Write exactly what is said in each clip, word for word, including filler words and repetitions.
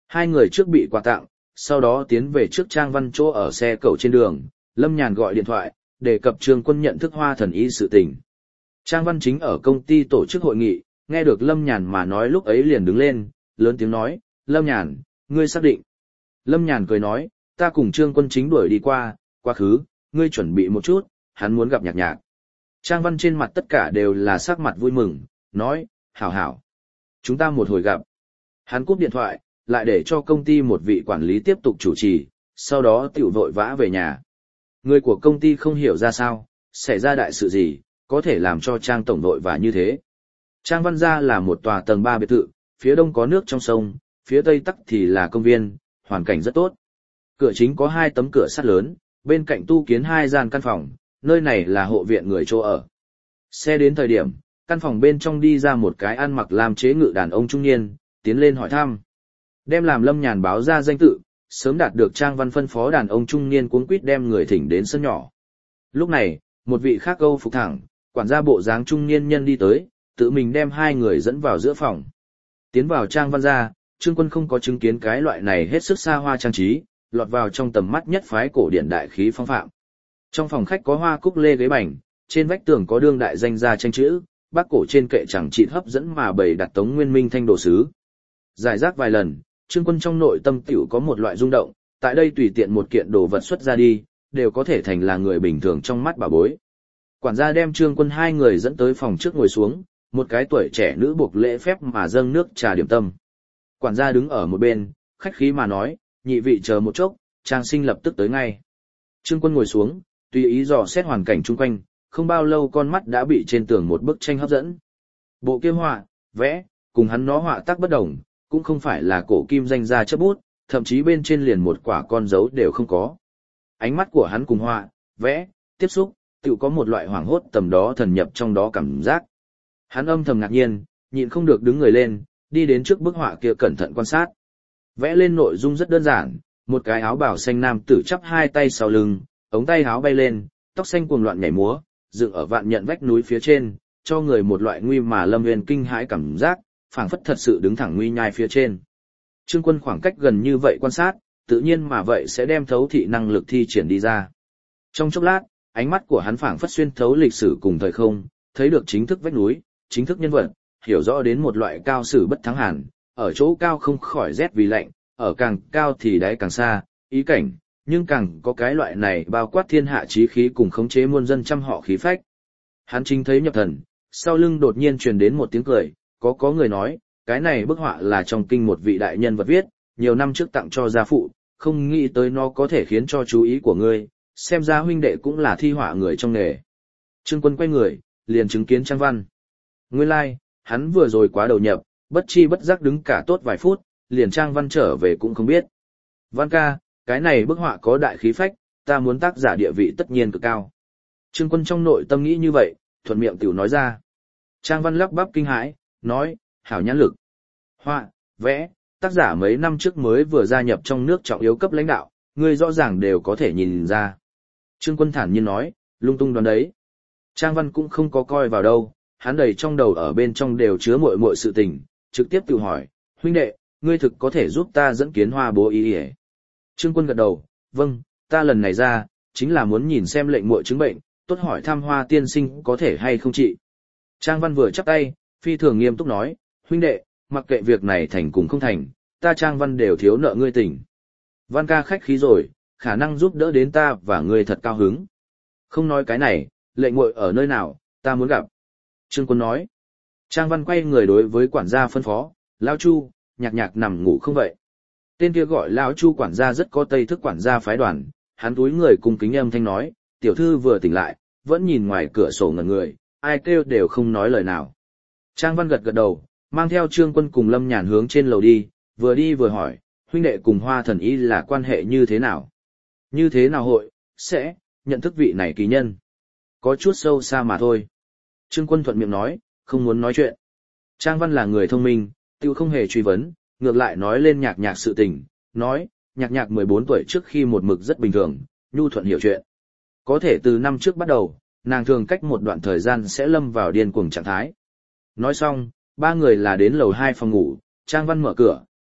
Hai người trước bị quà tặng, sau đó tiến về trước Trang Văn chỗ ở xe cẩu trên đường, Lâm Nhàn gọi điện thoại, đề cập Trương Quân nhận thức Hoa Thần Y sự tình. Trang Văn chính ở công ty tổ chức hội nghị, nghe được Lâm Nhàn mà nói lúc ấy liền đứng lên, lớn tiếng nói, Lâm Nhàn, ngươi xác định. Lâm Nhàn cười nói, ta cùng Trương Quân chính đuổi đi qua, quá khứ, ngươi chuẩn bị một chút, hắn muốn gặp nhạc nhạc. Trang Văn trên mặt tất cả đều là sắc mặt vui mừng, nói, hảo hảo. Chúng ta một hồi gặp. Hắn cúp điện thoại, lại để cho công ty một vị quản lý tiếp tục chủ trì, sau đó tiểu vội vã về nhà. Người của công ty không hiểu ra sao, xảy ra đại sự gì, có thể làm cho Trang tổng vội vã như thế. Trang Văn gia là một tòa tầng ba biệt thự, phía đông có nước trong sông, phía tây tắc thì là công viên, hoàn cảnh rất tốt. Cửa chính có hai tấm cửa sắt lớn, bên cạnh tu kiến hai gian căn phòng, nơi này là hộ viện người chỗ ở. Xe đến thời điểm, căn phòng bên trong đi ra một cái ăn mặc làm chế ngự đàn ông trung niên, tiến lên hỏi thăm. Đem làm Lâm Nhàn báo ra danh tự, sớm đạt được Trang Văn phân phó đàn ông trung niên cuống quýt đem người thỉnh đến sân nhỏ. Lúc này, một vị khác Âu phục thẳng, quản gia bộ dáng trung niên nhân đi tới, tự mình đem hai người dẫn vào giữa phòng. Tiến vào Trang Văn gia, Trương Quân không có chứng kiến cái loại này hết sức xa hoa trang trí, lọt vào trong tầm mắt nhất phái cổ điển đại khí phong phạm. Trong phòng khách có hoa cúc lê ghế bành, trên vách tường có đương đại danh gia tranh chữ, bác cổ trên kệ chẳng chịt hấp dẫn mà bày đặt Tống Nguyên Minh thanh đồ sứ. Giải rác vài lần, Trương Quân trong nội tâm tiểu có một loại rung động, tại đây tùy tiện một kiện đồ vật xuất ra đi, đều có thể thành là người bình thường trong mắt bà bối. Quản gia đem Trương Quân hai người dẫn tới phòng trước ngồi xuống, một cái tuổi trẻ nữ buộc lễ phép mà dâng nước trà điểm tâm. Quản gia đứng ở một bên, khách khí mà nói, nhị vị chờ một chốc, Trang sinh lập tức tới ngay. Trương Quân ngồi xuống, tùy ý dò xét hoàn cảnh chung quanh, không bao lâu con mắt đã bị trên tường một bức tranh hấp dẫn. Bộ kia họa, vẽ, cùng hắn nó họa tác bất đồng, cũng không phải là cổ kim danh gia chấp bút, thậm chí bên trên liền một quả con dấu đều không có. Ánh mắt của hắn cùng họa, vẽ, tiếp xúc, tự có một loại hoảng hốt tầm đó thần nhập trong đó cảm giác. Hắn âm thầm ngạc nhiên, nhịn không được đứng người lên, đi đến trước bức họa kia cẩn thận quan sát. Vẽ lên nội dung rất đơn giản, một cái áo bào xanh nam tử chắp hai tay sau lưng, ống tay áo bay lên, tóc xanh cuồng loạn nhảy múa, dựng ở vạn nhận vách núi phía trên, cho người một loại nguy mà lâm nguyên kinh hãi cảm giác, phảng phất thật sự đứng thẳng nguy nhai phía trên. Trương Quân khoảng cách gần như vậy quan sát, tự nhiên mà vậy sẽ đem thấu thị năng lực thi triển đi ra. Trong chốc lát, ánh mắt của hắn phảng phất xuyên thấu lịch sử cùng thời không, thấy được chính thức vách núi, chính thức nhân vật, hiểu rõ đến một loại cao sử bất thắng hàn, ở chỗ cao không khỏi rét vì lạnh, ở càng cao thì đáy càng xa, ý cảnh, nhưng càng có cái loại này bao quát thiên hạ chí khí cùng khống chế muôn dân trăm họ khí phách. Hắn chính thấy nhập thần, sau lưng đột nhiên truyền đến một tiếng cười, có có người nói, cái này bức họa là trong kinh một vị đại nhân vật viết, nhiều năm trước tặng cho gia phụ, không nghĩ tới nó có thể khiến cho chú ý của ngươi, xem ra huynh đệ cũng là thi họa người trong nghề. Trương Quân quay người, liền chứng kiến Trang Văn. Nguyên lai, like, hắn vừa rồi quá đầu nhập, bất chi bất giác đứng cả tốt vài phút, liền Trang Văn trở về cũng không biết. Văn ca, cái này bức họa có đại khí phách, ta muốn tác giả địa vị tất nhiên cực cao. Trương Quân trong nội tâm nghĩ như vậy, thuận miệng tiểu nói ra. Trang Văn lắp bắp kinh hãi, nói, hảo nhãn lực. Họa, vẽ, tác giả mấy năm trước mới vừa gia nhập trong nước trọng yếu cấp lãnh đạo, ngươi rõ ràng đều có thể nhìn ra. Trương Quân thản nhiên nói, lung tung đoán đấy. Trang Văn cũng không có coi vào đâu, hắn đầy trong đầu ở bên trong đều chứa muội muội sự tình, trực tiếp tự hỏi, huynh đệ, ngươi thực có thể giúp ta dẫn kiến Hoa bố ý ỉa. Trương Quân gật đầu, vâng, ta lần này ra, chính là muốn nhìn xem lệnh muội chứng bệnh, tốt hỏi thăm Hoa tiên sinh có thể hay không trị. Trang Văn vừa chắp tay, phi thường nghiêm túc nói, huynh đệ, mặc kệ việc này thành cùng không thành, ta Trang Văn đều thiếu nợ ngươi tình. Văn ca khách khí rồi, khả năng giúp đỡ đến ta và ngươi thật cao hứng. Không nói cái này, lệnh muội ở nơi nào, ta muốn gặp. Trương Quân nói. Trang Văn quay người đối với quản gia phân phó, Lão Chu, nhạc nhạc nằm ngủ không vậy. Tên kia gọi Lão Chu quản gia rất có tây thức quản gia phái đoàn, hắn túi người cùng kính âm thanh nói, tiểu thư vừa tỉnh lại, vẫn nhìn ngoài cửa sổ ngẩn người, ai kêu đều không nói lời nào. Trang Văn gật gật đầu, mang theo Trương Quân cùng Lâm Nhàn hướng trên lầu đi, vừa đi vừa hỏi, huynh đệ cùng Hoa thần y là quan hệ như thế nào? Như thế nào hội, sẽ, nhận thức vị này kỳ nhân? Có chút sâu xa mà thôi. Trương Quân thuận miệng nói, không muốn nói chuyện. Trang Văn là người thông minh, tiêu không hề truy vấn, ngược lại nói lên nhạc nhạc sự tình, nói, nhạc nhạc mười bốn tuổi trước khi một mực rất bình thường, nhu thuận hiểu chuyện. Có thể từ năm trước bắt đầu, nàng thường cách một đoạn thời gian sẽ lâm vào điên cuồng trạng thái. Nói xong, ba người là đến lầu hai phòng ngủ, Trang Văn mở cửa,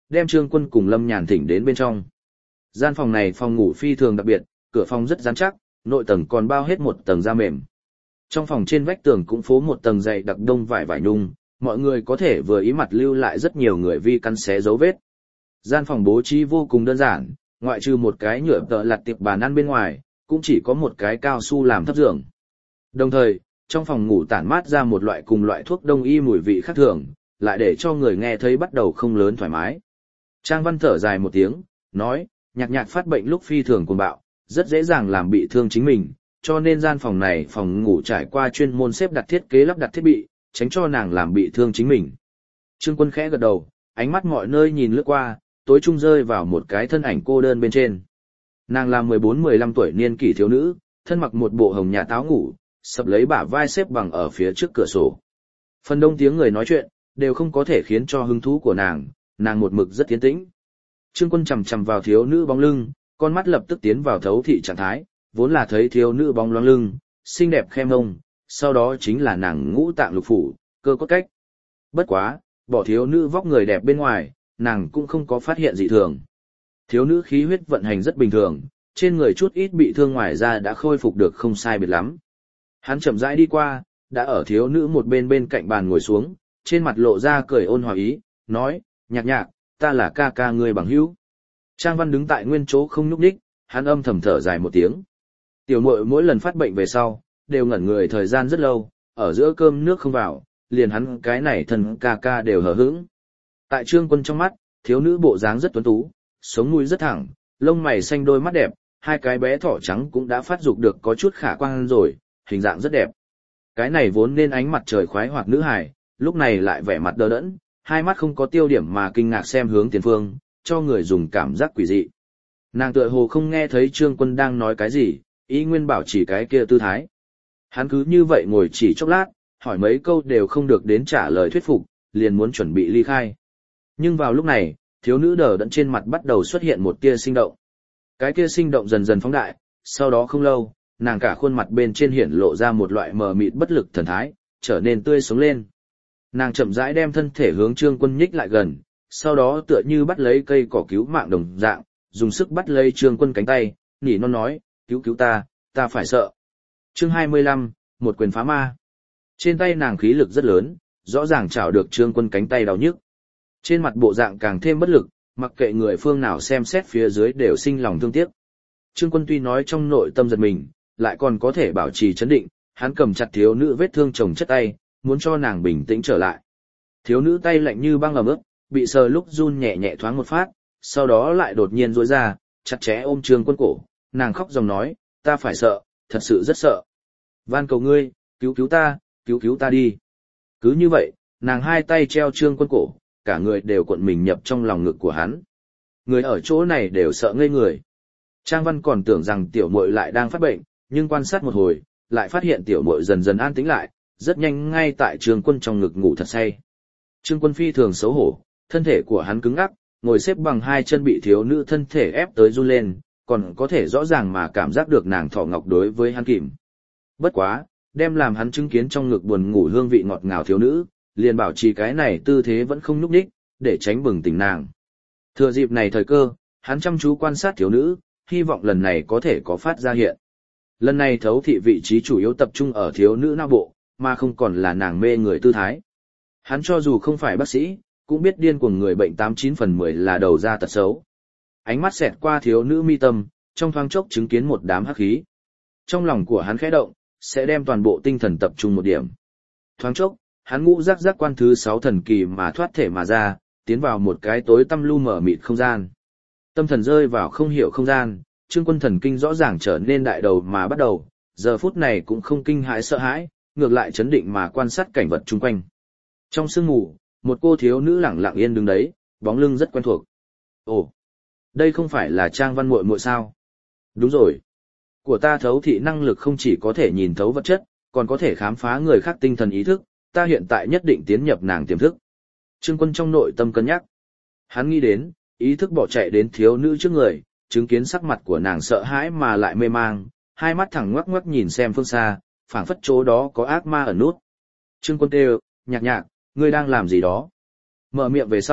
đem Trương Quân cùng Lâm Nhàn thỉnh đến bên trong. Gian phòng này phòng ngủ phi thường đặc biệt, cửa phòng rất rắn chắc, nội tầng còn bao hết một tầng da mềm. Trong phòng trên vách tường cũng phố một tầng dày đặc đông vải vải nhung, mọi người có thể vừa ý mặt lưu lại rất nhiều người vi căn xé dấu vết. Gian phòng bố trí vô cùng đơn giản, ngoại trừ một cái nhựa tợ lặt tiệp bàn ăn bên ngoài, cũng chỉ có một cái cao su làm thấp giường. Đồng thời, trong phòng ngủ tản mát ra một loại cùng loại thuốc đông y mùi vị khác thường, lại để cho người nghe thấy bắt đầu không lớn thoải mái. Trang Văn thở dài một tiếng, nói, Nhạc Nhạc phát bệnh lúc phi thường cuồng bạo, rất dễ dàng làm bị thương chính mình, cho nên gian phòng này phòng ngủ trải qua chuyên môn xếp đặt thiết kế lắp đặt thiết bị, tránh cho nàng làm bị thương chính mình. Trương Quân khẽ gật đầu, ánh mắt mọi nơi nhìn lướt qua, tối trung rơi vào một cái thân ảnh cô đơn bên trên. Nàng là mười bốn mười lăm tuổi niên kỷ thiếu nữ, thân mặc một bộ hồng nhà táo ngủ, sập lấy bả vai xếp bằng ở phía trước cửa sổ. Phần đông tiếng người nói chuyện, đều không có thể khiến cho hứng thú của nàng, nàng một mực rất tiến tĩnh. Trương Quân chằm chằm vào thiếu nữ bóng lưng, con mắt lập tức tiến vào thấu thị trạng thái, vốn là thấy thiếu nữ bóng loáng lưng, xinh đẹp khe mông, sau đó chính là nàng ngũ tạng lục phủ, cơ cốt cách. Bất quá, bỏ thiếu nữ vóc người đẹp bên ngoài, nàng cũng không có phát hiện dị thường. Thiếu nữ khí huyết vận hành rất bình thường, trên người chút ít bị thương ngoài ra đã khôi phục được không sai biệt lắm. Hắn chậm rãi đi qua, đã ở thiếu nữ một bên bên cạnh bàn ngồi xuống, trên mặt lộ ra cười ôn hòa ý, nói, Nhạc Nhạc, ta là ca ca ngươi bằng hữu. Trang Văn đứng tại nguyên chỗ không nhúc nhích, hắn âm thầm thở dài một tiếng. Tiểu muội mỗi lần phát bệnh về sau, đều ngẩn người thời gian rất lâu, ở giữa cơm nước không vào, liền hắn cái này thần ca ca đều hờ hững. Tại Trương Quân trong mắt, thiếu nữ bộ dáng rất tuấn tú, sống mũi rất thẳng, lông mày xanh đôi mắt đẹp, hai cái bé thỏ trắng cũng đã phát dục được có chút khả quan rồi, hình dạng rất đẹp. Cái này vốn nên ánh mặt trời khoái hoạt nữ hài, lúc này lại vẻ mặt đờ đẫn, hai mắt không có tiêu điểm mà kinh ngạc xem hướng tiền phương, cho người dùng cảm giác quỷ dị. Nàng tựa hồ không nghe thấy Trương Quân đang nói cái gì, ý nguyên bảo chỉ cái kia tư thái. Hắn cứ như vậy ngồi chỉ chốc lát, hỏi mấy câu đều không được đến trả lời thuyết phục, liền muốn chuẩn bị ly khai. Nhưng vào lúc này, thiếu nữ đờ đẫn trên mặt bắt đầu xuất hiện một tia sinh động. Cái kia sinh động dần dần phóng đại, sau đó không lâu, nàng cả khuôn mặt bên trên hiển lộ ra một loại mờ mịt bất lực thần thái, trở nên tươi sống lên. Nàng chậm rãi đem thân thể hướng Trương Quân nhích lại gần, sau đó tựa như bắt lấy cây cỏ cứu mạng đồng dạng, dùng sức bắt lấy Trương Quân cánh tay, nỉ non nói, cứu cứu ta, ta phải sợ. Chương hai mươi lăm, một quyền phá ma. Trên tay nàng khí lực rất lớn, rõ ràng chảo được Trương Quân cánh tay đau nhức. Trên mặt bộ dạng càng thêm bất lực, mặc kệ người phương nào xem xét phía dưới đều sinh lòng thương tiếc. Trương Quân tuy nói trong nội tâm giật mình, lại còn có thể bảo trì chấn định, hắn cầm chặt thiếu nữ vết thương chồng chất tay, muốn cho nàng bình tĩnh trở lại. Thiếu nữ tay lạnh như băng ẩm ướt, bị sờ lúc run nhẹ nhẹ thoáng một phát, sau đó lại đột nhiên duỗi ra, chặt chẽ ôm Trương Quân cổ, nàng khóc dòng nói, ta phải sợ, thật sự rất sợ. Van cầu ngươi, cứu cứu ta, cứu cứu ta đi. Cứ như vậy, nàng hai tay treo Trương Quân cổ, cả người đều cuộn mình nhập trong lòng ngực của hắn. Người ở chỗ này đều sợ ngây người. Trang Văn còn tưởng rằng tiểu muội lại đang phát bệnh, nhưng quan sát một hồi, lại phát hiện tiểu muội dần dần an tĩnh lại, rất nhanh ngay tại Trương Quân trong ngực ngủ thật say. Trương Quân phi thường xấu hổ, thân thể của hắn cứng ngắc, ngồi xếp bằng hai chân bị thiếu nữ thân thể ép tới run lên, còn có thể rõ ràng mà cảm giác được nàng thỏ ngọc đối với hắn kìm. Bất quá, đem làm hắn chứng kiến trong ngực buồn ngủ hương vị ngọt ngào thiếu nữ, liền bảo trì cái này tư thế vẫn không nhúc nhích, để tránh bừng tỉnh nàng. Thừa dịp này thời cơ, hắn chăm chú quan sát thiếu nữ, hy vọng lần này có thể có phát ra hiện. Lần này thấu thị vị trí chủ yếu tập trung ở thiếu nữ não bộ, mà không còn là nàng mê người tư thái. Hắn cho dù không phải bác sĩ, cũng biết điên cuồng người bệnh tám chín phần mười là đầu ra tật xấu. Ánh mắt xẹt qua thiếu nữ mi tâm, trong thoáng chốc chứng kiến một đám hắc khí. Trong lòng của hắn khẽ động, sẽ đem toàn bộ tinh thần tập trung một điểm. Thoáng chốc, hắn ngũ giác giác quan thứ sáu thần kỳ mà thoát thể mà ra, tiến vào một cái tối tăm lu mở mịt không gian. Tâm thần rơi vào không hiểu không gian, Trương Quân thần kinh rõ ràng trở nên đại đầu mà bắt đầu, giờ phút này cũng không kinh hãi sợ hãi, ngược lại chấn định mà quan sát cảnh vật chung quanh. Trong sương mù, một cô thiếu nữ lẳng lặng yên đứng đấy, bóng lưng rất quen thuộc. Ồ, đây không phải là Trang Văn muội muội sao? Đúng rồi. Của ta thấu thị năng lực không chỉ có thể nhìn thấu vật chất, còn có thể khám phá người khác tinh thần ý thức, ta hiện tại nhất định tiến nhập nàng tiềm thức. Trương Quân trong nội tâm cân nhắc. Hắn nghĩ đến, ý thức bỏ chạy đến thiếu nữ trước người, chứng kiến sắc mặt của nàng sợ hãi mà lại mê mang, hai mắt thẳng ngoắc ngoắc nhìn xem phương xa, phảng phất chỗ đó có ác ma ẩn nút. Trương Quân kêu, Nhạc Nhạc, ngươi đang làm gì đó? Mở miệng về sau,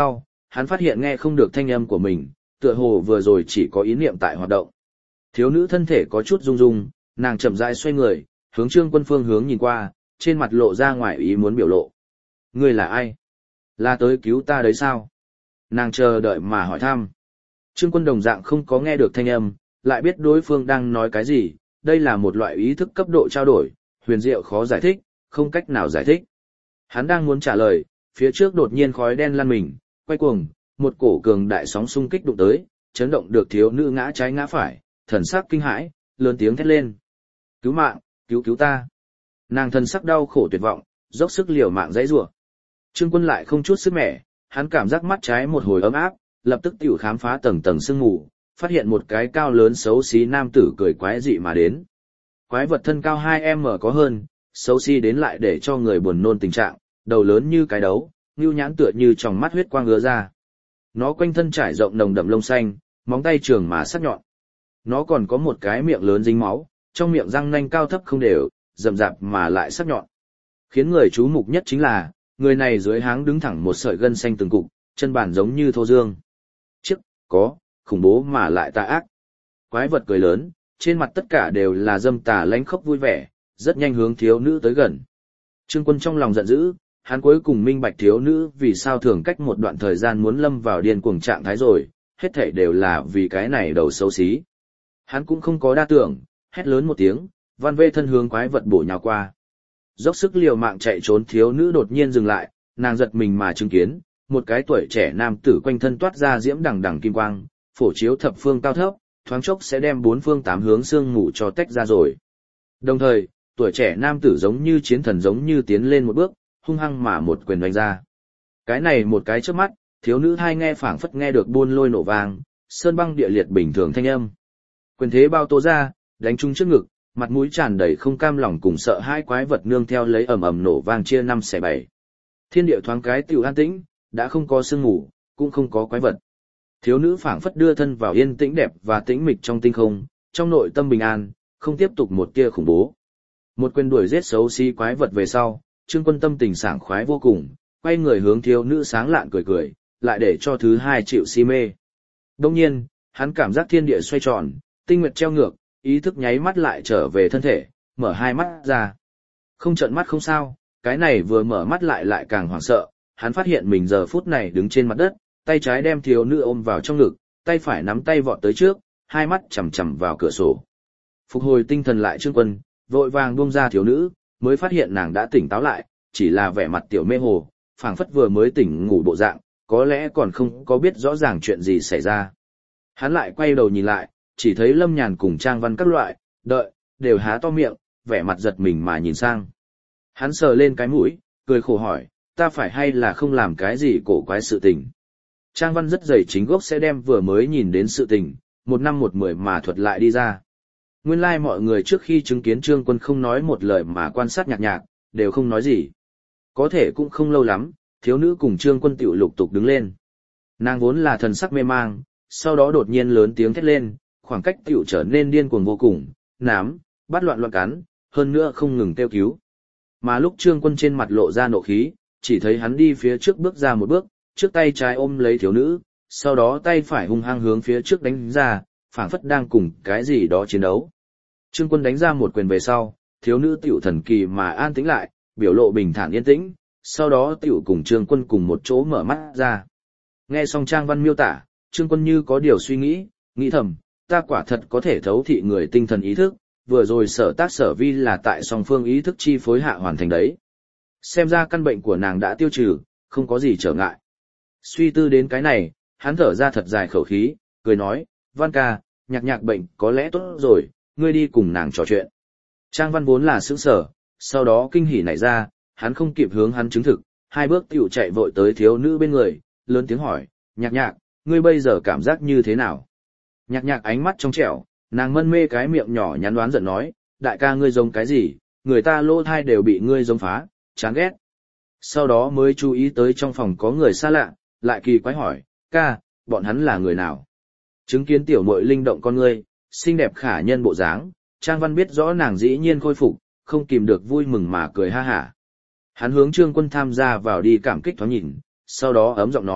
hắn phát hiện nghe không được thanh âm của mình, tựa hồ vừa rồi chỉ có ý niệm tại hoạt động. Thiếu nữ thân thể có chút rung rung, nàng chậm rãi xoay người, hướng Trương Quân phương hướng nhìn qua, trên mặt lộ ra ngoài ý muốn biểu lộ. Ngươi là ai? Là tới cứu ta đấy sao? Nàng chờ đợi mà hỏi thăm. Trương Quân đồng dạng không có nghe được thanh âm, lại biết đối phương đang nói cái gì, đây là một loại ý thức cấp độ trao đổi, huyền diệu khó giải thích, không cách nào giải thích. Hắn đang muốn trả lời, phía trước đột nhiên khói đen lan mình, quay cuồng, một cổ cường đại sóng xung kích đụng tới, chấn động được thiếu nữ ngã trái ngã phải, thần sắc kinh hãi, lớn tiếng thét lên. Cứu mạng, cứu cứu ta. Nàng thần sắc đau khổ tuyệt vọng, dốc sức liều mạng dãy rủa. Trương Quân lại không chút sức mẻ, hắn cảm giác mắt trái một hồi ấm áp, lập tức tiểu khám phá tầng tầng sương mù, phát hiện một cái cao lớn xấu xí nam tử cười quái dị mà đến. Quái vật thân cao hai mét có hơn, xấu xí đến lại để cho người buồn nôn tình trạng, đầu lớn như cái đấu, nhưu nhãn tựa như tròng mắt huyết quang ứa ra. Nó quanh thân trải rộng nồng đậm lông xanh, móng tay trường mà sắc nhọn. Nó còn có một cái miệng lớn dính máu, trong miệng răng nanh cao thấp không đều, rậm rạp mà lại sắc nhọn. Khiến người chú mục nhất chính là, người này dưới háng đứng thẳng một sợi gân xanh từng cục, chân bản giống như thô dương. Chiếc, có, khủng bố mà lại tà ác. Quái vật cười lớn, trên mặt tất cả đều là dâm tà lánh khóc vui vẻ, rất nhanh hướng thiếu nữ tới gần. Trương Quân trong lòng giận dữ, hắn cuối cùng minh bạch thiếu nữ vì sao thường cách một đoạn thời gian muốn lâm vào điên cuồng trạng thái rồi, hết thảy đều là vì cái này đầu xấu xí. Hắn cũng không có đa tưởng, hét lớn một tiếng, văn vê thân hướng quái vật bổ nhào qua. Dốc sức liều mạng chạy trốn thiếu nữ đột nhiên dừng lại, nàng giật mình mà chứng kiến, một cái tuổi trẻ nam tử quanh thân toát ra diễm đằng đằng kim quang, phổ chiếu thập phương cao thấp, thoáng chốc sẽ đem bốn phương tám hướng xương ngủ cho tách ra rồi. Đồng thời, tuổi trẻ nam tử giống như chiến thần giống như tiến lên một bước, hung hăng mà một quyền đánh ra. Cái này một cái chớp mắt, thiếu nữ hai nghe phảng phất nghe được buôn lôi nổ vang, sơn băng địa liệt bình thường thanh âm. Quyền thế bao tố ra, đánh trúng trước ngực, mặt mũi tràn đầy không cam lòng cùng sợ hai quái vật nương theo lấy ầm ầm nổ vang chia năm xẻ bảy. Thiên địa thoáng cái tiểu an tĩnh, đã không có sương ngủ, cũng không có quái vật. Thiếu nữ phảng phất đưa thân vào yên tĩnh đẹp và tĩnh mịch trong tinh không, trong nội tâm bình an, không tiếp tục một tia khủng bố. Một quyền đuổi giết xấu xí quái vật về sau, Trương Quân tâm tình sảng khoái vô cùng, quay người hướng thiếu nữ sáng lạn cười cười, lại để cho thứ hai chịu si mê. Đông nhiên, hắn cảm giác thiên địa xoay tròn, tinh nguyệt treo ngược, ý thức nháy mắt lại trở về thân thể, mở hai mắt ra. Không trợn mắt không sao, cái này vừa mở mắt lại lại càng hoảng sợ, hắn phát hiện mình giờ phút này đứng trên mặt đất, tay trái đem thiếu nữ ôm vào trong ngực, tay phải nắm tay vọt tới trước, hai mắt chằm chằm vào cửa sổ. Phục hồi tinh thần lại Trương Quân, vội vàng buông ra thiếu nữ, mới phát hiện nàng đã tỉnh táo lại, chỉ là vẻ mặt tiểu mê hồ, phảng phất vừa mới tỉnh ngủ bộ dạng, có lẽ còn không có biết rõ ràng chuyện gì xảy ra. Hắn lại quay đầu nhìn lại, chỉ thấy Lâm Nhàn cùng Trang Văn các loại, đợi, đều há to miệng, vẻ mặt giật mình mà nhìn sang. Hắn sờ lên cái mũi, cười khổ hỏi, ta phải hay là không làm cái gì cổ quái sự tình. Trang Văn rất dày chính gốc sẽ đem vừa mới nhìn đến sự tình, một năm một mười mà thuật lại đi ra. Nguyên lai like mọi người trước khi chứng kiến Trương Quân không nói một lời mà quan sát nhạc nhạc, đều không nói gì. Có thể cũng không lâu lắm, thiếu nữ cùng Trương Quân tiểu lục tục đứng lên. Nàng vốn là thần sắc mê mang, sau đó đột nhiên lớn tiếng thét lên, khoảng cách tiểu trở nên điên cuồng vô cùng, nám, bắt loạn loạn cắn, hơn nữa không ngừng kêu cứu. Mà lúc Trương Quân trên mặt lộ ra nộ khí, chỉ thấy hắn đi phía trước bước ra một bước, trước tay trái ôm lấy thiếu nữ, sau đó tay phải hung hăng hướng phía trước đánh ra, phảng phất đang cùng cái gì đó chiến đấu. Trương Quân đánh ra một quyền về sau, thiếu nữ tiểu thần kỳ mà an tĩnh lại, biểu lộ bình thản yên tĩnh, sau đó tiểu cùng Trương Quân cùng một chỗ mở mắt ra. Nghe xong Trang Văn miêu tả, Trương Quân như có điều suy nghĩ, nghĩ thầm, ta quả thật có thể thấu thị người tinh thần ý thức, vừa rồi sở tác sở vi là tại song phương ý thức chi phối hạ hoàn thành đấy. Xem ra căn bệnh của nàng đã tiêu trừ, không có gì trở ngại. Suy tư đến cái này, hắn thở ra thật dài khẩu khí, cười nói, Văn ca, nhạc nhạc bệnh có lẽ tốt rồi, ngươi đi cùng nàng trò chuyện. Trang Văn vốn là sững sở, sau đó kinh hỉ nảy ra, hắn không kịp hướng hắn chứng thực, hai bước tiểu chạy vội tới thiếu nữ bên người, lớn tiếng hỏi, nhạc nhạc, ngươi bây giờ cảm giác như thế nào? Nhạc nhạc ánh mắt trong trẻo, nàng mân mê cái miệng nhỏ nhắn đoán giận nói, đại ca ngươi giống cái gì, người ta lỗ thai đều bị ngươi giống phá, chán ghét. Sau đó mới chú ý tới trong phòng có người xa lạ, lại kỳ quái hỏi, ca, bọn hắn là người nào? Chứng kiến tiểu muội linh động con ngươi, xinh đẹp khả nhân bộ dáng, Trang Văn biết rõ nàng dĩ nhiên khôi phục, không kìm được vui mừng mà cười ha hả. Hắn hướng Trương Quân tham gia vào đi cảm kích thoáng nhìn, sau đó ấm giọng nói,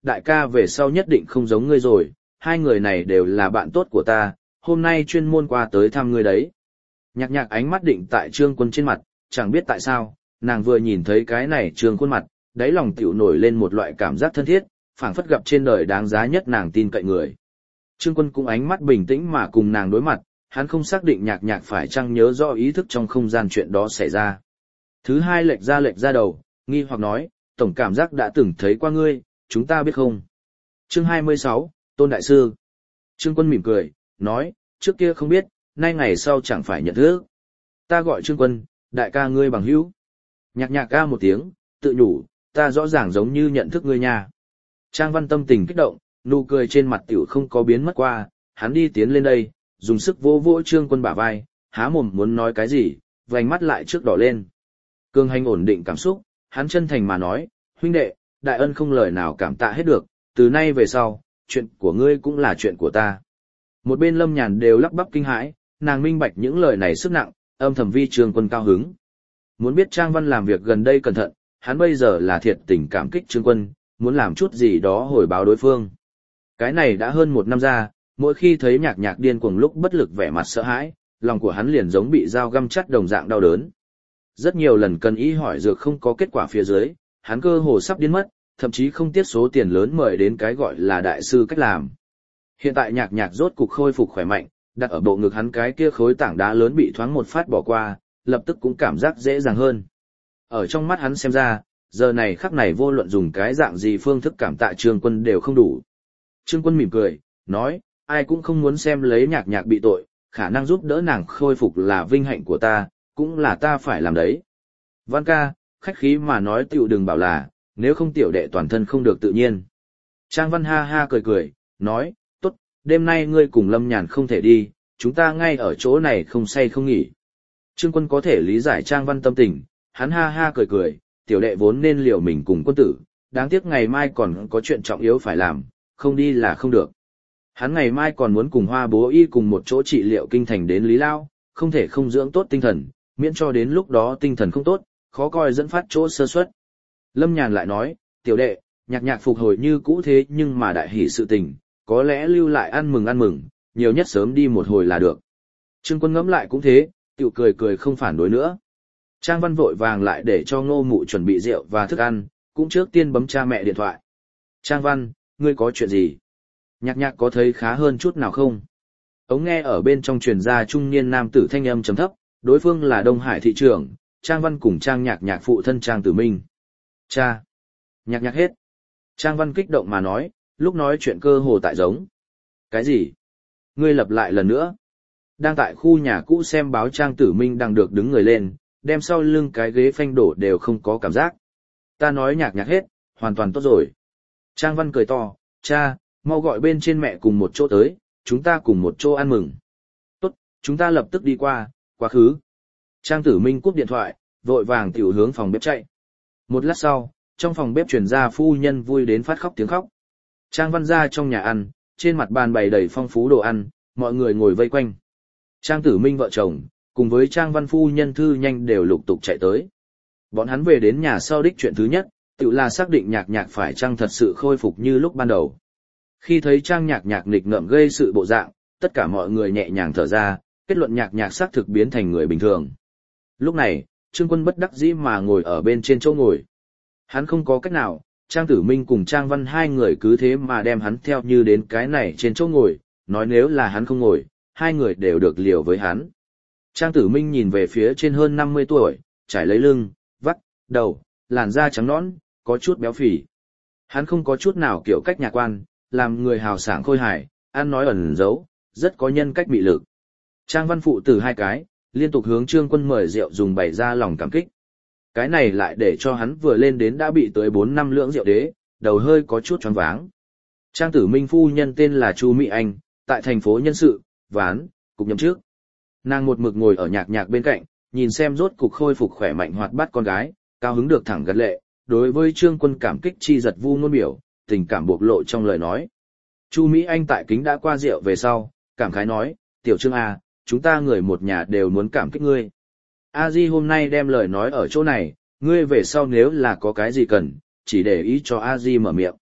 đại ca về sau nhất định không giống ngươi rồi, hai người này đều là bạn tốt của ta, hôm nay chuyên môn qua tới thăm ngươi đấy. Nhạc nhạc ánh mắt định tại Trương Quân trên mặt, chẳng biết tại sao, nàng vừa nhìn thấy cái này Trương Quân mặt, đáy lòng tiểu nổi lên một loại cảm giác thân thiết, phảng phất gặp trên đời đáng giá nhất nàng tin cậy người. Trương Quân cũng ánh mắt bình tĩnh mà cùng nàng đối mặt, hắn không xác định nhạc nhạc phải chăng nhớ rõ ý thức trong không gian chuyện đó xảy ra. Thứ hai lệch ra lệch ra đầu, nghi hoặc nói, tổng cảm giác đã từng thấy qua ngươi, chúng ta biết không? Chương hai mươi sáu, Tôn Đại Sư. Trương Quân mỉm cười, nói, trước kia không biết, nay ngày sau chẳng phải nhận thức. Ta gọi Trương Quân, đại ca ngươi bằng hữu. Nhạc nhạc ca một tiếng, tự nhủ, ta rõ ràng giống như nhận thức ngươi nha. Trang Văn tâm tình kích động, nụ cười trên mặt tiểu không có biến mất qua, hắn đi tiến lên đây, dùng sức vỗ vỗ Trương Quân bả vai, há mồm muốn nói cái gì, vành mắt lại trước đỏ lên. Cường Hành ổn định cảm xúc, hắn chân thành mà nói, huynh đệ, đại ân không lời nào cảm tạ hết được, từ nay về sau, chuyện của ngươi cũng là chuyện của ta. Một bên Lâm Nhàn đều lắp bắp kinh hãi, nàng minh bạch những lời này sức nặng, âm thầm vi Trương Quân cao hứng. Muốn biết Trang Văn làm việc gần đây cẩn thận, hắn bây giờ là thiệt tình cảm kích Trương Quân, muốn làm chút gì đó hồi báo đối phương. Cái này đã hơn một năm ra, mỗi khi thấy nhạc nhạc điên cuồng lúc bất lực vẻ mặt sợ hãi, lòng của hắn liền giống bị dao găm chắt đồng dạng đau đớn. Rất nhiều lần cần ý hỏi dược không có kết quả phía dưới, hắn cơ hồ sắp điên mất, thậm chí không tiếc số tiền lớn mời đến cái gọi là đại sư cách làm. Hiện tại nhạc nhạc rốt cục khôi phục khỏe mạnh, đặt ở bộ ngực hắn cái kia khối tảng đá lớn bị thoáng một phát bỏ qua, lập tức cũng cảm giác dễ dàng hơn. Ở trong mắt hắn xem ra, giờ này khắc này vô luận dùng cái dạng gì phương thức cảm tạ Trương Quân đều không đủ. Trương Quân mỉm cười, nói, ai cũng không muốn xem lấy nhạc nhạc bị tội, khả năng giúp đỡ nàng khôi phục là vinh hạnh của ta, cũng là ta phải làm đấy. Văn ca, khách khí mà nói tiểu đừng bảo là, nếu không tiểu đệ toàn thân không được tự nhiên. Trang Văn ha ha cười cười, nói, tốt, đêm nay ngươi cùng Lâm Nhàn không thể đi, chúng ta ngay ở chỗ này không say không nghỉ. Trương Quân có thể lý giải Trang Văn tâm tình, hắn ha ha cười cười, tiểu đệ vốn nên liều mình cùng quân tử, đáng tiếc ngày mai còn có chuyện trọng yếu phải làm, không đi là không được. Hắn ngày mai còn muốn cùng Hoa Bố Y cùng một chỗ trị liệu kinh thành đến Lý Lao, không thể không dưỡng tốt tinh thần, miễn cho đến lúc đó tinh thần không tốt, khó coi dẫn phát chỗ sơ suất. Lâm Nhàn lại nói, tiểu đệ, nhạc nhạc phục hồi như cũ thế nhưng mà đại hỷ sự tình, có lẽ lưu lại ăn mừng ăn mừng, nhiều nhất sớm đi một hồi là được. Trương Quân ngẫm lại cũng thế, tiểu cười cười không phản đối nữa. Trang Văn vội vàng lại để cho Ngô Mụ chuẩn bị rượu và thức ăn, cũng trước tiên bấm cha mẹ điện thoại. Trang Văn, ngươi có chuyện gì? Nhạc nhạc có thấy khá hơn chút nào không? Ống nghe ở bên trong truyền ra trung niên nam tử thanh âm trầm thấp, đối phương là Đông Hải thị trưởng, Trang Văn cùng Trang nhạc nhạc phụ thân Trang Tử Minh. Cha! Nhạc nhạc hết. Trang Văn kích động mà nói, lúc nói chuyện cơ hồ tại giống. Cái gì? Ngươi lặp lại lần nữa. Đang tại khu nhà cũ xem báo Trang Tử Minh đang được đứng người lên, đem sau lưng cái ghế phanh đổ đều không có cảm giác. Ta nói nhạc nhạc hết, hoàn toàn tốt rồi. Trang Văn cười to, cha, mau gọi bên trên mẹ cùng một chỗ tới, chúng ta cùng một chỗ ăn mừng. Tốt, chúng ta lập tức đi qua, quá khứ. Trang Tử Minh cúp điện thoại, vội vàng tiểu hướng phòng bếp chạy. Một lát sau, trong phòng bếp truyền ra phu nhân vui đến phát khóc tiếng khóc. Trang Văn ra trong nhà ăn, trên mặt bàn bày đầy phong phú đồ ăn, mọi người ngồi vây quanh. Trang Tử Minh vợ chồng, cùng với Trang Văn phu nhân thư nhanh đều lục tục chạy tới. Bọn hắn về đến nhà sau đích chuyện thứ nhất, tự là xác định nhạc nhạc phải chăng thật sự khôi phục như lúc ban đầu. Khi thấy Trang nhạc nhạc nghịch ngợm gây sự bộ dạng, tất cả mọi người nhẹ nhàng thở ra, kết luận nhạc nhạc xác thực biến thành người bình thường. Lúc này, Trương Quân bất đắc dĩ mà ngồi ở bên trên chỗ ngồi. Hắn không có cách nào, Trang Tử Minh cùng Trang Văn hai người cứ thế mà đem hắn theo như đến cái này trên chỗ ngồi, nói nếu là hắn không ngồi, hai người đều được liều với hắn. Trang Tử Minh nhìn về phía trên hơn năm mươi tuổi, trải lấy lưng, vắt, đầu, làn da trắng nõn, có chút béo phì. Hắn không có chút nào kiểu cách nhạc quan, làm người hào sảng khôi hài, ăn nói ẩn giấu, rất có nhân cách mị lực. Trang Văn phụ tử hai cái, liên tục hướng Trương Quân mời rượu dùng bày ra lòng cảm kích. Cái này lại để cho hắn vừa lên đến đã bị tới bốn năm lưỡng rượu đế, đầu hơi có chút choáng váng. Trang Tử Minh phu nhân tên là Chu Mỹ Anh, tại thành phố nhân sự, Ván, cục nhậm trước. Nàng một mực ngồi ở nhạc nhạc bên cạnh, nhìn xem rốt cục khôi phục khỏe mạnh hoạt bát con gái, cao hứng được thẳng gật lệ, đối với Trương Quân cảm kích chi giật vu ngôn biểu, tình cảm bộc lộ trong lời nói. Chu Mỹ Anh tại kính đã qua rượu về sau, cảm khái nói, tiểu Trương à, chúng ta người một nhà đều muốn cảm kích ngươi. A Di hôm nay đem lời nói ở chỗ này, ngươi về sau nếu là có cái gì cần, chỉ để ý cho A Di mở miệng.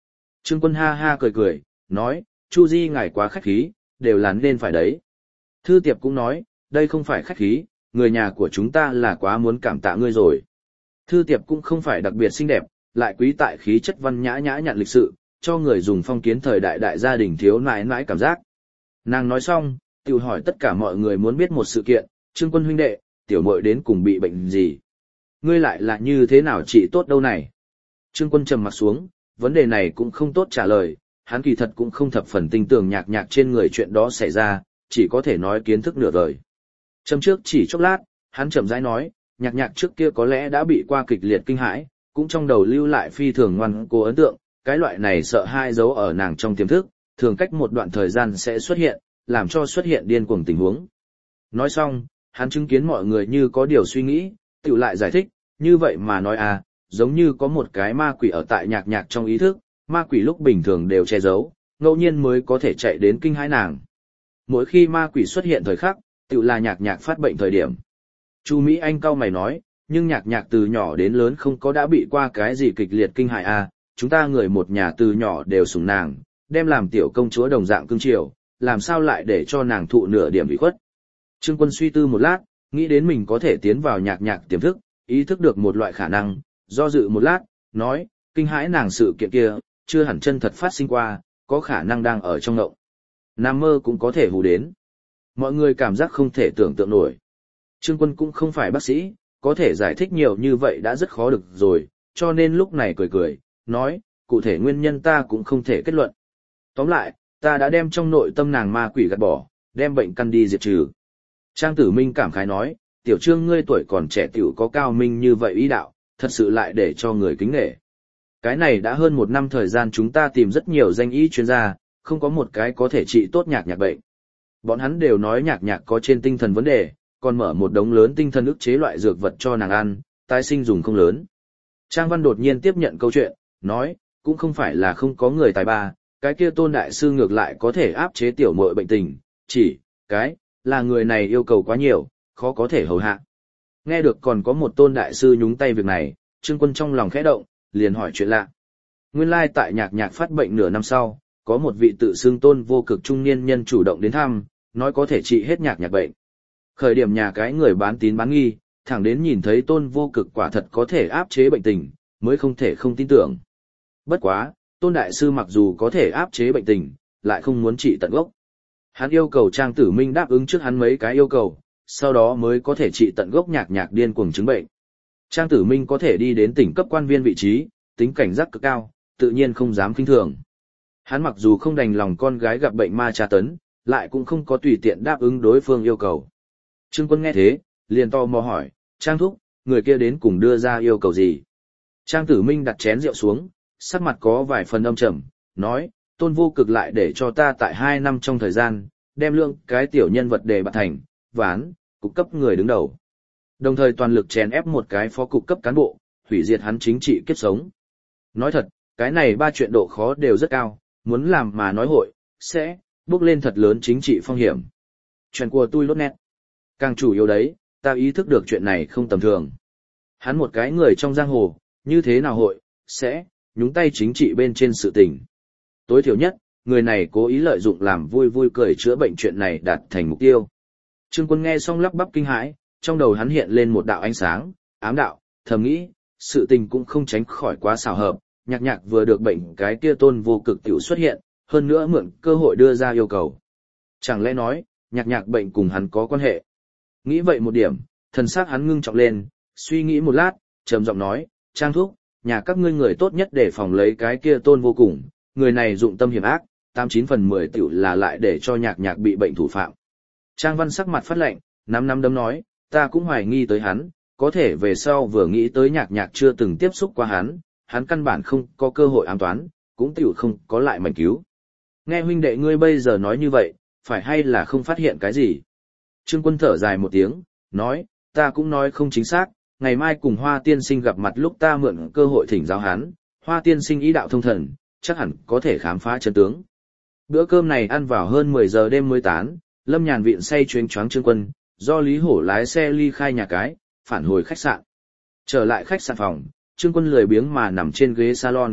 Trương Quân ha ha cười cười, nói, Chu Di ngài quá khách khí, đều là nên phải đấy. Thư Tiệp cũng nói, đây không phải khách khí, người nhà của chúng ta là quá muốn cảm tạ ngươi rồi. Thư Tiệp cũng không phải đặc biệt xinh đẹp, lại quý tại khí chất văn nhã nhã nhặn lịch sự, cho người dùng phong kiến thời đại đại gia đình thiếu nãi nãi cảm giác. Nàng nói xong, tiểu hỏi tất cả mọi người muốn biết một sự kiện, Trương Quân huynh đệ, tiểu muội đến cùng bị bệnh gì? Ngươi lại là như thế nào trị tốt đâu này? Trương Quân trầm mặt xuống, vấn đề này cũng không tốt trả lời, hắn kỳ thật cũng không thập phần tin tưởng nhạc nhạc trên người chuyện đó xảy ra, chỉ có thể nói kiến thức nửa vời. Châm trước chỉ chốc lát, hắn chậm rãi nói, nhạc nhạc trước kia có lẽ đã bị qua kịch liệt kinh hãi, cũng trong đầu lưu lại phi thường ngoan cố ấn tượng, cái loại này sợ hai giấu ở nàng trong tiềm thức, thường cách một đoạn thời gian sẽ xuất hiện, làm cho xuất hiện điên cuồng tình huống. Nói xong, hắn chứng kiến mọi người như có điều suy nghĩ, tự lại giải thích, như vậy mà nói à, giống như có một cái ma quỷ ở tại nhạc nhạc trong ý thức, ma quỷ lúc bình thường đều che giấu, ngẫu nhiên mới có thể chạy đến kinh hãi nàng. Mỗi khi ma quỷ xuất hiện thời khắc, tự là nhạc nhạc phát bệnh thời điểm. Chu Mỹ Anh cau mày nói, nhưng nhạc nhạc từ nhỏ đến lớn không có đã bị qua cái gì kịch liệt kinh hại à, chúng ta người một nhà từ nhỏ đều sủng nàng, đem làm tiểu công chúa đồng dạng cưng chiều, làm sao lại để cho nàng thụ nửa điểm bị khuất. Trương Quân suy tư một lát, nghĩ đến mình có thể tiến vào nhạc nhạc tiềm thức, ý thức được một loại khả năng, do dự một lát, nói, kinh hãi nàng sự kiện kia, chưa hẳn chân thật phát sinh qua, có khả năng đang ở trong ngộng. Nam mơ cũng có thể hù đến. Mọi người cảm giác không thể tưởng tượng nổi. Trương Quân cũng không phải bác sĩ, có thể giải thích nhiều như vậy đã rất khó được rồi, cho nên lúc này cười cười, nói, cụ thể nguyên nhân ta cũng không thể kết luận. Tóm lại, ta đã đem trong nội tâm nàng ma quỷ gạt bỏ, đem bệnh căn đi diệt trừ. Trang Tử Minh cảm khái nói, tiểu Trương ngươi tuổi còn trẻ tiểu có cao minh như vậy ý đạo, thật sự lại để cho người kính nể. Cái này đã hơn một năm thời gian chúng ta tìm rất nhiều danh y chuyên gia, không có một cái có thể trị tốt nhạc nhạc bệnh. Bọn hắn đều nói nhạc nhạc có trên tinh thần vấn đề, còn mở một đống lớn tinh thần ức chế loại dược vật cho nàng ăn, tái sinh dùng không lớn. Trang Văn đột nhiên tiếp nhận câu chuyện, nói, cũng không phải là không có người tài ba, cái kia Tôn đại sư ngược lại có thể áp chế tiểu muội bệnh tình, chỉ, cái, là người này yêu cầu quá nhiều, khó có thể hầu hạ. Nghe được còn có một Tôn đại sư nhúng tay việc này, Trương Quân trong lòng khẽ động, liền hỏi chuyện lạ. Nguyên lai tại nhạc nhạc phát bệnh nửa năm sau, có một vị tự xưng Tôn vô cực trung niên nhân chủ động đến thăm, nói có thể trị hết nhạc nhạc bệnh. Khởi điểm nhà cái người bán tín bán nghi, thẳng đến nhìn thấy Tôn vô cực quả thật có thể áp chế bệnh tình, mới không thể không tin tưởng. Bất quá, Tôn đại sư mặc dù có thể áp chế bệnh tình, lại không muốn trị tận gốc. Hắn yêu cầu Trang Tử Minh đáp ứng trước hắn mấy cái yêu cầu, sau đó mới có thể trị tận gốc nhạc nhạc điên cuồng chứng bệnh. Trang Tử Minh có thể đi đến tỉnh cấp quan viên vị trí, tính cảnh giác cực cao, tự nhiên không dám khinh thường. Hắn mặc dù không đành lòng con gái gặp bệnh ma tra tấn, lại cũng không có tùy tiện đáp ứng đối phương yêu cầu. Trương Quân nghe thế, liền to mò hỏi, Trang thúc, người kia đến cùng đưa ra yêu cầu gì? Trang Tử Minh đặt chén rượu xuống, sắc mặt có vài phần âm trầm, nói, Tôn vô cực lại để cho ta tại hai năm trong thời gian, đem lượng cái tiểu nhân vật đề bạt thành, ván, cục cấp người đứng đầu. Đồng thời toàn lực chèn ép một cái phó cục cấp cán bộ, hủy diệt hắn chính trị kiếp sống. Nói thật, cái này ba chuyện độ khó đều rất cao, muốn làm mà nói hội, sẽ, bước lên thật lớn chính trị phong hiểm. Chuyện của tôi lốt nét. Càng chủ yếu đấy, ta ý thức được chuyện này không tầm thường. Hắn một cái người trong giang hồ, như thế nào hội, sẽ, nhúng tay chính trị bên trên sự tình. Tối thiểu nhất, người này cố ý lợi dụng làm vui vui cười chữa bệnh chuyện này đạt thành mục tiêu. Trương Quân nghe xong lắp bắp kinh hãi, trong đầu hắn hiện lên một đạo ánh sáng, ám đạo, thầm nghĩ, sự tình cũng không tránh khỏi quá xảo hợp, nhạc nhạc vừa được bệnh cái kia Tôn vô cực tiểu xuất hiện, hơn nữa mượn cơ hội đưa ra yêu cầu. Chẳng lẽ nói, nhạc nhạc bệnh cùng hắn có quan hệ? Nghĩ vậy một điểm, thần sắc hắn ngưng trọng lên, suy nghĩ một lát, trầm giọng nói, Trang thúc, nhà các ngươi người tốt nhất để phòng lấy cái kia Tôn vô cùng, người này dụng tâm hiểm ác, tám chín phần mười tiểu là lại để cho nhạc nhạc bị bệnh thủ phạm. Trang Văn sắc mặt phát lạnh, năm năm đấm nói, ta cũng hoài nghi tới hắn, có thể về sau vừa nghĩ tới nhạc nhạc chưa từng tiếp xúc qua hắn, hắn căn bản không có cơ hội ám toán, cũng tiểu không có lại mảnh cứu. Nghe huynh đệ ngươi bây giờ nói như vậy, phải hay là không phát hiện cái gì? Trương Quân thở dài một tiếng, nói, ta cũng nói không chính xác, ngày mai cùng Hoa tiên sinh gặp mặt lúc ta mượn cơ hội thỉnh giáo hắn, Hoa tiên sinh ý đạo thông thần, chắc hẳn có thể khám phá chân tướng. Bữa cơm này ăn vào hơn mười giờ đêm mới tán, Lâm Nhàn viện say chuyến choáng Trương Quân, do Lý Hổ lái xe ly khai nhà cái, phản hồi khách sạn. Trở lại khách sạn phòng, Trương Quân lười biếng mà nằm trên ghế salon,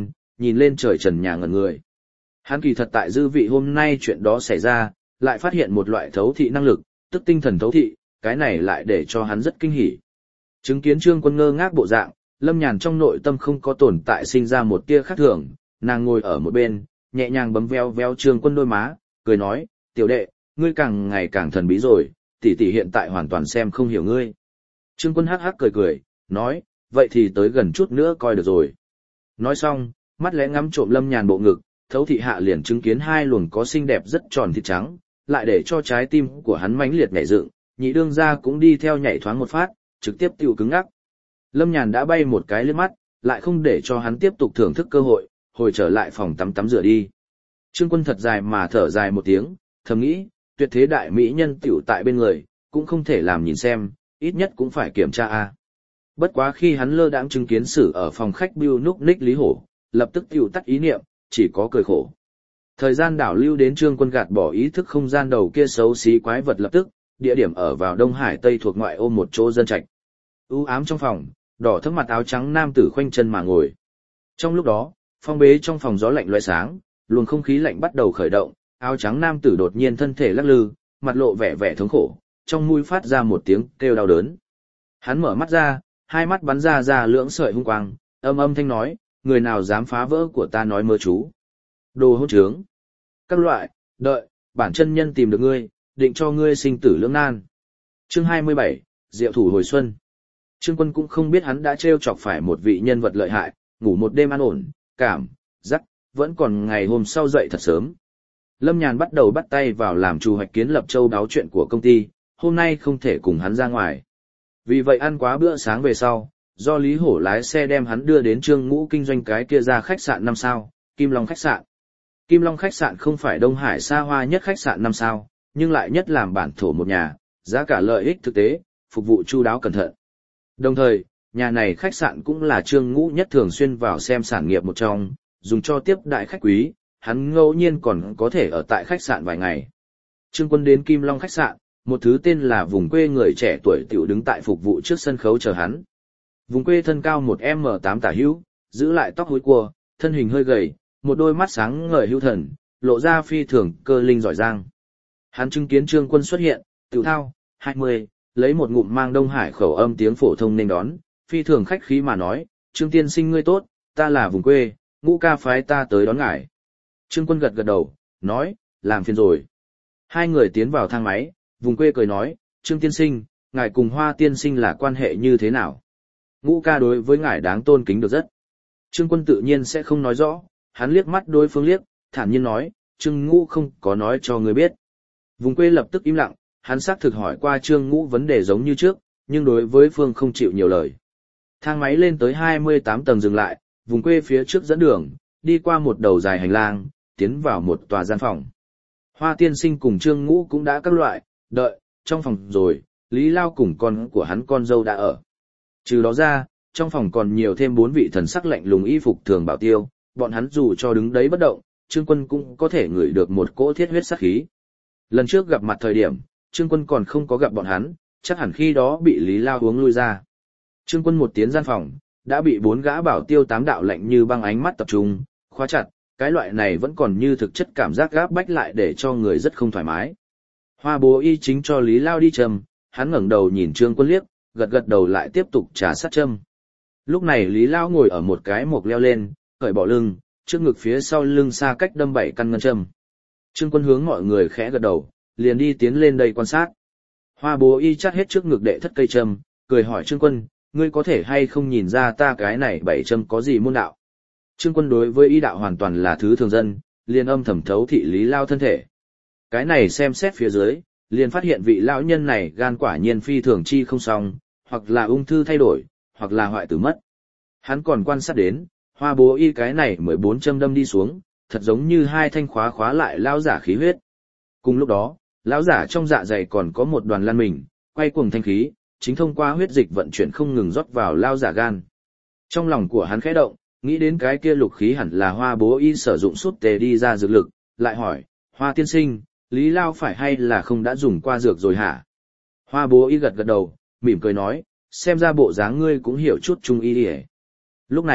nhìn lên trời trần nhà ngẩn người. Hắn kỳ thật tại dư vị hôm nay chuyện đó xảy ra, lại phát hiện một loại thấu thị năng lực, tức tinh thần thấu thị, cái này lại để cho hắn rất kinh hỉ. Chứng kiến Trương Quân ngơ ngác bộ dạng, Lâm Nhàn trong nội tâm không có tồn tại sinh ra một tia khác thường, nàng ngồi ở một bên, nhẹ nhàng bấm veo veo Trương Quân đôi má, cười nói, tiểu đệ, ngươi càng ngày càng thần bí rồi, tỷ tỷ hiện tại hoàn toàn xem không hiểu ngươi. Trương Quân hắc hắc cười cười, nói, vậy thì tới gần chút nữa coi được rồi. Nói xong, mắt lẽ ngắm trộm Lâm Nhàn bộ ngực, thấu thị hạ liền chứng kiến hai luồng có xinh đẹp rất tròn thịt trắng, lại để cho trái tim của hắn mãnh liệt nhảy dựng, nhị đương gia cũng đi theo nhảy thoáng một phát, trực tiếp tiêu cứng ngắc. Lâm Nhàn đã bay một cái liếc mắt, lại không để cho hắn tiếp tục thưởng thức cơ hội, hồi trở lại phòng tắm tắm rửa đi. Trương Quân thật dài mà thở dài một tiếng, thầm nghĩ, tuyệt thế đại mỹ nhân tiểu tại bên người, cũng không thể làm nhìn xem, ít nhất cũng phải kiểm tra a. Bất quá khi hắn lơ đãng chứng kiến Sử ở phòng khách bưu núc ních Lý Hổ, lập tức tiểu tắt ý niệm, chỉ có cười khổ. Thời gian đảo lưu đến Trương Quân gạt bỏ ý thức không gian đầu kia xấu xí quái vật lập tức, địa điểm ở vào Đông Hải Tây thuộc ngoại ô một chỗ dân trạch. U ám trong phòng, đỏ thẫm mặt áo trắng nam tử khoanh chân mà ngồi. Trong lúc đó, phong bế trong phòng gió lạnh loé sáng, luồng không khí lạnh bắt đầu khởi động, áo trắng nam tử đột nhiên thân thể lắc lư, mặt lộ vẻ vẻ thống khổ, trong mũi phát ra một tiếng kêu đau đớn. Hắn mở mắt ra, hai mắt bắn ra ra lưỡng sợi hung quang, âm âm thanh nói, người nào dám phá vỡ của ta nói mơ chú. Đồ hỗn trướng. Các loại, đợi, bản chân nhân tìm được ngươi, định cho ngươi sinh tử lưỡng nan. Chương hai mươi bảy, Diệu thủ hồi xuân. Trương Quân cũng không biết hắn đã trêu chọc phải một vị nhân vật lợi hại, ngủ một đêm an ổn, cảm, giác, vẫn còn ngày hôm sau dậy thật sớm. Lâm Nhàn bắt đầu bắt tay vào làm chủ hoạch kiến lập châu đáo chuyện của công ty, hôm nay không thể cùng hắn ra ngoài. Vì vậy ăn quá bữa sáng về sau, do Lý Hổ lái xe đem hắn đưa đến Trương Ngũ kinh doanh cái kia ra khách sạn năm sao, Kim Long khách sạn. Kim Long khách sạn không phải Đông Hải xa hoa nhất khách sạn năm sao, nhưng lại nhất làm bản thổ một nhà, giá cả lợi ích thực tế, phục vụ chu đáo cẩn thận. Đồng thời, nhà này khách sạn cũng là Trương Ngũ nhất thường xuyên vào xem sản nghiệp một trong, dùng cho tiếp đại khách quý, hắn ngẫu nhiên còn có thể ở tại khách sạn vài ngày. Trương Quân đến Kim Long khách sạn, một thứ tên là vùng quê người trẻ tuổi tiểu đứng tại phục vụ trước sân khấu chờ hắn. Vùng quê thân cao một em em tám tả hữu, giữ lại tóc húi cua, thân hình hơi gầy, một đôi mắt sáng ngời hữu thần, lộ ra phi thường cơ linh giỏi giang. Hắn chứng kiến Trương Quân xuất hiện, tiểu thao, hai mươi, lấy một ngụm mang Đông Hải khẩu âm tiếng phổ thông nên đón, phi thường khách khí mà nói, Trương tiên sinh ngươi tốt, ta là vùng quê, Ngũ ca phái ta tới đón ngài. Trương Quân gật gật đầu, nói, làm phiền rồi. Hai người tiến vào thang máy, vùng quê cười nói, Trương tiên sinh, ngài cùng Hoa tiên sinh là quan hệ như thế nào? Ngũ ca đối với ngài đáng tôn kính được rất. Trương Quân tự nhiên sẽ không nói rõ, hắn liếc mắt đối phương liếc, thản nhiên nói, Trương Ngũ không có nói cho người biết. Vùng quê lập tức im lặng, hắn xác thực hỏi qua Trương Ngũ vấn đề giống như trước, nhưng đối với phương không chịu nhiều lời. Thang máy lên tới hai mươi tám tầng dừng lại, vùng quê phía trước dẫn đường, đi qua một đầu dài hành lang, tiến vào một tòa gian phòng. Hoa tiên sinh cùng Trương Ngũ cũng đã các loại, đợi, trong phòng rồi, Lý Lao cùng con của hắn con dâu đã ở. Trừ đó ra, trong phòng còn nhiều thêm bốn vị thần sắc lạnh lùng y phục thường bảo tiêu, bọn hắn dù cho đứng đấy bất động, Trương Quân cũng có thể ngửi được một cỗ thiết huyết sát khí. Lần trước gặp mặt thời điểm, Trương Quân còn không có gặp bọn hắn, chắc hẳn khi đó bị Lý Lao uống lui ra. Trương Quân một tiến gian phòng, đã bị bốn gã bảo tiêu tám đạo lạnh như băng ánh mắt tập trung, khóa chặt, cái loại này vẫn còn như thực chất cảm giác gáp bách lại để cho người rất không thoải mái. Hoa bố y chính cho Lý Lao đi trầm, hắn ngẩng đầu nhìn Trương Quân liếc, gật gật đầu lại tiếp tục trả sát châm. Lúc này Lý Lao ngồi ở một cái mộc leo lên, cởi bỏ lưng, trước ngực phía sau lưng xa cách đâm bảy căn ngân châm. Trương Quân hướng mọi người khẽ gật đầu, liền đi tiến lên đây quan sát. Hoa bố y chắt hết trước ngực đệ thất cây châm, cười hỏi Trương Quân, ngươi có thể hay không nhìn ra ta cái này bảy châm có gì môn đạo? Trương Quân đối với y đạo hoàn toàn là thứ thường dân, liền âm thầm thấu thị Lý Lao thân thể. Cái này xem xét phía dưới, liền phát hiện vị lão nhân này gan quả nhiên phi thường chi không xong, hoặc là ung thư thay đổi, hoặc là hoại tử mất. Hắn còn quan sát đến, hoa bố y cái này mười bốn châm đâm đi xuống, thật giống như hai thanh khóa khóa lại lão giả khí huyết. Cùng lúc đó, lão giả trong dạ dày còn có một đoàn lan mình, quay cuồng thanh khí, chính thông qua huyết dịch vận chuyển không ngừng rót vào lão giả gan. Trong lòng của hắn khẽ động, nghĩ đến cái kia lục khí hẳn là hoa bố y sử dụng suốt tề đi ra dược lực, lại hỏi, Hoa tiên sinh, Lý Lao phải hay là không đã dùng qua dược rồi hả? Hoa bố y gật gật đầu, mỉm cười nói, xem ra bộ dáng ngươi cũng hiểu chút trung y đi. Lúc này,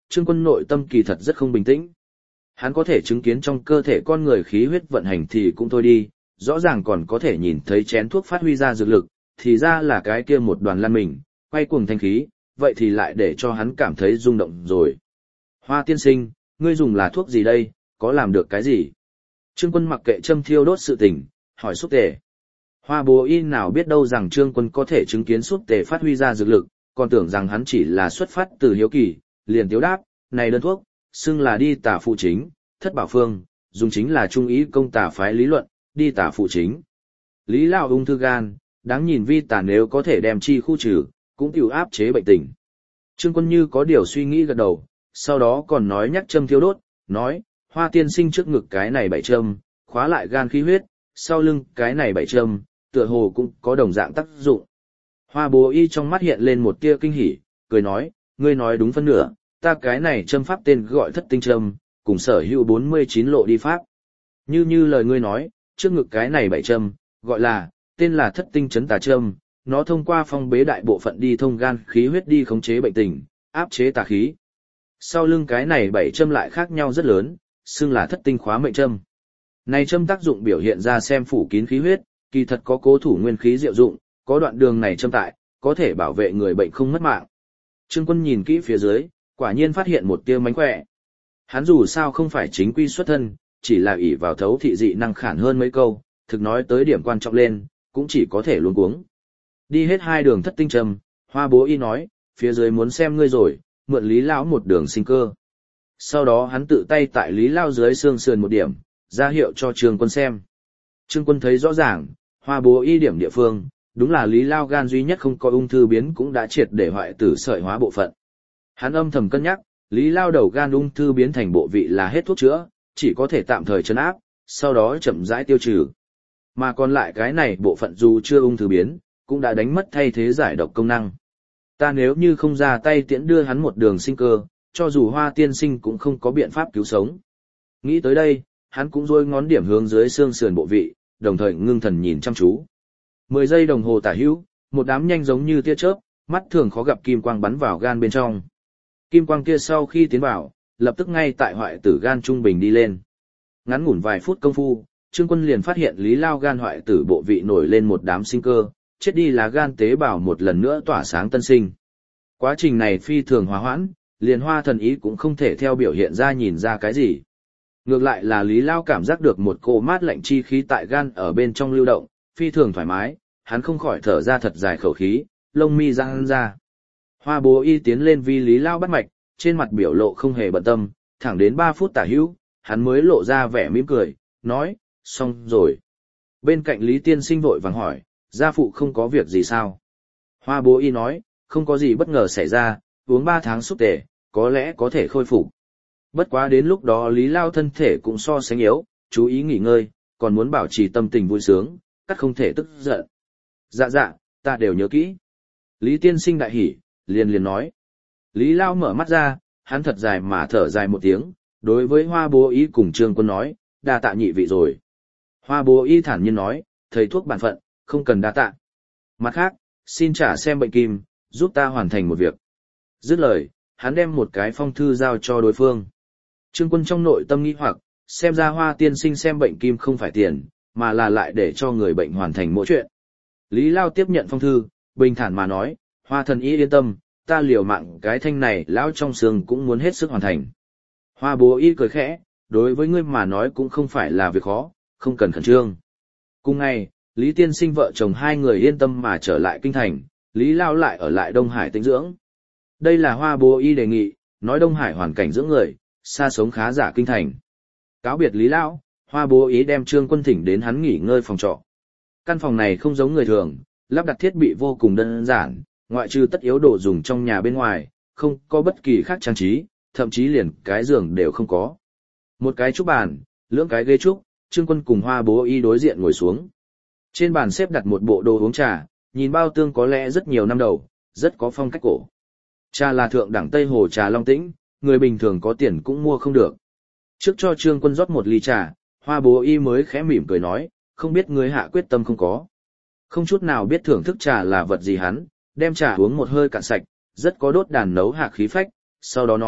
Trương Quân nội tâm kỳ thật rất không bình tĩnh. Hắn có thể chứng kiến trong cơ thể con người khí huyết vận hành thì cũng thôi đi, rõ ràng còn có thể nhìn thấy chén thuốc phát huy ra dược lực, thì ra là cái kia một đoàn lan mình, quay cuồng thanh khí, vậy thì lại để cho hắn cảm thấy rung động rồi. Hoa tiên sinh, ngươi dùng là thuốc gì đây, có làm được cái gì? Trương Quân mặc kệ châm thiêu đốt sự tình, hỏi xúc tề. Hoa bố y nào biết đâu rằng Trương Quân có thể chứng kiến xúc tề phát huy ra dược lực, còn tưởng rằng hắn chỉ là xuất phát từ hiếu kỳ, liền tiếu đáp, này đơn thuốc, xưng là đi tả phụ chính, thất bảo phương, dùng chính là trung ý công tả phái lý luận, đi tả phụ chính. Lý lão ung thư gan, đáng nhìn vi tả nếu có thể đem chi khu trừ, cũng tiểu áp chế bệnh tình. Trương Quân như có điều suy nghĩ gật đầu, sau đó còn nói nhắc châm thiêu đốt, nói, Hoa tiên sinh trước ngực cái này bảy châm, khóa lại gan khí huyết, sau lưng cái này bảy châm, tựa hồ cũng có đồng dạng tác dụng. Hoa bố y trong mắt hiện lên một tia kinh hỉ, cười nói, ngươi nói đúng phân nửa, ta cái này châm pháp tên gọi thất tinh châm, cùng sở hữu bốn mươi chín lộ đi pháp. Như như lời ngươi nói, trước ngực cái này bảy châm, gọi là, tên là thất tinh chấn tà châm, nó thông qua phong bế đại bộ phận đi thông gan khí huyết đi khống chế bệnh tình, áp chế tà khí. Sau lưng cái này bảy châm lại khác nhau rất lớn, xưng là thất tinh khóa mệnh châm. Này châm tác dụng biểu hiện ra xem phủ kín khí huyết, kỳ thật có cố thủ nguyên khí diệu dụng, có đoạn đường này châm tại, có thể bảo vệ người bệnh không mất mạng. Trương Quân nhìn kỹ phía dưới, quả nhiên phát hiện một tia mánh khỏe. Hắn dù sao không phải chính quy xuất thân, chỉ là ỷ vào thấu thị dị năng khản hơn mấy câu, thực nói tới điểm quan trọng lên, cũng chỉ có thể luống cuống. Đi hết hai đường thất tinh châm, Hoa bố y nói, phía dưới muốn xem ngươi rồi, mượn Lý lão một đường sinh cơ. Sau đó hắn tự tay tại Lý lão dưới xương sườn một điểm, ra hiệu cho Trương Quân xem. Trương Quân thấy rõ ràng, Hoa bố y điểm địa phương, đúng là Lý lão gan duy nhất không có ung thư biến cũng đã triệt để hoại tử sợi hóa bộ phận. Hắn âm thầm cân nhắc, Lý lão đầu gan ung thư biến thành bộ vị là hết thuốc chữa, chỉ có thể tạm thời trấn áp, sau đó chậm rãi tiêu trừ. Mà còn lại cái này bộ phận dù chưa ung thư biến, cũng đã đánh mất thay thế giải độc công năng. Ta nếu như không ra tay tiễn đưa hắn một đường sinh cơ, cho dù Hoa tiên sinh cũng không có biện pháp cứu sống. Nghĩ tới đây, hắn cũng rôi ngón điểm hướng dưới xương sườn bộ vị, đồng thời ngưng thần nhìn chăm chú. Mười giây đồng hồ tả hữu, một đám nhanh giống như tia chớp, mắt thường khó gặp kim quang bắn vào gan bên trong. Kim quang kia sau khi tiến vào, lập tức ngay tại hoại tử gan trung bình đi lên. Ngắn ngủn vài phút công phu, Trương Quân liền phát hiện Lý lão gan hoại tử bộ vị nổi lên một đám sinh cơ, chết đi là gan tế bào một lần nữa tỏa sáng tân sinh. Quá trình này phi thường hòa hoãn, liền Hoa thần ý cũng không thể theo biểu hiện ra nhìn ra cái gì. Ngược lại là Lý lão cảm giác được một cỗ mát lạnh chi khí tại gan ở bên trong lưu động, phi thường thoải mái, hắn không khỏi thở ra thật dài khẩu khí, lông mi giãn ra. Hoa bố y tiến lên vi Lý lão bắt mạch, trên mặt biểu lộ không hề bận tâm, thẳng đến ba phút tả hữu, hắn mới lộ ra vẻ mỉm cười, nói, xong rồi. Bên cạnh Lý tiên sinh vội vàng hỏi, gia phụ không có việc gì sao? Hoa bố y nói, không có gì bất ngờ xảy ra, uống ba tháng xúc tề, có lẽ có thể khôi phục. Bất quá đến lúc đó Lý lão thân thể cũng so sánh yếu, chú ý nghỉ ngơi, còn muốn bảo trì tâm tình vui sướng, cắt không thể tức giận. Dạ dạ, ta đều nhớ kỹ. Lý tiên sinh đại hỉ, liền liền nói. Lý lão mở mắt ra, hắn thật dài mà thở dài một tiếng, đối với Hoa bố y cùng Trương Quân nói, đa tạ nhị vị rồi. Hoa bố y thản nhiên nói, thầy thuốc bản phận, không cần đa tạ. Mặt khác, xin trả xem bệnh kim, giúp ta hoàn thành một việc. Dứt lời, hắn đem một cái phong thư giao cho đối phương. Trương Quân trong nội tâm nghĩ hoặc, xem ra Hoa tiên sinh xem bệnh kim không phải tiền, mà là lại để cho người bệnh hoàn thành mỗi chuyện. Lý lão tiếp nhận phong thư, bình thản mà nói, Hoa thần y yên tâm, ta liều mạng cái thanh này lão trong xương cũng muốn hết sức hoàn thành. Hoa bố y cười khẽ, đối với ngươi mà nói cũng không phải là việc khó, không cần khẩn trương. Cùng ngày, Lý tiên sinh vợ chồng hai người yên tâm mà trở lại kinh thành, Lý lão lại ở lại Đông Hải tĩnh dưỡng. Đây là Hoa bố y đề nghị, nói Đông Hải hoàn cảnh dưỡng người, xa sống khá giả kinh thành. Cáo biệt Lý lão, Hoa bố y đem Trương Quân thỉnh đến hắn nghỉ ngơi phòng trọ. Căn phòng này không giống người thường, lắp đặt thiết bị vô cùng đơn giản, ngoại trừ tất yếu đồ dùng trong nhà bên ngoài, không có bất kỳ khác trang trí, thậm chí liền cái giường đều không có. Một cái trúc bàn, lưỡng cái ghế trúc, Trương Quân cùng Hoa bố y đối diện ngồi xuống. Trên bàn xếp đặt một bộ đồ uống trà, nhìn bao tương có lẽ rất nhiều năm đầu, rất có phong cách cổ. Trà là thượng đẳng Tây Hồ trà Long Tĩnh, người bình thường có tiền cũng mua không được. Trước cho Trương Quân rót một ly trà, Hoa bố y mới khẽ mỉm cười nói, không biết ngươi hạ quyết tâm không có. Không chút nào biết thưởng thức trà là vật gì hắn, đem trà uống một hơi cạn sạch, rất có đốt đàn nấu hạ khí phách, sau đó nói,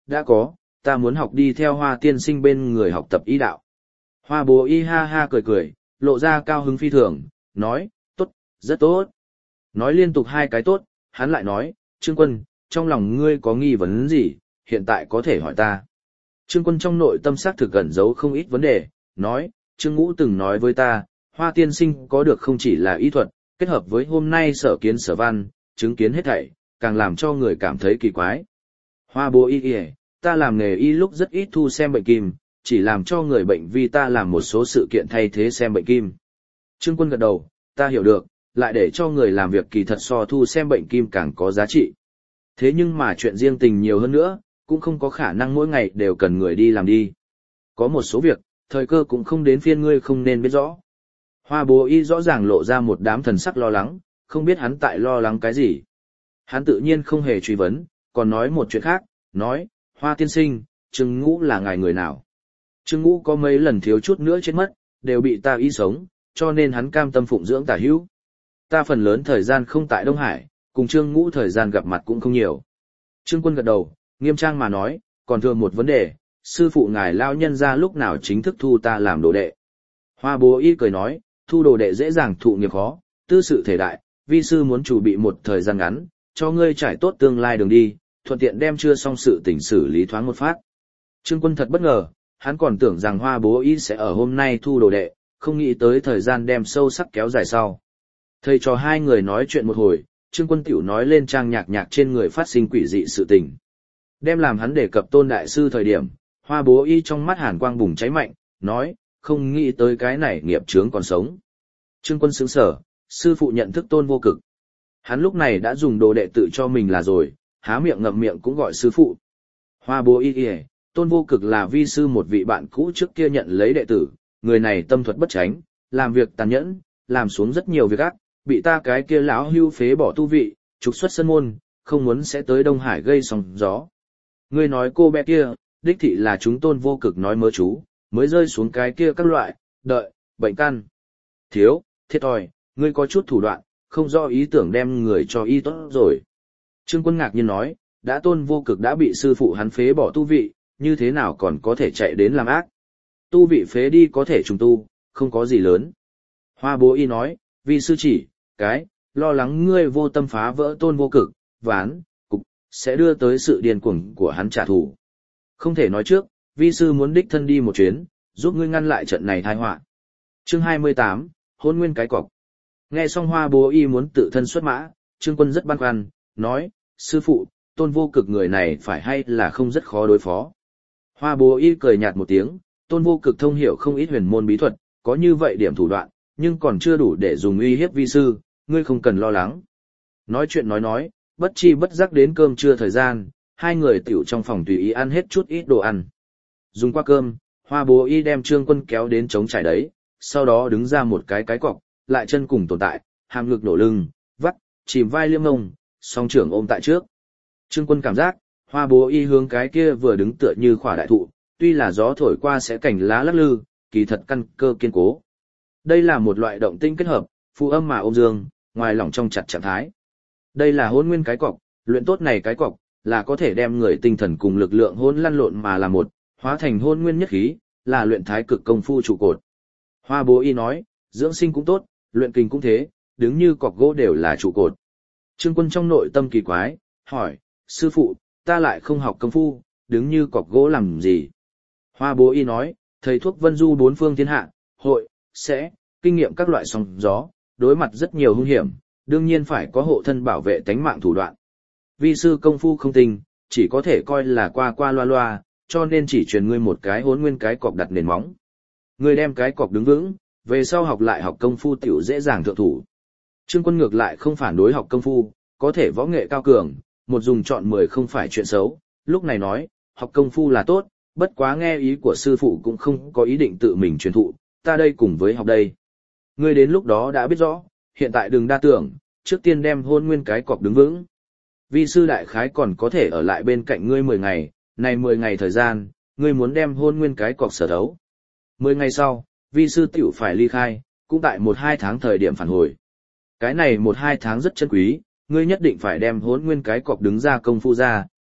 đã có, ta muốn học đi theo Hoa tiên sinh bên người học tập y đạo. Hoa bố y ha ha cười cười, lộ ra cao hứng phi thường, nói, tốt, rất tốt. Nói liên tục hai cái tốt, hắn lại nói, Trương Quân, trong lòng ngươi có nghi vấn gì, hiện tại có thể hỏi ta. Trương Quân trong nội tâm xác thực ẩn giấu không ít vấn đề, nói, Trương Ngũ từng nói với ta, Hoa tiên sinh có được không chỉ là y thuật, kết hợp với hôm nay sở kiến sở văn, chứng kiến hết thảy, càng làm cho người cảm thấy kỳ quái. Hoa bố y y, ta làm nghề y lúc rất ít thu xem bệnh kim, chỉ làm cho người bệnh vì ta làm một số sự kiện thay thế xem bệnh kim. Trương Quân gật đầu, ta hiểu được, lại để cho người làm việc kỳ thật so thu xem bệnh kim càng có giá trị. Thế nhưng mà chuyện riêng tình nhiều hơn nữa, cũng không có khả năng mỗi ngày đều cần người đi làm đi. Có một số việc, thời cơ cũng không đến phiên ngươi không nên biết rõ. Hoa bố y rõ ràng lộ ra một đám thần sắc lo lắng, không biết hắn tại lo lắng cái gì. Hắn tự nhiên không hề truy vấn, còn nói một chuyện khác, nói, Hoa tiên sinh, Trương Ngũ là ngài người nào? Trương Ngũ có mấy lần thiếu chút nữa chết mất, đều bị ta y sống, cho nên hắn cam tâm phụng dưỡng tả hữu. Ta phần lớn thời gian không tại Đông Hải, cùng Trương Ngũ thời gian gặp mặt cũng không nhiều. Trương Quân gật đầu, nghiêm trang mà nói, còn thừa một vấn đề, sư phụ ngài lao nhân ra lúc nào chính thức thu ta làm đồ đệ. Hoa bố y cười nói, thu đồ đệ dễ dàng thụ nghiệp khó, tư sự thể đại, vi sư muốn chuẩn bị một thời gian ngắn, cho ngươi trải tốt tương lai đường đi, thuận tiện đem chưa xong sự tình xử lý thoáng một phát. Trương Quân thật bất ngờ, hắn còn tưởng rằng Hoa bố y sẽ ở hôm nay thu đồ đệ, không nghĩ tới thời gian đem sâu sắc kéo dài sau. Thầy trò hai người nói chuyện một hồi, Trương Quân tiểu nói lên trang nhạc nhạc trên người phát sinh quỷ dị sự tình. Đem làm hắn đề cập Tôn đại sư thời điểm, Hoa bố y trong mắt hàn quang bùng cháy mạnh, nói, không nghĩ tới cái này nghiệp chướng còn sống. Trương Quân sững sờ, sư phụ nhận thức Tôn Vô Cực. Hắn lúc này đã dùng đồ đệ tự cho mình là rồi, há miệng ngậm miệng cũng gọi sư phụ. Hoa bố y y, Tôn Vô Cực là vi sư một vị bạn cũ trước kia nhận lấy đệ tử, người này tâm thuật bất tránh, làm việc tàn nhẫn, làm xuống rất nhiều việc ác, bị ta cái kia lão hưu phế bỏ tu vị, trục xuất sân môn, không muốn sẽ tới Đông Hải gây sóng gió. Ngươi nói cô bé kia, đích thị là chúng Tôn Vô Cực nói mớ chú, mới rơi xuống cái kia các loại, đợi, bệnh căn. Thiếu, thiệt thòi, ngươi có chút thủ đoạn, không do ý tưởng đem người cho y tốt rồi. Trương Quân ngạc nhiên nói, đã Tôn Vô Cực đã bị sư phụ hắn phế bỏ tu vị, như thế nào còn có thể chạy đến làm ác. Tu vị phế đi có thể trùng tu, không có gì lớn. Hoa bố y nói, vì sư chỉ, cái, lo lắng ngươi vô tâm phá vỡ Tôn Vô Cực, ván, cục, sẽ đưa tới sự điên cuồng của hắn trả thù. Không thể nói trước, vi sư muốn đích thân đi một chuyến, giúp ngươi ngăn lại trận này tai họa. Chương hai mươi tám, hôn nguyên cái cọc. Nghe xong Hoa bố y muốn tự thân xuất mã, Trương Quân rất băn khoăn, nói, sư phụ, Tôn Vô Cực người này phải hay là không rất khó đối phó. Hoa bố y cười nhạt một tiếng, Tôn Vô Cực thông hiểu không ít huyền môn bí thuật, có như vậy điểm thủ đoạn, nhưng còn chưa đủ để dùng uy hiếp vi sư, ngươi không cần lo lắng. Nói chuyện nói nói, bất chi bất giác đến cơm trưa thời gian, hai người tiểu trong phòng tùy ý ăn hết chút ít đồ ăn. Dùng qua cơm, Hoa bố y đem Trương Quân kéo đến trống trải đấy, sau đó đứng ra một cái cái cọc, lại chân cùng tồn tại, hàm ngực nổ lưng, vắt, chìm vai liêm ngông, song trưởng ôm tại trước. Trương Quân cảm giác, Hoa bố y hướng cái kia vừa đứng tựa như khỏa đại thụ, tuy là gió thổi qua sẽ cành lá lắc lư, kỳ thật căn cơ kiên cố. Đây là một loại động tinh kết hợp, phụ âm mà ôm dương, ngoài lỏng trong chặt trạng thái. Đây là hôn nguyên cái cọc, luyện tốt này cái cọc, là có thể đem người tinh thần cùng lực lượng hôn lăn lộn mà là một, hóa thành hôn nguyên nhất khí, là luyện thái cực công phu trụ cột. Hoa bố y nói, dưỡng sinh cũng tốt, luyện kinh cũng thế, đứng như cọc gỗ đều là trụ cột. Trương Quân trong nội tâm kỳ quái, hỏi, sư phụ, ta lại không học công phu, đứng như cọc gỗ làm gì? Hoa bố y nói, thầy thuốc vân du bốn phương thiên hạ, hội, sẽ, kinh nghiệm các loại sóng gió, đối mặt rất nhiều hung hiểm, đương nhiên phải có hộ thân bảo vệ tánh mạng thủ đoạn. Vi sư công phu không tinh, chỉ có thể coi là qua qua loa loa, cho nên chỉ truyền ngươi một cái hốn nguyên cái cọc đặt nền móng. Ngươi đem cái cọc đứng vững, về sau học lại học công phu tiểu dễ dàng thượng thủ. Trương Quân ngược lại không phản đối học công phu, có thể võ nghệ cao cường, một dùng chọn mười không phải chuyện xấu, lúc này nói, học công phu là tốt, bất quá nghe ý của sư phụ cũng không có ý định tự mình truyền thụ, ta đây cùng với học đây. Ngươi đến lúc đó đã biết rõ, hiện tại đừng đa tưởng, trước tiên đem hôn nguyên cái cọc đứng vững. Vi sư đại khái còn có thể ở lại bên cạnh ngươi mười ngày, này mười ngày thời gian, ngươi muốn đem hôn nguyên cái cọc sở thấu. mười ngày sau, vi sư tiểu phải ly khai, cũng tại một hai tháng thời điểm phản hồi. Cái này một hai tháng rất chân quý, ngươi nhất định phải đem hốn nguyên cái cọc đứng ra công phu ra,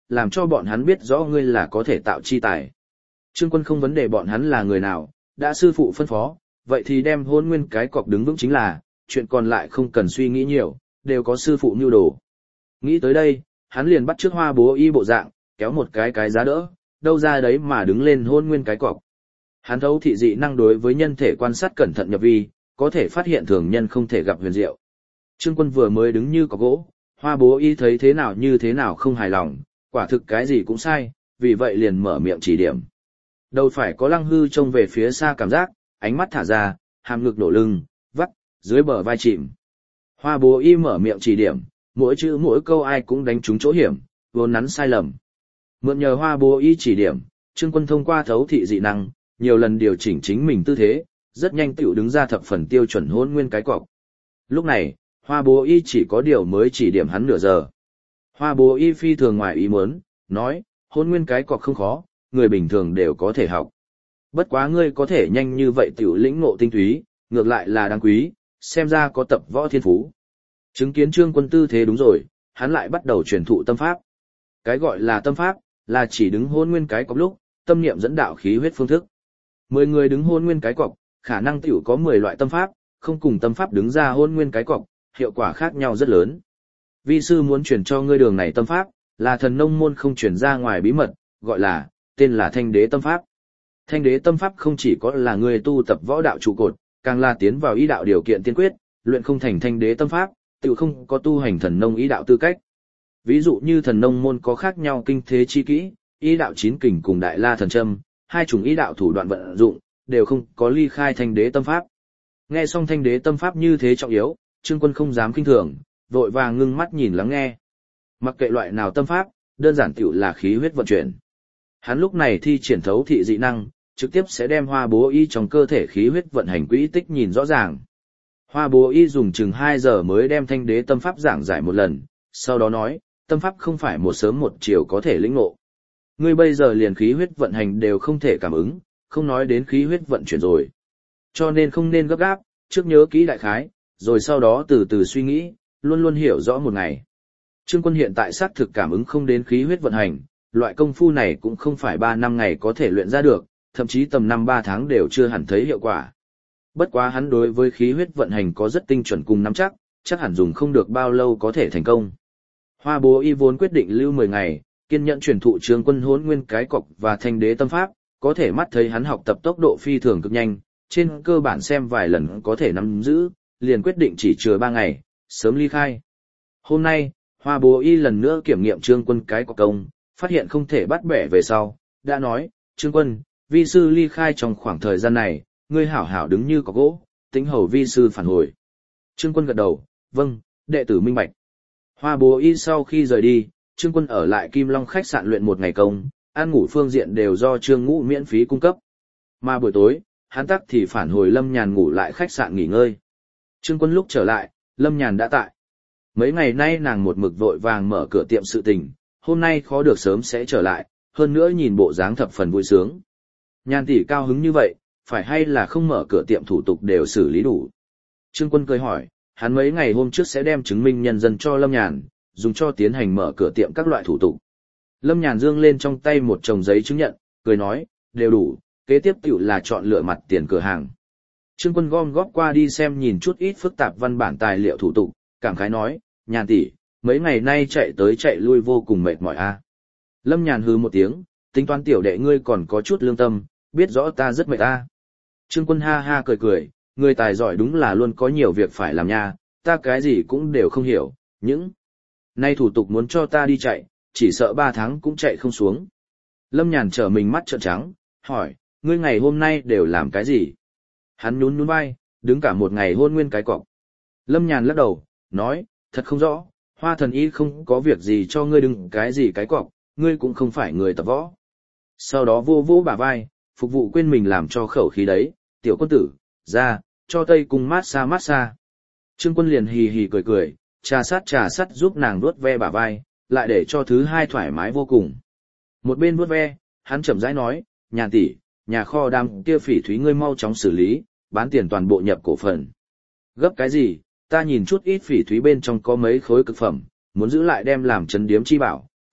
làm cho bọn hắn biết rõ ngươi là có thể tạo chi tài. Trương Quân không vấn đề bọn hắn là người nào, đã sư phụ phân phó, vậy thì đem hôn nguyên cái cọc đứng vững chính là, chuyện còn lại không cần suy nghĩ nhiều, đều có sư phụ mưu đồ. Nghĩ tới đây, hắn liền bắt trước Hoa Bố Y bộ dạng, kéo một cái cái giá đỡ, đâu ra đấy mà đứng lên hôn nguyên cái cọc. Hắn thấu thị dị năng đối với nhân thể quan sát cẩn thận nhập vi, có thể phát hiện thường nhân không thể gặp huyền diệu. Trương Quân vừa mới đứng như có gỗ, Hoa Bố Y thấy thế nào như thế nào không hài lòng, quả thực cái gì cũng sai, vì vậy liền mở miệng chỉ điểm. Đầu phải có Lăng Hư trông về phía xa cảm giác, ánh mắt thả ra, hàm ngực đổ lưng, vắt, dưới bờ vai chìm. Hoa Bố Y mở miệng chỉ điểm, mỗi chữ mỗi câu ai cũng đánh trúng chỗ hiểm, vốn nắn sai lầm. Mượn nhờ Hoa Bố Y chỉ điểm, Trương Quân thông qua thấu thị dị năng, nhiều lần điều chỉnh chính mình tư thế, rất nhanh tựu đứng ra thập phần tiêu chuẩn hôn nguyên cái cọc. Lúc này, Hoa Bố Y chỉ có điều mới chỉ điểm hắn nửa giờ. Hoa Bố Y phi thường ngoài ý muốn, nói, hôn nguyên cái cọc không khó, người bình thường đều có thể học. Bất quá ngươi có thể nhanh như vậy tiểu lĩnh ngộ tinh túy, ngược lại là đáng quý, xem ra có tập võ thiên phú. Chứng kiến Trương Quân tư thế đúng rồi, hắn lại bắt đầu truyền thụ tâm pháp. Cái gọi là tâm pháp, là chỉ đứng hôn nguyên cái cọc lúc, tâm niệm dẫn đạo khí huyết phương thức. Mười người đứng hôn nguyên cái cọc, khả năng tiểu có mười loại tâm pháp, không cùng tâm pháp đứng ra hôn nguyên cái cọc, hiệu quả khác nhau rất lớn. Vi sư muốn truyền cho ngươi đường này tâm pháp, là thần nông môn không truyền ra ngoài bí mật, gọi là, tên là Thanh Đế tâm pháp. Thanh Đế tâm pháp không chỉ có là người tu tập võ đạo trụ cột, càng là tiến vào ý đạo điều kiện tiên quyết, luyện không thành Thanh Đế tâm pháp, tự không có tu hành thần nông ý đạo tư cách. Ví dụ như thần nông môn có khác nhau kinh thế chi kỹ, ý đạo chín kình cùng đại la thần châm, hai chủng ý đạo thủ đoạn vận dụng, đều không có ly khai Thanh Đế tâm pháp. Nghe xong Thanh Đế tâm pháp như thế trọng yếu, Trương Quân không dám kinh thường, vội vàng ngưng mắt nhìn lắng nghe. Mặc kệ loại nào tâm pháp, đơn giản tiểu là khí huyết vận chuyển. Hắn lúc này thi triển thấu thị dị năng, trực tiếp sẽ đem Hoa Bố Y trong cơ thể khí huyết vận hành quỹ tích nhìn rõ ràng. Hoa Bố Y dùng chừng hai giờ mới đem Thanh Đế tâm pháp giảng giải một lần, sau đó nói, tâm pháp không phải một sớm một chiều có thể lĩnh ngộ. Ngươi bây giờ liền khí huyết vận hành đều không thể cảm ứng, không nói đến khí huyết vận chuyển rồi. Cho nên không nên gấp gáp, trước nhớ kỹ đại khái, rồi sau đó từ từ suy nghĩ, luôn luôn hiểu rõ một ngày. Trương Quân hiện tại xác thực cảm ứng không đến khí huyết vận hành, loại công phu này cũng không phải ba năm ngày có thể luyện ra được, thậm chí tầm năm ba tháng đều chưa hẳn thấy hiệu quả. Bất quá hắn đối với khí huyết vận hành có rất tinh chuẩn cùng nắm chắc, chắc hẳn dùng không được bao lâu có thể thành công. Hoa Bố Y vốn quyết định lưu mười ngày, kiên nhẫn truyền thụ Trương Quân hỗn nguyên cái cọc và Thanh Đế tâm pháp, có thể mắt thấy hắn học tập tốc độ phi thường cực nhanh, trên cơ bản xem vài lần có thể nắm giữ, liền quyết định chỉ chừa ba ngày, sớm ly khai. Hôm nay, Hoa Bố Y lần nữa kiểm nghiệm Trương Quân cái cọc công, phát hiện không thể bắt bẻ về sau, đã nói, Trương Quân, vi sư ly khai trong khoảng thời gian này, ngươi hảo hảo đứng như có gỗ, tính hầu vi sư phản hồi. Trương Quân gật đầu, vâng, đệ tử minh bạch. Hoa Bố Y sau khi rời đi, Trương Quân ở lại Kim Long khách sạn luyện một ngày công, ăn ngủ phương diện đều do Trương Ngũ miễn phí cung cấp. Mà buổi tối, hắn tắc thì phản hồi Lâm Nhàn ngủ lại khách sạn nghỉ ngơi. Trương Quân lúc trở lại, Lâm Nhàn đã tại. Mấy ngày nay nàng một mực vội vàng mở cửa tiệm sự tình, hôm nay khó được sớm sẽ trở lại, hơn nữa nhìn bộ dáng thập phần vui sướng. Nhàn tỷ cao hứng như vậy, phải hay là không mở cửa tiệm thủ tục đều xử lý đủ. Trương Quân cười hỏi, hắn mấy ngày hôm trước sẽ đem chứng minh nhân dân cho Lâm Nhàn, dùng cho tiến hành mở cửa tiệm các loại thủ tục. Lâm Nhàn giương lên trong tay một chồng giấy chứng nhận, cười nói, đều đủ, kế tiếp tiểu là chọn lựa mặt tiền cửa hàng. Trương Quân gom góp qua đi xem nhìn chút ít phức tạp văn bản tài liệu thủ tục, cảm khái nói, Nhàn tỷ, mấy ngày nay chạy tới chạy lui vô cùng mệt mỏi a. Lâm Nhàn hừ một tiếng, tính toán tiểu đệ ngươi còn có chút lương tâm, biết rõ ta rất mệt a. Trương Quân ha ha cười cười, người tài giỏi đúng là luôn có nhiều việc phải làm nha, ta cái gì cũng đều không hiểu, những nay thủ tục muốn cho ta đi chạy, chỉ sợ ba tháng cũng chạy không xuống. Lâm Nhàn trở mình mắt trợn trắng, hỏi, ngươi ngày hôm nay đều làm cái gì? Hắn nhún nhún vai, đứng cả một ngày hôn nguyên cái cọc. Lâm Nhàn lắc đầu, nói, thật không rõ, Hoa thần y không có việc gì cho ngươi đừng cái gì cái cọc, ngươi cũng không phải người tập võ. Sau đó vô vô bả vai, phục vụ quên mình làm cho khẩu khí đấy, tiểu quân tử, ra, cho Tây Cung mát xa mát xa. Trương Quân liền hì hì cười cười, trà sát trà sát giúp nàng vuốt ve bả vai, lại để cho thứ hai thoải mái vô cùng. Một bên vuốt ve, hắn chậm rãi nói, Nhàn tỷ, nhà kho đang kia phỉ thúy ngươi mau chóng xử lý, bán tiền toàn bộ nhập cổ phần. Gấp cái gì, ta nhìn chút ít phỉ thúy bên trong có mấy khối cực phẩm, muốn giữ lại đem làm trấn điếm chi bảo,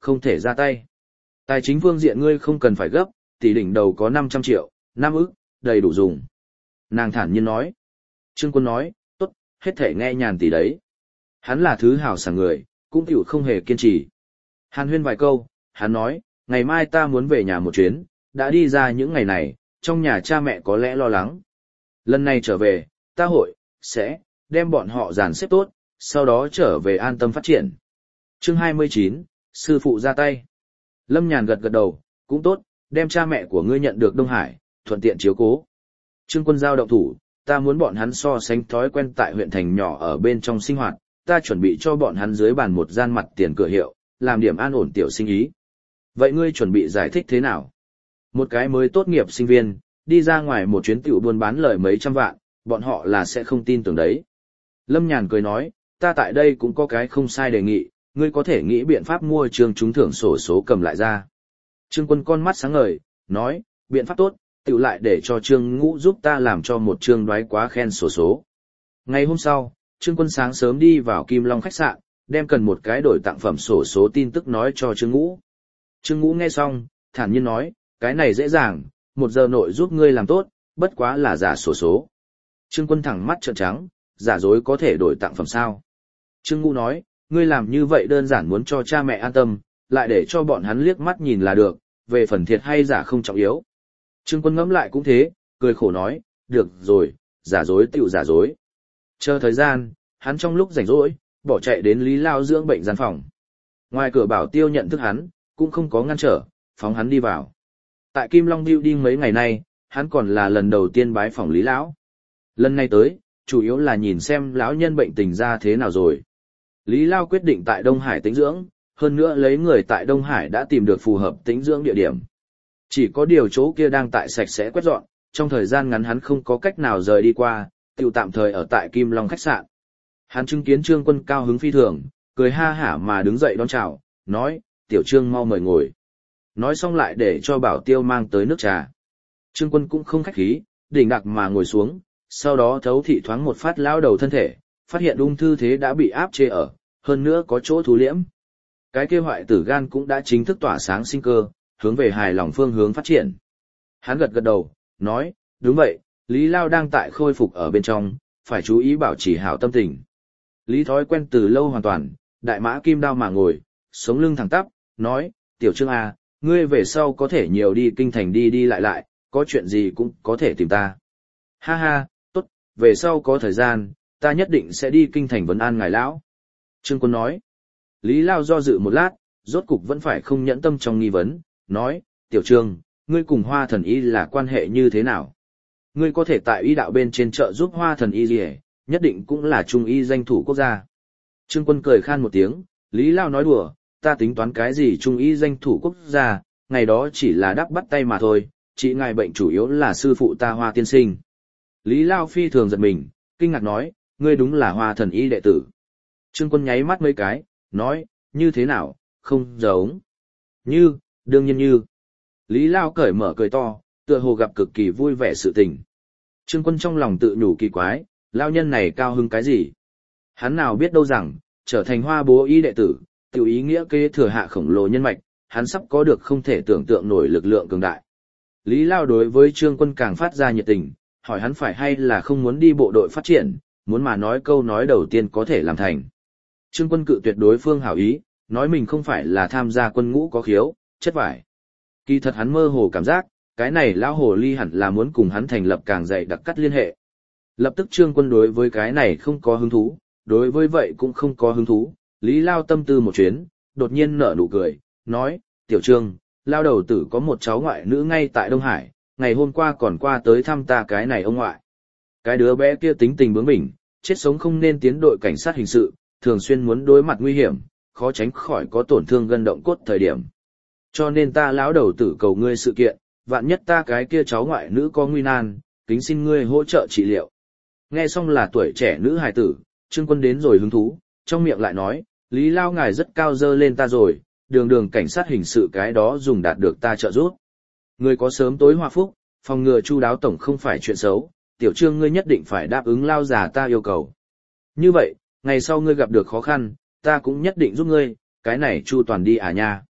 không thể ra tay. Tài chính phương diện ngươi không cần phải gấp, tỷ đỉnh đầu có năm trăm triệu, năm ức, đầy đủ dùng. Nàng thản nhiên nói. Trương Quân nói, tốt, hết thể nghe nhàn tỷ đấy. Hắn là thứ hào sảng người, cũng tiểu không hề kiên trì. Hàn huyên vài câu, hắn nói, ngày mai ta muốn về nhà một chuyến, đã đi ra những ngày này, trong nhà cha mẹ có lẽ lo lắng. Lần này trở về, ta hội, sẽ, đem bọn họ dàn xếp tốt, sau đó trở về an tâm phát triển. Chương hai mươi chín, sư phụ ra tay. Lâm Nhàn gật gật đầu, cũng tốt, đem cha mẹ của ngươi nhận được Đông Hải, thuận tiện chiếu cố. Trương Quân giao động thủ, ta muốn bọn hắn so sánh thói quen tại huyện thành nhỏ ở bên trong sinh hoạt, ta chuẩn bị cho bọn hắn dưới bàn một gian mặt tiền cửa hiệu, làm điểm an ổn tiểu sinh ý. Vậy ngươi chuẩn bị giải thích thế nào? Một cái mới tốt nghiệp sinh viên, đi ra ngoài một chuyến tiểu buôn bán lời mấy trăm vạn, bọn họ là sẽ không tin tưởng đấy. Lâm Nhàn cười nói, ta tại đây cũng có cái không sai đề nghị, ngươi có thể nghĩ biện pháp mua trường trúng thưởng sổ số cầm lại ra. Trương Quân con mắt sáng ngời, nói, biện pháp tốt, tiểu lại để cho Trương Ngũ giúp ta làm cho một chương đoái quá khen sổ số. Ngày hôm sau, Trương Quân sáng sớm đi vào Kim Long khách sạn, đem cần một cái đổi tặng phẩm sổ số tin tức nói cho Trương Ngũ. Trương Ngũ nghe xong, thản nhiên nói, cái này dễ dàng, một giờ nội giúp ngươi làm tốt, bất quá là giả sổ số. Trương Quân thẳng mắt trợn trắng, giả dối có thể đổi tặng phẩm sao? Trương Ngũ nói, ngươi làm như vậy đơn giản muốn cho cha mẹ an tâm, lại để cho bọn hắn liếc mắt nhìn là được, về phần thiệt hay giả không trọng yếu. Trương Quân ngẫm lại cũng thế, cười khổ nói, được rồi, giả dối tiểu giả dối. Chờ thời gian, hắn trong lúc rảnh rỗi, bỏ chạy đến Lý Lao dưỡng bệnh gian phòng. Ngoài cửa bảo tiêu nhận thức hắn, cũng không có ngăn trở, phóng hắn đi vào. Tại Kim Long Building mấy ngày nay, hắn còn là lần đầu tiên bái phỏng Lý Lão. Lần này tới, chủ yếu là nhìn xem lão nhân bệnh tình ra thế nào rồi. Lý Lao quyết định tại Đông Hải tĩnh dưỡng, hơn nữa lấy người tại Đông Hải đã tìm được phù hợp tĩnh dưỡng địa điểm. Chỉ có điều chỗ kia đang tại sạch sẽ quét dọn, trong thời gian ngắn hắn không có cách nào rời đi qua, tiểu tạm thời ở tại Kim Long khách sạn. Hắn chứng kiến Trương Quân cao hứng phi thường, cười ha hả mà đứng dậy đón chào, nói, tiểu Trương mau mời ngồi. Nói xong lại để cho bảo tiêu mang tới nước trà. Trương Quân cũng không khách khí, đỉnh đặc mà ngồi xuống, sau đó thấu thị thoáng một phát lao đầu thân thể, phát hiện ung thư thế đã bị áp chế ở, hơn nữa có chỗ thu liễm. Cái kia hoại tử gan cũng đã chính thức tỏa sáng sinh cơ, hướng về hài lòng phương hướng phát triển. Hắn gật gật đầu, nói, đúng vậy, Lý Lao đang tại khôi phục ở bên trong, phải chú ý bảo trì hảo tâm tình. Lý thói quen từ lâu hoàn toàn, đại mã kim đao mà ngồi, sống lưng thẳng tắp, nói, tiểu Trương à, ngươi về sau có thể nhiều đi kinh thành đi đi lại lại, có chuyện gì cũng có thể tìm ta. Ha ha, tốt, về sau có thời gian, ta nhất định sẽ đi kinh thành vấn an ngài lão. Trương Quân nói. Lý Lao do dự một lát, rốt cục vẫn phải không nhẫn tâm trong nghi vấn, nói, tiểu Trương, ngươi cùng Hoa Thần Y là quan hệ như thế nào? Ngươi có thể tại y đạo bên trên trợ giúp Hoa Thần Y gì hết, nhất định cũng là trung y danh thủ quốc gia. Trương Quân cười khan một tiếng, Lý Lao nói đùa, ta tính toán cái gì trung y danh thủ quốc gia, ngày đó chỉ là đắp bắt tay mà thôi, chỉ ngài bệnh chủ yếu là sư phụ ta Hoa tiên sinh. Lý Lao phi thường giật mình, kinh ngạc nói, ngươi đúng là Hoa Thần Y đệ tử. Trương Quân nháy mắt mấy cái, nói, như thế nào, không giống. Như, đương nhiên như. Lý Lao cởi mở cười to, tựa hồ gặp cực kỳ vui vẻ sự tình. Trương Quân trong lòng tự nhủ kỳ quái, lao nhân này cao hứng cái gì? Hắn nào biết đâu rằng, trở thành Hoa bố y đệ tử, tiểu ý nghĩa kế thừa hạ khổng lồ nhân mạch, hắn sắp có được không thể tưởng tượng nổi lực lượng cường đại. Lý Lao đối với Trương Quân càng phát ra nhiệt tình, hỏi hắn phải hay là không muốn đi bộ đội phát triển, muốn mà nói câu nói đầu tiên có thể làm thành. Trương Quân cự tuyệt đối phương hảo ý, nói mình không phải là tham gia quân ngũ có khiếu, chất vải. Kỳ thật hắn mơ hồ cảm giác, cái này lão hồ ly hẳn là muốn cùng hắn thành lập càng dày đặc cắt liên hệ. Lập tức Trương Quân đối với cái này không có hứng thú, đối với vậy cũng không có hứng thú, Lý Lao tâm tư một chuyến, đột nhiên nở nụ cười, nói, tiểu Trương, Lao đầu tử có một cháu ngoại nữ ngay tại Đông Hải, ngày hôm qua còn qua tới thăm ta cái này ông ngoại. Cái đứa bé kia tính tình bướng bỉnh, chết sống không nên tiến đội cảnh sát hình sự, thường xuyên muốn đối mặt nguy hiểm, khó tránh khỏi có tổn thương gân động cốt thời điểm. Cho nên ta lão đầu tử cầu ngươi sự kiện, vạn nhất ta cái kia cháu ngoại nữ có nguy nan, kính xin ngươi hỗ trợ trị liệu. Nghe xong là tuổi trẻ nữ hài tử, Trương Quân đến rồi hứng thú, trong miệng lại nói, Lý Lao ngài rất cao dơ lên ta rồi, đường đường cảnh sát hình sự cái đó dùng đạt được ta trợ giúp. Ngươi có sớm tối hòa phúc, phòng ngừa chu đáo tổng không phải chuyện xấu, tiểu Trương ngươi nhất định phải đáp ứng Lao già ta yêu cầu. Như vậy, ngày sau ngươi gặp được khó khăn, ta cũng nhất định giúp ngươi, cái này chu toàn đi à nha.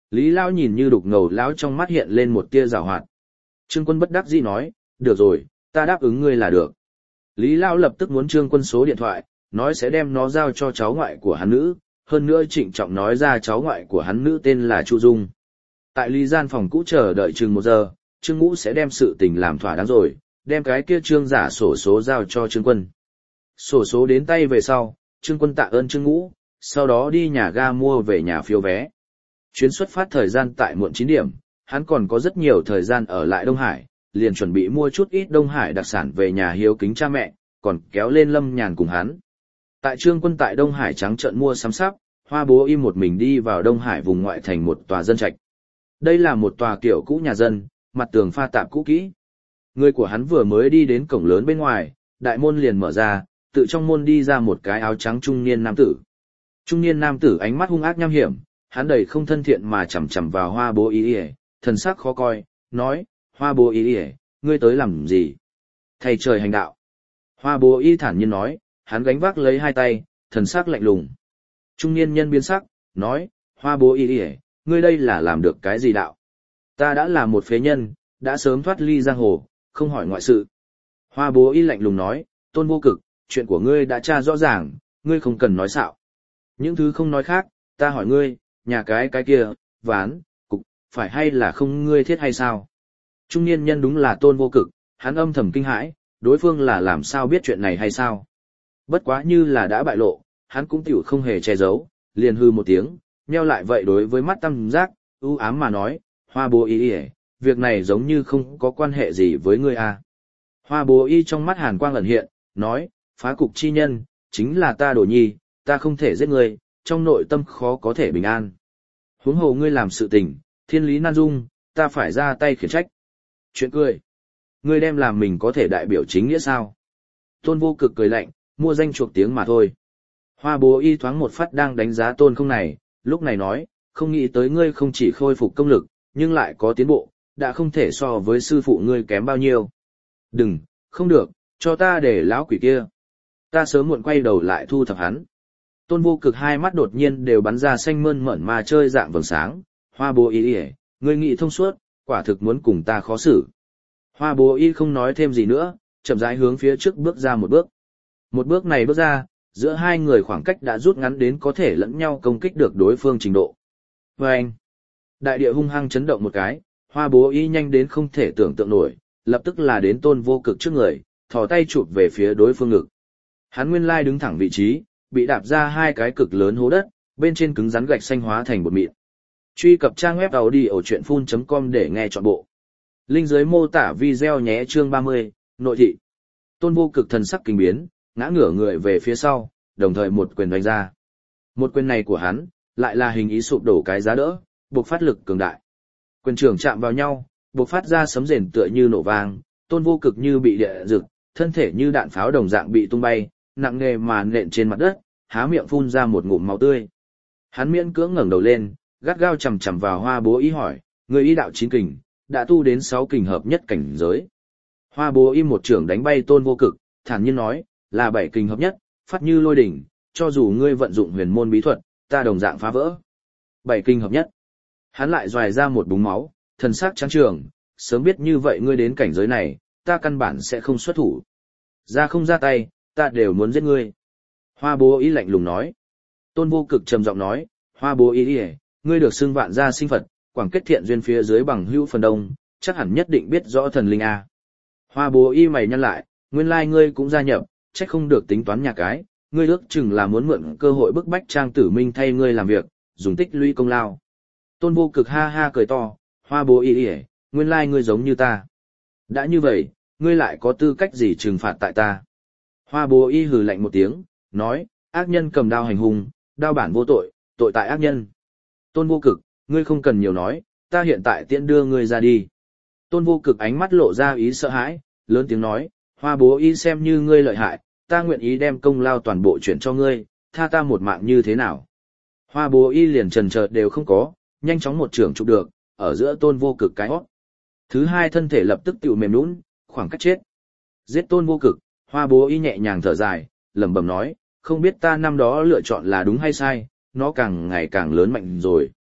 Lý Lao nhìn như đục ngầu lão trong mắt hiện lên một tia rào hoạt. Trương Quân bất đắc dĩ nói, được rồi, ta đáp ứng ngươi là được. Lý Lao lập tức muốn Trương Quân số điện thoại, nói sẽ đem nó giao cho cháu ngoại của hắn nữ, hơn nữa trịnh trọng nói ra cháu ngoại của hắn nữ tên là Chu Dung. Tại Lý gian phòng cũ chờ đợi chừng một giờ, Trương Ngũ sẽ đem sự tình làm thỏa đáng rồi, đem cái kia Trương giả sổ số giao cho Trương Quân. Sổ số đến tay về sau, Trương Quân tạ ơn Trương Ngũ, sau đó đi nhà ga mua về nhà phiếu vé. Chuyến xuất phát thời gian tại muộn chín điểm, hắn còn có rất nhiều thời gian ở lại Đông Hải, liền chuẩn bị mua chút ít Đông Hải đặc sản về nhà hiếu kính cha mẹ, còn kéo lên Lâm Nhàn cùng hắn. Tại Trương Quân tại Đông Hải trắng trợn mua sắm sắp, Hoa Bố Y một mình đi vào Đông Hải vùng ngoại thành một tòa dân trạch. Đây là một tòa kiểu cũ nhà dân, mặt tường pha tạp cũ kỹ. Người của hắn vừa mới đi đến cổng lớn bên ngoài, đại môn liền mở ra, tự trong môn đi ra một cái áo trắng trung niên nam tử. Trung niên nam tử ánh mắt hung ác nham hiểm, hắn đầy không thân thiện mà chằm chằm vào Hoa Bố Y, thần sắc khó coi, nói, Hoa Bố Y, ngươi tới làm gì? Thầy trời hành đạo. Hoa Bố Y thản nhiên nói, hắn gánh vác lấy hai tay, thần sắc lạnh lùng. Trung niên nhân biến sắc, nói, Hoa Bố Y, ngươi đây là làm được cái gì đạo? Ta đã là một phế nhân, đã sớm thoát ly giang hồ, không hỏi ngoại sự. Hoa Bố Y lạnh lùng nói, Tôn Vô Cực, chuyện của ngươi đã tra rõ ràng, ngươi không cần nói xạo. Những thứ không nói khác, ta hỏi ngươi, nhà cái cái kia, ván, cục, phải hay là không ngươi thiết hay sao? Trung niên nhân đúng là Tôn Vô Cực, hắn âm thầm kinh hãi, đối phương là làm sao biết chuyện này hay sao? Bất quá như là đã bại lộ, hắn cũng tiểu không hề che giấu, liền hư một tiếng, nheo lại vậy đối với mắt tam giác, ưu ám mà nói, Hoa Bố Y, việc này giống như không có quan hệ gì với ngươi à. Hoa Bố Y trong mắt hàn quang ẩn hiện, nói, phá cục chi nhân, chính là ta Đồ Nhi, ta không thể giết ngươi, trong nội tâm khó có thể bình an. Huống hồ ngươi làm sự tình, thiên lý nan dung, ta phải ra tay khiển trách. Chuyện cười. Ngươi đem làm mình có thể đại biểu chính nghĩa sao? Tôn Vô Cực cười lạnh, mua danh chuộc tiếng mà thôi. Hoa Bố Y thoáng một phát đang đánh giá Tôn không này, lúc này nói, không nghĩ tới ngươi không chỉ khôi phục công lực, nhưng lại có tiến bộ, đã không thể so với sư phụ ngươi kém bao nhiêu. Đừng, không được, cho ta để lão quỷ kia. Ta sớm muộn quay đầu lại thu thập hắn. Tôn Vô Cực hai mắt đột nhiên đều bắn ra xanh mơn mởn mà chơi dạng vầng sáng. Hoa Bố Y, ngươi nghĩ thông suốt, quả thực muốn cùng ta khó xử. Hoa Bố Y không nói thêm gì nữa, chậm rãi hướng phía trước bước ra một bước. Một bước này bước ra, giữa hai người khoảng cách đã rút ngắn đến có thể lẫn nhau công kích được đối phương trình độ. Và anh, đại địa hung hăng chấn động một cái, Hoa Bố Y nhanh đến không thể tưởng tượng nổi, lập tức là đến Tôn Vô Cực trước người, thò tay chụp về phía đối phương ngực. Hắn nguyên lai đứng thẳng vị trí, bị đạp ra hai cái cực lớn hố đất, bên trên cứng rắn gạch xanh hóa thành bột mịn. Truy cập trang web audiochuyenphun chấm com để nghe trọn bộ. Link dưới mô tả video nhé. Chương ba mươi, nội thị. Tôn Vô Cực thần sắc kinh biến, ngã ngửa người về phía sau, đồng thời một quyền đánh ra. Một quyền này của hắn, lại là hình ý sụp đổ cái giá đỡ, buộc phát lực cường đại. Quyền trưởng chạm vào nhau, buộc phát ra sấm rền tựa như nổ vang, Tôn Vô Cực như bị địa rực, thân thể như đạn pháo đồng dạng bị tung bay, nặng nề mà nện trên mặt đất, há miệng phun ra một ngụm máu tươi. Hắn miễn cưỡng ngẩng đầu lên, gắt gao chằm chằm vào Hoa Bố Y hỏi, người y đạo chín kình, đã tu đến sáu kình hợp nhất cảnh giới. Hoa Bố Y một trưởng đánh bay Tôn Vô Cực, thản nhiên nói, là bảy kình hợp nhất, phát như lôi đỉnh, cho dù ngươi vận dụng huyền môn bí thuật, ta đồng dạng phá vỡ. Bảy kình hợp nhất. Hắn lại doài ra một búng máu, thần sắc trắng trường, sớm biết như vậy ngươi đến cảnh giới này, ta căn bản sẽ không xuất thủ. Ra không ra tay, ta đều muốn giết ngươi. Hoa Bố Y lạnh lùng nói. Tôn Vô Cực trầm giọng nói, Hoa Bố Y, ngươi được xưng vạn gia sinh Phật, quảng kết thiện duyên phía dưới bằng hữu phần đông, chắc hẳn nhất định biết rõ thần linh a. Hoa Bố Y mày nhăn lại, nguyên lai ngươi cũng gia nhập, trách không được tính toán nhà cái, ngươi ước chừng là muốn mượn cơ hội bức bách Trang Tử Minh thay ngươi làm việc, dùng tích lũy công lao. Tôn Vô Cực ha ha cười to, Hoa Bố Y, nguyên lai ngươi giống như ta. Đã như vậy, ngươi lại có tư cách gì trừng phạt tại ta? Hoa Bố Y hừ lạnh một tiếng, nói, ác nhân cầm đao hành hung, đao bản vô tội, tội tại ác nhân. Tôn Vô Cực, ngươi không cần nhiều nói, ta hiện tại tiễn đưa ngươi ra đi. Tôn Vô Cực ánh mắt lộ ra ý sợ hãi, lớn tiếng nói, Hoa Bố Y xem như ngươi lợi hại, ta nguyện ý đem công lao toàn bộ chuyển cho ngươi, tha ta một mạng như thế nào. Hoa Bố Y liền trần chợt đều không có, nhanh chóng một trưởng chụp được, ở giữa Tôn Vô Cực cái hót. Thứ hai thân thể lập tức tiểu mềm nhũn, khoảng cách chết. Giết Tôn Vô Cực, Hoa Bố Y nhẹ nhàng thở dài, lẩm bẩm nói, không biết ta năm đó lựa chọn là đúng hay sai, nó càng ngày càng lớn mạnh rồi.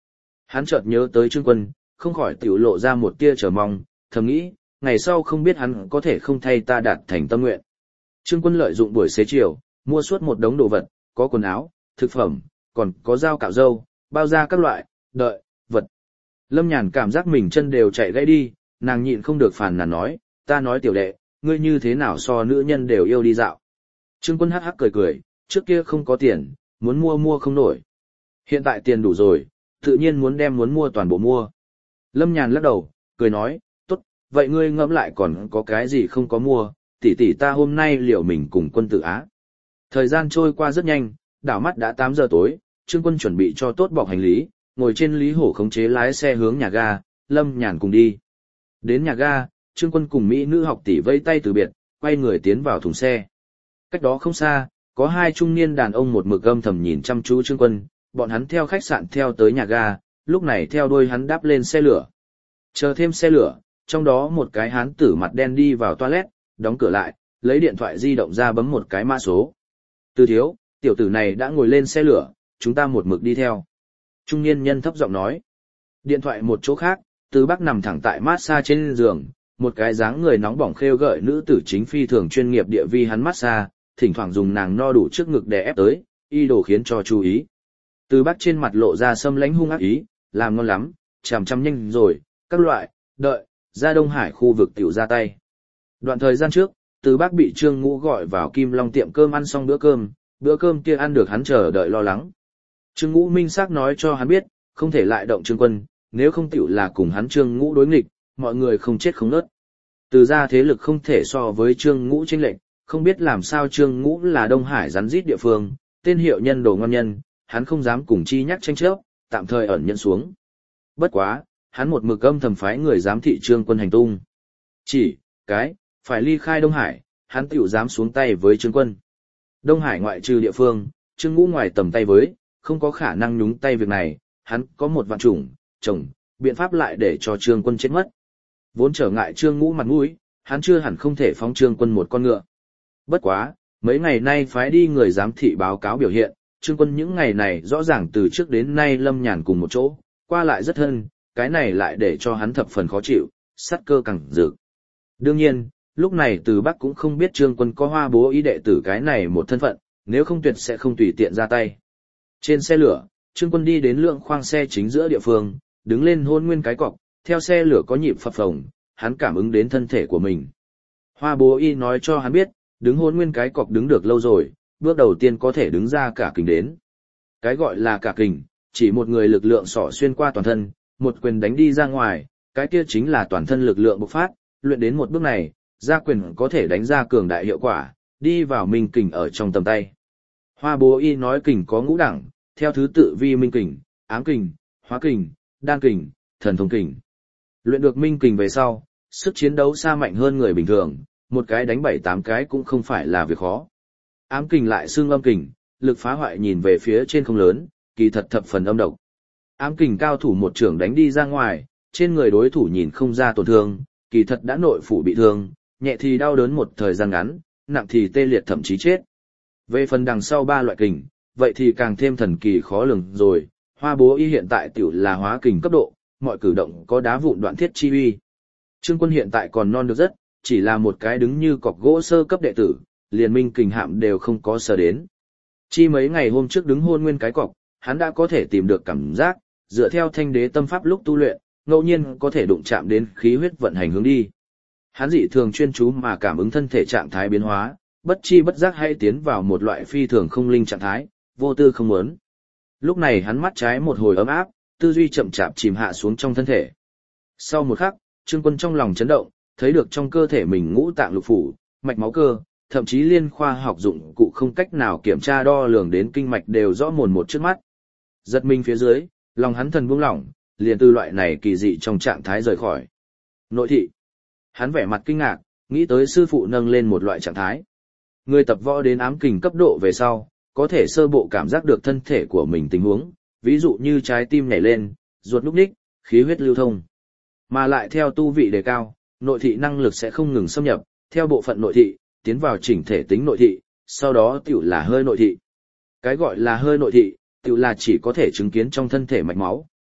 Hắn chợt nhớ tới Trương Quân, không khỏi tiểu lộ ra một tia chờ mong, thầm nghĩ, ngày sau không biết hắn có thể không thay ta đạt thành tâm nguyện. Trương Quân lợi dụng buổi xế chiều, mua suốt một đống đồ vật, có quần áo, thực phẩm, còn có dao cạo râu, bao da các loại, đợi, vật. Lâm Nhàn cảm giác mình chân đều chạy gãy đi, nàng nhịn không được phàn nàn nói, ta nói tiểu đệ, ngươi như thế nào so nữ nhân đều yêu đi dạo. Trương Quân hắc hắc cười cười, trước kia không có tiền, muốn mua mua không nổi. Hiện tại tiền đủ rồi, tự nhiên muốn đem muốn mua toàn bộ mua. Lâm Nhàn lắc đầu, cười nói, tốt, vậy ngươi ngẫm lại còn có cái gì không có mua, tỷ tỷ ta hôm nay liệu mình cùng Quân Tử Á. Thời gian trôi qua rất nhanh, đảo mắt đã tám giờ tối, Trương Quân chuẩn bị cho tốt bọc hành lý, ngồi trên Lý Hổ khống chế lái xe hướng nhà ga, Lâm Nhàn cùng đi. Đến nhà ga, Trương Quân cùng Mỹ nữ học tỷ vây tay từ biệt, quay người tiến vào thùng xe. Cách đó không xa, có hai trung niên đàn ông một mực âm thầm nhìn chăm chú Trương Quân, bọn hắn theo khách sạn theo tới nhà ga, lúc này theo đuôi hắn đáp lên xe lửa. Chờ thêm xe lửa, trong đó một cái hán tử mặt đen đi vào toilet, đóng cửa lại, lấy điện thoại di động ra bấm một cái mã số. Từ thiếu, tiểu tử này đã ngồi lên xe lửa, chúng ta một mực đi theo. Trung niên nhân thấp giọng nói. Điện thoại một chỗ khác, Từ Bắc nằm thẳng tại massage trên giường, một cái dáng người nóng bỏng khêu gợi nữ tử chính phi thường chuyên nghiệp địa vi hắn massage, thỉnh thoảng dùng nàng no đủ trước ngực để ép tới, y đồ khiến cho chú ý. Từ Bắc trên mặt lộ ra xâm lãnh hung ác ý, làm ngon lắm, chằm chằm nhanh rồi, các loại, đợi, ra Đông Hải khu vực tiểu ra tay. Đoạn thời gian trước, Từ Bắc bị Trương Ngũ gọi vào Kim Long tiệm cơm ăn xong bữa cơm, bữa cơm kia ăn được hắn chờ đợi lo lắng. Trương Ngũ minh xác nói cho hắn biết, không thể lại động Trương Quân, nếu không tiểu là cùng hắn Trương Ngũ đối nghịch, mọi người không chết không nớt. Từ ra thế lực không thể so với Trương Ngũ chênh lệch, không biết làm sao Trương Ngũ là Đông Hải rắn rít địa phương, tên hiệu nhân đồ ngon nhân, hắn không dám cùng chi nhắc tranh chấp, tạm thời ẩn nhận xuống. Bất quá, hắn một mực âm thầm phái người giám thị Trương Quân hành tung. Chỉ, cái, phải ly khai Đông Hải, hắn tiểu dám xuống tay với Trương Quân. Đông Hải ngoại trừ địa phương, Trương Ngũ ngoài tầm tay với, không có khả năng nhúng tay việc này, hắn có một vạn chủng, chồng, biện pháp lại để cho Trương Quân chết mất. Vốn trở ngại Trương Ngũ mặt mũi, hắn chưa hẳn không thể phóng Trương Quân một con ngựa. Bất quá, mấy ngày nay phái đi người giám thị báo cáo biểu hiện, Trương Quân những ngày này rõ ràng từ trước đến nay Lâm Nhàn cùng một chỗ, qua lại rất thân, cái này lại để cho hắn thập phần khó chịu, sát cơ càng dữ. Đương nhiên, lúc này Từ Bắc cũng không biết Trương Quân có Hoa Bố ý đệ tử cái này một thân phận, nếu không tuyệt sẽ không tùy tiện ra tay. Trên xe lửa, Trương Quân đi đến lượng khoang xe chính giữa địa phương, đứng lên hôn nguyên cái cọc, theo xe lửa có nhịp phập phồng, hắn cảm ứng đến thân thể của mình. Hoa Bố y nói cho hắn biết, đứng hôn nguyên cái cọc đứng được lâu rồi, bước đầu tiên có thể đứng ra cả kình đến. Cái gọi là cả kình, chỉ một người lực lượng xỏ xuyên qua toàn thân, một quyền đánh đi ra ngoài, cái kia chính là toàn thân lực lượng bộc phát, luyện đến một bước này, ra quyền có thể đánh ra cường đại hiệu quả, đi vào minh kình ở trong tầm tay. Hoa Bố y nói kình có ngũ đẳng, theo thứ tự vi minh kình, ám kình, hóa kình, đan kình, thần thông kình. Luyện được minh kình về sau, sức chiến đấu xa mạnh hơn người bình thường, một cái đánh bảy tám cái cũng không phải là việc khó. Ám kình lại xương âm kình, lực phá hoại nhìn về phía trên không lớn, kỳ thật thập phần âm độc. Ám kình cao thủ một trưởng đánh đi ra ngoài, trên người đối thủ nhìn không ra tổn thương, kỳ thật đã nội phủ bị thương, nhẹ thì đau đớn một thời gian ngắn, nặng thì tê liệt thậm chí chết. Về phần đằng sau ba loại kình, vậy thì càng thêm thần kỳ khó lường rồi. Hoa Bố y hiện tại tiểu là hóa kình cấp độ, mọi cử động có đá vụn đoạn thiết chi uy. Trương Quân hiện tại còn non được rất, chỉ là một cái đứng như cọc gỗ sơ cấp đệ tử, liền minh kình hạm đều không có sờ đến. Chi mấy ngày hôm trước đứng hôn nguyên cái cọc, hắn đã có thể tìm được cảm giác, dựa theo thanh đế tâm pháp lúc tu luyện, ngẫu nhiên có thể đụng chạm đến khí huyết vận hành hướng đi. Hắn dị thường chuyên chú mà cảm ứng thân thể trạng thái biến hóa, bất chi bất giác hay tiến vào một loại phi thường không linh trạng thái, vô tư không muốn. Lúc này hắn mắt trái một hồi ấm áp, tư duy chậm chạp chìm hạ xuống trong thân thể. Sau một khắc, Trương Quân trong lòng chấn động, thấy được trong cơ thể mình ngũ tạng lục phủ, mạch máu cơ, thậm chí liên khoa học dụng cụ không cách nào kiểm tra đo lường đến kinh mạch đều rõ mồn một trước mắt. Giật mình phía dưới, lòng hắn thần buông lỏng, liền từ loại này kỳ dị trong trạng thái rời khỏi. Nội thị. Hắn vẻ mặt kinh ngạc, nghĩ tới sư phụ nâng lên một loại trạng thái. Người tập võ đến ám kình cấp độ về sau, có thể sơ bộ cảm giác được thân thể của mình tình huống, ví dụ như trái tim nhảy lên, ruột núc ních, khí huyết lưu thông. Mà lại theo tu vị đề cao, nội thị năng lực sẽ không ngừng xâm nhập, theo bộ phận nội thị, tiến vào chỉnh thể tính nội thị, sau đó tiểu là hơi nội thị. Cái gọi là hơi nội thị, tiểu là chỉ có thể chứng kiến trong thân thể mạch máu,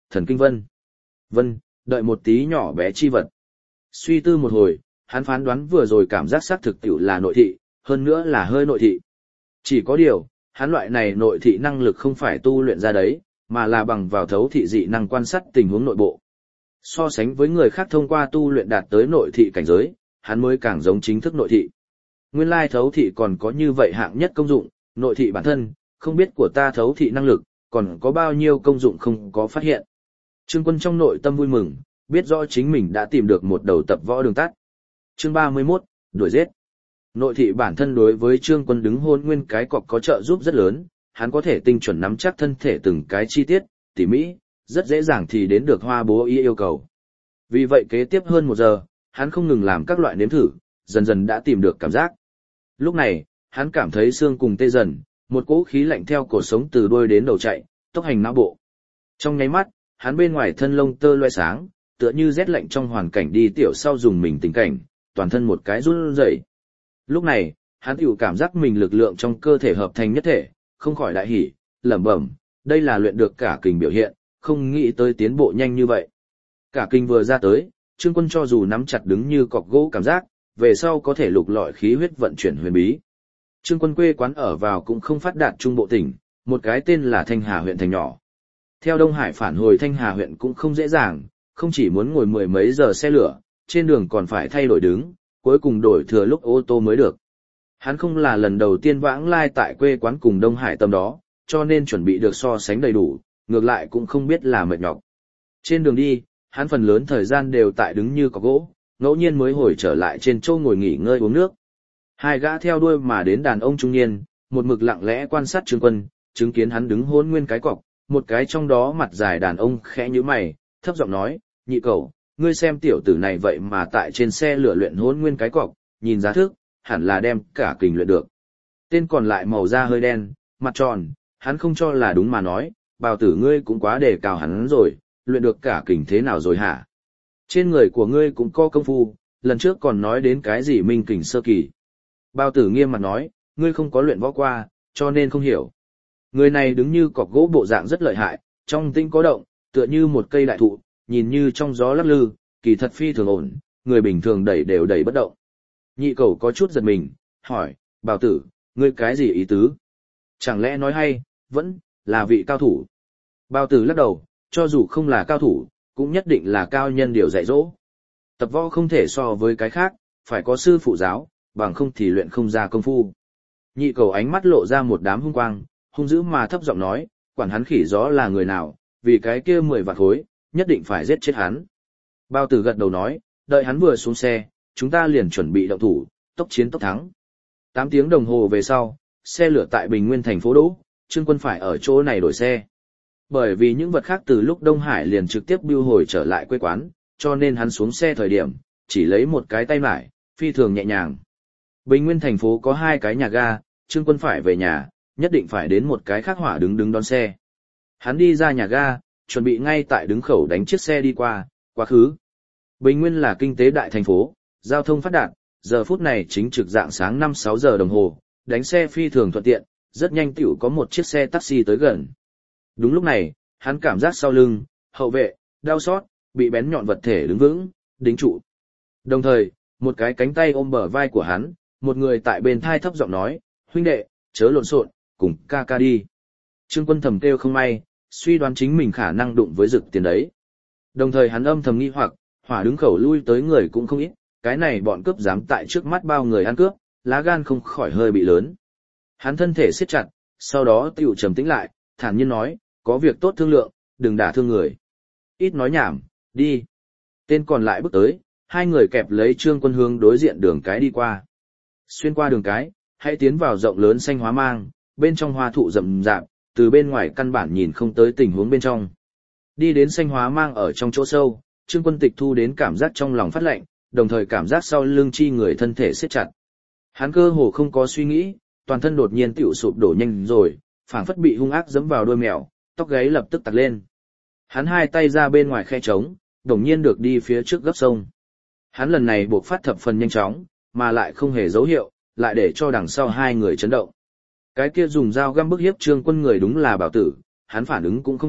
thần kinh vân. Vân, đợi một tí nhỏ bé chi vật. Suy tư một hồi, hắn phán đoán vừa rồi cảm giác xác thực tiểu là nội thị, hơn nữa là hơi nội thị. Chỉ có điều, hắn loại này nội thị năng lực không phải tu luyện ra đấy, mà là bằng vào thấu thị dị năng quan sát tình huống nội bộ. So sánh với người khác thông qua tu luyện đạt tới nội thị cảnh giới, hắn mới càng giống chính thức nội thị. Nguyên lai thấu thị còn có như vậy hạng nhất công dụng, nội thị bản thân, không biết của ta thấu thị năng lực, còn có bao nhiêu công dụng không có phát hiện. Trương Quân trong nội tâm vui mừng, biết rõ chính mình đã tìm được một đầu tập võ đường tắt. Chương ba mươi mốt, đuổi giết. Nội thị bản thân đối với Trương Quân đứng hôn nguyên cái cọc có trợ giúp rất lớn, hắn có thể tinh chuẩn nắm chắc thân thể từng cái chi tiết, tỉ mỹ, rất dễ dàng thì đến được Hoa Bố ý yêu cầu. Vì vậy kế tiếp hơn một giờ, hắn không ngừng làm các loại nếm thử, dần dần đã tìm được cảm giác. Lúc này, hắn cảm thấy xương cùng tê dần, một cỗ khí lạnh theo cổ sống từ đuôi đến đầu chạy, tốc hành não bộ. Trong nháy mắt, hắn bên ngoài thân lông tơ loe sáng, tựa như rét lạnh trong hoàn cảnh đi tiểu sau dùng mình tình cảnh, toàn thân một cái run rẩy. Lúc này, hắn tiểu cảm giác mình lực lượng trong cơ thể hợp thành nhất thể, không khỏi đại hỉ, lẩm bẩm, đây là luyện được cả kình biểu hiện, không nghĩ tới tiến bộ nhanh như vậy. Cả kình vừa ra tới, Trương Quân cho dù nắm chặt đứng như cọc gỗ cảm giác, về sau có thể lục lọi khí huyết vận chuyển huyền bí. Trương Quân quê quán ở vào cũng không phát đạt trung bộ tỉnh, một cái tên là Thanh Hà huyện thành nhỏ. Theo Đông Hải phản hồi Thanh Hà huyện cũng không dễ dàng, không chỉ muốn ngồi mười mấy giờ xe lửa, trên đường còn phải thay đổi đứng, cuối cùng đổi thừa lúc ô tô mới được. Hắn không là lần đầu tiên vãng lai tại quê quán cùng Đông Hải tầm đó, cho nên chuẩn bị được so sánh đầy đủ, ngược lại cũng không biết là mệt nhọc. Trên đường đi, hắn phần lớn thời gian đều tại đứng như cọc gỗ, ngẫu nhiên mới hồi trở lại trên châu ngồi nghỉ ngơi uống nước. Hai gã theo đuôi mà đến đàn ông trung niên, một mực lặng lẽ quan sát Trương Quân, chứng kiến hắn đứng hôn nguyên cái cọc, một cái trong đó mặt dài đàn ông khẽ nhíu mày, thấp giọng nói, nhị cậu, ngươi xem tiểu tử này vậy mà tại trên xe lửa luyện hôn nguyên cái cọc, nhìn giá thước, hẳn là đem cả kình luyện được. Tên còn lại màu da hơi đen, mặt tròn, hắn không cho là đúng mà nói, bào tử ngươi cũng quá đề cao hắn rồi, luyện được cả kình thế nào rồi hả? Trên người của ngươi cũng có công phu, lần trước còn nói đến cái gì minh kình sơ kỳ. Bào tử nghiêm mặt nói, ngươi không có luyện võ qua, cho nên không hiểu. Người này đứng như cọc gỗ bộ dạng rất lợi hại, trong tinh có động, tựa như một cây đại thụ, nhìn như trong gió lắc lư, kỳ thật phi thường ổn, người bình thường đẩy đều đẩy bất động. Nhị cầu có chút giật mình, hỏi, bào tử, ngươi cái gì ý tứ? Chẳng lẽ nói hay, vẫn, là vị cao thủ. Bào tử lắc đầu, cho dù không là cao thủ, cũng nhất định là cao nhân điều dạy dỗ. Tập võ không thể so với cái khác, phải có sư phụ giáo, bằng không thì luyện không ra công phu. Nhị cầu ánh mắt lộ ra một đám hung quang, hung dữ mà thấp giọng nói, quản hắn khỉ gió là người nào, vì cái kia mười vạn khối, nhất định phải giết chết hắn. Bao tử gật đầu nói, đợi hắn vừa xuống xe, chúng ta liền chuẩn bị động thủ, tốc chiến tốc thắng. Tám tiếng đồng hồ về sau, xe lửa tại Bình Nguyên thành phố đỗ, Trương Quân phải ở chỗ này đổi xe. Bởi vì những vật khác từ lúc Đông Hải liền trực tiếp bưu hồi trở lại quê quán, cho nên hắn xuống xe thời điểm, chỉ lấy một cái tay mải, phi thường nhẹ nhàng. Bình Nguyên thành phố có hai cái nhà ga, Trương Quân phải về nhà, nhất định phải đến một cái khác hỏa đứng đứng đón xe. Hắn đi ra nhà ga, chuẩn bị ngay tại đứng khẩu đánh chiếc xe đi qua, quá khứ. Bình Nguyên là kinh tế đại thành phố, giao thông phát đạt, giờ phút này chính trực dạng sáng năm sáu giờ đồng hồ, đánh xe phi thường thuận tiện, rất nhanh tiểu có một chiếc xe taxi tới gần. Đúng lúc này, hắn cảm giác sau lưng, hậu vệ, đau xót, bị bén nhọn vật thể đứng vững, đính trụ. Đồng thời, một cái cánh tay ôm bờ vai của hắn, một người tại bên thai thấp giọng nói, huynh đệ, chớ lộn xộn, cùng ca ca đi. Trương Quân thầm kêu không may, suy đoán chính mình khả năng đụng với Dực Tiền đấy. Đồng thời hắn âm thầm nghi hoặc, hỏa đứng khẩu lui tới người cũng không ít, cái này bọn cướp dám tại trước mắt bao người ăn cướp, lá gan không khỏi hơi bị lớn. Hắn thân thể siết chặt, sau đó tiểu trầm tĩnh lại, thản nhiên nói, có việc tốt thương lượng, đừng đả thương người. Ít nói nhảm, đi. Tên còn lại bước tới, hai người kẹp lấy Trương Quân hướng đối diện đường cái đi qua. Xuyên qua đường cái, hãy tiến vào rộng lớn xanh hóa mang, bên trong hoa thụ rậm rạp, từ bên ngoài căn bản nhìn không tới tình huống bên trong. Đi đến xanh hóa mang ở trong chỗ sâu, Trương Quân tịch thu đến cảm giác trong lòng phát lạnh, đồng thời cảm giác sau lưng chi người thân thể siết chặt. Hắn cơ hồ không có suy nghĩ, toàn thân đột nhiên tiểu sụp đổ nhanh rồi, phảng phất bị hung ác giẫm vào đuôi mèo, tóc gáy lập tức tặc lên. Hắn hai tay ra bên ngoài khe trống, đồng nhiên được đi phía trước gấp sông. Hắn lần này buộc phát thập phần nhanh chóng, mà lại không hề dấu hiệu, lại để cho đằng sau hai người chấn động. Cái kia dùng dao găm bức hiếp Trương Quân người đúng là Bảo Tử, hắn phản ứng cũng không chậm,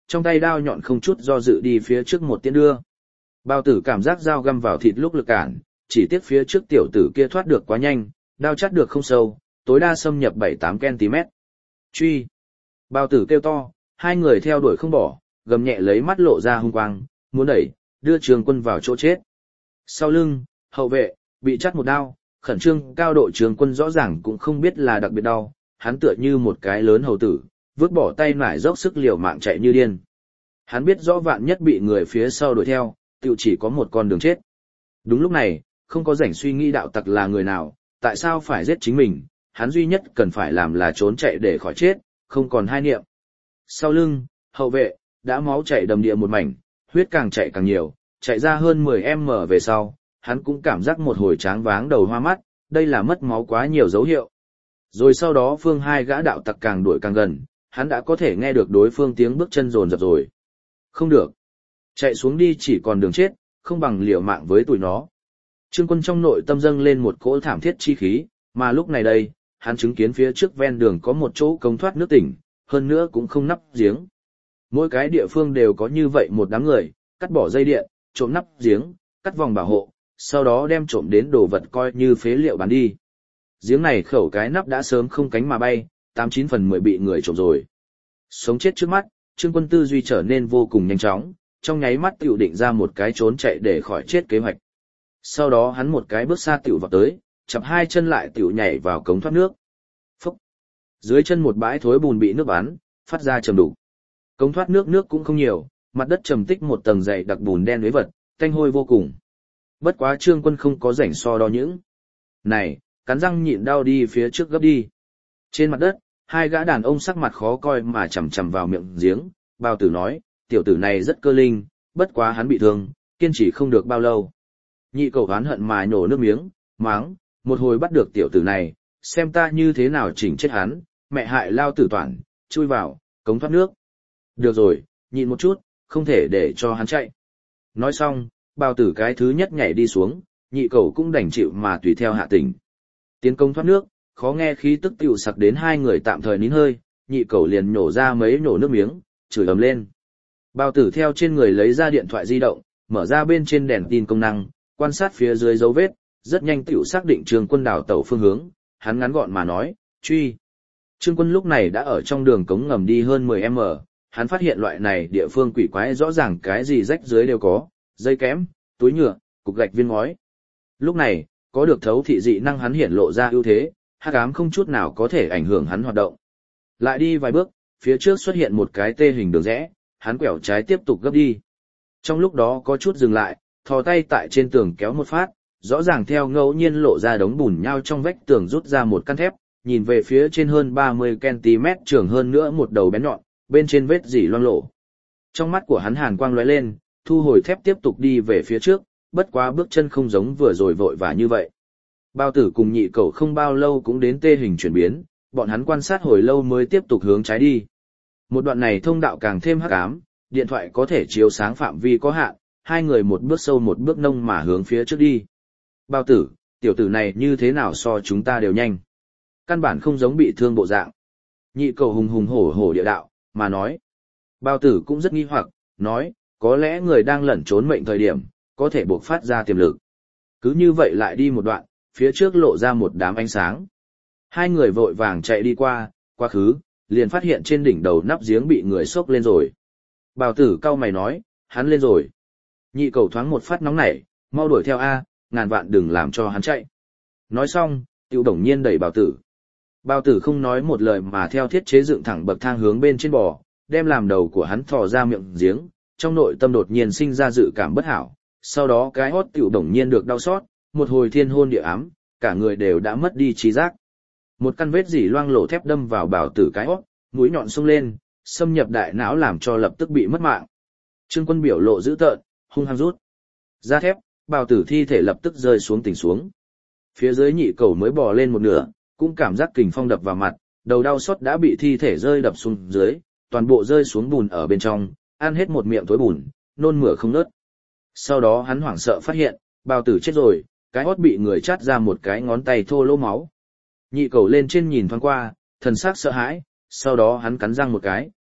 trong tay đao nhọn không chút do dự đi phía trước một tiến đưa. Bao tử cảm giác dao găm vào thịt lúc lực cản, chỉ tiếc phía trước tiểu tử kia thoát được quá nhanh, đao chắt được không sâu, tối đa xâm nhập bảy tám xăng-ti mét. Truy! Bao tử kêu to, hai người theo đuổi không bỏ, gầm nhẹ lấy mắt lộ ra hung quang, muốn đẩy, đưa Trường Quân vào chỗ chết. Sau lưng, hậu vệ, bị chắt một đao, khẩn trương cao độ Trường Quân rõ ràng cũng không biết là đặc biệt đau, hắn tựa như một cái lớn hầu tử, vứt bỏ tay nải dốc sức liều mạng chạy như điên. Hắn biết rõ vạn nhất bị người phía sau đuổi theo, tự chỉ có một con đường chết. Đúng lúc này, không có rảnh suy nghĩ đạo tặc là người nào, tại sao phải giết chính mình, hắn duy nhất cần phải làm là trốn chạy để khỏi chết, không còn hai niệm. Sau lưng, hậu vệ, đã máu chảy đầm địa một mảnh, huyết càng chạy càng nhiều, chạy ra hơn mười mét về sau, hắn cũng cảm giác một hồi tráng váng đầu hoa mắt, đây là mất máu quá nhiều dấu hiệu. Rồi sau đó phương hai gã đạo tặc càng đuổi càng gần, hắn đã có thể nghe được đối phương tiếng bước chân rồn rập rồi. Không được. Chạy xuống đi chỉ còn đường chết, không bằng liều mạng với tụi nó. Trương Quân trong nội tâm dâng lên một cỗ thảm thiết chi khí, mà lúc này đây, hắn chứng kiến phía trước ven đường có một chỗ cống thoát nước tỉnh, hơn nữa cũng không nắp giếng. Mỗi cái địa phương đều có như vậy một đám người, cắt bỏ dây điện, trộm nắp giếng, cắt vòng bảo hộ, sau đó đem trộm đến đồ vật coi như phế liệu bán đi. Giếng này khẩu cái nắp đã sớm không cánh mà bay, tám chín phần mười bị người trộm rồi. Sống chết trước mắt, Trương Quân tư duy trở nên vô cùng nhanh chóng, trong nháy mắt tiểu định ra một cái trốn chạy để khỏi chết kế hoạch. Sau đó hắn một cái bước xa tiểu vào tới, chập hai chân lại tiểu nhảy vào cống thoát nước. Phúc! Dưới chân một bãi thối bùn bị nước bắn, phát ra trầm đục. Cống thoát nước nước cũng không nhiều, mặt đất trầm tích một tầng dày đặc bùn đen với vật, tanh hôi vô cùng. Bất quá Trương Quân không có rảnh so đo những. Này, cắn răng nhịn đau đi phía trước gấp đi. Trên mặt đất, hai gã đàn ông sắc mặt khó coi mà chầm chầm vào miệng giếng, Bao Tử nói, tiểu tử này rất cơ linh, bất quá hắn bị thương, kiên trì không được bao lâu. Nhị Cẩu oán hận mà nhổ nước miếng, máng, một hồi bắt được tiểu tử này, xem ta như thế nào chỉnh chết hắn, mẹ hại lao tử toàn, chui vào, cống thoát nước. Được rồi, nhịn một chút, không thể để cho hắn chạy. Nói xong, Bao Tử cái thứ nhất nhảy đi xuống, Nhị Cẩu cũng đành chịu mà tùy theo hạ tỉnh. Tiến công thoát nước, khó nghe khí tức tiểu sặc đến hai người tạm thời nín hơi, Nhị Cẩu liền nhổ ra mấy nhổ nước miếng, chửi ầm lên. Bao Tử theo trên người lấy ra điện thoại di động, mở ra bên trên đèn tin công năng, quan sát phía dưới dấu vết, rất nhanh tiểu xác định Trương Quân đảo tàu phương hướng, hắn ngắn gọn mà nói, truy. Trương Quân lúc này đã ở trong đường cống ngầm đi hơn mười mét, hắn phát hiện loại này địa phương quỷ quái rõ ràng cái gì rách dưới đều có, dây kẽm, túi nhựa, cục gạch viên ngói. Lúc này, có được thấu thị dị năng hắn hiển lộ ra ưu thế, hắc ám không chút nào có thể ảnh hưởng hắn hoạt động. Lại đi vài bước, phía trước xuất hiện một cái tê hình đường rẽ, hắn quẹo trái tiếp tục gấp đi. Trong lúc đó có chút dừng lại, thò tay tại trên tường kéo một phát, rõ ràng theo ngẫu nhiên lộ ra đống bùn nhau trong vách tường rút ra một căn thép, nhìn về phía trên hơn ba mươi xăng-ti-mét trường hơn nữa một đầu bén nhọn, bên trên vết dỉ loang lổ. Trong mắt của hắn hàn quang lóe lên, thu hồi thép tiếp tục đi về phía trước, bất quá bước chân không giống vừa rồi vội vã như vậy. Bao Tử cùng Nhị Cẩu không bao lâu cũng đến tê hình chuyển biến, bọn hắn quan sát hồi lâu mới tiếp tục hướng trái đi. Một đoạn này thông đạo càng thêm hắc ám, điện thoại có thể chiếu sáng phạm vi có hạn, hai người một bước sâu một bước nông mà hướng phía trước đi. Bao Tử, tiểu tử này như thế nào so chúng ta đều nhanh. Căn bản không giống bị thương bộ dạng. Nhị Cẩu hùng hùng hổ hổ địa đạo, mà nói. Bao Tử cũng rất nghi hoặc, nói, có lẽ người đang lẩn trốn mệnh thời điểm, có thể buộc phát ra tiềm lực. Cứ như vậy lại đi một đoạn, phía trước lộ ra một đám ánh sáng. Hai người vội vàng chạy đi qua, quá khứ, liền phát hiện trên đỉnh đầu nắp giếng bị người xốc lên rồi. Bao Tử cau mày nói, hắn lên rồi. Nhị Cẩu thoáng một phát nóng nảy, mau đuổi theo A, ngàn vạn đừng làm cho hắn chạy. Nói xong, Tiêu Đồng Nhiên đẩy Bao Tử. Bao Tử không nói một lời mà theo thiết chế dựng thẳng bậc thang hướng bên trên bò, đem làm đầu của hắn thò ra miệng giếng, trong nội tâm đột nhiên sinh ra dự cảm bất hảo. Sau đó cái hót Tiêu Đồng Nhiên được đau xót, một hồi thiên hôn địa ám, cả người đều đã mất đi trí giác. Một căn vết dỉ loang lổ thép đâm vào Bao Tử cái hót, mũi nhọn xông lên, xâm nhập đại não làm cho lập tức bị mất mạng. Trương Quân biểu lộ dữ tợn, hung hăng rút ra thép, Bao Tử thi thể lập tức rơi xuống tỉnh xuống. Phía dưới Nhị Cẩu mới bò lên một nửa, cũng cảm giác kình phong đập vào mặt, đầu đau xót đã bị thi thể rơi đập xuống dưới, toàn bộ rơi xuống bùn ở bên trong, ăn hết một miệng tối bùn, nôn mửa không ngớt. Sau đó hắn hoảng sợ phát hiện, Bao Tử chết rồi, cái hót bị người chát ra một cái ngón tay thô lỗ máu. Nhị Cẩu lên trên nhìn thoáng qua, thần sắc sợ hãi, sau đó hắn cắn răng một cái,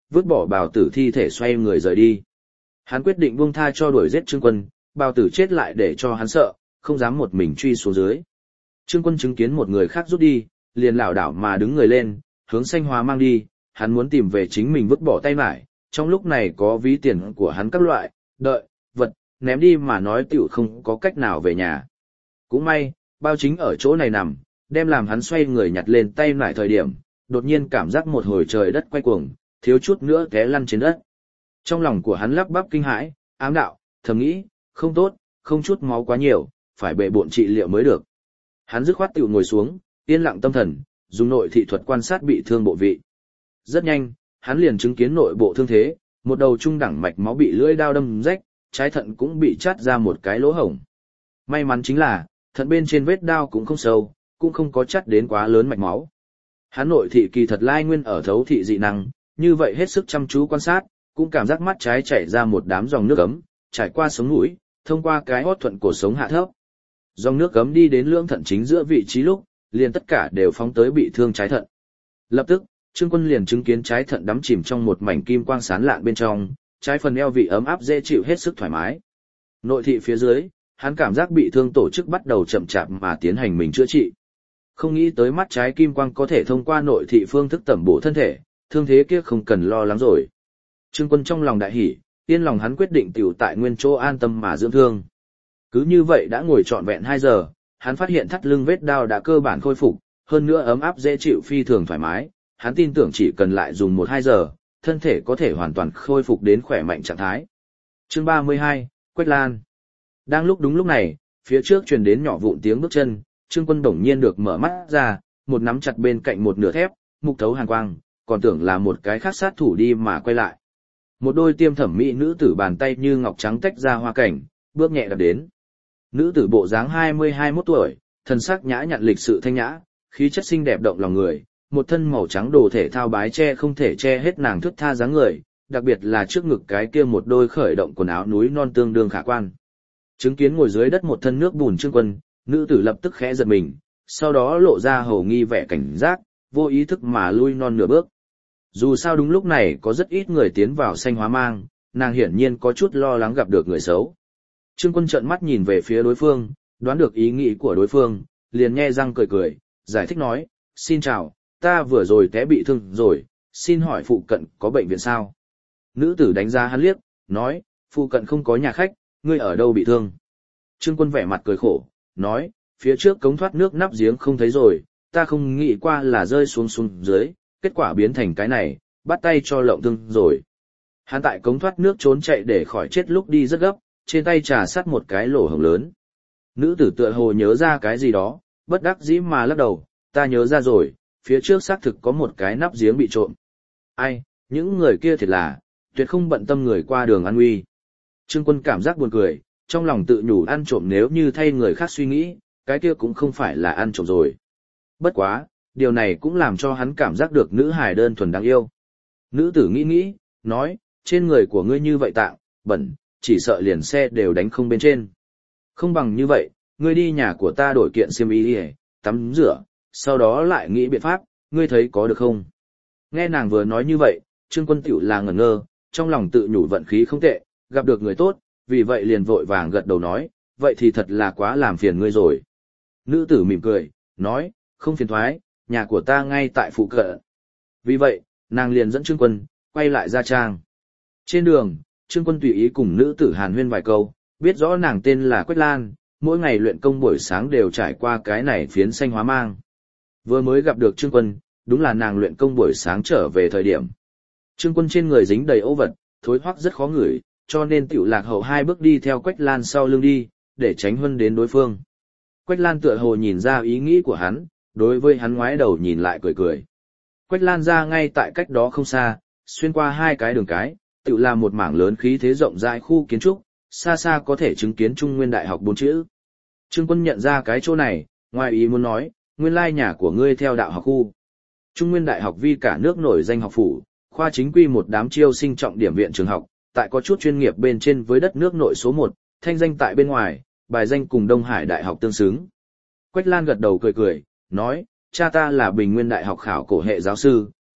vứt bỏ bào tử thi thể xoay người rời đi. Hắn quyết định buông tha cho đuổi giết Trương Quân, bào tử chết lại để cho hắn sợ, không dám một mình truy xuống dưới. Trương Quân chứng kiến một người khác rút đi, liền lảo đảo mà đứng người lên, hướng Xanh Hóa mang đi, hắn muốn tìm về chính mình vứt bỏ tay mải, trong lúc này có ví tiền của hắn các loại, đợi, vật, ném đi mà nói tiểu không có cách nào về nhà. Cũng may, bao chính ở chỗ này nằm, đem làm hắn xoay người nhặt lên tay mải thời điểm, đột nhiên cảm giác một hồi trời đất quay cuồng, thiếu chút nữa té lăn trên đất. Trong lòng của hắn lắp bắp kinh hãi, ám đạo, thầm nghĩ, không tốt, không chút máu quá nhiều, phải bệ bộn trị liệu mới được. Hắn dứt khoát tiểu ngồi xuống, yên lặng tâm thần, dùng nội thị thuật quan sát bị thương bộ vị. Rất nhanh, hắn liền chứng kiến nội bộ thương thế, một đầu trung đẳng mạch máu bị lưỡi dao đâm rách, trái thận cũng bị chát ra một cái lỗ hổng. May mắn chính là, thận bên trên vết đao cũng không sâu, cũng không có chắt đến quá lớn mạch máu. Hắn nội thị kỳ thật lai nguyên ở thấu thị dị năng, như vậy hết sức chăm chú quan sát, cũng cảm giác mắt trái chảy ra một đám dòng nước ấm, trải qua sống mũi, thông qua cái hót thuận cổ sống hạ thấp. Dòng nước ấm đi đến lưỡng thận chính giữa vị trí lúc, liền tất cả đều phóng tới bị thương trái thận. Lập tức, Trương Quân liền chứng kiến trái thận đắm chìm trong một mảnh kim quang sáng lạn bên trong, trái phần eo vị ấm áp dễ chịu hết sức thoải mái. Nội thị phía dưới, hắn cảm giác bị thương tổ chức bắt đầu chậm chạp mà tiến hành mình chữa trị. Không nghĩ tới mắt trái kim quang có thể thông qua nội thị phương thức tẩm bổ thân thể, thương thế kia không cần lo lắng rồi. Trương Quân trong lòng đại hỉ, yên lòng hắn quyết định tiểu tại nguyên chỗ an tâm mà dưỡng thương. Cứ như vậy đã ngồi trọn vẹn hai giờ, hắn phát hiện thắt lưng vết đao đã cơ bản khôi phục, hơn nữa ấm áp dễ chịu phi thường thoải mái, hắn tin tưởng chỉ cần lại dùng một hai giờ, thân thể có thể hoàn toàn khôi phục đến khỏe mạnh trạng thái. Chương ba mươi hai, Quách Lan. Đang lúc đúng lúc này, phía trước truyền đến nhỏ vụn tiếng bước chân, Trương Quân đột nhiên được mở mắt ra, một nắm chặt bên cạnh một nửa thép, mục thấu hàn quang, còn tưởng là một cái khác sát thủ đi mà quay lại. Một đôi tiêm thẩm mỹ nữ tử bàn tay như ngọc trắng tách ra hoa cảnh, bước nhẹ đạp đến. Nữ tử bộ dáng hai mươi hai mốt tuổi, thân sắc nhã nhặn lịch sự thanh nhã, khí chất xinh đẹp động lòng người, một thân màu trắng đồ thể thao bái che không thể che hết nàng thướt tha dáng người, đặc biệt là trước ngực cái kia một đôi khởi động quần áo núi non tương đương khả quan. Chứng kiến ngồi dưới đất một thân nước bùn Trương Quân, nữ tử lập tức khẽ giật mình, sau đó lộ ra hầu nghi vẻ cảnh giác, vô ý thức mà lui non nửa bước. Dù sao đúng lúc này có rất ít người tiến vào Xanh Hóa Mang, nàng hiển nhiên có chút lo lắng gặp được người xấu. Trương Quân trợn mắt nhìn về phía đối phương, đoán được ý nghĩ của đối phương, liền nhe răng cười cười, giải thích nói, xin chào, ta vừa rồi té bị thương rồi, xin hỏi phụ cận có bệnh viện sao? Nữ tử đánh giá hắn liếc, nói, phụ cận không có nhà khách, ngươi ở đâu bị thương? Trương Quân vẻ mặt cười khổ, nói, phía trước cống thoát nước nắp giếng không thấy rồi, ta không nghĩ qua là rơi xuống xuống dưới, kết quả biến thành cái này, bắt tay cho lộng thương rồi. Hắn tại cống thoát nước trốn chạy để khỏi chết lúc đi rất gấp, trên tay trà sát một cái lỗ hổng lớn. Nữ tử tựa hồ nhớ ra cái gì đó, bất đắc dĩ mà lắc đầu, ta nhớ ra rồi, phía trước xác thực có một cái nắp giếng bị trộm. Ai, những người kia thiệt là, tuyệt không bận tâm người qua đường an nguy. Trương Quân cảm giác buồn cười, trong lòng tự nhủ ăn trộm nếu như thay người khác suy nghĩ, cái kia cũng không phải là ăn trộm rồi. Bất quá, điều này cũng làm cho hắn cảm giác được nữ hài đơn thuần đáng yêu. Nữ tử nghĩ nghĩ, nói, trên người của ngươi như vậy tạng, bẩn, chỉ sợ liền xe đều đánh không bên trên. Không bằng như vậy, ngươi đi nhà của ta đổi kiện xiêm y đi, tắm rửa, sau đó lại nghĩ biện pháp, ngươi thấy có được không? Nghe nàng vừa nói như vậy, Trương Quân tiểu là ngẩn ngơ, trong lòng tự nhủ vận khí không tệ, gặp được người tốt, vì vậy liền vội vàng gật đầu nói, vậy thì thật là quá làm phiền ngươi rồi. Nữ tử mỉm cười, nói, không phiền thoái, nhà của ta ngay tại phụ cận. Vì vậy, nàng liền dẫn Trương Quân, quay lại ra trang. Trên đường, Trương Quân tùy ý cùng nữ tử hàn huyên vài câu, biết rõ nàng tên là Quách Lan, mỗi ngày luyện công buổi sáng đều trải qua cái này phiến Xanh Hóa Mang. Vừa mới gặp được Trương Quân, đúng là nàng luyện công buổi sáng trở về thời điểm. Trương Quân trên người dính đầy ấu vật, thối hoắc rất khó ngửi, cho nên tiểu lạc hậu hai bước đi theo Quách Lan sau lưng đi, để tránh huân đến đối phương. Quách Lan tựa hồ nhìn ra ý nghĩ của hắn, đối với hắn ngoái đầu nhìn lại cười cười. Quách Lan ra ngay tại cách đó không xa, xuyên qua hai cái đường cái, tự là một mảng lớn khí thế rộng rãi khu kiến trúc, xa xa có thể chứng kiến Trung Nguyên Đại học bốn chữ. Trương Quân nhận ra cái chỗ này, ngoài ý muốn nói, nguyên lai nhà của ngươi theo đạo học khu. Trung Nguyên Đại học vi cả nước nổi danh học phủ, khoa chính quy một đám chiêu sinh trọng điểm viện trường học, tại có chút chuyên nghiệp bên trên với đất nước nội số một, thanh danh tại bên ngoài, bài danh cùng Đông Hải Đại học tương xứng. Quách Lan gật đầu cười cười, nói, cha ta là Bình Nguyên Đại học khảo cổ hệ giáo sư,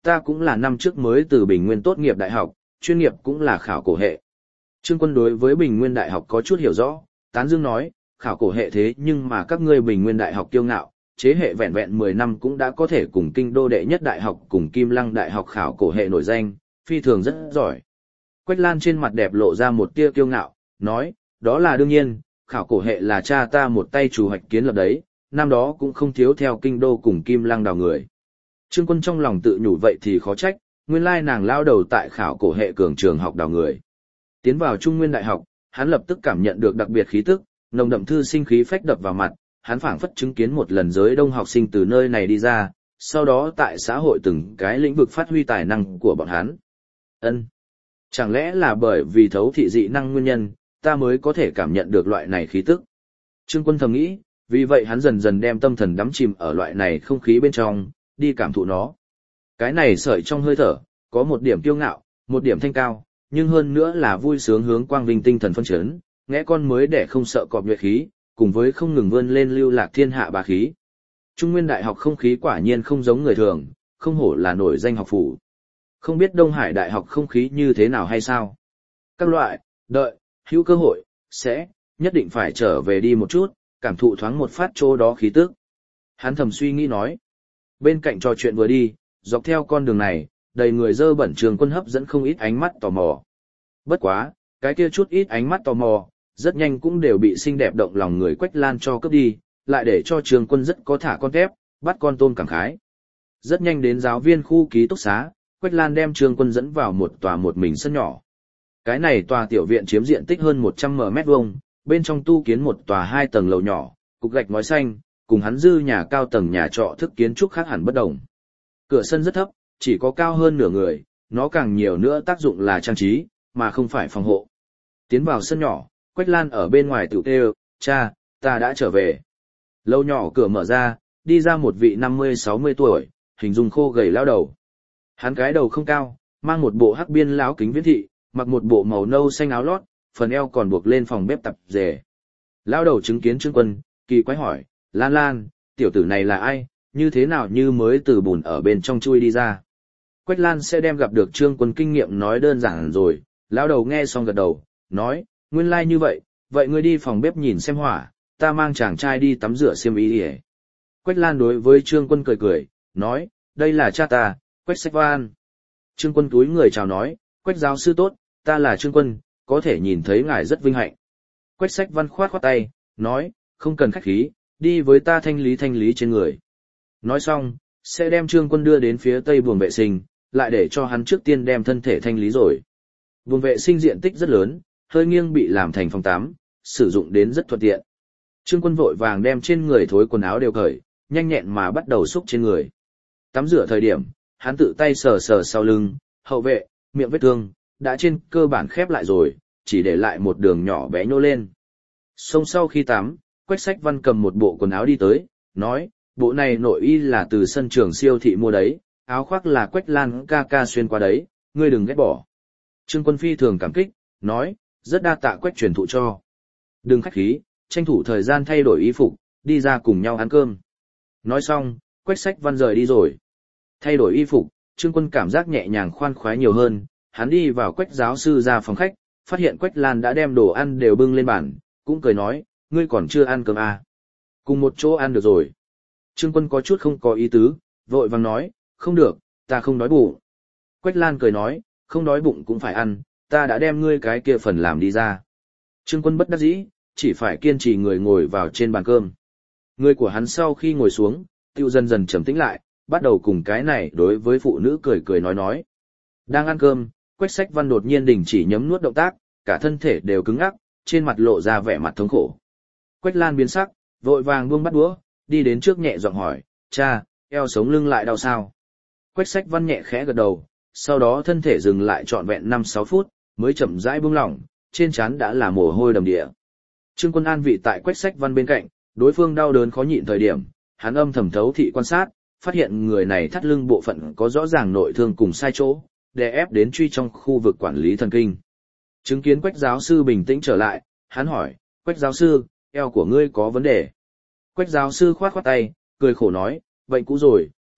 ta cũng là năm trước mới từ Bình Nguyên tốt nghiệp đại học, chuyên nghiệp cũng là khảo cổ hệ. Trương Quân đối với Bình Nguyên đại học có chút hiểu rõ, tán dương nói, khảo cổ hệ thế nhưng mà các ngươi Bình Nguyên đại học kiêu ngạo, chế hệ vẹn vẹn mười năm cũng đã có thể cùng kinh đô đệ nhất đại học cùng Kim Lăng đại học khảo cổ hệ nổi danh, phi thường rất giỏi. Quách Lan trên mặt đẹp lộ ra một tia kiêu ngạo, nói, đó là đương nhiên, khảo cổ hệ là cha ta một tay chủ hoạch kiến lập đấy, năm đó cũng không thiếu theo kinh đô cùng Kim Lăng đào người. Trương Quân trong lòng tự nhủ vậy thì khó trách, nguyên lai nàng lao đầu tại khảo cổ hệ cường trường học đào người. Tiến vào Trung Nguyên đại học, hắn lập tức cảm nhận được đặc biệt khí tức, nồng đậm thư sinh khí phách đập vào mặt, hắn phảng phất chứng kiến một lần giới đông học sinh từ nơi này đi ra, sau đó tại xã hội từng cái lĩnh vực phát huy tài năng của bọn hắn. Ân, chẳng lẽ là bởi vì thấu thị dị năng nguyên nhân, ta mới có thể cảm nhận được loại này khí tức. Trương Quân thầm nghĩ, vì vậy hắn dần dần đem tâm thần đắm chìm ở loại này không khí bên trong, đi cảm thụ nó. Cái này sợi trong hơi thở, có một điểm kiêu ngạo, một điểm thanh cao, nhưng hơn nữa là vui sướng hướng quang vinh tinh thần phân chấn, ngẽ con mới để không sợ cọp nhuệ khí, cùng với không ngừng vươn lên lưu lạc thiên hạ bá khí. Trung Nguyên đại học không khí quả nhiên không giống người thường, không hổ là nổi danh học phủ. Không biết Đông Hải đại học không khí như thế nào hay sao? Các loại, đợi, hữu cơ hội, sẽ, nhất định phải trở về đi một chút, cảm thụ thoáng một phát chỗ đó khí tức. Hắn thầm suy nghĩ nói. Bên cạnh trò chuyện vừa đi, dọc theo con đường này, đầy người dơ bẩn Trường Quân hấp dẫn không ít ánh mắt tò mò. Bất quá, cái kia chút ít ánh mắt tò mò, rất nhanh cũng đều bị xinh đẹp động lòng người Quách Lan cho cướp đi, lại để cho Trường Quân rất có thả con tép, bắt con tôm cảm khái. Rất nhanh đến giáo viên khu ký túc xá, Quách Lan đem Trường Quân dẫn vào một tòa một mình sân nhỏ. Cái này tòa tiểu viện chiếm diện tích hơn một trăm mét vuông, bên trong tu kiến một tòa hai tầng lầu nhỏ, cục gạch ngói xanh, cùng hắn dư nhà cao tầng nhà trọ thức kiến trúc khác hẳn bất đồng. Cửa sân rất thấp, chỉ có cao hơn nửa người, nó càng nhiều nữa tác dụng là trang trí, mà không phải phòng hộ. Tiến vào sân nhỏ, Quách Lan ở bên ngoài tự kêu, cha, ta đã trở về. Lầu nhỏ cửa mở ra, đi ra một vị năm mươi sáu mươi tuổi, hình dung khô gầy lão đầu. Hắn cái đầu không cao, mang một bộ hắc biên lão kính viễn thị, mặc một bộ màu nâu xanh áo lót, phần eo còn buộc lên phòng bếp tập dề. Lão đầu chứng kiến Trương Quân, kỳ quái hỏi, Lan Lan, tiểu tử này là ai, như thế nào như mới từ bùn ở bên trong chui đi ra. Quách Lan sẽ đem gặp được Trương Quân kinh nghiệm nói đơn giản rồi, lão đầu nghe xong gật đầu, nói, nguyên lai like như vậy, vậy ngươi đi phòng bếp nhìn xem hỏa, ta mang chàng trai đi tắm rửa xiêm y đi. Quách Lan đối với Trương Quân cười cười, nói, đây là cha ta, Quách Sách Văn. Trương Quân túi người chào nói, Quách giáo sư tốt, ta là Trương Quân, có thể nhìn thấy ngài rất vinh hạnh. Quách Sách Văn khoát khoát tay, nói, không cần khách khí, đi với ta thanh lý thanh lý trên người. Nói xong, sẽ đem Trương Quân đưa đến phía tây buồng vệ sinh, lại để cho hắn trước tiên đem thân thể thanh lý rồi. Buồng vệ sinh diện tích rất lớn, hơi nghiêng bị làm thành phòng tắm, sử dụng đến rất thuận tiện. Trương Quân vội vàng đem trên người thối quần áo đều cởi, nhanh nhẹn mà bắt đầu xúc trên người. Tắm rửa thời điểm, hắn tự tay sờ sờ sau lưng, hậu vệ, miệng vết thương, đã trên cơ bản khép lại rồi, chỉ để lại một đường nhỏ bé nhô lên. Xong sau khi tắm, Quách Sách Văn cầm một bộ quần áo đi tới, nói, bộ này nội y là từ sân trường siêu thị mua đấy, áo khoác là Quách Lan ca ca xuyên qua đấy, ngươi đừng ghét bỏ. Trương Quân phi thường cảm kích, nói, rất đa tạ Quách truyền thụ cho. Đừng khách khí, tranh thủ thời gian thay đổi y phục, đi ra cùng nhau ăn cơm. Nói xong, Quách Sách Văn rời đi rồi. Thay đổi y phục, Trương Quân cảm giác nhẹ nhàng khoan khoái nhiều hơn, hắn đi vào Quách giáo sư ra phòng khách, phát hiện Quách Lan đã đem đồ ăn đều bưng lên bàn, cũng cười nói, ngươi còn chưa ăn cơm à? Cùng một chỗ ăn được rồi. Trương Quân có chút không có ý tứ, vội vàng nói, không được, ta không đói bụng. Quách Lan cười nói, không đói bụng cũng phải ăn, ta đã đem ngươi cái kia phần làm đi ra. Trương Quân bất đắc dĩ, chỉ phải kiên trì người ngồi vào trên bàn cơm. Người của hắn sau khi ngồi xuống, tiêu dần dần trầm tĩnh lại, bắt đầu cùng cái này đối với phụ nữ cười cười nói nói. Đang ăn cơm, Quách Sách Văn đột nhiên đình chỉ nhấm nuốt động tác, cả thân thể đều cứng ngắc, trên mặt lộ ra vẻ mặt thống khổ. Quách Lan biến sắc, vội vàng buông bắt đũa, đi đến trước nhẹ giọng hỏi, cha, eo sống lưng lại đau sao? Quách Sách Văn nhẹ khẽ gật đầu, sau đó thân thể dừng lại trọn vẹn năm sáu phút, mới chậm rãi buông lỏng, trên trán đã là mồ hôi đầm đìa. Trương Quân an vị tại Quách Sách Văn bên cạnh, đối phương đau đớn khó nhịn thời điểm, hắn âm thầm thấu thị quan sát, phát hiện người này thắt lưng bộ phận có rõ ràng nội thương cùng sai chỗ, đè ép đến truy trong khu vực quản lý thần kinh. Chứng kiến Quách giáo sư bình tĩnh trở lại, hắn hỏi, Quách giáo sư, eo của ngươi có vấn đề. Quách giáo sư khoát khoát tay, cười khổ nói, bệnh cũ rồi,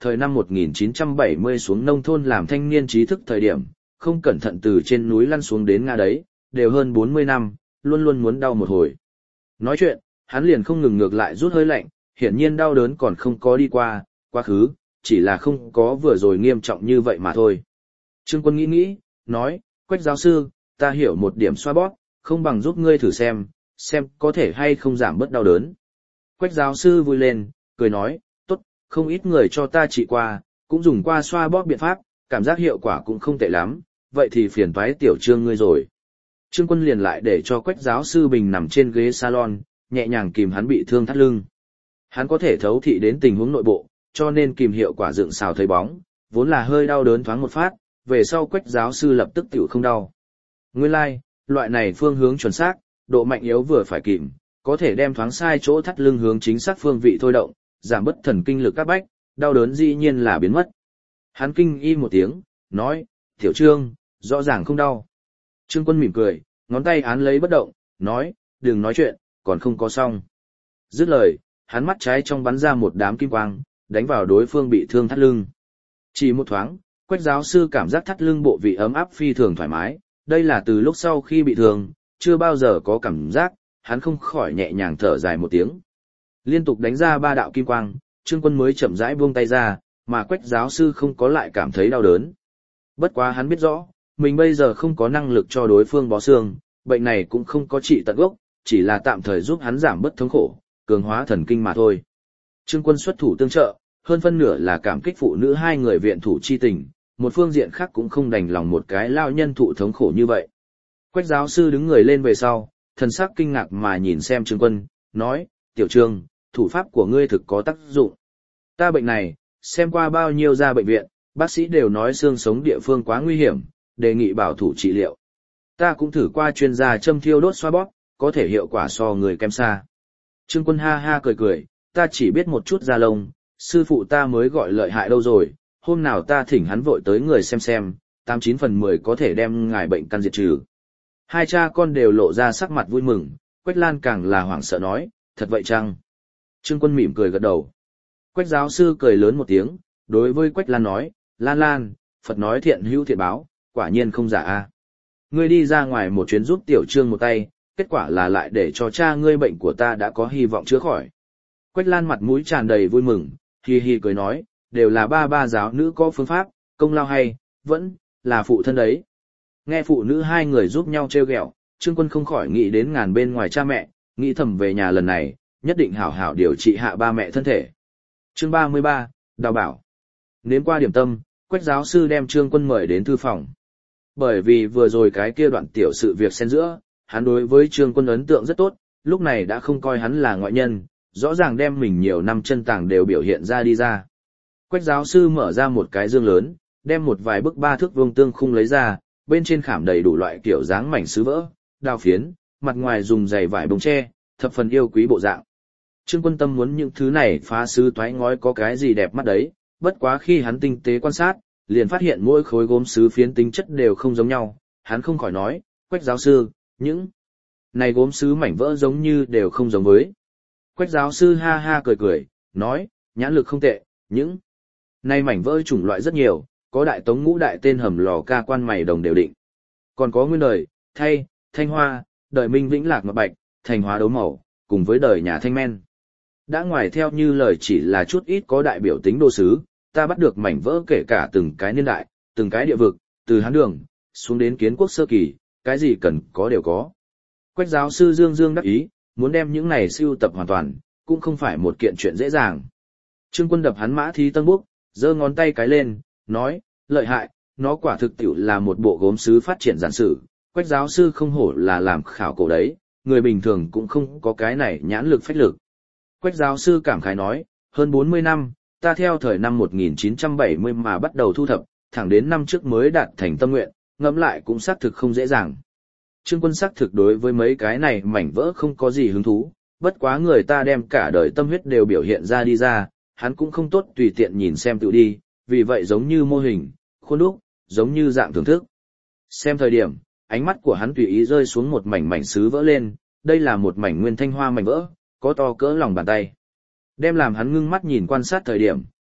thời năm một nghìn chín trăm bảy mươi xuống nông thôn làm thanh niên trí thức thời điểm, không cẩn thận từ trên núi lăn xuống đến ngã đấy, đều hơn bốn mươi năm, luôn luôn muốn đau một hồi. Nói chuyện, hắn liền không ngừng ngược lại rút hơi lạnh, hiển nhiên đau đớn còn không có đi qua, quá khứ, chỉ là không có vừa rồi nghiêm trọng như vậy mà thôi. Trương Quân nghĩ nghĩ, nói, Quách giáo sư, ta hiểu một điểm xoa bóp, không bằng giúp ngươi thử xem, xem có thể hay không giảm bớt đau đớn. Quách giáo sư vui lên, cười nói, tốt, không ít người cho ta trị qua, cũng dùng qua xoa bóp biện pháp, cảm giác hiệu quả cũng không tệ lắm, vậy thì phiền toái tiểu Trương ngươi rồi. Trương Quân liền lại để cho Quách giáo sư bình nằm trên ghế salon, nhẹ nhàng kìm hắn bị thương thắt lưng. Hắn có thể thấu thị đến tình huống nội bộ, cho nên kìm hiệu quả dựng xào thấy bóng, vốn là hơi đau đớn thoáng một phát, về sau Quách giáo sư lập tức tiểu không đau. Nguyên lai, like, loại này phương hướng chuẩn xác, độ mạnh yếu vừa phải kìm, có thể đem thoáng sai chỗ thắt lưng hướng chính xác phương vị thôi động, giảm bớt thần kinh lực các bách, đau đớn dĩ nhiên là biến mất. Hắn kinh y một tiếng, nói, tiểu Trương, rõ ràng không đau. Trương Quân mỉm cười, ngón tay án lấy bất động, nói, đừng nói chuyện, còn không có xong. Dứt lời, hắn mắt trái trong bắn ra một đám kim quang, đánh vào đối phương bị thương thắt lưng. Chỉ một thoáng, Quách giáo sư cảm giác thắt lưng bộ vị ấm áp phi thường thoải mái, đây là từ lúc sau khi bị thương, chưa bao giờ có cảm giác, hắn không khỏi nhẹ nhàng thở dài một tiếng. Liên tục đánh ra ba đạo kim quang, Trương Quân mới chậm rãi buông tay ra, mà Quách giáo sư không có lại cảm thấy đau đớn. Bất quá hắn biết rõ, mình bây giờ không có năng lực cho đối phương bó xương, bệnh này cũng không có trị tận gốc, chỉ là tạm thời giúp hắn giảm bớt thống khổ, cường hóa thần kinh mà thôi. Trương Quân xuất thủ tương trợ, hơn phân nửa là cảm kích phụ nữ hai người viện thủ chi tình, một phương diện khác cũng không đành lòng một cái lao nhân thụ thống khổ như vậy. Quách giáo sư đứng người lên về sau, thần sắc kinh ngạc mà nhìn xem Trương Quân, nói, tiểu Trương, thủ pháp của ngươi thực có tác dụng. Ta bệnh này, xem qua bao nhiêu ra bệnh viện, bác sĩ đều nói xương sống địa phương quá nguy hiểm, đề nghị bảo thủ trị liệu. Ta cũng thử qua chuyên gia châm thiêu đốt xoa bóp, có thể hiệu quả so người kém xa. Trương Quân ha ha cười cười, ta chỉ biết một chút da lông, sư phụ ta mới gọi lợi hại đâu rồi, hôm nào ta thỉnh hắn vội tới người xem xem, tám chín phần mười có thể đem ngài bệnh căn diệt trừ. Hai cha con đều lộ ra sắc mặt vui mừng, Quách Lan càng là hoảng sợ nói, thật vậy chăng? Trương Quân mỉm cười gật đầu. Quách giáo sư cười lớn một tiếng, đối với Quách Lan nói, Lan Lan, Phật nói thiện hữu thiện báo, quả nhiên không giả a. Ngươi đi ra ngoài một chuyến giúp tiểu Trương một tay, kết quả là lại để cho cha ngươi bệnh của ta đã có hy vọng chữa khỏi. Quách Lan mặt mũi tràn đầy vui mừng, hi hi cười nói, đều là ba ba giáo nữ có phương pháp, công lao hay, vẫn là phụ thân đấy. Nghe phụ nữ hai người giúp nhau trêu ghẹo, Trương Quân không khỏi nghĩ đến ngàn bên ngoài cha mẹ, nghĩ thầm về nhà lần này, nhất định hảo hảo điều trị hạ ba mẹ thân thể. Chương ba mươi ba, Đào bảo. Nếm qua điểm tâm, Quách giáo sư đem Trương Quân mời đến thư phòng. Bởi vì vừa rồi cái kia đoạn tiểu sự việc xen giữa, hắn đối với Trương Quân ấn tượng rất tốt, lúc này đã không coi hắn là ngoại nhân, rõ ràng đem mình nhiều năm chân tàng đều biểu hiện ra đi ra. Quách giáo sư mở ra một cái dương lớn, đem một vài bức ba thước vuông tương khung lấy ra, bên trên khảm đầy đủ loại kiểu dáng mảnh sứ vỡ, đao phiến, mặt ngoài dùng dày vải bông tre, thập phần yêu quý bộ dạng. Trương Quân tâm muốn những thứ này phá sứ toái ngói có cái gì đẹp mắt đấy, bất quá khi hắn tinh tế quan sát, liền phát hiện mỗi khối gốm sứ phiến tính chất đều không giống nhau, hắn không khỏi nói, Quách giáo sư, những này gốm sứ mảnh vỡ giống như đều không giống với. Quách giáo sư ha ha cười cười, nói, nhãn lực không tệ, những này mảnh vỡ chủng loại rất nhiều, có đại tống ngũ đại tên hầm lò ca quan mày đồng đều định. Còn có nguyên đời, thay, thanh hoa, đời minh vĩnh lạc ngọc bạch, thành hóa đấu màu, cùng với đời nhà thanh men. Đã ngoài theo như lời chỉ là chút ít có đại biểu tính đồ sứ, ta bắt được mảnh vỡ kể cả từng cái niên đại, từng cái địa vực, từ Hán Đường, xuống đến kiến quốc sơ kỳ, cái gì cần có đều có. Quách giáo sư Dương Dương đắc ý, muốn đem những này siêu tập hoàn toàn, cũng không phải một kiện chuyện dễ dàng. Trương Quân đập hắn mã thí tân búc, giơ ngón tay cái lên, nói, lợi hại, nó quả thực tiểu là một bộ gốm sứ phát triển giản sử, Quách giáo sư không hổ là làm khảo cổ đấy, người bình thường cũng không có cái này nhãn lực phách lực. Quách giáo sư cảm khái nói, hơn bốn mươi năm, ta theo thời năm một nghìn chín trăm bảy mươi mà bắt đầu thu thập, thẳng đến năm trước mới đạt thành tâm nguyện, ngẫm lại cũng xác thực không dễ dàng. Trương Quân xác thực đối với mấy cái này mảnh vỡ không có gì hứng thú, bất quá người ta đem cả đời tâm huyết đều biểu hiện ra đi ra, hắn cũng không tốt tùy tiện nhìn xem tự đi, vì vậy giống như mô hình, khuôn đúc, giống như dạng thưởng thức. Xem thời điểm, ánh mắt của hắn tùy ý rơi xuống một mảnh mảnh sứ vỡ lên, đây là một mảnh nguyên thanh hoa mảnh vỡ, có to cỡ lòng bàn tay. Đem làm hắn ngưng mắt nhìn quan sát thời điểm,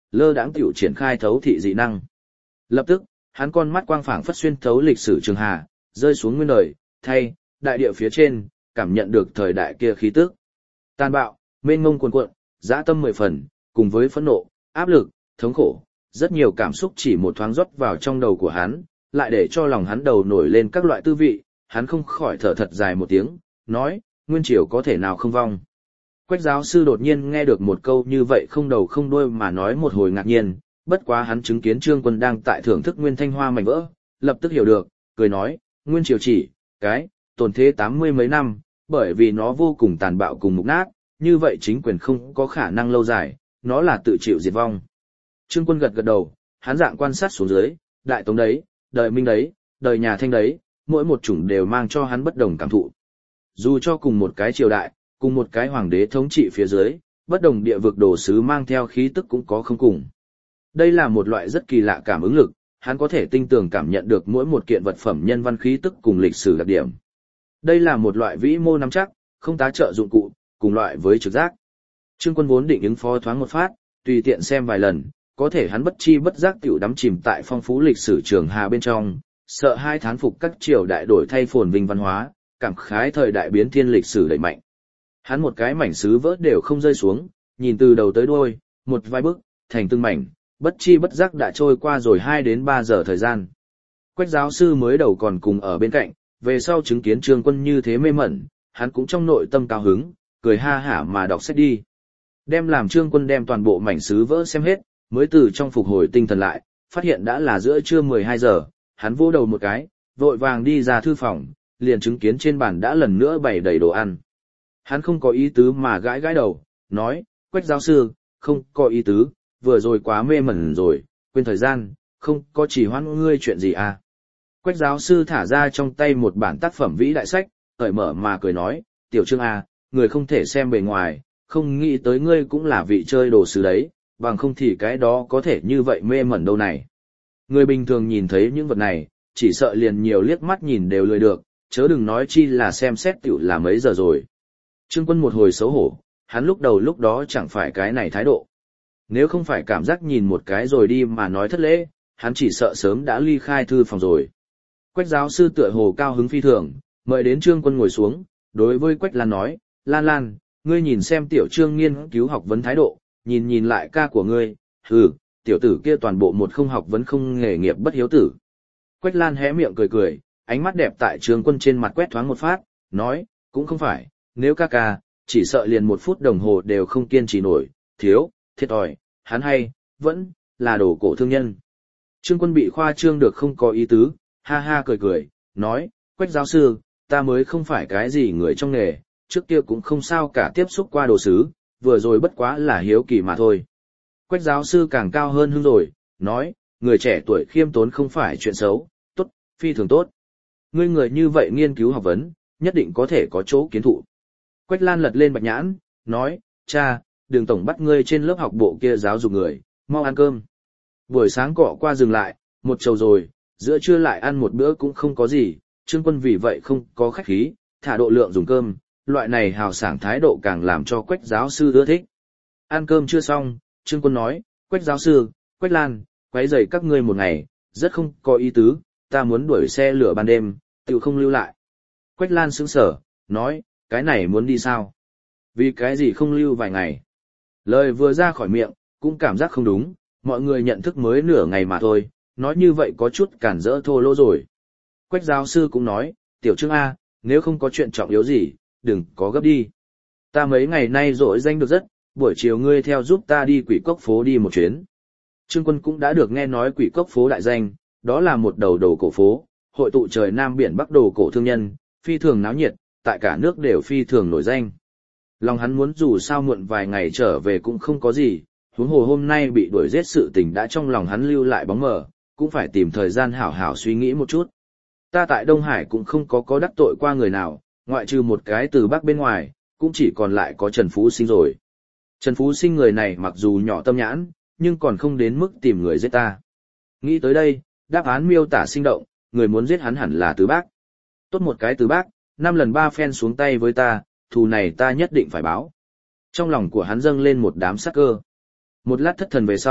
lơ đãng tiểu triển khai thấu thị dị năng. Lập tức, hắn con mắt quang phảng phất xuyên thấu lịch sử trường hà, rơi xuống nguyên đời, thay, đại địa phía trên, cảm nhận được thời đại kia khí tức. Tàn bạo, mênh mông cuồn cuộn, dã tâm mười phần, cùng với phẫn nộ, áp lực, thống khổ, rất nhiều cảm xúc chỉ một thoáng rót vào trong đầu của hắn, lại để cho lòng hắn đầu nổi lên các loại tư vị, hắn không khỏi thở thật dài một tiếng, nói, Nguyên Triều có thể nào không vong. Quách giáo sư đột nhiên nghe được một câu như vậy không đầu không đuôi mà nói một hồi ngạc nhiên, bất quá hắn chứng kiến Trương Quân đang tại thưởng thức Nguyên Thanh Hoa mảnh vỡ, lập tức hiểu được, cười nói, Nguyên Triều chỉ, cái, tồn thế tám mươi mấy năm, bởi vì nó vô cùng tàn bạo cùng mục nát, như vậy chính quyền không có khả năng lâu dài, nó là tự chịu diệt vong. Trương Quân gật gật đầu, hắn dạng quan sát xuống dưới, đại tống đấy, đời Minh đấy, đời nhà Thanh đấy, mỗi một chủng đều mang cho hắn bất đồng cảm thụ. Dù cho cùng một cái triều đại, cùng một cái hoàng đế thống trị phía dưới, bất đồng địa vực đồ sứ mang theo khí tức cũng có không cùng. Đây là một loại rất kỳ lạ cảm ứng lực, hắn có thể tinh tường cảm nhận được mỗi một kiện vật phẩm nhân văn khí tức cùng lịch sử đặc điểm. Đây là một loại vĩ mô nắm chắc, không tá trợ dụng cụ, cùng loại với trực giác. Trương Quân vốn định ứng phó thoáng một phát, tùy tiện xem vài lần, có thể hắn bất chi bất giác tiểu đắm chìm tại phong phú lịch sử trường hà bên trong, sợ hai thán phục các triều đại đổi thay phồn vinh văn hóa, cảm khái thời đại biến thiên lịch sử đẩy mạnh. Hắn một cái mảnh sứ vỡ đều không rơi xuống, nhìn từ đầu tới đuôi, một vài bước, thành từng mảnh, bất chi bất giác đã trôi qua rồi hai đến ba giờ thời gian. Quách giáo sư mới đầu còn cùng ở bên cạnh, về sau chứng kiến Trương Quân như thế mê mẩn, hắn cũng trong nội tâm cao hứng, cười ha hả mà đọc sách đi. Đem làm Trương Quân đem toàn bộ mảnh sứ vỡ xem hết, mới từ trong phục hồi tinh thần lại, phát hiện đã là giữa trưa mười hai giờ, hắn vô đầu một cái, vội vàng đi ra thư phòng, liền chứng kiến trên bàn đã lần nữa bày đầy đồ ăn. Hắn không có ý tứ mà gãi gãi đầu, nói, Quách giáo sư, không có ý tứ, vừa rồi quá mê mẩn rồi, quên thời gian, không có chỉ hoãn ngươi chuyện gì à. Quách giáo sư thả ra trong tay một bản tác phẩm vĩ đại sách, cởi mở mà cười nói, tiểu Trương à, người không thể xem bề ngoài, không nghĩ tới ngươi cũng là vị chơi đồ sứ đấy, bằng không thì cái đó có thể như vậy mê mẩn đâu này. Người bình thường nhìn thấy những vật này, chỉ sợ liền nhiều liếc mắt nhìn đều lười được, chớ đừng nói chi là xem xét tiểu là mấy giờ rồi. Trương Quân một hồi xấu hổ, hắn lúc đầu lúc đó chẳng phải cái này thái độ. Nếu không phải cảm giác nhìn một cái rồi đi mà nói thất lễ, hắn chỉ sợ sớm đã ly khai thư phòng rồi. Quách giáo sư tựa hồ cao hứng phi thường, mời đến Trương Quân ngồi xuống, đối với Quách Lan nói, Lan Lan, ngươi nhìn xem tiểu Trương nghiên cứu học vấn thái độ, nhìn nhìn lại ca của ngươi, hừ, tiểu tử kia toàn bộ một không học vấn không nghề nghiệp bất hiếu tử. Quách Lan hé miệng cười cười, ánh mắt đẹp tại Trương Quân trên mặt quét thoáng một phát, nói, cũng không phải, nếu ca ca, chỉ sợ liền một phút đồng hồ đều không kiên trì nổi, thiếu, thiệt thòi, hắn hay, vẫn, là đồ cổ thương nhân. Trương Quân bị khoa trương được không có ý tứ, ha ha cười cười, nói, Quách giáo sư, ta mới không phải cái gì người trong nghề, trước kia cũng không sao cả tiếp xúc qua đồ sứ, vừa rồi bất quá là hiếu kỳ mà thôi. Quách giáo sư càng cao hơn hưng rồi, nói, người trẻ tuổi khiêm tốn không phải chuyện xấu, tốt, phi thường tốt. Ngươi người như vậy nghiên cứu học vấn, nhất định có thể có chỗ kiến thụ. Quách Lan lật lên bạch nhãn, nói, cha, đường tổng bắt ngươi trên lớp học bộ kia giáo dục người, mau ăn cơm. Buổi sáng cọ qua dừng lại, một chầu rồi, giữa trưa lại ăn một bữa cũng không có gì, Trương Quân vì vậy không có khách khí, thả độ lượng dùng cơm, loại này hào sảng thái độ càng làm cho Quách giáo sư ưa thích. Ăn cơm chưa xong, Trương Quân nói, Quách giáo sư, Quách Lan, quấy rầy các ngươi một ngày, rất không có ý tứ, ta muốn đuổi xe lửa ban đêm, tự không lưu lại. Quách Lan sững sờ, nói, cái này muốn đi sao? Vì cái gì không lưu vài ngày? Lời vừa ra khỏi miệng, cũng cảm giác không đúng, mọi người nhận thức mới nửa ngày mà thôi, nói như vậy có chút cản rỡ thô lỗ rồi. Quách giáo sư cũng nói, tiểu Trương A, nếu không có chuyện trọng yếu gì, đừng có gấp đi. Ta mấy ngày nay rỗi danh được rất, buổi chiều ngươi theo giúp ta đi Quỷ Cốc phố đi một chuyến. Trương Quân cũng đã được nghe nói Quỷ Cốc phố đại danh, đó là một đầu đồ cổ phố, hội tụ trời Nam biển Bắc đồ cổ thương nhân, phi thường náo nhiệt, tại cả nước đều phi thường nổi danh. Lòng hắn muốn dù sao muộn vài ngày trở về cũng không có gì, huống hồ hôm nay bị đuổi giết sự tình đã trong lòng hắn lưu lại bóng mờ, cũng phải tìm thời gian hảo hảo suy nghĩ một chút. Ta tại Đông Hải cũng không có có đắc tội qua người nào, ngoại trừ một cái từ Bắc bên ngoài, cũng chỉ còn lại có Trần Phú Sinh rồi. Trần Phú Sinh người này mặc dù nhỏ tâm nhãn, nhưng còn không đến mức tìm người giết ta. Nghĩ tới đây, đáp án miêu tả sinh động, người muốn giết hắn hẳn là Từ Bắc. Tốt một cái Từ Bắc, năm lần ba phen xuống tay với ta, thù này ta nhất định phải báo. Trong lòng của hắn dâng lên một đám sắc cơ. Một lát thất thần về sau,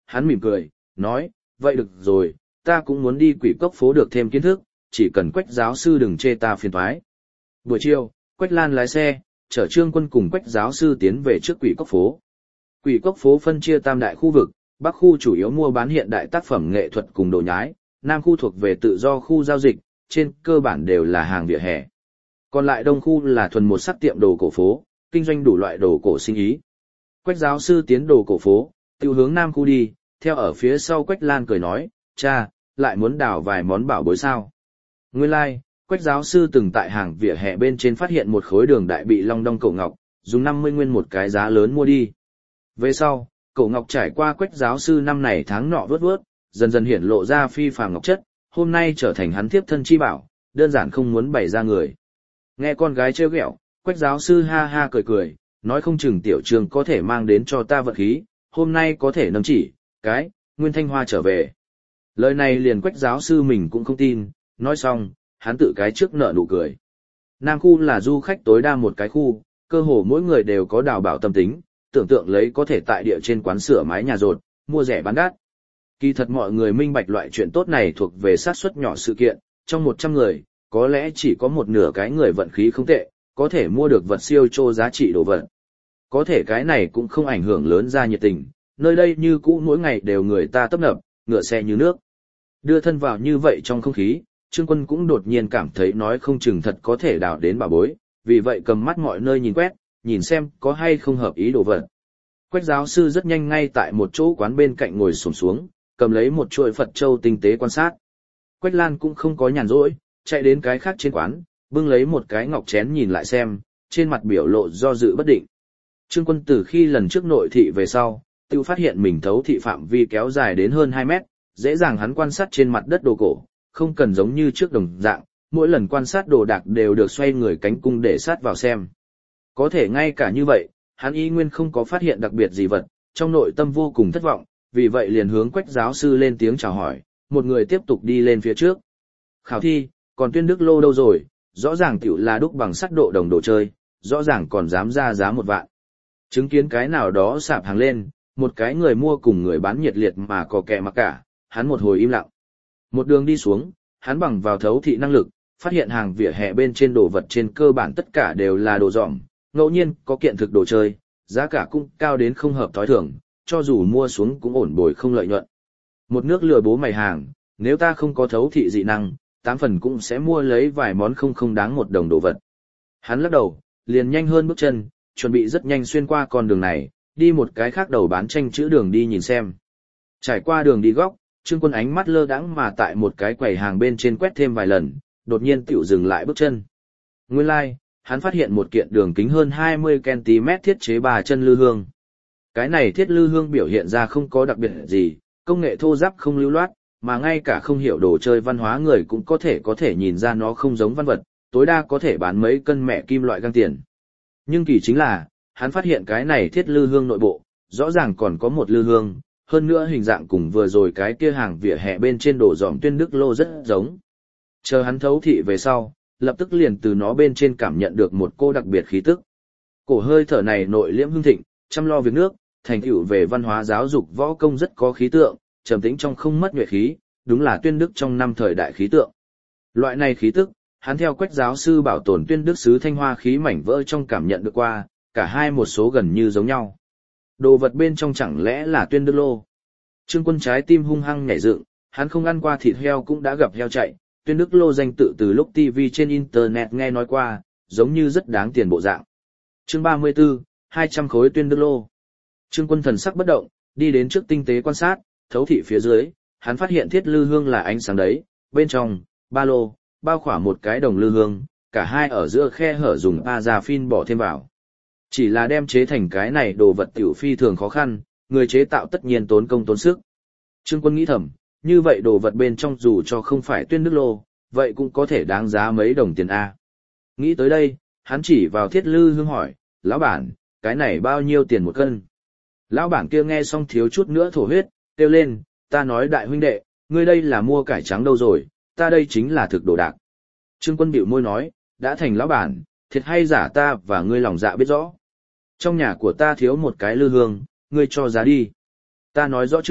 hắn mỉm cười, nói, vậy được rồi, ta cũng muốn đi quỷ cốc phố được thêm kiến thức, chỉ cần Quách giáo sư đừng chê ta phiền toái. Buổi chiều, Quách Lan lái xe, chở Trương Quân cùng Quách giáo sư tiến về trước quỷ cốc phố. Quỷ cốc phố phân chia tam đại khu vực, Bắc khu chủ yếu mua bán hiện đại tác phẩm nghệ thuật cùng đồ nhái, Nam khu thuộc về tự do khu giao dịch, trên cơ bản đều là hàng vỉa hè. Còn lại Đông khu là thuần một sắc tiệm đồ cổ phố, kinh doanh đủ loại đồ cổ sinh ý. Quách giáo sư tiến đồ cổ phố, tiêu hướng Nam khu đi, theo ở phía sau Quách Lan cười nói, cha, lại muốn đào vài món bảo bối sao. Nguyên lai, like, Quách giáo sư từng tại hàng vỉa hè bên trên phát hiện một khối đường đại bị long đong cổ ngọc, dùng năm mươi nguyên một cái giá lớn mua đi. Về sau, cổ ngọc trải qua Quách giáo sư năm này tháng nọ vớt vớt, dần dần hiển lộ ra phi phàm ngọc chất, hôm nay trở thành hắn thiếp thân chi bảo, đơn giản không muốn bày ra người. Nghe con gái trêu ghẹo, Quách giáo sư ha ha cười cười, nói không chừng tiểu Trương có thể mang đến cho ta vận khí, hôm nay có thể nâng chỉ, cái, Nguyên Thanh Hoa trở về. Lời này liền Quách giáo sư mình cũng không tin, nói xong, hắn tự cái trước nở nụ cười. Nam khu là du khách tối đa một cái khu, cơ hồ mỗi người đều có đào bảo tâm tính, tưởng tượng lấy có thể tại địa trên quán sửa mái nhà rột, mua rẻ bán đắt. Kỳ thật mọi người minh bạch loại chuyện tốt này thuộc về xác suất nhỏ sự kiện, trong một trăm người, có lẽ chỉ có một nửa cái người vận khí không tệ, có thể mua được vật siêu trô giá trị đồ vật. Có thể cái này cũng không ảnh hưởng lớn ra nhiệt tình, nơi đây như cũ mỗi ngày đều người ta tấp nập, ngựa xe như nước. Đưa thân vào như vậy trong không khí, Trương Quân cũng đột nhiên cảm thấy nói không chừng thật có thể đào đến bà bối, vì vậy cầm mắt mọi nơi nhìn quét, nhìn xem có hay không hợp ý đồ vật. Quách giáo sư rất nhanh ngay tại một chỗ quán bên cạnh ngồi xổm xuống, cầm lấy một chuỗi Phật châu tinh tế quan sát. Quách Lan cũng không có nhàn rỗi, chạy đến cái khác trên quán, bưng lấy một cái ngọc chén nhìn lại xem, trên mặt biểu lộ do dự bất định. Trương Quân từ khi lần trước nội thị về sau, tự phát hiện mình thấu thị phạm vi kéo dài đến hơn hai mét, dễ dàng hắn quan sát trên mặt đất đồ cổ, không cần giống như trước đồng dạng, mỗi lần quan sát đồ đạc đều được xoay người cánh cung để sát vào xem. Có thể ngay cả như vậy, hắn y nguyên không có phát hiện đặc biệt gì vật, trong nội tâm vô cùng thất vọng, vì vậy liền hướng Quách giáo sư lên tiếng chào hỏi, một người tiếp tục đi lên phía trước. Khảo thi, còn Tuyên Đức Lô đâu rồi, rõ ràng tiểu là đúc bằng sắt độ đồng đồ chơi, rõ ràng còn dám ra giá một vạn. Chứng kiến cái nào đó sạp hàng lên, một cái người mua cùng người bán nhiệt liệt mà có kẻ mặc cả, hắn một hồi im lặng. Một đường đi xuống, hắn bằng vào thấu thị năng lực, phát hiện hàng vỉa hè bên trên đồ vật trên cơ bản tất cả đều là đồ dỏm, ngẫu nhiên có kiện thực đồ chơi, giá cả cũng cao đến không hợp thói thường, cho dù mua xuống cũng ổn bồi không lợi nhuận. Một nước lừa bố mày hàng, nếu ta không có thấu thị dị năng, tám phần cũng sẽ mua lấy vài món không không đáng một đồng đồ vật. Hắn lắc đầu, liền nhanh hơn bước chân, chuẩn bị rất nhanh xuyên qua con đường này, đi một cái khác đầu bán tranh chữ đường đi nhìn xem. Trải qua đường đi góc, Trương Quân ánh mắt lơ đãng mà tại một cái quầy hàng bên trên quét thêm vài lần, đột nhiên tiểu dừng lại bước chân. Nguyên lai, like, hắn phát hiện một kiện đường kính hơn hai mươi ki lô mét thiết chế bà chân lư hương. Cái này thiết lư hương biểu hiện ra không có đặc biệt gì, công nghệ thô ráp không lưu loát, mà ngay cả không hiểu đồ chơi văn hóa người cũng có thể có thể nhìn ra nó không giống văn vật, tối đa có thể bán mấy cân mẹ kim loại găng tiền. Nhưng kỳ chính là, hắn phát hiện cái này thiết lư hương nội bộ, rõ ràng còn có một lư hương, hơn nữa hình dạng cùng vừa rồi cái kia hàng vỉa hè bên trên đổ dòm Tuyên Đức Lô rất giống. Chờ hắn thấu thị về sau, lập tức liền từ nó bên trên cảm nhận được một cô đặc biệt khí tức. Cổ hơi thở này nội liễm hưng thịnh, chăm lo việc nước, thành tựu về văn hóa giáo dục võ công rất có khí tượng, trầm tĩnh trong không mất nhuệ khí, đúng là Tuyên Đức trong năm thời đại khí tượng. Loại này khí tức, hắn theo Quách giáo sư bảo tồn Tuyên Đức sứ Thanh Hoa khí mảnh vỡ trong cảm nhận được qua, cả hai một số gần như giống nhau. Đồ vật bên trong chẳng lẽ là Tuyên Đức Lô? Trương Quân trái tim hung hăng nhảy dựng, hắn không ăn qua thịt heo cũng đã gặp heo chạy, Tuyên Đức Lô danh tự từ lúc ti vi trên internet nghe nói qua, giống như rất đáng tiền bộ dạng. Chương ba mươi tư, hai trăm khối Tuyên Đức Lô. Trương Quân thần sắc bất động, đi đến trước tinh tế quan sát, thấu thị phía dưới, hắn phát hiện thiết lư hương là ánh sáng đấy, bên trong, ba lô, bao khỏa một cái đồng lư hương, cả hai ở giữa khe hở dùng paraffin bỏ thêm vào. Chỉ là đem chế thành cái này đồ vật tiểu phi thường khó khăn, người chế tạo tất nhiên tốn công tốn sức. Trương Quân nghĩ thầm, như vậy đồ vật bên trong dù cho không phải Tuyên Đức Lô, vậy cũng có thể đáng giá mấy đồng tiền A. Nghĩ tới đây, hắn chỉ vào thiết lư hương hỏi, lão bản, cái này bao nhiêu tiền một cân? Lão bản kia nghe xong thiếu chút nữa thổ huyết, kêu lên, ta nói đại huynh đệ, ngươi đây là mua cải trắng đâu rồi, ta đây chính là thực đồ đạc. Trương Quân bĩu môi nói, đã thành lão bản, thiệt hay giả ta và ngươi lòng dạ biết rõ. Trong nhà của ta thiếu một cái lư hương, ngươi cho giá đi. Ta nói rõ trước,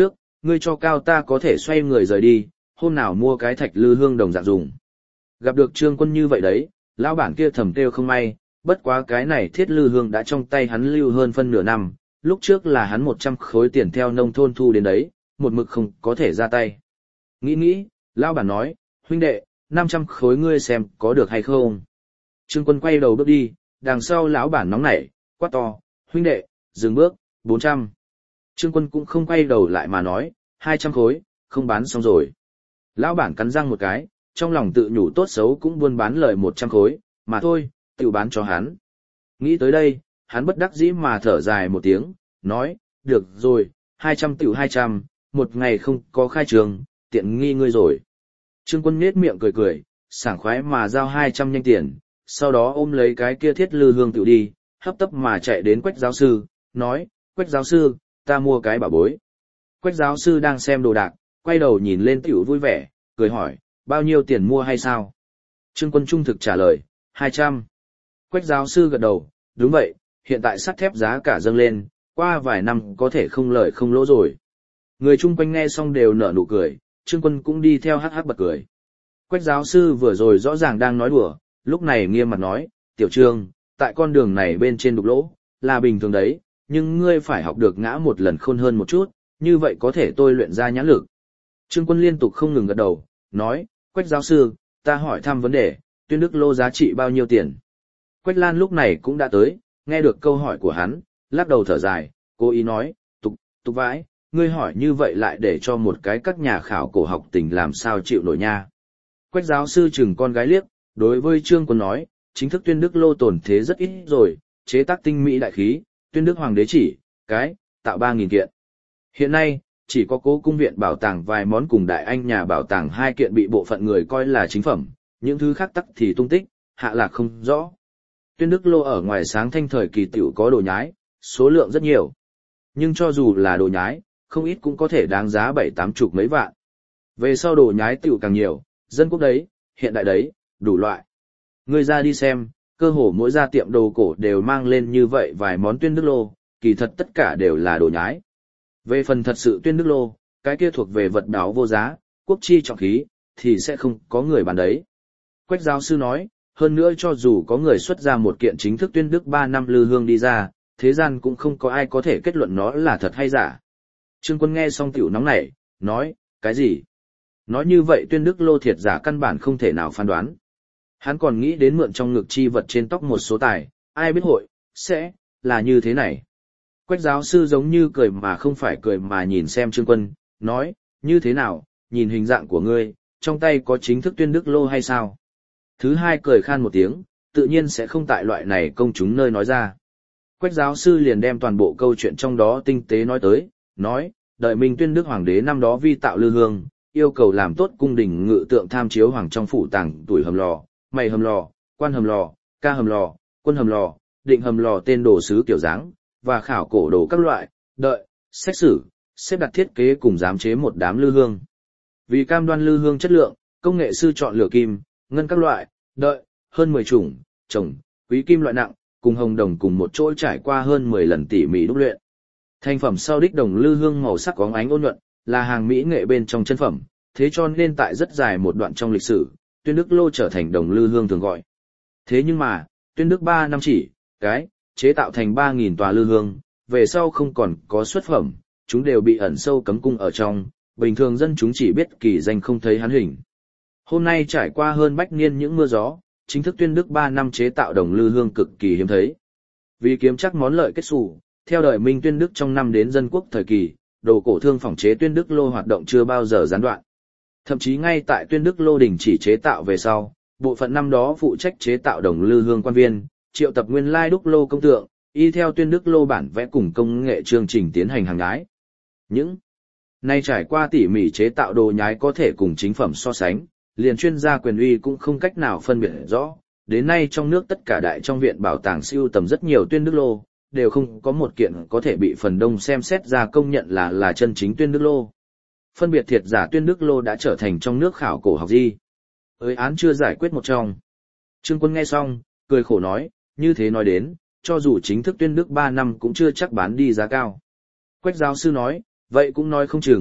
ngươi cho cao ta có thể xoay người rời đi, hôm nào mua cái thạch lư hương đồng dạng dùng. Gặp được Trương Quân như vậy đấy, lão bản kia thầm kêu không may, bất quá cái này thiết lư hương đã trong tay hắn lưu hơn phân nửa năm, lúc trước là hắn một trăm khối tiền theo nông thôn thu đến đấy, một mực không có thể ra tay. Nghĩ nghĩ, lão bản nói, huynh đệ, năm trăm khối ngươi xem có được hay không. Trương Quân quay đầu bước đi, đằng sau lão bản nóng nảy, quát to, huynh đệ, dừng bước, bốn trăm. Trương Quân cũng không quay đầu lại mà nói, hai trăm khối, không bán xong rồi. Lão bản cắn răng một cái, trong lòng tự nhủ tốt xấu cũng buôn bán lời một trăm khối, mà thôi, tự bán cho hắn. Nghĩ tới đây, hắn bất đắc dĩ mà thở dài một tiếng, nói, được rồi, hai trăm tiểu hai trăm, một ngày không có khai trường, tiện nghi ngươi rồi. Trương Quân nhếch miệng cười cười, sảng khoái mà giao hai trăm nhanh tiền, sau đó ôm lấy cái kia thiết lư hương tiểu đi, hấp tấp mà chạy đến Quách giáo sư, nói, Quách giáo sư, ta mua cái bảo bối. Quách giáo sư đang xem đồ đạc, quay đầu nhìn lên tiểu vui vẻ, cười hỏi, bao nhiêu tiền mua hay sao? Trương Quân trung thực trả lời, hai trăm. Quách giáo sư gật đầu, đúng vậy, hiện tại sắt thép giá cả dâng lên, qua vài năm có thể không lợi không lỗ rồi. Người chung quanh nghe xong đều nở nụ cười, Trương Quân cũng đi theo hắc hắc bật cười. Quách giáo sư vừa rồi rõ ràng đang nói đùa, lúc này nghiêm mặt nói, tiểu Trương, tại con đường này bên trên đục lỗ, là bình thường đấy, nhưng ngươi phải học được ngã một lần khôn hơn một chút, như vậy có thể tôi luyện ra nhãn lực. Trương Quân liên tục không ngừng gật đầu, nói, Quách giáo sư, ta hỏi thăm vấn đề, tuyên đức lô giá trị bao nhiêu tiền? Quách Lan lúc này cũng đã tới, nghe được câu hỏi của hắn, lắc đầu thở dài, cố ý nói, tục, tục vãi, ngươi hỏi như vậy lại để cho một cái các nhà khảo cổ học tình làm sao chịu nổi nha. Quách giáo sư chừng con gái liếc, đối với Trương Quân nói, chính thức tuyên đức lô tổn thế rất ít rồi, chế tác tinh mỹ đại khí, tuyên đức hoàng đế chỉ, cái, tạo ba nghìn kiện. Hiện nay, chỉ có cố cung viện bảo tàng vài món cùng đại anh nhà bảo tàng hai kiện bị bộ phận người coi là chính phẩm, những thứ khác tắc thì tung tích, hạ lạc không rõ. Tuyên đức lô ở ngoài sáng thanh thời kỳ tiểu có đồ nhái, số lượng rất nhiều. Nhưng cho dù là đồ nhái, không ít cũng có thể đáng giá bảy tám chục mấy vạn. Về sau đồ nhái tiểu càng nhiều, dân quốc đấy, hiện đại đấy, đủ loại. Người ra đi xem, cơ hồ mỗi gia tiệm đồ cổ đều mang lên như vậy vài món tuyên đức lô, kỳ thật tất cả đều là đồ nhái. Về phần thật sự tuyên đức lô, cái kia thuộc về vật đáo vô giá, quốc chi trọng khí, thì sẽ không có người bán đấy. Quách giáo sư nói, hơn nữa cho dù có người xuất ra một kiện chính thức tuyên đức ba năm lư hương đi ra, thế gian cũng không có ai có thể kết luận nó là thật hay giả. Trương Quân nghe xong tiểu nóng nảy, nói, cái gì? Nói như vậy tuyên đức lô thiệt giả căn bản không thể nào phán đoán. Hắn còn nghĩ đến mượn trong ngực chi vật trên tóc một số tài, ai biết hội, sẽ, là như thế này. Quách giáo sư giống như cười mà không phải cười mà nhìn xem Trương Quân, nói, như thế nào, nhìn hình dạng của ngươi, trong tay có chính thức tuyên đức lô hay sao? Thứ hai cười khan một tiếng, tự nhiên sẽ không tại loại này công chúng nơi nói ra. Quách giáo sư liền đem toàn bộ câu chuyện trong đó tinh tế nói tới, nói, đợi Minh tuyên đức hoàng đế năm đó vi tạo lư hương, yêu cầu làm tốt cung đình ngự tượng tham chiếu hoàng trong phủ tàng tuổi hầm lò, mày hầm lò, quan hầm lò, ca hầm lò, quân hầm lò, định hầm lò tên đồ sứ kiểu dáng, và khảo cổ đồ các loại, đợi, xét xử, xếp đặt thiết kế cùng giám chế một đám lư hương. Vì cam đoan lư hương chất lượng, công nghệ sư chọn lựa kim, ngân các loại, đợi, hơn mười chủng, trồng, quý kim loại nặng, cùng hồng đồng cùng một chỗ trải qua hơn mười lần tỉ mỉ đúc luyện. Thành phẩm sau đích đồng lư hương màu sắc có ánh ôn nhuận, là hàng mỹ nghệ bên trong chân phẩm, thế cho nên tại rất dài một đoạn trong lịch sử, tuyên đức lô trở thành đồng lư hương thường gọi. Thế nhưng mà, tuyên đức ba năm chỉ, cái, chế tạo thành ba nghìn tòa lư hương, về sau không còn có xuất phẩm, chúng đều bị ẩn sâu cấm cung ở trong, bình thường dân chúng chỉ biết kỳ danh không thấy hắn hình. Hôm nay trải qua hơn bách niên những mưa gió, chính thức tuyên đức ba năm chế tạo đồng lư hương cực kỳ hiếm thấy. Vì kiếm chắc món lợi kết xù, theo đời Minh tuyên đức trong năm đến dân quốc thời kỳ, đồ cổ thương phòng chế tuyên đức lô hoạt động chưa bao giờ gián đoạn. Thậm chí ngay tại tuyên đức lô đình chỉ chế tạo về sau, bộ phận năm đó phụ trách chế tạo đồng lư hương quan viên, triệu tập nguyên lai đúc lô công tượng, y theo tuyên đức lô bản vẽ cùng công nghệ chương trình tiến hành hàng nhái. Những nay trải qua tỉ mỉ chế tạo đồ nhái có thể cùng chính phẩm so sánh, liền chuyên gia quyền uy cũng không cách nào phân biệt rõ. Đến nay trong nước tất cả đại trong viện bảo tàng sưu tầm rất nhiều tuyên đức lô, đều không có một kiện có thể bị phần đông xem xét ra công nhận là là chân chính tuyên đức lô. Phân biệt thiệt giả tuyên đức lô đã trở thành trong nước khảo cổ học di. Ới án chưa giải quyết một trong. Trương Quân nghe xong, cười khổ nói, như thế nói đến, cho dù chính thức tuyên đức ba năm cũng chưa chắc bán đi giá cao. Quách giáo sư nói, vậy cũng nói không chừng,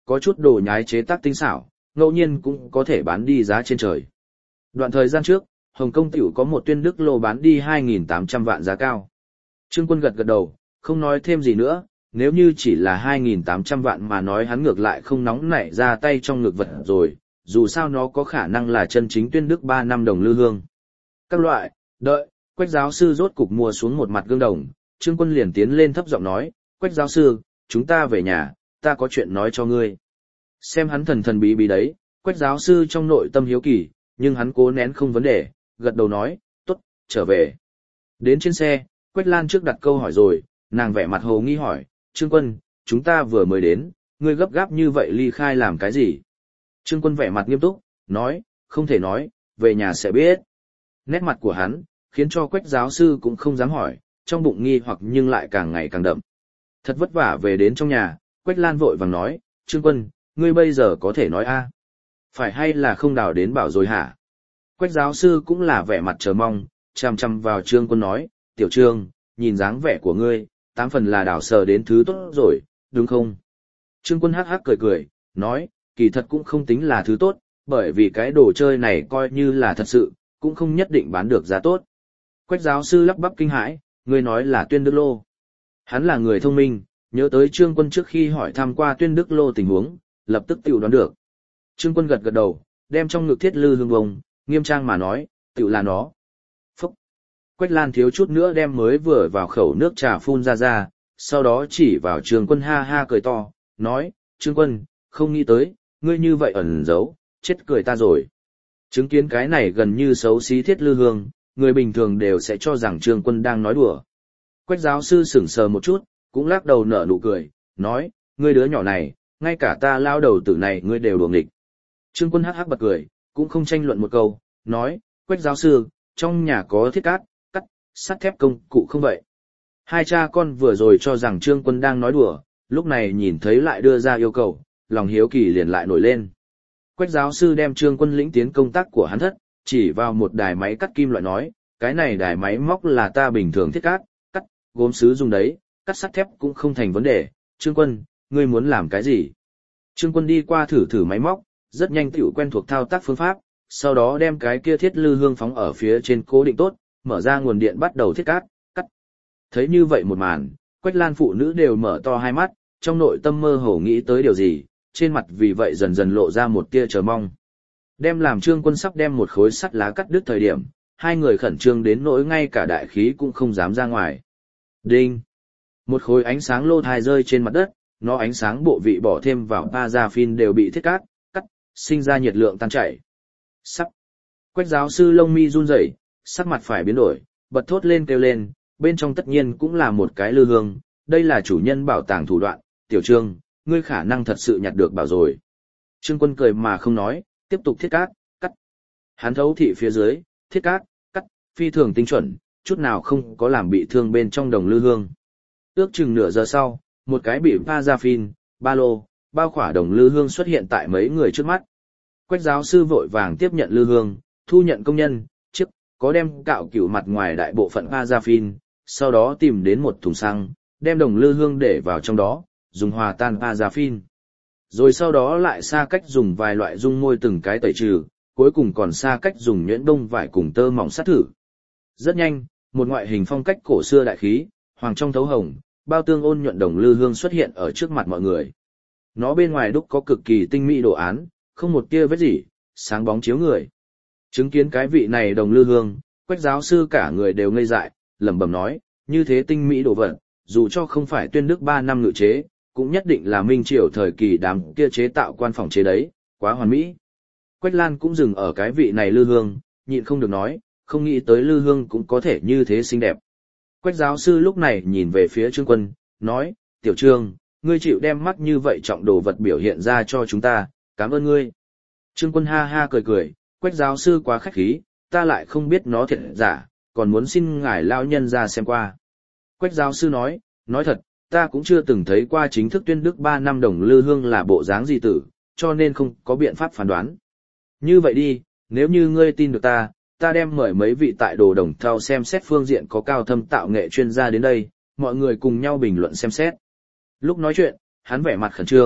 có chút đồ nhái chế tác tinh xảo, ngẫu nhiên cũng có thể bán đi giá trên trời. Đoạn thời gian trước, Hồng Kông tiểu có một tuyên đức lô bán đi hai nghìn tám trăm vạn giá cao. Trương Quân gật gật đầu, không nói thêm gì nữa, nếu như chỉ là hai nghìn tám trăm vạn mà nói hắn ngược lại không nóng nảy ra tay trong ngược vật rồi, dù sao nó có khả năng là chân chính tuyên đức ba năm đồng lư hương. Các loại, đợi, Quách giáo sư rốt cục mua xuống một mặt gương đồng, Trương Quân liền tiến lên thấp giọng nói, Quách giáo sư, chúng ta về nhà, ta có chuyện nói cho ngươi. Xem hắn thần thần bí bí đấy, Quách giáo sư trong nội tâm hiếu kỳ, nhưng hắn cố nén không vấn đề, gật đầu nói, tốt, trở về. Đến trên xe, Quách Lan trước đặt câu hỏi rồi, nàng vẻ mặt hồ nghi hỏi, Trương Quân, chúng ta vừa mới đến, ngươi gấp gáp như vậy ly khai làm cái gì? Trương Quân vẻ mặt nghiêm túc, nói, không thể nói, về nhà sẽ biết. Nét mặt của hắn, khiến cho Quách giáo sư cũng không dám hỏi, trong bụng nghi hoặc nhưng lại càng ngày càng đậm. Thật vất vả về đến trong nhà, Quách Lan vội vàng nói, Trương Quân, ngươi bây giờ có thể nói a? Phải hay là không đào đến bảo rồi hả? Quách giáo sư cũng là vẻ mặt chờ mong, chằm chằm vào Trương Quân nói, tiểu Trương, nhìn dáng vẻ của ngươi, tám phần là đào sờ đến thứ tốt rồi, đúng không? Trương Quân hắc hắc cười cười, nói, kỳ thật cũng không tính là thứ tốt, bởi vì cái đồ chơi này coi như là thật sự, cũng không nhất định bán được giá tốt. Quách giáo sư lắp bắp kinh hãi, ngươi nói là tuyên đức lô. Hắn là người thông minh, nhớ tới Trương Quân trước khi hỏi thăm qua tuyên đức lô tình huống, lập tức tự đoán được. Trương Quân gật gật đầu, đem trong ngực thiết lư hương bông, nghiêm trang mà nói, tự là nó. Phúc! Quách Lan thiếu chút nữa đem mới vừa vào khẩu nước trà phun ra ra, sau đó chỉ vào Trương Quân ha ha cười to, nói, Trương Quân, không nghĩ tới, ngươi như vậy ẩn giấu, chết cười ta rồi. Chứng kiến cái này gần như xấu xí thiết lư hương, người bình thường đều sẽ cho rằng Trương Quân đang nói đùa. Quách giáo sư sững sờ một chút, cũng lắc đầu nở nụ cười, nói, ngươi đứa nhỏ này, ngay cả ta lao đầu tử này ngươi đều đùa nghịch. Trương Quân hắc hắc bật cười, cũng không tranh luận một câu, nói, Quách giáo sư, trong nhà có thiết cát, cắt, sắt thép công cụ không vậy? Hai cha con vừa rồi cho rằng Trương Quân đang nói đùa, lúc này nhìn thấy lại đưa ra yêu cầu, lòng hiếu kỳ liền lại nổi lên. Quách giáo sư đem Trương Quân lĩnh tiến công tác của hắn thất, chỉ vào một đài máy cắt kim loại nói, cái này đài máy móc là ta bình thường thiết cát, cắt, gốm sứ dùng đấy, cắt sắt thép cũng không thành vấn đề. Trương Quân, ngươi muốn làm cái gì? Trương Quân đi qua thử thử máy móc, rất nhanh tựu quen thuộc thao tác phương pháp, sau đó đem cái kia thiết lư hương phóng ở phía trên cố định tốt, mở ra nguồn điện bắt đầu thiết cát, cắt. Thấy như vậy một màn, Quách Lan phụ nữ đều mở to hai mắt, trong nội tâm mơ hồ nghĩ tới điều gì, trên mặt vì vậy dần dần lộ ra một tia chờ mong. Đem làm Trương Quân sắp đem một khối sắt lá cắt đứt thời điểm, hai người khẩn trương đến nỗi ngay cả đại khí cũng không dám ra ngoài. Đinh! Một khối ánh sáng lô thai rơi trên mặt đất, nó ánh sáng bộ vị bỏ thêm vào paraffin đều bị thiết cát, cắt, sinh ra nhiệt lượng tan chảy. Sắp! Quách giáo sư lông mi run rẩy, sắc mặt phải biến đổi, bật thốt lên kêu lên, bên trong tất nhiên cũng là một cái lư hương, đây là chủ nhân bảo tàng thủ đoạn, tiểu Trương, ngươi khả năng thật sự nhặt được bảo rồi. Trương Quân cười mà không nói, tiếp tục thiết cát, cắt. Hắn thấu thị phía dưới, thiết cát, cắt, phi thường tinh chuẩn, chút nào không có làm bị thương bên trong đồng lư hương. Ước chừng nửa giờ sau, một cái bị paraffin, ba lô, bao khỏa đồng lư hương xuất hiện tại mấy người trước mắt. Quách giáo sư vội vàng tiếp nhận lư hương, thu nhận công nhân, chiếc, có đem cạo cửu mặt ngoài đại bộ phận paraffin, sau đó tìm đến một thùng xăng, đem đồng lư hương để vào trong đó, dùng hòa tan paraffin. Rồi sau đó lại xa cách dùng vài loại dung môi từng cái tẩy trừ, cuối cùng còn xa cách dùng nhuyễn đông vải cùng tơ mỏng sát thử. Rất nhanh, một ngoại hình phong cách cổ xưa đại khí, hoàng trong thấu hồng, bao tương ôn nhuận đồng lư hương xuất hiện ở trước mặt mọi người. Nó bên ngoài đúc có cực kỳ tinh mỹ đồ án, không một tia vết gì, sáng bóng chiếu người. Chứng kiến cái vị này đồng lư hương, Quách giáo sư cả người đều ngây dại, lẩm bẩm nói, như thế tinh mỹ đồ vật, dù cho không phải tuyên đức ba năm ngự chế, cũng nhất định là minh triều thời kỳ đám kia chế tạo quan phòng chế đấy, quá hoàn mỹ. Quách Lan cũng dừng ở cái vị này lư hương, nhịn không được nói, không nghĩ tới lư hương cũng có thể như thế xinh đẹp. Quách giáo sư lúc này nhìn về phía Trương Quân, nói, tiểu Trương, ngươi chịu đem mắt như vậy trọng đồ vật biểu hiện ra cho chúng ta, cảm ơn ngươi. Trương Quân ha ha cười cười, Quách giáo sư quá khách khí, ta lại không biết nó thiệt giả, còn muốn xin ngài lao nhân ra xem qua. Quách giáo sư nói, nói thật, ta cũng chưa từng thấy qua chính thức tuyên đức ba năm đồng lư hương là bộ dáng gì tử, cho nên không có biện pháp phán đoán. Như vậy đi, nếu như ngươi tin được ta, ta đem mời mấy vị tại đồ đồng thau xem xét phương diện có cao thâm tạo nghệ chuyên gia đến đây, mọi người cùng nhau bình luận xem xét. Lúc nói chuyện, hắn vẻ mặt khẩn trương,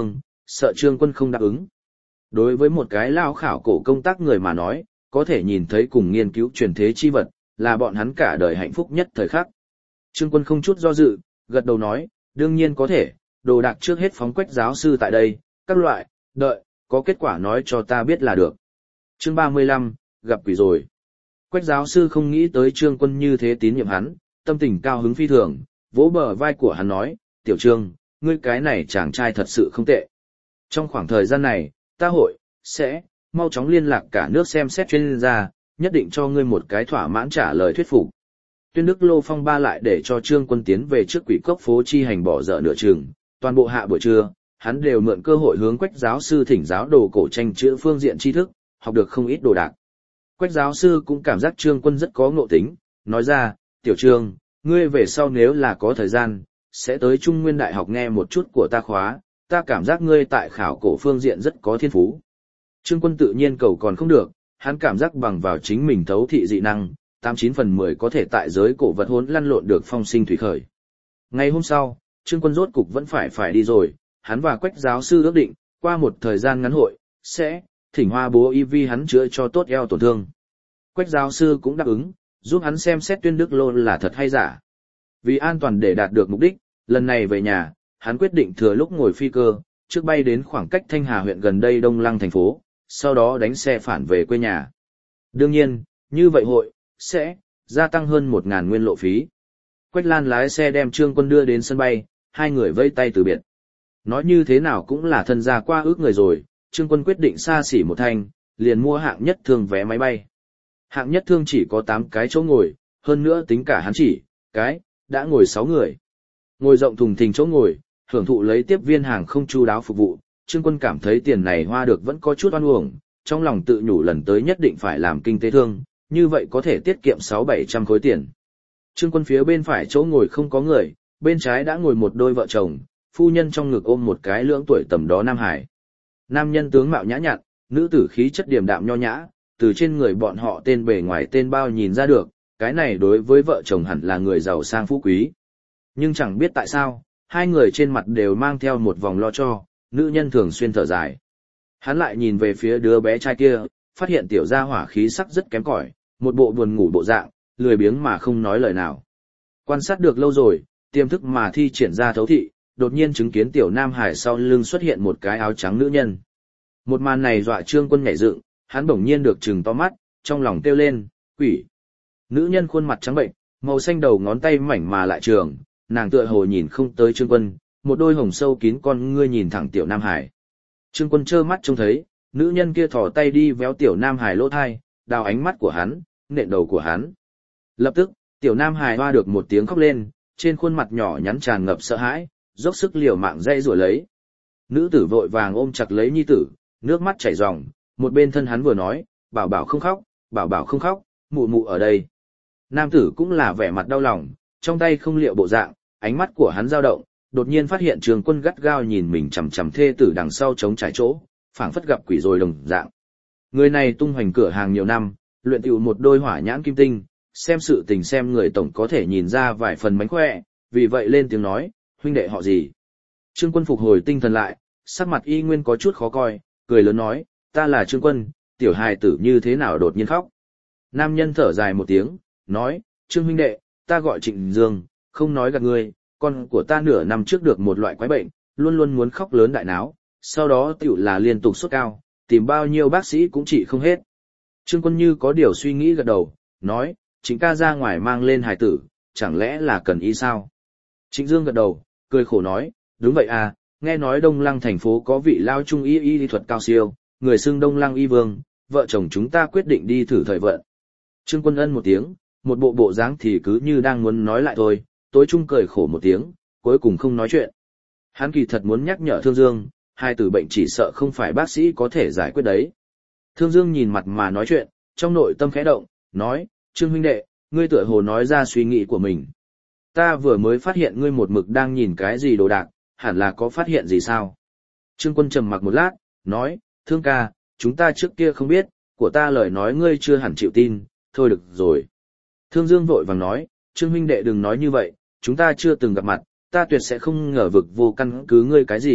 sợ Trương Quân không đáp ứng. Đối với một cái lao khảo cổ công tác người mà nói, có thể nhìn thấy cùng nghiên cứu truyền thế chi vật, là bọn hắn cả đời hạnh phúc nhất thời khắc. Trương Quân không chút do dự, gật đầu nói, đương nhiên có thể, đồ đạc trước hết phóng Quách giáo sư tại đây, các loại, đợi, có kết quả nói cho ta biết là được. Chương ba mươi lăm, gặp quỷ rồi. Quách giáo sư không nghĩ tới Trương Quân như thế tín nhiệm hắn, tâm tình cao hứng phi thường, vỗ bờ vai của hắn nói, tiểu Trương, ngươi cái này chàng trai thật sự không tệ. Trong khoảng thời gian này, ta hội, sẽ, mau chóng liên lạc cả nước xem xét chuyên gia, nhất định cho ngươi một cái thỏa mãn trả lời thuyết phục. Tuyên Đức Lô Phong ba lại để cho Trương Quân tiến về trước quỷ cốc phố chi hành bỏ dở nửa chừng, toàn bộ hạ buổi trưa, hắn đều mượn cơ hội hướng Quách giáo sư thỉnh giáo đồ cổ tranh chữ phương diện tri thức, học được không ít đồ đạc. Quách giáo sư cũng cảm giác Trương Quân rất có ngộ tính, nói ra, tiểu Trương, ngươi về sau nếu là có thời gian, sẽ tới Trung Nguyên Đại học nghe một chút của ta khóa, ta cảm giác ngươi tại khảo cổ phương diện rất có thiên phú. Trương Quân tự nhiên cầu còn không được, hắn cảm giác bằng vào chính mình thấu thị dị năng, tám chín phần mười có thể tại giới cổ vật hỗn lăn lộn được phong sinh thủy khởi. Ngày hôm sau, Trương Quân rốt cục vẫn phải phải đi rồi, hắn và Quách giáo sư ước định, qua một thời gian ngắn hội, sẽ thỉnh Hoa bố y vi hắn chữa cho tốt eo tổn thương. Quách giáo sư cũng đáp ứng, giúp hắn xem xét Tuyên Đức Lô là thật hay giả. Vì an toàn để đạt được mục đích, lần này về nhà, hắn quyết định thừa lúc ngồi phi cơ, trước bay đến khoảng cách Thanh Hà huyện gần đây Đông Lăng thành phố, sau đó đánh xe phản về quê nhà. Đương nhiên, như vậy hội, sẽ gia tăng hơn một ngàn nguyên lộ phí. Quách Lan lái xe đem Trương Quân đưa đến sân bay, hai người vẫy tay từ biệt. Nói như thế nào cũng là thân gia qua ước người rồi, Trương Quân quyết định xa xỉ một thanh, liền mua hạng nhất thương vé máy bay. Hạng nhất thương chỉ có tám cái chỗ ngồi, hơn nữa tính cả hắn chỉ, cái, đã ngồi sáu người. Ngồi rộng thùng thình chỗ ngồi, hưởng thụ lấy tiếp viên hàng không chu đáo phục vụ, Trương Quân cảm thấy tiền này hoa được vẫn có chút oan uổng, trong lòng tự nhủ lần tới nhất định phải làm kinh tế thương, như vậy có thể tiết kiệm sáu bảy trăm khối tiền. Trương Quân phía bên phải chỗ ngồi không có người, bên trái đã ngồi một đôi vợ chồng, phu nhân trong ngực ôm một cái lưỡng tuổi tầm đó Nam Hải. Nam nhân tướng mạo nhã nhặn, nữ tử khí chất điềm đạm nho nhã, từ trên người bọn họ tên bề ngoài tên bao nhìn ra được, cái này đối với vợ chồng hẳn là người giàu sang phú quý. Nhưng chẳng biết tại sao, hai người trên mặt đều mang theo một vòng lo cho, nữ nhân thường xuyên thở dài. Hắn lại nhìn về phía đứa bé trai kia, phát hiện tiểu gia hỏa khí sắc rất kém cỏi, một bộ buồn ngủ bộ dạng, lười biếng mà không nói lời nào. Quan sát được lâu rồi, tiềm thức mà thi triển ra thấu thị, đột nhiên chứng kiến tiểu Nam Hải sau lưng xuất hiện một cái áo trắng nữ nhân. Một màn này dọa Trương Quân nhảy dựng, hắn bỗng nhiên được trừng to mắt, trong lòng kêu lên, quỷ. Nữ nhân khuôn mặt trắng bệnh, màu xanh đầu ngón tay mảnh mà lại trường, nàng tựa hồ nhìn không tới Trương Quân, một đôi hồng sâu kín con ngươi nhìn thẳng tiểu Nam Hải. Trương Quân trơ mắt trông thấy, nữ nhân kia thò tay đi véo tiểu Nam Hải lỗ thai, đào ánh mắt của hắn, nện đầu của hắn. Lập tức, tiểu Nam Hải hoa được một tiếng khóc lên, trên khuôn mặt nhỏ nhắn tràn ngập sợ hãi, dốc sức liều mạng dây rủa lấy. Nữ tử vội vàng ôm chặt lấy nhi tử, nước mắt chảy ròng, một bên thân hắn vừa nói, bảo bảo không khóc, bảo bảo không khóc, mụ mụ ở đây. Nam tử cũng là vẻ mặt đau lòng, trong tay không liệu bộ dạng, ánh mắt của hắn dao động, đột nhiên phát hiện Trương Quân gắt gao nhìn mình chằm chằm thê tử đằng sau chống trái chỗ, phảng phất gặp quỷ rồi đồng dạng. Người này tung hoành cửa hàng nhiều năm, luyện tựu một đôi hỏa nhãn kim tinh, xem sự tình xem người tổng có thể nhìn ra vài phần mánh khỏe, vì vậy lên tiếng nói, huynh đệ họ gì. Trương Quân phục hồi tinh thần lại, sắc mặt y nguyên có chút khó coi, cười lớn nói, ta là Trương Quân, tiểu hài tử như thế nào đột nhiên khóc. Nam nhân thở dài một tiếng, nói, Trương huynh đệ, ta gọi Trịnh Dương, không nói gạt ngươi, con của ta nửa năm trước được một loại quái bệnh, luôn luôn muốn khóc lớn đại náo, sau đó tiểu là liên tục sốt cao, tìm bao nhiêu bác sĩ cũng trị không hết. Trương Quân như có điều suy nghĩ gật đầu, nói, Trịnh ca ra ngoài mang lên hài tử, chẳng lẽ là cần y sao? Trịnh Dương gật đầu, cười khổ nói, đúng vậy à, nghe nói Đông Lăng thành phố có vị lao trung y y thuật cao siêu, người xưng Đông Lăng y vương, vợ chồng chúng ta quyết định đi thử thời vận. Trương Quân ân một tiếng, một bộ bộ dáng thì cứ như đang muốn nói lại thôi, tối trung cười khổ một tiếng, cuối cùng không nói chuyện. Hắn kỳ thật muốn nhắc nhở Thương Dương, hai tử bệnh chỉ sợ không phải bác sĩ có thể giải quyết đấy. Thương Dương nhìn mặt mà nói chuyện, trong nội tâm khẽ động, nói, Trương huynh đệ, ngươi tựa hồ nói ra suy nghĩ của mình. Ta vừa mới phát hiện ngươi một mực đang nhìn cái gì đồ đạc, hẳn là có phát hiện gì sao? Trương Quân trầm mặc một lát, nói, Thương ca, chúng ta trước kia không biết, của ta lời nói ngươi chưa hẳn chịu tin, thôi được rồi. Thương Dương vội vàng nói, Trương huynh đệ đừng nói như vậy, chúng ta chưa từng gặp mặt, ta tuyệt sẽ không ngờ vực vô căn cứ ngươi cái gì,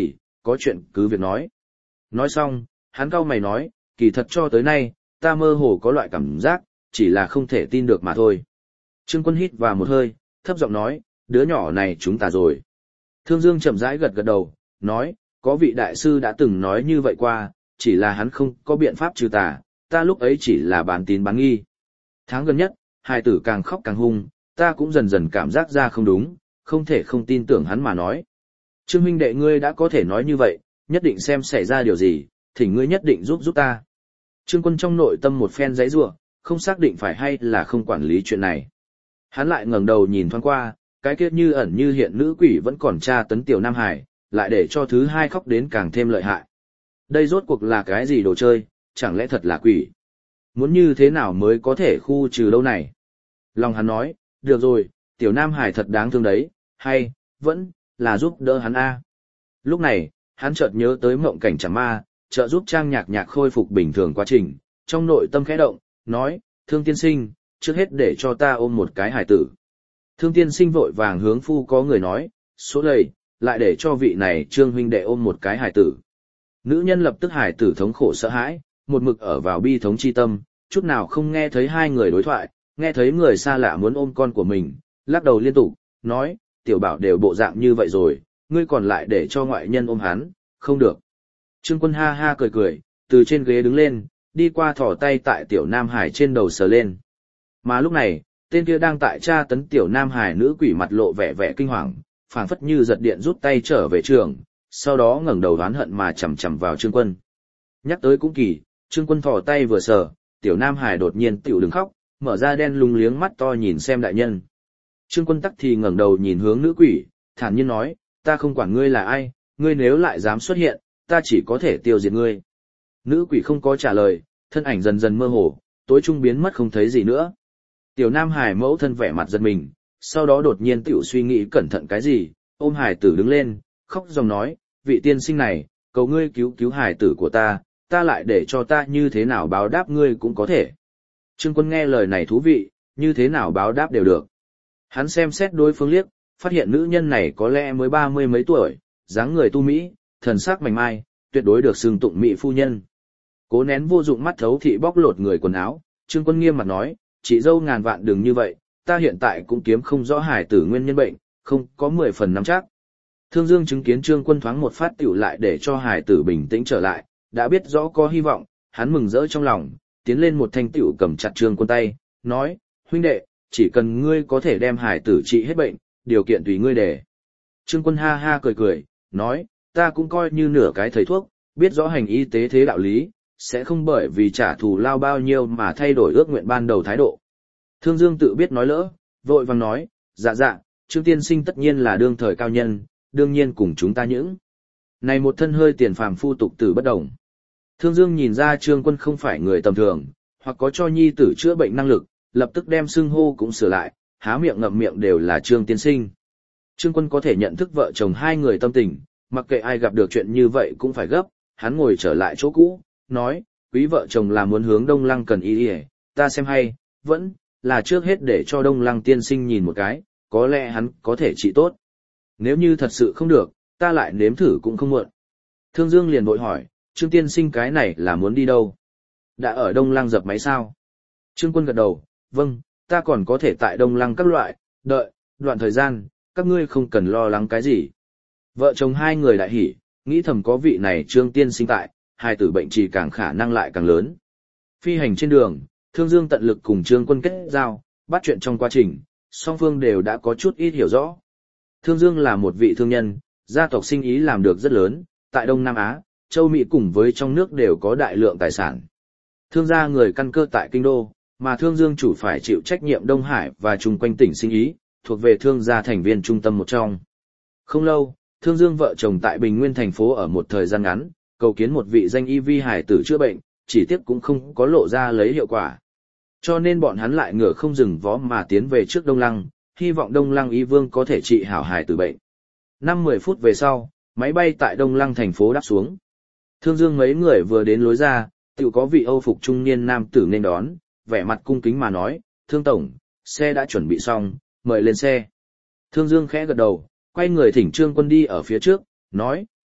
có chuyện cứ việc nói. Nói xong, hắn cau mày nói, kỳ thật cho tới nay, ta mơ hồ có loại cảm giác, chỉ là không thể tin được mà thôi. Trương Quân hít vào một hơi, thấp giọng nói, đứa nhỏ này chúng ta rồi. Thương Dương chậm rãi gật gật đầu, nói, có vị đại sư đã từng nói như vậy qua, chỉ là hắn không có biện pháp trừ tà, ta lúc ấy chỉ là bán tín bán nghi. Tháng gần nhất, hài tử càng khóc càng hung, ta cũng dần dần cảm giác ra không đúng, không thể không tin tưởng hắn mà nói. Trương huynh đệ ngươi đã có thể nói như vậy, nhất định xem xảy ra điều gì, thỉnh ngươi nhất định giúp giúp ta. Trương Quân trong nội tâm một phen giãy giụa, không xác định phải hay là không quản lý chuyện này. Hắn lại ngẩng đầu nhìn thoáng qua, cái kia như ẩn như hiện nữ quỷ vẫn còn tra tấn tiểu Nam Hải, lại để cho thứ hai khóc đến càng thêm lợi hại. Đây rốt cuộc là cái gì đồ chơi, chẳng lẽ thật là quỷ? Muốn như thế nào mới có thể khu trừ đâu này? Lòng hắn nói, được rồi, tiểu Nam Hải thật đáng thương đấy, hay, vẫn, là giúp đỡ hắn a. Lúc này, hắn chợt nhớ tới mộng cảnh chảm ma, trợ giúp Trang Nhạc Nhạc khôi phục bình thường quá trình, trong nội tâm khẽ động, nói, Thương tiên sinh, trước hết để cho ta ôm một cái hải tử. Thương tiên sinh vội vàng hướng phu có người nói, số lầy, lại để cho vị này Trương huynh đệ ôm một cái hải tử. Nữ nhân lập tức hải tử thống khổ sợ hãi, một mực ở vào bi thống chi tâm, chút nào không nghe thấy hai người đối thoại, nghe thấy người xa lạ muốn ôm con của mình, lắc đầu liên tục, nói, tiểu bảo đều bộ dạng như vậy rồi, ngươi còn lại để cho ngoại nhân ôm hắn, không được. Trương Quân ha ha cười cười, từ trên ghế đứng lên, đi qua thỏ tay tại tiểu Nam Hải trên đầu sờ lên. Mà lúc này, tên kia đang tại tra tấn tiểu Nam Hải nữ quỷ mặt lộ vẻ vẻ kinh hoàng, phảng phất như giật điện rút tay trở về trường, sau đó ngẩng đầu oán hận mà chằm chằm vào Trương Quân. Nhắc tới cũng kỳ, Trương Quân thỏ tay vừa sờ, tiểu Nam Hải đột nhiên tiểu đứng khóc, mở ra đen lùng liếng mắt to nhìn xem đại nhân. Trương Quân tắc thì ngẩng đầu nhìn hướng nữ quỷ, thản nhiên nói, ta không quản ngươi là ai, ngươi nếu lại dám xuất hiện, ta chỉ có thể tiêu diệt ngươi. Nữ quỷ không có trả lời, thân ảnh dần dần mơ hồ, tối trung biến mất không thấy gì nữa. Tiểu Nam Hải mẫu thân vẻ mặt giật mình, sau đó đột nhiên tiểu suy nghĩ cẩn thận cái gì, ôm Hải tử đứng lên, khóc dòng nói, vị tiên sinh này, cầu ngươi cứu cứu Hải tử của ta, ta lại để cho ta như thế nào báo đáp ngươi cũng có thể. Trương Quân nghe lời này thú vị, như thế nào báo đáp đều được. Hắn xem xét đối phương liếc, phát hiện nữ nhân này có lẽ mới ba mươi mấy tuổi, dáng người tu mỹ, thần sắc mảnh mai, tuyệt đối được xưng tụng mỹ phu nhân. Cố nén vô dụng mắt thấu thị bóc lột người quần áo, Trương Quân nghiêm mặt nói, chị dâu ngàn vạn đừng như vậy, ta hiện tại cũng kiếm không rõ hải tử nguyên nhân bệnh, không có mười phần nắm chắc. Thương Dương chứng kiến Trương Quân thoáng một phát tiểu lại để cho hải tử bình tĩnh trở lại, đã biết rõ có hy vọng, hắn mừng rỡ trong lòng, tiến lên một thanh tiểu cầm chặt Trương Quân tay, nói, huynh đệ, chỉ cần ngươi có thể đem hải tử trị hết bệnh, điều kiện tùy ngươi để. Trương Quân ha ha cười cười, nói, ta cũng coi như nửa cái thầy thuốc, biết rõ hành y tế thế đạo lý, sẽ không bởi vì trả thù lao bao nhiêu mà thay đổi ước nguyện ban đầu thái độ. Thương Dương tự biết nói lỡ, vội vàng nói, dạ dạ, Trương tiên sinh tất nhiên là đương thời cao nhân, đương nhiên cùng chúng ta những. Này một thân hơi tiền phàm phu tục tử bất đồng. Thương Dương nhìn ra Trương Quân không phải người tầm thường, hoặc có cho nhi tử chữa bệnh năng lực, lập tức đem xưng hô cũng sửa lại, há miệng ngậm miệng đều là Trương tiên sinh. Trương Quân có thể nhận thức vợ chồng hai người tâm tình, mặc kệ ai gặp được chuyện như vậy cũng phải gấp, hắn ngồi trở lại chỗ cũ, nói, quý vợ chồng là muốn hướng Đông Lăng cần y y, ta xem hay, vẫn là trước hết để cho Đông Lăng tiên sinh nhìn một cái, có lẽ hắn có thể trị tốt. Nếu như thật sự không được, ta lại nếm thử cũng không muộn. Thương Dương liền vội hỏi, Trương tiên sinh cái này là muốn đi đâu? Đã ở Đông Lăng dập máy sao? Trương Quân gật đầu, vâng, ta còn có thể tại Đông Lăng các loại, đợi, đoạn thời gian, các ngươi không cần lo lắng cái gì. Vợ chồng hai người đại hỉ, nghĩ thầm có vị này Trương tiên sinh tại, hai tử bệnh trì càng khả năng lại càng lớn. Phi hành trên đường, Thương Dương tận lực cùng Trương Quân kết giao, bắt chuyện trong quá trình, song phương đều đã có chút ít hiểu rõ. Thương Dương là một vị thương nhân, gia tộc sinh ý làm được rất lớn, tại Đông Nam Á, châu Mỹ cùng với trong nước đều có đại lượng tài sản. Thương gia người căn cơ tại Kinh Đô, mà Thương Dương chủ phải chịu trách nhiệm Đông Hải và chung quanh tỉnh sinh ý, thuộc về thương gia thành viên trung tâm một trong. Không lâu, Thương Dương vợ chồng tại Bình Nguyên thành phố ở một thời gian ngắn, cầu kiến một vị danh y vi hải tử chữa bệnh, chỉ tiếc cũng không có lộ ra lấy hiệu quả. Cho nên bọn hắn lại ngựa không dừng vó mà tiến về trước Đông Lăng, hy vọng Đông Lăng y vương có thể trị hảo hải tử bệnh. Năm mười phút về sau, máy bay tại Đông Lăng thành phố đáp xuống. Thương Dương mấy người vừa đến lối ra, tự có vị Âu phục trung niên nam tử nên đón, vẻ mặt cung kính mà nói, Thương Tổng, xe đã chuẩn bị xong, mời lên xe. Thương Dương khẽ gật đầu, quay người thỉnh Trương Quân đi ở phía trước, nói,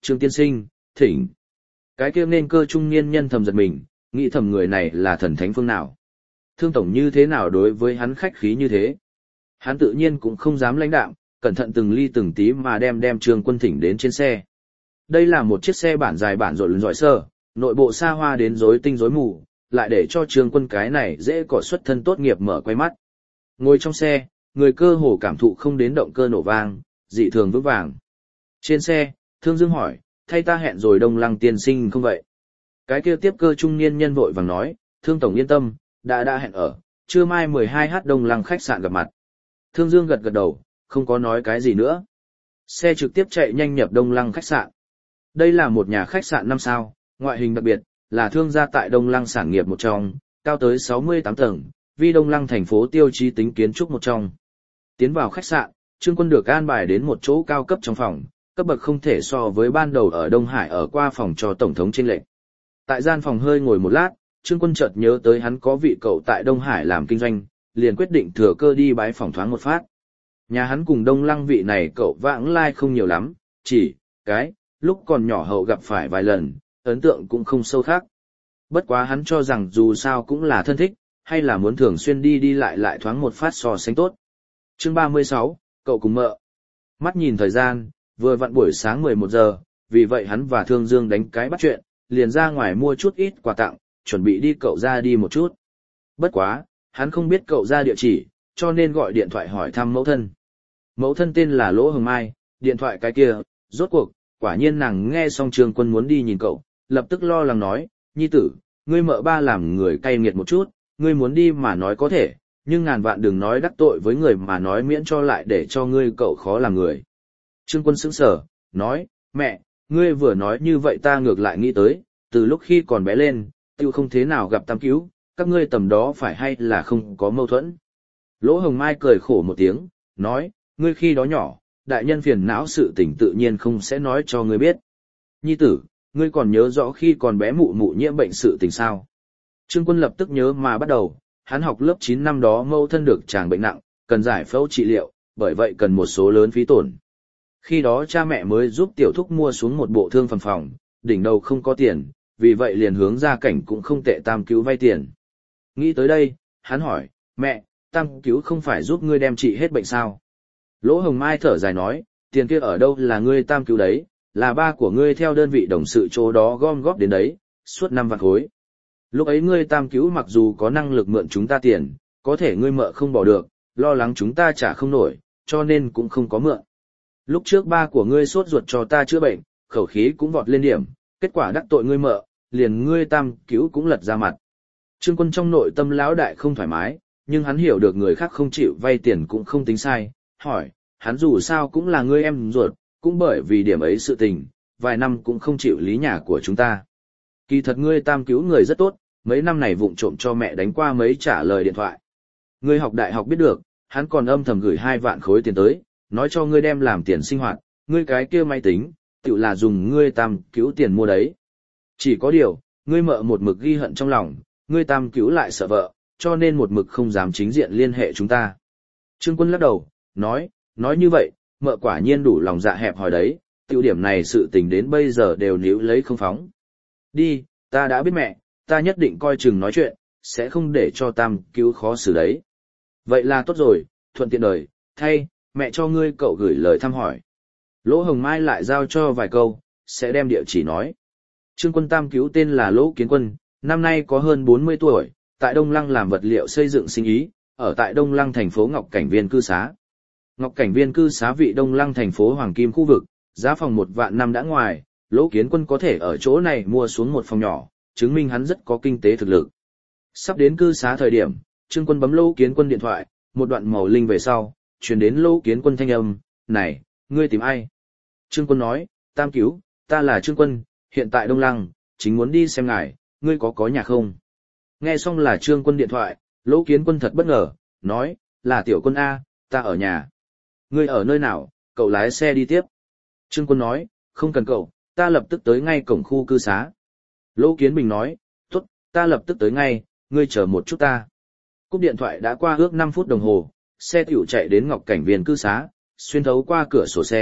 Trương tiên sinh, thỉnh. Cái kia nên cơ trung niên nhân thầm giật mình, nghĩ thầm người này là thần thánh phương nào. Thương tổng như thế nào đối với hắn khách khí như thế. Hắn tự nhiên cũng không dám lãnh đạm, cẩn thận từng ly từng tí mà đem đem Trương Quân thỉnh đến trên xe. Đây là một chiếc xe bản dài bản rộn rõi sơ, nội bộ xa hoa đến rối tinh rối mù, lại để cho Trương Quân cái này dễ cỏ xuất thân tốt nghiệp mở quay mắt. Ngồi trong xe, người cơ hồ cảm thụ không đến động cơ nổ vang, dị thường vững vàng. Trên xe, Thương Dương hỏi, thay ta hẹn rồi Đông Lăng tiên sinh không vậy? Cái kia tiếp cơ trung niên nhân vội vàng nói, Thương tổng yên tâm, đã đã hẹn ở, trưa mai mười hai h Đông Lăng khách sạn gặp mặt. Thương Dương gật gật đầu, không có nói cái gì nữa. Xe trực tiếp chạy nhanh nhập Đông Lăng khách sạn. Đây là một nhà khách sạn năm sao, ngoại hình đặc biệt, là thương gia tại Đông Lăng sản nghiệp một trong, cao tới sáu mươi tám tầng, vì Đông Lăng thành phố tiêu chí tính kiến trúc một trong. Tiến vào khách sạn, Trương Quân được an bài đến một chỗ cao cấp trong phòng, cấp bậc không thể so với ban đầu ở Đông Hải ở qua phòng cho tổng thống chênh lệch. Tại gian phòng hơi ngồi một lát, Trương Quân chợt nhớ tới hắn có vị cậu tại Đông Hải làm kinh doanh, liền quyết định thừa cơ đi bái phỏng thoáng một phát. Nhà hắn cùng Đông Lăng vị này cậu vãng lai không nhiều lắm, chỉ cái lúc còn nhỏ hậu gặp phải vài lần, ấn tượng cũng không sâu khác. Bất quá hắn cho rằng dù sao cũng là thân thích, hay là muốn thường xuyên đi đi lại lại thoáng một phát so sánh tốt. Chương ba mươi sáu, cậu cùng mợ. Mắt nhìn thời gian, vừa vặn buổi sáng mười một giờ, vì vậy hắn và Thương Dương đánh cái bắt chuyện, liền ra ngoài mua chút ít quà tặng, chuẩn bị đi cậu ra đi một chút. Bất quá, hắn không biết cậu ra địa chỉ, cho nên gọi điện thoại hỏi thăm mẫu thân. Mẫu thân tên là Lỗ Hồng Mai, điện thoại cái kia, rốt cuộc, quả nhiên nàng nghe xong Trương Quân muốn đi nhìn cậu, lập tức lo lắng nói, nhi tử, ngươi mợ ba làm người cay nghiệt một chút, ngươi muốn đi mà nói có thể, nhưng ngàn vạn đừng nói đắc tội với người mà nói miễn cho lại để cho ngươi cậu khó làm người. Trương Quân sững sờ, nói, mẹ, ngươi vừa nói như vậy ta ngược lại nghĩ tới, từ lúc khi còn bé lên, tiêu không thế nào gặp tam cứu, các ngươi tầm đó phải hay là không có mâu thuẫn. Lỗ Hồng Mai cười khổ một tiếng, nói, ngươi khi đó nhỏ, đại nhân phiền não sự tình tự nhiên không sẽ nói cho ngươi biết. Nhi tử, ngươi còn nhớ rõ khi còn bé mụ mụ nhiễm bệnh sự tình sao? Trương Quân lập tức nhớ mà bắt đầu, hắn học lớp chín năm đó mâu thân được chàng bệnh nặng, cần giải phẫu trị liệu, bởi vậy cần một số lớn phí tổn. Khi đó cha mẹ mới giúp tiểu thúc mua xuống một bộ thương phẩm phòng, đỉnh đầu không có tiền, vì vậy liền hướng gia cảnh cũng không tệ tam cứu vay tiền. Nghĩ tới đây, hắn hỏi, mẹ, tam cứu không phải giúp ngươi đem trị hết bệnh sao? Lỗ Hồng Mai thở dài nói, tiền kia ở đâu là ngươi tam cứu đấy, là ba của ngươi theo đơn vị đồng sự chỗ đó gom góp đến đấy, suốt năm vạn khối. Lúc ấy ngươi tam cứu mặc dù có năng lực mượn chúng ta tiền, có thể ngươi mợ không bỏ được, lo lắng chúng ta trả không nổi, cho nên cũng không có mượn. Lúc trước ba của ngươi sốt ruột cho ta chữa bệnh, khẩu khí cũng vọt lên điểm, kết quả đắc tội ngươi mợ, liền ngươi tam cứu cũng lật ra mặt. Trương Quân trong nội tâm lão đại không thoải mái, nhưng hắn hiểu được người khác không chịu vay tiền cũng không tính sai, hỏi, hắn dù sao cũng là ngươi em ruột, cũng bởi vì điểm ấy sự tình, vài năm cũng không chịu lý nhà của chúng ta. Kỳ thật ngươi tam cứu người rất tốt, mấy năm này vụng trộm cho mẹ đánh qua mấy trả lời điện thoại. Ngươi học đại học biết được, hắn còn âm thầm gửi hai vạn khối tiền tới, nói cho ngươi đem làm tiền sinh hoạt, ngươi cái kia máy tính, tự là dùng ngươi tam cứu tiền mua đấy. Chỉ có điều, ngươi mợ một mực ghi hận trong lòng, ngươi tam cứu lại sợ vợ, cho nên một mực không dám chính diện liên hệ chúng ta. Trương Quân lắc đầu, nói, nói như vậy, mợ quả nhiên đủ lòng dạ hẹp hòi đấy, tiểu điểm này sự tình đến bây giờ đều níu lấy không phóng. Đi, ta đã biết mẹ, ta nhất định coi chừng nói chuyện, sẽ không để cho tam cứu khó xử đấy. Vậy là tốt rồi, thuận tiện đời, thay, mẹ cho ngươi cậu gửi lời thăm hỏi. Lỗ Hồng Mai lại giao cho vài câu, sẽ đem địa chỉ nói. Trương Quân tam cứu tên là Lỗ Kiến Quân, năm nay có hơn bốn mươi tuổi, tại Đông Lăng làm vật liệu xây dựng sinh ý, ở tại Đông Lăng thành phố Ngọc Cảnh Viên cư xá. Ngọc Cảnh Viên cư xá vị Đông Lăng thành phố Hoàng Kim khu vực, giá phòng một vạn năm đã ngoài, Lỗ Kiến Quân có thể ở chỗ này mua xuống một phòng nhỏ, chứng minh hắn rất có kinh tế thực lực. Sắp đến cư xá thời điểm, Trương Quân bấm Lỗ Kiến Quân điện thoại, một đoạn màu linh về sau, truyền đến Lỗ Kiến Quân thanh âm, "Này, ngươi tìm ai?" Trương Quân nói, "Tam cứu, ta là Trương Quân, hiện tại Đông Lăng, chính muốn đi xem ngài, ngươi có có nhà không?" Nghe xong là Trương Quân điện thoại, Lỗ Kiến Quân thật bất ngờ, nói, "Là Tiểu Quân A, ta ở nhà." "Ngươi ở nơi nào, cậu lái xe đi tiếp." Trương Quân nói, "Không cần cậu, ta lập tức tới ngay cổng khu cư xá." Lỗ Kiến Bình nói, "Tốt, ta lập tức tới ngay, ngươi chờ một chút ta." Cúp điện thoại đã qua ước năm phút đồng hồ, xe tiểu chạy đến Ngọc Cảnh Viên cư xá, xuyên thấu qua cửa sổ xe,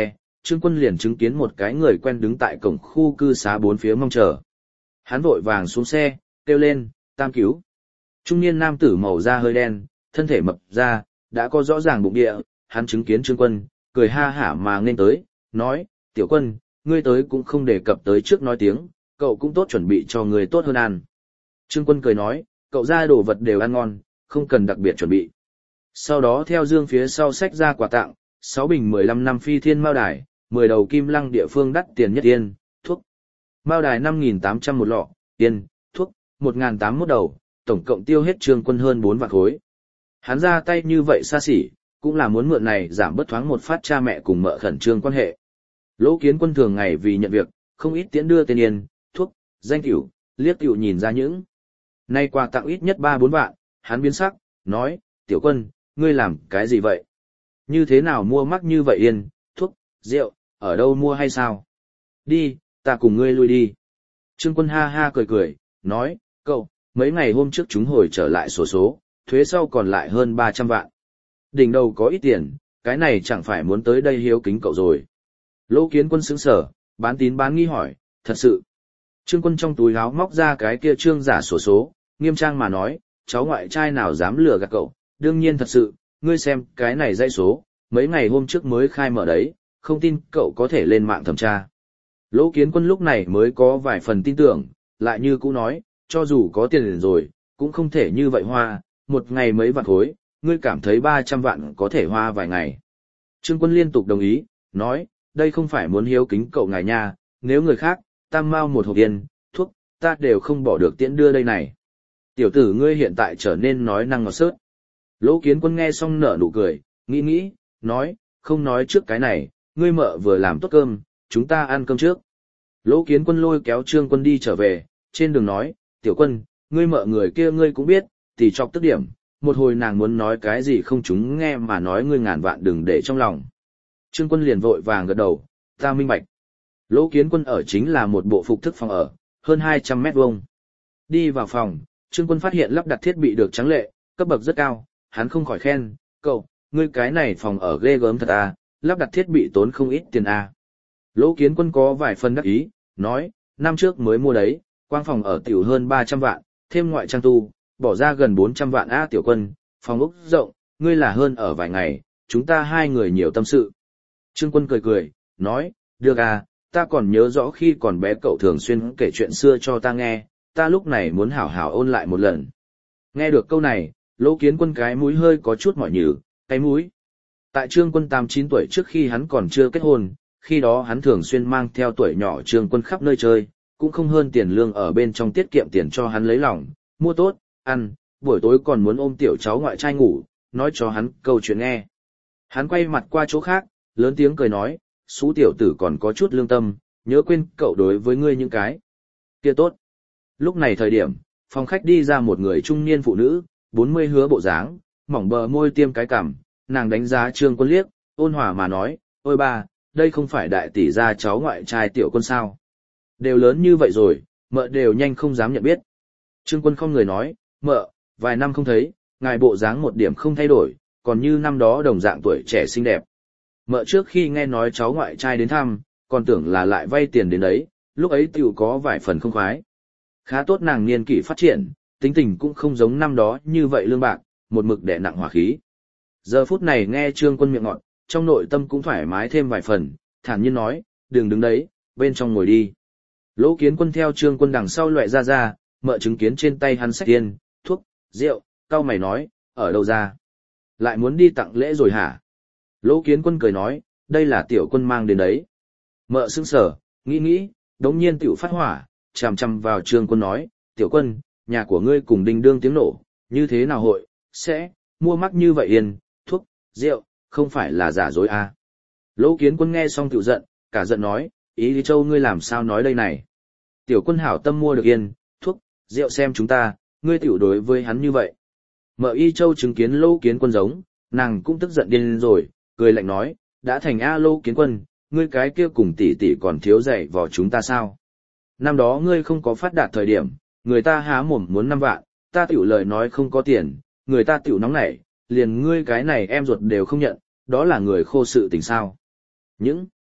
Trương Quân liền chứng kiến một cái người quen đứng tại cổng khu cư xá bốn phía mong chờ. Hắn vội vàng xuống xe, kêu lên, tam cứu. Trung niên nam tử màu da hơi đen, thân thể mập ra, đã có rõ ràng bụng địa, hắn chứng kiến Trương Quân, cười ha hả mà nên tới, nói, tiểu Quân, ngươi tới cũng không đề cập tới trước nói tiếng, cậu cũng tốt chuẩn bị cho người tốt hơn ăn. Trương Quân cười nói, cậu ra đồ vật đều ăn ngon, không cần đặc biệt chuẩn bị. Sau đó theo dương phía sau xách ra quà tặng, sáu bình mười lăm năm phi thiên mao đài, mười đầu kim lăng địa phương đắt tiền nhất yên, thuốc. Mao đài năm nghìn tám trăm một lọ, yên, thuốc, một nghìn tám trăm một đầu, tổng cộng tiêu hết Trương Quân hơn bốn vạn khối. Hắn ra tay như vậy xa xỉ, cũng là muốn mượn này giảm bớt thoáng một phát cha mẹ cùng mợ khẩn trương quan hệ. Lỗ Kiến Quân thường ngày vì nhận việc, không ít tiễn đưa tên yên, thuốc, danh tiểu, liếc tiểu nhìn ra những. Nay quà tặng ít nhất ba bốn vạn, hắn biến sắc, nói, tiểu Quân, ngươi làm cái gì vậy? Như thế nào mua mắc như vậy yên, thuốc, rượu, ở đâu mua hay sao? Đi, ta cùng ngươi lui đi. Trương Quân ha ha cười cười, nói, cậu, mấy ngày hôm trước chúng hồi trở lại sổ số, thuế sau còn lại hơn ba trăm vạn. Đỉnh đầu có ít tiền, cái này chẳng phải muốn tới đây hiếu kính cậu rồi. Lỗ Kiến Quân sững sờ, bán tín bán nghi hỏi, thật sự. Trương Quân trong túi áo móc ra cái kia trương giả sổ số, nghiêm trang mà nói, cháu ngoại trai nào dám lừa gạt cậu, đương nhiên thật sự, ngươi xem cái này dãy số, mấy ngày hôm trước mới khai mở đấy, không tin cậu có thể lên mạng thẩm tra. Lỗ Kiến Quân lúc này mới có vài phần tin tưởng, lại như cũ nói, cho dù có tiền rồi, cũng không thể như vậy hoa, một ngày mấy vạn khối, ngươi cảm thấy ba trăm vạn có thể hoa vài ngày. Trương Quân liên tục đồng ý, nói, đây không phải muốn hiếu kính cậu ngài nha, nếu người khác, tam mao một hộp yên, thuốc, ta đều không bỏ được tiễn đưa đây này. Tiểu tử ngươi hiện tại trở nên nói năng ngọt sớt. Lỗ Kiến Quân nghe xong nở nụ cười, nghĩ nghĩ, nói, không nói trước cái này, ngươi mợ vừa làm tốt cơm, chúng ta ăn cơm trước. Lỗ Kiến Quân lôi kéo Trương Quân đi trở về, trên đường nói, tiểu Quân, ngươi mợ người kia ngươi cũng biết, thì chọc tức điểm, một hồi nàng muốn nói cái gì không chúng nghe mà nói ngươi ngàn vạn đừng để trong lòng. Trương Quân liền vội vàng gật đầu, ta minh bạch. Lỗ Kiến Quân ở chính là một bộ phục thức phòng ở, hơn hai trăm mét vuông. Đi vào phòng, Trương Quân phát hiện lắp đặt thiết bị được trắng lệ, cấp bậc rất cao, hắn không khỏi khen, cậu, ngươi cái này phòng ở ghê gớm thật à, lắp đặt thiết bị tốn không ít tiền à. Lỗ Kiến Quân có vài phần đắc ý, nói, năm trước mới mua đấy, quang phòng ở tiểu hơn ba trăm vạn, thêm ngoại trang tu, bỏ ra gần bốn trăm vạn a tiểu Quân, phòng ốc rộng, ngươi là hơn ở vài ngày, chúng ta hai người nhiều tâm sự. Trương Quân cười cười, nói, được à, ta còn nhớ rõ khi còn bé cậu thường xuyên kể chuyện xưa cho ta nghe, ta lúc này muốn hảo hảo ôn lại một lần. Nghe được câu này, Lỗ Kiến Quân cái mũi hơi có chút mỏi nhừ, cái mũi. Tại Trương Quân tám chín tuổi trước khi hắn còn chưa kết hôn, khi đó hắn thường xuyên mang theo tuổi nhỏ Trương Quân khắp nơi chơi, cũng không hơn tiền lương ở bên trong tiết kiệm tiền cho hắn lấy lòng, mua tốt, ăn, buổi tối còn muốn ôm tiểu cháu ngoại trai ngủ, nói cho hắn câu chuyện nghe. Hắn quay mặt qua chỗ khác, lớn tiếng cười nói, xú tiểu tử còn có chút lương tâm, nhớ quên cậu đối với ngươi những cái kia tốt. Lúc này thời điểm, phòng khách đi ra một người trung niên phụ nữ, bốn mươi hứa bộ dáng, mỏng bờ môi tiêm cái cằm, nàng đánh giá Trương Quân liếc, ôn hòa mà nói, ôi ba, đây không phải đại tỷ gia cháu ngoại trai tiểu Quân sao. Đều lớn như vậy rồi, mợ đều nhanh không dám nhận biết. Trương Quân không người nói, mợ, vài năm không thấy, ngài bộ dáng một điểm không thay đổi, còn như năm đó đồng dạng tuổi trẻ xinh đẹp. Mợ trước khi nghe nói cháu ngoại trai đến thăm, còn tưởng là lại vay tiền đến đấy, lúc ấy tiểu có vài phần không khoái. Khá tốt nàng niên kỷ phát triển, tính tình cũng không giống năm đó như vậy lương bạc, một mực đè nặng hỏa khí. Giờ phút này nghe Trương Quân miệng ngọt, trong nội tâm cũng thoải mái thêm vài phần, thản nhiên nói, đừng đứng đấy, bên trong ngồi đi. Lỗ Kiến Quân theo Trương Quân đằng sau loại ra ra, mợ chứng kiến trên tay hắn xách tiền, thuốc, rượu, cau mày nói, ở đâu ra? Lại muốn đi tặng lễ rồi hả? Lỗ Kiến Quân cười nói, đây là tiểu Quân mang đến đấy. Mợ sững sờ, nghĩ nghĩ, đống nhiên tiểu phát hỏa, chằm chằm vào Trương Quân nói, tiểu Quân, nhà của ngươi cùng đinh đương tiếng nổ, như thế nào hội, sẽ, mua mắc như vậy yên, thuốc, rượu, không phải là giả dối à. Lỗ Kiến Quân nghe xong tiểu giận, cả giận nói, ý Lý Châu ngươi làm sao nói đây này. Tiểu Quân hảo tâm mua được yên, thuốc, rượu xem chúng ta, ngươi tiểu đối với hắn như vậy. Mợ Y Châu chứng kiến Lỗ Kiến Quân giống, nàng cũng tức giận điên rồi, cười lạnh nói, đã thành A Lỗ Kiến Quân, ngươi cái kia cùng tỷ tỷ còn thiếu dạy vào chúng ta sao. Năm đó ngươi không có phát đạt thời điểm, người ta há mồm muốn năm vạn, ta tiểu lời nói không có tiền, người ta tiểu nóng nảy, liền ngươi cái này em ruột đều không nhận, đó là người khô sự tình sao. Những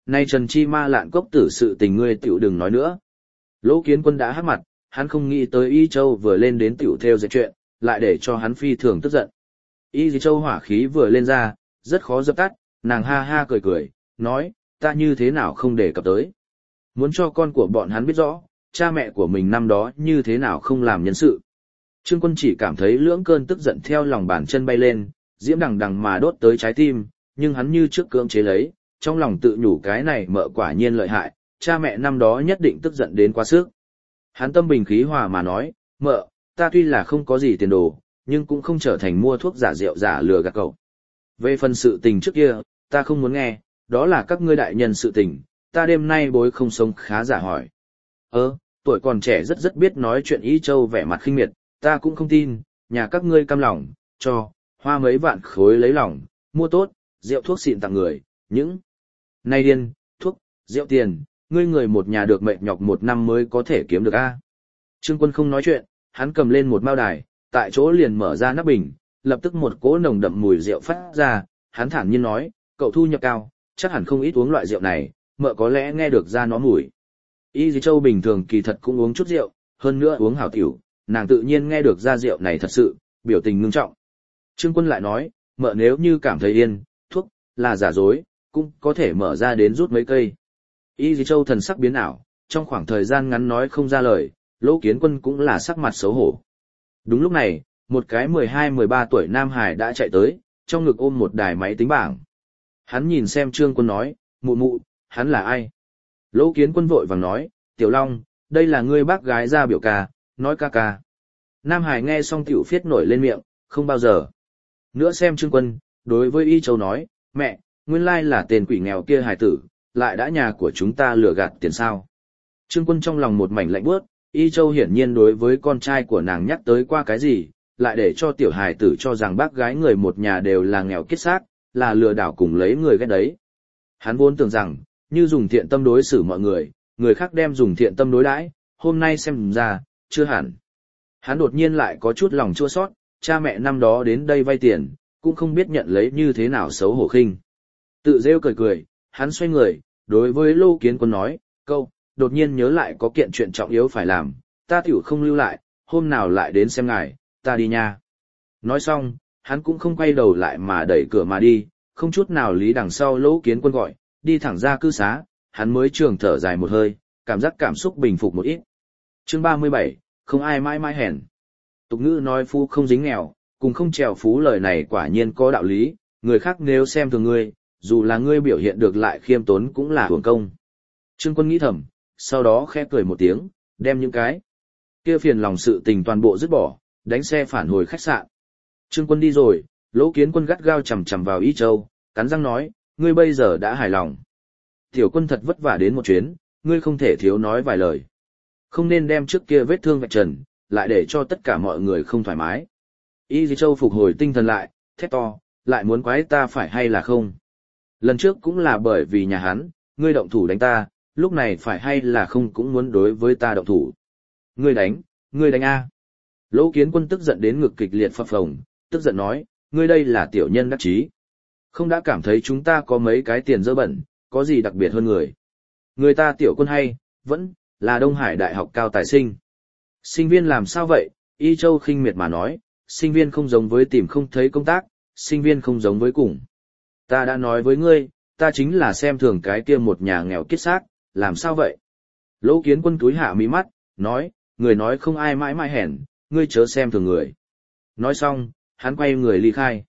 Nay Trần Chi Ma lạn cốc tử sự tình ngươi tiểu đừng nói nữa. Lỗ Kiến Quân đã hắc mặt, hắn không nghĩ tới Y Châu vừa lên đến tiểu theo dệt chuyện, lại để cho hắn phi thường tức giận. Y Châu hỏa khí vừa lên ra, rất khó dập tắt, nàng ha ha cười cười, nói, ta như thế nào không để cập tới. Muốn cho con của bọn hắn biết rõ, cha mẹ của mình năm đó như thế nào không làm nhân sự. Trương Quân chỉ cảm thấy lưỡng cơn tức giận theo lòng bàn chân bay lên, diễm đằng đằng mà đốt tới trái tim, nhưng hắn như trước cưỡng chế lấy, trong lòng tự nhủ cái này mợ quả nhiên lợi hại, cha mẹ năm đó nhất định tức giận đến quá sức. Hắn tâm bình khí hòa mà nói, mợ, ta tuy là không có gì tiền đồ, nhưng cũng không trở thành mua thuốc giả rượu giả lừa gạt cậu. Về phần sự tình trước kia, ta không muốn nghe, đó là các ngươi đại nhân sự tình, ta đêm nay bối không sống khá giả hỏi. Ơ, tuổi còn trẻ rất rất biết nói chuyện. Y Châu vẻ mặt khinh miệt, ta cũng không tin, nhà các ngươi cam lòng, cho, hoa mấy vạn khối lấy lòng, mua tốt, rượu thuốc xịn tặng người, những nay điên, thuốc, rượu tiền, ngươi người một nhà được mệt nhọc một năm mới có thể kiếm được a. Trương Quân không nói chuyện, hắn cầm lên một mao đài, tại chỗ liền mở ra nắp bình, lập tức một cỗ nồng đậm mùi rượu phát ra, hắn thản nhiên nói, cậu thu nhập cao, chắc hẳn không ít uống loại rượu này, mợ có lẽ nghe được ra nó mùi. Y Châu bình thường kỳ thật cũng uống chút rượu, hơn nữa uống hảo tiểu, nàng tự nhiên nghe được ra rượu này thật sự, biểu tình ngưng trọng. Trương Quân lại nói, mợ nếu như cảm thấy yên, thuốc, là giả dối, cũng có thể mở ra đến rút mấy cây. Y Châu thần sắc biến ảo, trong khoảng thời gian ngắn nói không ra lời, Lỗ Kiến Quân cũng là sắc mặt xấu hổ. Đúng lúc này, một cái mười hai mười ba tuổi Nam Hải đã chạy tới, trong ngực ôm một đài máy tính bảng. Hắn nhìn xem Trương Quân nói, mụ mụ, hắn là ai? Lỗ Kiến Quân vội vàng nói, Tiểu Long, đây là ngươi bác gái ra biểu ca, nói ca ca. Nam Hải nghe xong tiểu phiết nổi lên miệng, không bao giờ. Nữa xem Trương Quân, đối với Y Châu nói, mẹ, nguyên lai là tên quỷ nghèo kia hài tử, lại đã nhà của chúng ta lừa gạt tiền sao. Trương Quân trong lòng một mảnh lạnh bước, Y Châu hiển nhiên đối với con trai của nàng nhắc tới qua cái gì, lại để cho tiểu hài tử cho rằng bác gái người một nhà đều là nghèo kiết xác, là lừa đảo cùng lấy người ghét đấy. Hắn vốn tưởng rằng, như dùng thiện tâm đối xử mọi người, người khác đem dùng thiện tâm đối đãi, hôm nay xem ra, chưa hẳn. Hắn đột nhiên lại có chút lòng chua xót, cha mẹ năm đó đến đây vay tiền, cũng không biết nhận lấy như thế nào xấu hổ khinh. Tự rêu cười cười, hắn xoay người, đối với Lô Kiến Quân nói, câu, đột nhiên nhớ lại có kiện chuyện trọng yếu phải làm, ta tiểu không lưu lại, hôm nào lại đến xem ngài, ta đi nha. Nói xong, hắn cũng không quay đầu lại mà đẩy cửa mà đi, không chút nào lý đằng sau Lỗ Kiến Quân gọi, đi thẳng ra cư xá, hắn mới trường thở dài một hơi, cảm giác cảm xúc bình phục một ít. Chương ba mươi bảy, không ai mãi mãi hèn. Tục ngữ nói phú không dính nghèo, cùng không trèo phú lời này quả nhiên có đạo lý, người khác nếu xem thường ngươi, dù là ngươi biểu hiện được lại khiêm tốn cũng là hưởng công. Trương Quân nghĩ thầm, sau đó khẽ cười một tiếng, đem những cái kia phiền lòng sự tình toàn bộ dứt bỏ, đánh xe phản hồi khách sạn. Trương Quân đi rồi, Lỗ Kiến Quân gắt gao chằm chằm vào Y Châu, cắn răng nói, ngươi bây giờ đã hài lòng. Tiểu Quân thật vất vả đến một chuyến, ngươi không thể thiếu nói vài lời. Không nên đem trước kia vết thương vạch trần, lại để cho tất cả mọi người không thoải mái. Y Châu phục hồi tinh thần lại, thét to, lại muốn quái ta phải hay là không? Lần trước cũng là bởi vì nhà hắn, ngươi động thủ đánh ta, lúc này phải hay là không cũng muốn đối với ta động thủ. Ngươi đánh, ngươi đánh A. Lỗ Kiến Quân tức giận đến ngực kịch liệt phập phồng, tức giận nói, ngươi đây là tiểu nhân đắc chí. Không đã cảm thấy chúng ta có mấy cái tiền dơ bẩn, có gì đặc biệt hơn người. Người ta Tiểu Quân hay, vẫn, là Đông Hải Đại học cao tài sinh. Sinh viên làm sao vậy? Y Châu khinh miệt mà nói, sinh viên không giống với tìm không thấy công tác, sinh viên không giống với cùng. Ta đã nói với ngươi, ta chính là xem thường cái kia một nhà nghèo kiết xác, làm sao vậy? Lỗ Kiến Quân túi hạ mí mắt, nói, người nói không ai mãi mãi hèn, ngươi chớ xem thường người. Nói xong, hắn quay người ly khai.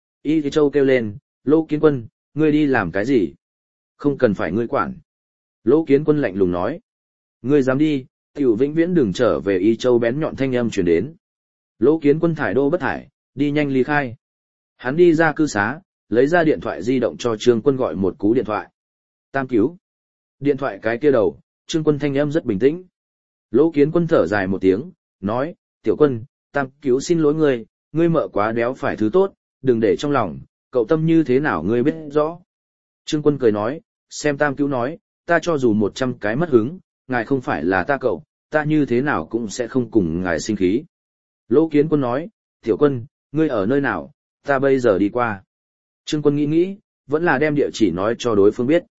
Y Châu kêu lên, Lỗ Kiến Quân, ngươi đi làm cái gì? Không cần phải ngươi quản. Lỗ Kiến Quân lạnh lùng nói, ngươi dám đi, tiểu vĩnh viễn đừng trở về. Y Châu bén nhọn thanh âm truyền đến. Lỗ Kiến Quân thải đô bất thải, đi nhanh ly khai. Hắn đi ra cư xá, lấy ra điện thoại di động cho Trương Quân gọi một cú điện thoại. Tam cứu. Điện thoại cái kia đầu, Trương Quân thanh âm rất bình tĩnh. Lỗ Kiến Quân thở dài một tiếng, nói, Tiểu Quân, Tam cứu xin lỗi ngươi, ngươi mợ quá đéo phải thứ tốt, đừng để trong lòng, cậu tâm như thế nào ngươi biết rõ. Trương Quân cười nói, xem Tam cứu nói, ta cho dù một trăm cái mất hứng, ngài không phải là ta cậu, ta như thế nào cũng sẽ không cùng ngài sinh khí. Lỗ Kiến Quân nói, Tiểu Quân, ngươi ở nơi nào, ta bây giờ đi qua. Trương Quân nghĩ nghĩ, vẫn là đem địa chỉ nói cho đối phương biết.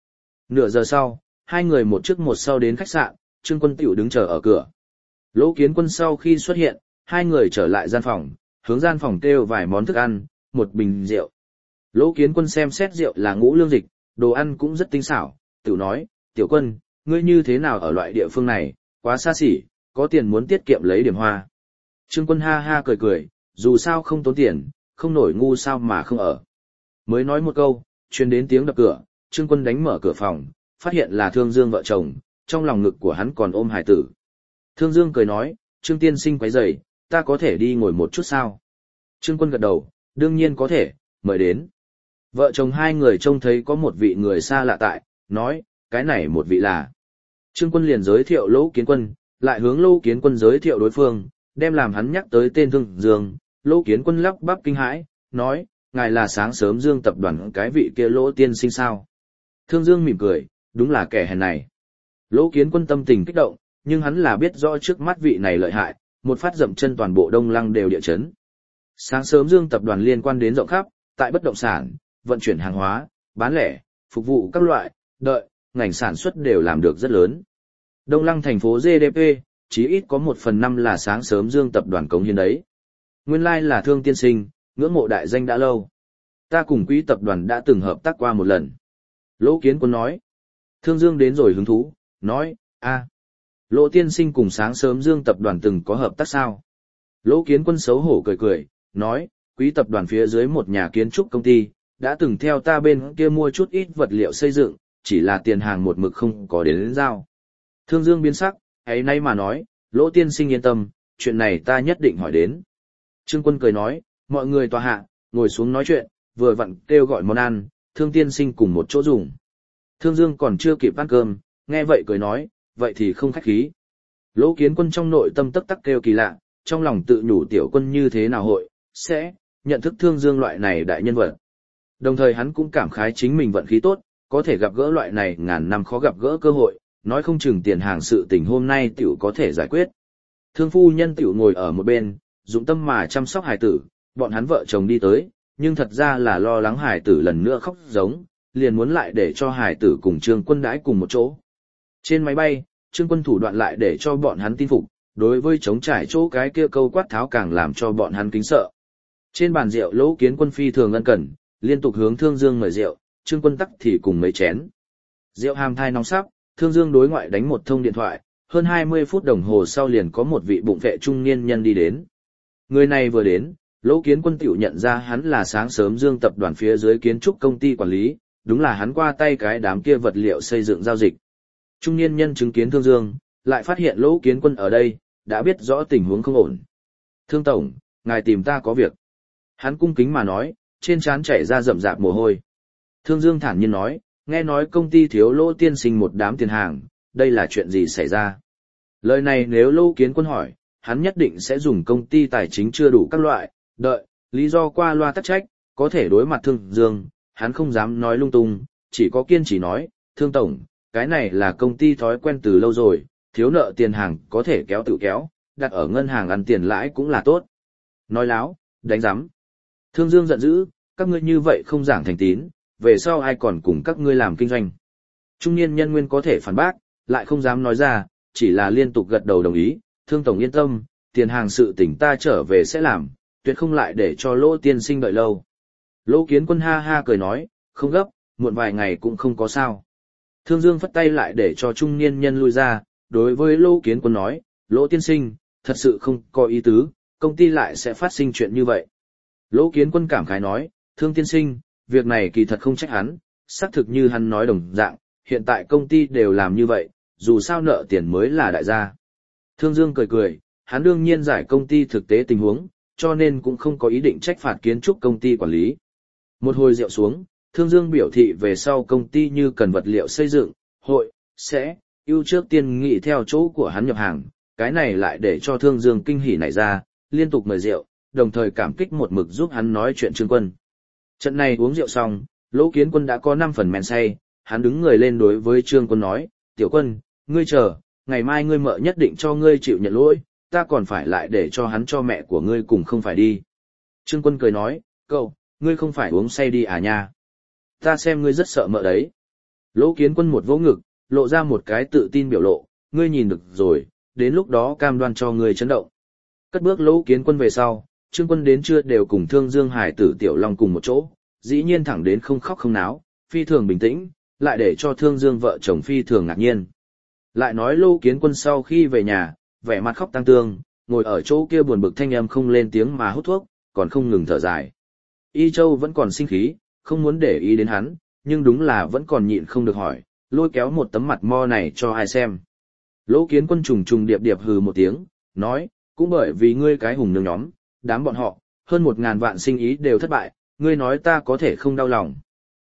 Nửa giờ sau, hai người một trước một sau đến khách sạn, Trương Quân tiểu đứng chờ ở cửa. Lỗ Kiến Quân sau khi xuất hiện, hai người trở lại gian phòng, hướng gian phòng kêu vài món thức ăn, một bình rượu. Lỗ Kiến Quân xem xét rượu là ngũ lương dịch, đồ ăn cũng rất tinh xảo, tiểu nói, tiểu quân, ngươi như thế nào ở loại địa phương này, quá xa xỉ, có tiền muốn tiết kiệm lấy điểm hoa. Trương Quân ha ha cười cười, dù sao không tốn tiền, không nổi ngu sao mà không ở. Mới nói một câu, truyền đến tiếng đập cửa, Trương Quân đánh mở cửa phòng, phát hiện là Thương Dương vợ chồng, trong lòng ngực của hắn còn ôm hải tử. Thương Dương cười nói, Trương tiên sinh quấy rầy, ta có thể đi ngồi một chút sao? Trương Quân gật đầu, đương nhiên có thể, mời đến. Vợ chồng hai người trông thấy có một vị người xa lạ tại, nói, cái này một vị là. Trương Quân liền giới thiệu Lỗ Kiến Quân, lại hướng Lỗ Kiến Quân giới thiệu đối phương, đem làm hắn nhắc tới tên Thương Dương. Lỗ Kiến Quân lắp bắp kinh hãi, nói, ngài là sáng sớm Dương tập đoàn cái vị kia Lỗ tiên sinh sao? Thương Dương mỉm cười, đúng là kẻ hèn này. Lỗ Kiến Quân tâm tình kích động, nhưng hắn là biết rõ trước mắt vị này lợi hại, một phát dậm chân toàn bộ Đông Lăng đều địa chấn. Sáng sớm Dương tập đoàn liên quan đến rộng khắp, tại bất động sản, vận chuyển hàng hóa, bán lẻ, phục vụ các loại, đợi, ngành sản xuất đều làm được rất lớn. Đông Lăng thành phố giê đê pê, chí ít có một phần năm là sáng sớm Dương tập đoàn cống hiến đấy. Nguyên lai like là Thương tiên sinh, ngưỡng mộ đại danh đã lâu. Ta cùng Quý tập đoàn đã từng hợp tác qua một lần. Lỗ Kiến Quân nói. Thương Dương đến rồi hứng thú, nói, a, Lỗ tiên sinh cùng sáng sớm Dương tập đoàn từng có hợp tác sao? Lỗ Kiến Quân xấu hổ cười cười, nói, Quý tập đoàn phía dưới một nhà kiến trúc công ty, đã từng theo ta bên kia mua chút ít vật liệu xây dựng, chỉ là tiền hàng một mực không có đến, đến giao. Thương Dương biến sắc, ấy nay mà nói, Lỗ tiên sinh yên tâm, chuyện này ta nhất định hỏi đến. Trương Quân cười nói, mọi người tòa hạ, ngồi xuống nói chuyện, vừa vặn kêu gọi món ăn, Thương tiên sinh cùng một chỗ dùng. Thương Dương còn chưa kịp ăn cơm, nghe vậy cười nói, vậy thì không khách khí. Lỗ Kiến Quân trong nội tâm tắc tắc kêu kỳ lạ, trong lòng tự nhủ tiểu quân như thế nào hội, sẽ, nhận thức Thương Dương loại này đại nhân vật. Đồng thời hắn cũng cảm khái chính mình vận khí tốt, có thể gặp gỡ loại này ngàn năm khó gặp gỡ cơ hội, nói không chừng tiền hàng sự tình hôm nay tiểu có thể giải quyết. Thương phu nhân tiểu ngồi ở một bên, dụng tâm mà chăm sóc hài tử, bọn hắn vợ chồng đi tới, nhưng thật ra là lo lắng hài tử lần nữa khóc giống, liền muốn lại để cho hài tử cùng Trương Quân đãi cùng một chỗ. Trên máy bay, Trương Quân thủ đoạn lại để cho bọn hắn tin phục, đối với chống trải chỗ cái kia câu quát tháo càng làm cho bọn hắn kính sợ. Trên bàn rượu Lỗ Kiến Quân phi thường ân cần, liên tục hướng Thương Dương mời rượu, Trương Quân tắc thì cùng mấy chén. Rượu hàm thai nóng sắp, Thương Dương đối ngoại đánh một thông điện thoại, hơn hai mươi phút đồng hồ sau liền có một vị bụng vệ trung niên nhân đi đến. Người này vừa đến, Lỗ Kiến Quân tiểu nhận ra hắn là sáng sớm Dương tập đoàn phía dưới kiến trúc công ty quản lý, đúng là hắn qua tay cái đám kia vật liệu xây dựng giao dịch. Trung niên nhân chứng kiến Thương Dương, lại phát hiện Lỗ Kiến Quân ở đây, đã biết rõ tình huống không ổn. Thương tổng, ngài tìm ta có việc. Hắn cung kính mà nói, trên trán chảy ra rậm rạp mồ hôi. Thương Dương thản nhiên nói, nghe nói công ty thiếu Lỗ tiên sinh một đám tiền hàng, đây là chuyện gì xảy ra? Lời này nếu Lỗ Kiến Quân hỏi, hắn nhất định sẽ dùng công ty tài chính chưa đủ các loại, đợi, lý do qua loa tắc trách, có thể đối mặt Thương Dương, hắn không dám nói lung tung, chỉ có kiên trì nói, Thương tổng, cái này là công ty thói quen từ lâu rồi, thiếu nợ tiền hàng có thể kéo tự kéo, đặt ở ngân hàng ăn tiền lãi cũng là tốt. Nói láo, đánh giám. Thương Dương giận dữ, các ngươi như vậy không giảng thành tín, về sau ai còn cùng các ngươi làm kinh doanh. Trung niên nhân nguyên có thể phản bác, lại không dám nói ra, chỉ là liên tục gật đầu đồng ý, Thương tổng yên tâm, tiền hàng sự tỉnh ta trở về sẽ làm, tuyệt không lại để cho Lỗ tiên sinh đợi lâu. Lỗ Kiến Quân ha ha cười nói, không gấp, muộn vài ngày cũng không có sao. Thương Dương phất tay lại để cho trung niên nhân lui ra, đối với Lỗ Kiến Quân nói, Lỗ tiên sinh, thật sự không có ý tứ, công ty lại sẽ phát sinh chuyện như vậy. Lỗ Kiến Quân cảm khái nói, Thương tiên sinh, việc này kỳ thật không trách hắn, xác thực như hắn nói đồng dạng, hiện tại công ty đều làm như vậy, dù sao nợ tiền mới là đại gia. Thương Dương cười cười, hắn đương nhiên giải công ty thực tế tình huống, cho nên cũng không có ý định trách phạt kiến trúc công ty quản lý. Một hồi rượu xuống, Thương Dương biểu thị về sau công ty như cần vật liệu xây dựng, hội, sẽ, ưu trước tiên nghị theo chỗ của hắn nhập hàng, cái này lại để cho Thương Dương kinh hỉ nảy ra, liên tục mời rượu, đồng thời cảm kích một mực giúp hắn nói chuyện Trương Quân. Trận này uống rượu xong, Lỗ Kiến Quân đã có năm phần men say, hắn đứng người lên đối với Trương Quân nói, Tiểu Quân, ngươi chờ, ngày mai ngươi mợ nhất định cho ngươi chịu nhận lỗi, ta còn phải lại để cho hắn cho mẹ của ngươi cùng không phải đi. Trương Quân cười nói, cậu, ngươi không phải uống say đi à nha. Ta xem ngươi rất sợ mợ đấy. Lỗ Kiến Quân một vỗ ngực, lộ ra một cái tự tin biểu lộ, ngươi nhìn được rồi, đến lúc đó cam đoan cho ngươi chấn động. Cất bước Lỗ Kiến Quân về sau, Trương Quân đến trưa đều cùng Thương Dương Hải tử Tiểu Long cùng một chỗ, dĩ nhiên thẳng đến không khóc không náo, phi thường bình tĩnh, lại để cho Thương Dương vợ chồng phi thường ngạc nhiên. Lại nói Lỗ Kiến Quân sau khi về nhà, vẻ mặt khóc tang tương, ngồi ở chỗ kia buồn bực thanh âm không lên tiếng mà hút thuốc, còn không ngừng thở dài. Y Châu vẫn còn sinh khí, không muốn để ý đến hắn, nhưng đúng là vẫn còn nhịn không được hỏi, lôi kéo một tấm mặt mo này cho ai xem. Lỗ Kiến Quân trùng trùng điệp điệp hừ một tiếng, nói, cũng bởi vì ngươi cái hùng nương nhóm, đám bọn họ, hơn một ngàn vạn sinh ý đều thất bại, ngươi nói ta có thể không đau lòng.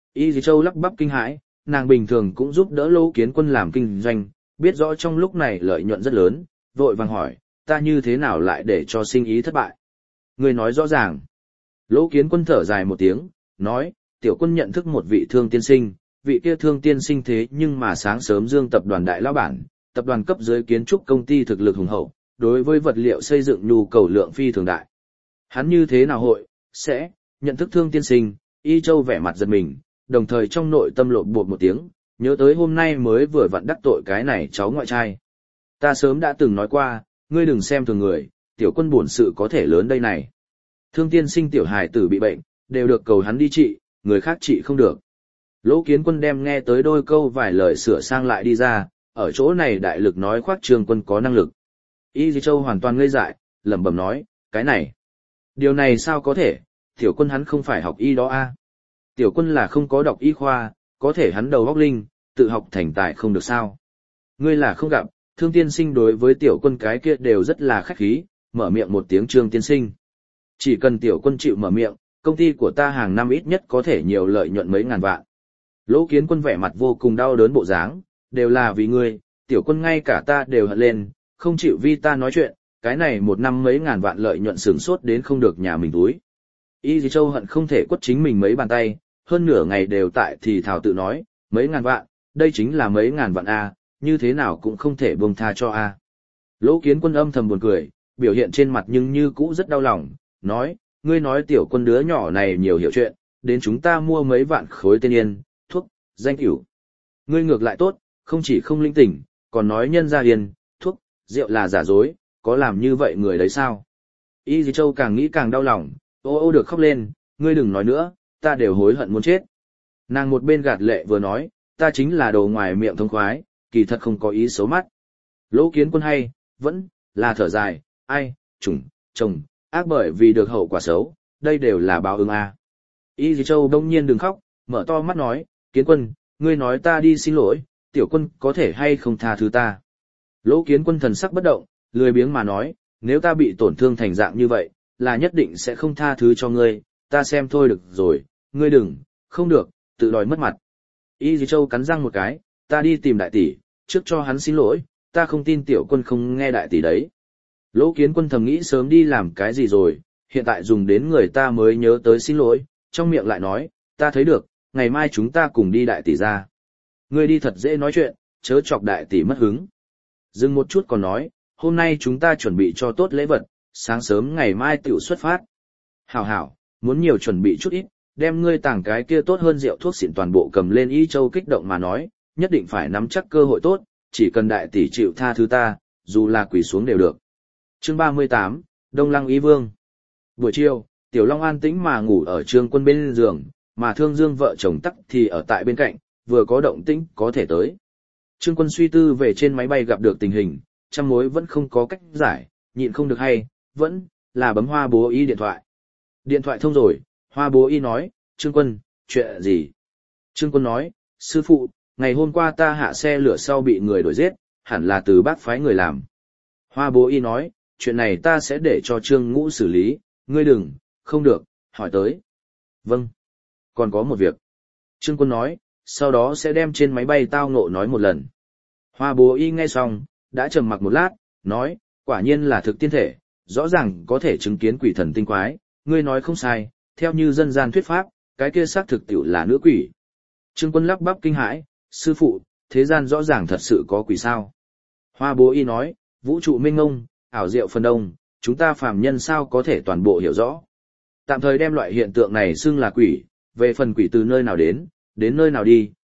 Y Châu lắp bắp kinh hãi, nàng bình thường cũng giúp đỡ Lỗ Kiến Quân làm kinh doanh, biết rõ trong lúc này lợi nhuận rất lớn, vội vàng hỏi, ta như thế nào lại để cho sinh ý thất bại? Ngươi nói rõ ràng. Lỗ Kiến Quân thở dài một tiếng, nói, tiểu quân nhận thức một vị thương tiên sinh, vị kia thương tiên sinh thế nhưng mà sáng sớm dương tập đoàn đại lão bản, tập đoàn cấp dưới kiến trúc công ty thực lực hùng hậu, đối với vật liệu xây dựng nhu cầu lượng phi thường đại. Hắn như thế nào hội, sẽ, nhận thức thương tiên sinh, Y Châu vẻ mặt giật mình, đồng thời trong nội tâm lộn bột một tiếng, nhớ tới hôm nay mới vừa vặn đắc tội cái này cháu ngoại trai. Ta sớm đã từng nói qua, ngươi đừng xem thường người, tiểu quân bổn sự có thể lớn đây này. Thương tiên sinh tiểu hài tử bị bệnh, đều được cầu hắn đi trị, người khác trị không được. Lỗ Kiến Quân đem nghe tới đôi câu vài lời sửa sang lại đi ra, ở chỗ này đại lực nói khoác Trương Quân có năng lực. Y Di Châu hoàn toàn ngây dại, lẩm bẩm nói, cái này, điều này sao có thể, tiểu quân hắn không phải học y đó a. Tiểu quân là không có đọc y khoa, có thể hắn đầu óc linh, tự học thành tài không được sao. Ngươi là không gặp, Thương tiên sinh đối với tiểu quân cái kia đều rất là khách khí, mở miệng một tiếng Trương tiên sinh. Chỉ cần tiểu quân chịu mở miệng, công ty của ta hàng năm ít nhất có thể nhiều lợi nhuận mấy ngàn vạn. Lỗ Kiến Quân vẻ mặt vô cùng đau đớn bộ dáng, đều là vì ngươi, tiểu quân ngay cả ta đều hận lên, không chịu vì ta nói chuyện, cái này một năm mấy ngàn vạn lợi nhuận sướng sốt đến không được nhà mình túi. Y Di Châu hận không thể quất chính mình mấy bàn tay, hơn nửa ngày đều tại thì thảo tự nói, mấy ngàn vạn, đây chính là mấy ngàn vạn A, như thế nào cũng không thể buông tha cho A. Lỗ Kiến Quân âm thầm buồn cười, biểu hiện trên mặt nhưng như cũ rất đau lòng, nói, ngươi nói tiểu quân đứa nhỏ này nhiều hiểu chuyện, đến chúng ta mua mấy vạn khối tên yên, thuốc, danh cửu. Ngươi ngược lại tốt, không chỉ không linh tỉnh, còn nói nhân gia yên, thuốc, rượu là giả dối, có làm như vậy người đấy sao? Y Di Châu càng nghĩ càng đau lòng, ô ô được khóc lên, ngươi đừng nói nữa, ta đều hối hận muốn chết. Nàng một bên gạt lệ vừa nói, ta chính là đồ ngoài miệng thông khoái, kỳ thật không có ý xấu mắt. Lỗ Kiến Quân hay, vẫn, là thở dài, ai, trùng, chồng, ác bởi vì được hậu quả xấu, đây đều là báo ứng a. Y Di Châu đông nhiên đừng khóc, mở to mắt nói, Kiến Quân, ngươi nói ta đi xin lỗi, tiểu quân có thể hay không tha thứ ta. Lỗ Kiến Quân thần sắc bất động, lười biếng mà nói, nếu ta bị tổn thương thành dạng như vậy, là nhất định sẽ không tha thứ cho ngươi, ta xem thôi được rồi, ngươi đừng, không được, tự đòi mất mặt. Y Di Châu cắn răng một cái, ta đi tìm đại tỷ, trước cho hắn xin lỗi, ta không tin tiểu quân không nghe đại tỷ đấy. Lỗ Kiến Quân thầm nghĩ sớm đi làm cái gì rồi, hiện tại dùng đến người ta mới nhớ tới xin lỗi, trong miệng lại nói, ta thấy được, ngày mai chúng ta cùng đi đại tỷ ra. Ngươi đi thật dễ nói chuyện, chớ chọc đại tỷ mất hứng. Dừng một chút còn nói, hôm nay chúng ta chuẩn bị cho tốt lễ vật, sáng sớm ngày mai tiểu xuất phát. Hảo hảo, muốn nhiều chuẩn bị chút ít, đem ngươi tàng cái kia tốt hơn rượu thuốc xịn toàn bộ cầm lên. Y Châu kích động mà nói, nhất định phải nắm chắc cơ hội tốt, chỉ cần đại tỷ chịu tha thứ ta, dù là quỳ xuống đều được. Chương ba mươi tám, Đông Lăng Ý Vương. Buổi chiều, Tiểu Long an tĩnh mà ngủ ở Trương Quân bên giường, mà Thương Dương vợ chồng tắc thì ở tại bên cạnh, vừa có động tĩnh có thể tới. Trương Quân suy tư về trên máy bay gặp được tình hình, trăm mối vẫn không có cách giải, nhịn không được hay, vẫn là bấm Hoa Bố Y điện thoại. Điện thoại thông rồi, Hoa Bố Y nói, Trương Quân, chuyện gì? Trương Quân nói, sư phụ, ngày hôm qua ta hạ xe lửa sau bị người đuổi giết, hẳn là từ bác phái người làm. Hoa Bố Y nói, chuyện này ta sẽ để cho Trương Ngũ xử lý, ngươi đừng, không được, hỏi tới. Vâng. Còn có một việc. Trương Quân nói, sau đó sẽ đem trên máy bay tao ngộ nói một lần. Hoa Bố Y nghe xong, đã trầm mặc một lát, nói, quả nhiên là thực tiên thể, rõ ràng có thể chứng kiến quỷ thần tinh quái, ngươi nói không sai, theo như dân gian thuyết pháp, cái kia xác thực tiểu là nữ quỷ. Trương Quân lắp bắp kinh hãi, sư phụ, thế gian rõ ràng thật sự có quỷ sao? Hoa Bố Y nói, vũ trụ mênh mông, ảo diệu phần đông, chúng ta phàm nhân sao có thể toàn bộ hiểu rõ. Tạm thời đem loại hiện tượng này xưng là quỷ, về phần quỷ từ nơi nào đến, đến nơi nào đi,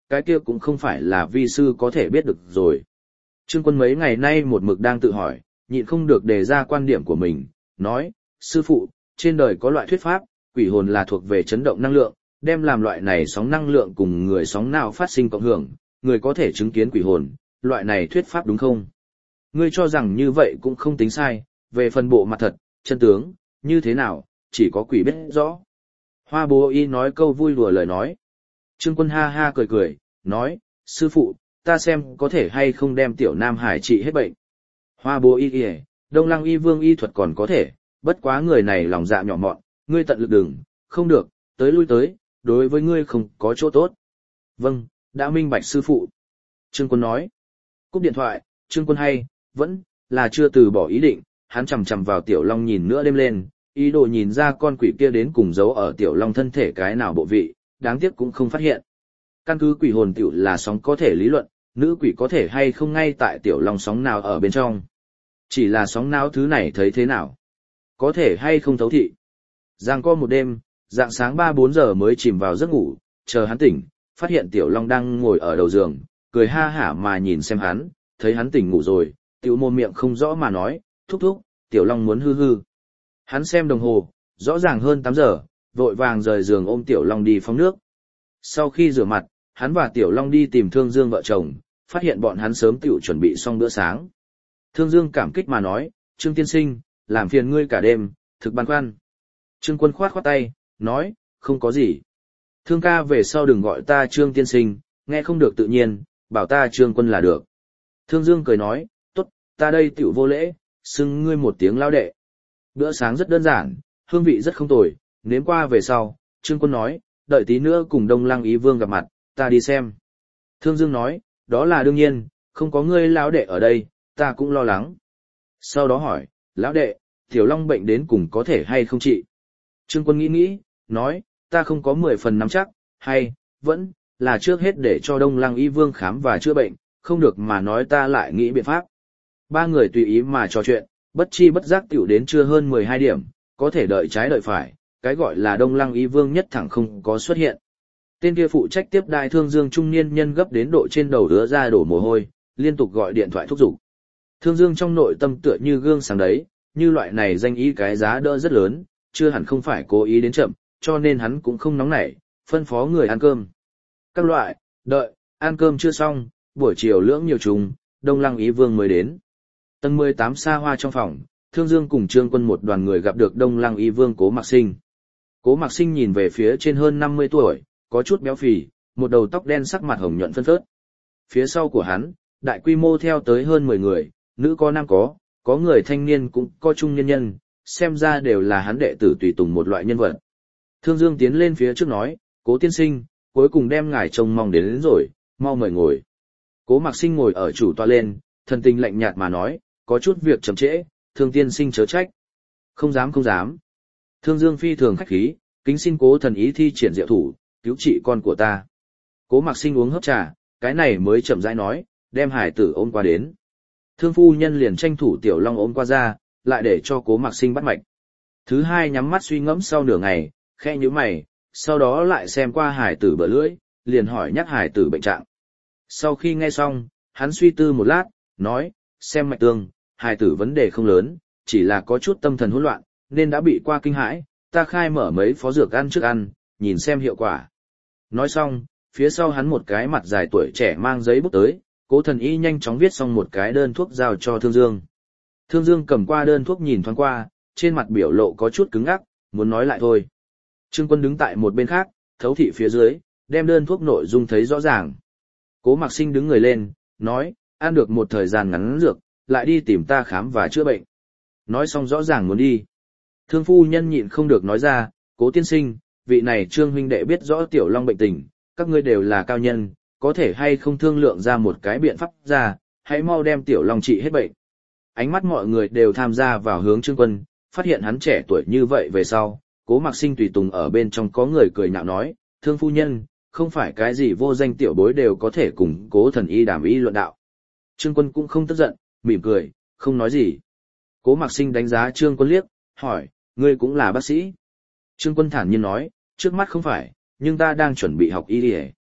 cái kia cũng không phải là vi sư có thể biết được rồi. Trương Quân mấy ngày nay một mực đang tự hỏi, nhịn không được đề ra quan điểm của mình, nói, sư phụ, trên đời có loại thuyết pháp, quỷ hồn là thuộc về chấn động năng lượng, đem làm loại này sóng năng lượng cùng người sóng nào phát sinh cộng hưởng, người có thể chứng kiến quỷ hồn, loại này thuyết pháp đúng không? Ngươi cho rằng như vậy cũng không tính sai, về phần bộ mặt thật, chân tướng, như thế nào, chỉ có quỷ biết rõ. Hoa Bố Y nói câu vui đùa lời nói. Trương Quân ha ha cười cười, nói, sư phụ, ta xem có thể hay không đem tiểu Nam Hải trị hết bệnh. Hoa Bố Y kìa, Đông Lăng Y Vương y thuật còn có thể, bất quá người này lòng dạ nhỏ mọn, ngươi tận lực đừng, không được, tới lui tới, đối với ngươi không có chỗ tốt. Vâng, đã minh bạch sư phụ. Trương Quân nói. Cúp điện thoại, Trương Quân hay, vẫn là chưa từ bỏ ý định, hắn chằm chằm vào Tiểu Long nhìn nữa đêm lên, ý đồ nhìn ra con quỷ kia đến cùng giấu ở Tiểu Long thân thể cái nào bộ vị, đáng tiếc cũng không phát hiện. Căn cứ quỷ hồn tiểu là sóng có thể lý luận, nữ quỷ có thể hay không ngay tại Tiểu Long sóng nào ở bên trong. Chỉ là sóng não thứ này thấy thế nào? Có thể hay không thấu thị? Giang co một đêm, dạng sáng ba bốn giờ mới chìm vào giấc ngủ, chờ hắn tỉnh, phát hiện Tiểu Long đang ngồi ở đầu giường, cười ha hả mà nhìn xem hắn, thấy hắn tỉnh ngủ rồi, tiểu mồm miệng không rõ mà nói, thúc thúc, Tiểu Long muốn hư hư. Hắn xem đồng hồ, rõ ràng hơn tám giờ, vội vàng rời giường ôm Tiểu Long đi phóng nước. Sau khi rửa mặt, hắn và Tiểu Long đi tìm Thương Dương vợ chồng, phát hiện bọn hắn sớm tiểu chuẩn bị xong bữa sáng. Thương Dương cảm kích mà nói, Trương tiên sinh, làm phiền ngươi cả đêm, thực băn khoăn. Trương Quân khoát khoát tay, nói, không có gì. Thương ca về sau đừng gọi ta Trương tiên sinh, nghe không được tự nhiên, bảo ta Trương Quân là được. Thương Dương cười nói, tốt, ta đây tiểu vô lễ, xưng ngươi một tiếng lao đệ. Bữa sáng rất đơn giản, hương vị rất không tồi, nếm qua về sau, Trương Quân nói, đợi tí nữa cùng Đông Lăng Ý Vương gặp mặt, ta đi xem. Thương Dương nói, đó là đương nhiên, không có ngươi lão đệ ở đây, ta cũng lo lắng. Sau đó hỏi, lão đệ, Tiểu Long bệnh đến cùng có thể hay không trị? Trương Quân nghĩ nghĩ, nói, ta không có mười phần nắm chắc, hay, vẫn, là trước hết để cho Đông Lăng Y Vương khám và chữa bệnh, không được mà nói ta lại nghĩ biện pháp. Ba người tùy ý mà trò chuyện, bất chi bất giác tiểu đến trưa hơn mười hai điểm, có thể đợi trái đợi phải, cái gọi là Đông Lăng Y Vương nhất thẳng không có xuất hiện. Tên kia phụ trách tiếp đại Thương Dương trung niên nhân gấp đến độ trên đầu đứa ra đổ mồ hôi, liên tục gọi điện thoại thúc giục. Thương Dương trong nội tâm tựa như gương sáng đấy, như loại này danh ý cái giá đỡ rất lớn, chưa hẳn không phải cố ý đến chậm, cho nên hắn cũng không nóng nảy, phân phó người ăn cơm. Các loại, đợi, ăn cơm chưa xong, buổi chiều lưỡng nhiều trùng, Đông Lăng Ý Vương mới đến. Tầng mười tám xa hoa trong phòng, Thương Dương cùng Trương Quân một đoàn người gặp được Đông Lăng Y Vương Cố Mạc Sinh. Cố Mạc Sinh nhìn về phía trên hơn năm mươi tuổi, có chút béo phì, một đầu tóc đen sắc mặt hồng nhuận phân phớt. Phía sau của hắn, đại quy mô theo tới hơn mười người, nữ có nam có, có người thanh niên cũng có trung niên nhân, xem ra đều là hắn đệ tử tùy tùng một loại nhân vật. Thương Dương tiến lên phía trước nói, Cố tiên sinh, cuối cùng đem ngài trông mong đến, đến rồi, mau mời ngồi. Cố Mạc Sinh ngồi ở chủ tọa lên, thần tình lạnh nhạt mà nói, có chút việc chậm trễ, Thương tiên sinh chớ trách. Không dám không dám. Thương Dương phi thường khách khí, kính xin Cố thần ý thi triển diệu thủ, cứu trị con của ta. Cố Mạc Sinh uống hớp trà, cái này mới chậm rãi nói, đem hải tử ôm qua đến. Thương phu nhân liền tranh thủ Tiểu Long ôm qua ra, lại để cho Cố Mạc Sinh bắt mạch. Thứ hai nhắm mắt suy ngẫm sau nửa ngày, khẽ nhíu mày, sau đó lại xem qua hải tử bờ lưỡi, liền hỏi nhắc hải tử bệnh trạng. Sau khi nghe xong, hắn suy tư một lát, nói, xem mạch tương, hải tử vấn đề không lớn, chỉ là có chút tâm thần hỗn loạn, nên đã bị qua kinh hãi, ta khai mở mấy phó dược ăn trước ăn, nhìn xem hiệu quả. Nói xong, phía sau hắn một cái mặt dài tuổi trẻ mang giấy bút tới, Cố thần y nhanh chóng viết xong một cái đơn thuốc giao cho Thương Dương. Thương Dương cầm qua đơn thuốc nhìn thoáng qua, trên mặt biểu lộ có chút cứng ngắc, muốn nói lại thôi. Trương Quân đứng tại một bên khác, thấu thị phía dưới, đem đơn thuốc nội dung thấy rõ ràng. Cố Mạc Sinh đứng người lên, nói, ăn được một thời gian ngắn dược, lại đi tìm ta khám và chữa bệnh. Nói xong rõ ràng muốn đi. Thương phu nhân nhịn không được nói ra, Cố tiên sinh, vị này Trương huynh đệ biết rõ Tiểu Long bệnh tình, các ngươi đều là cao nhân, có thể hay không thương lượng ra một cái biện pháp ra, hãy mau đem Tiểu Long trị hết bệnh. Ánh mắt mọi người đều tham gia vào hướng Trương Quân, phát hiện hắn trẻ tuổi như vậy về sau, Cố Mạc Sinh tùy tùng ở bên trong có người cười nhạo nói, thương phu nhân, không phải cái gì vô danh tiểu bối đều có thể cùng Cố thần y đàm y luận đạo. Trương Quân cũng không tức giận, mỉm cười, không nói gì. Cố Mạc Sinh đánh giá Trương Quân liếc, hỏi, ngươi cũng là bác sĩ. Trương Quân thản nhiên nói, trước mắt không phải, nhưng ta đang chuẩn bị học y đi.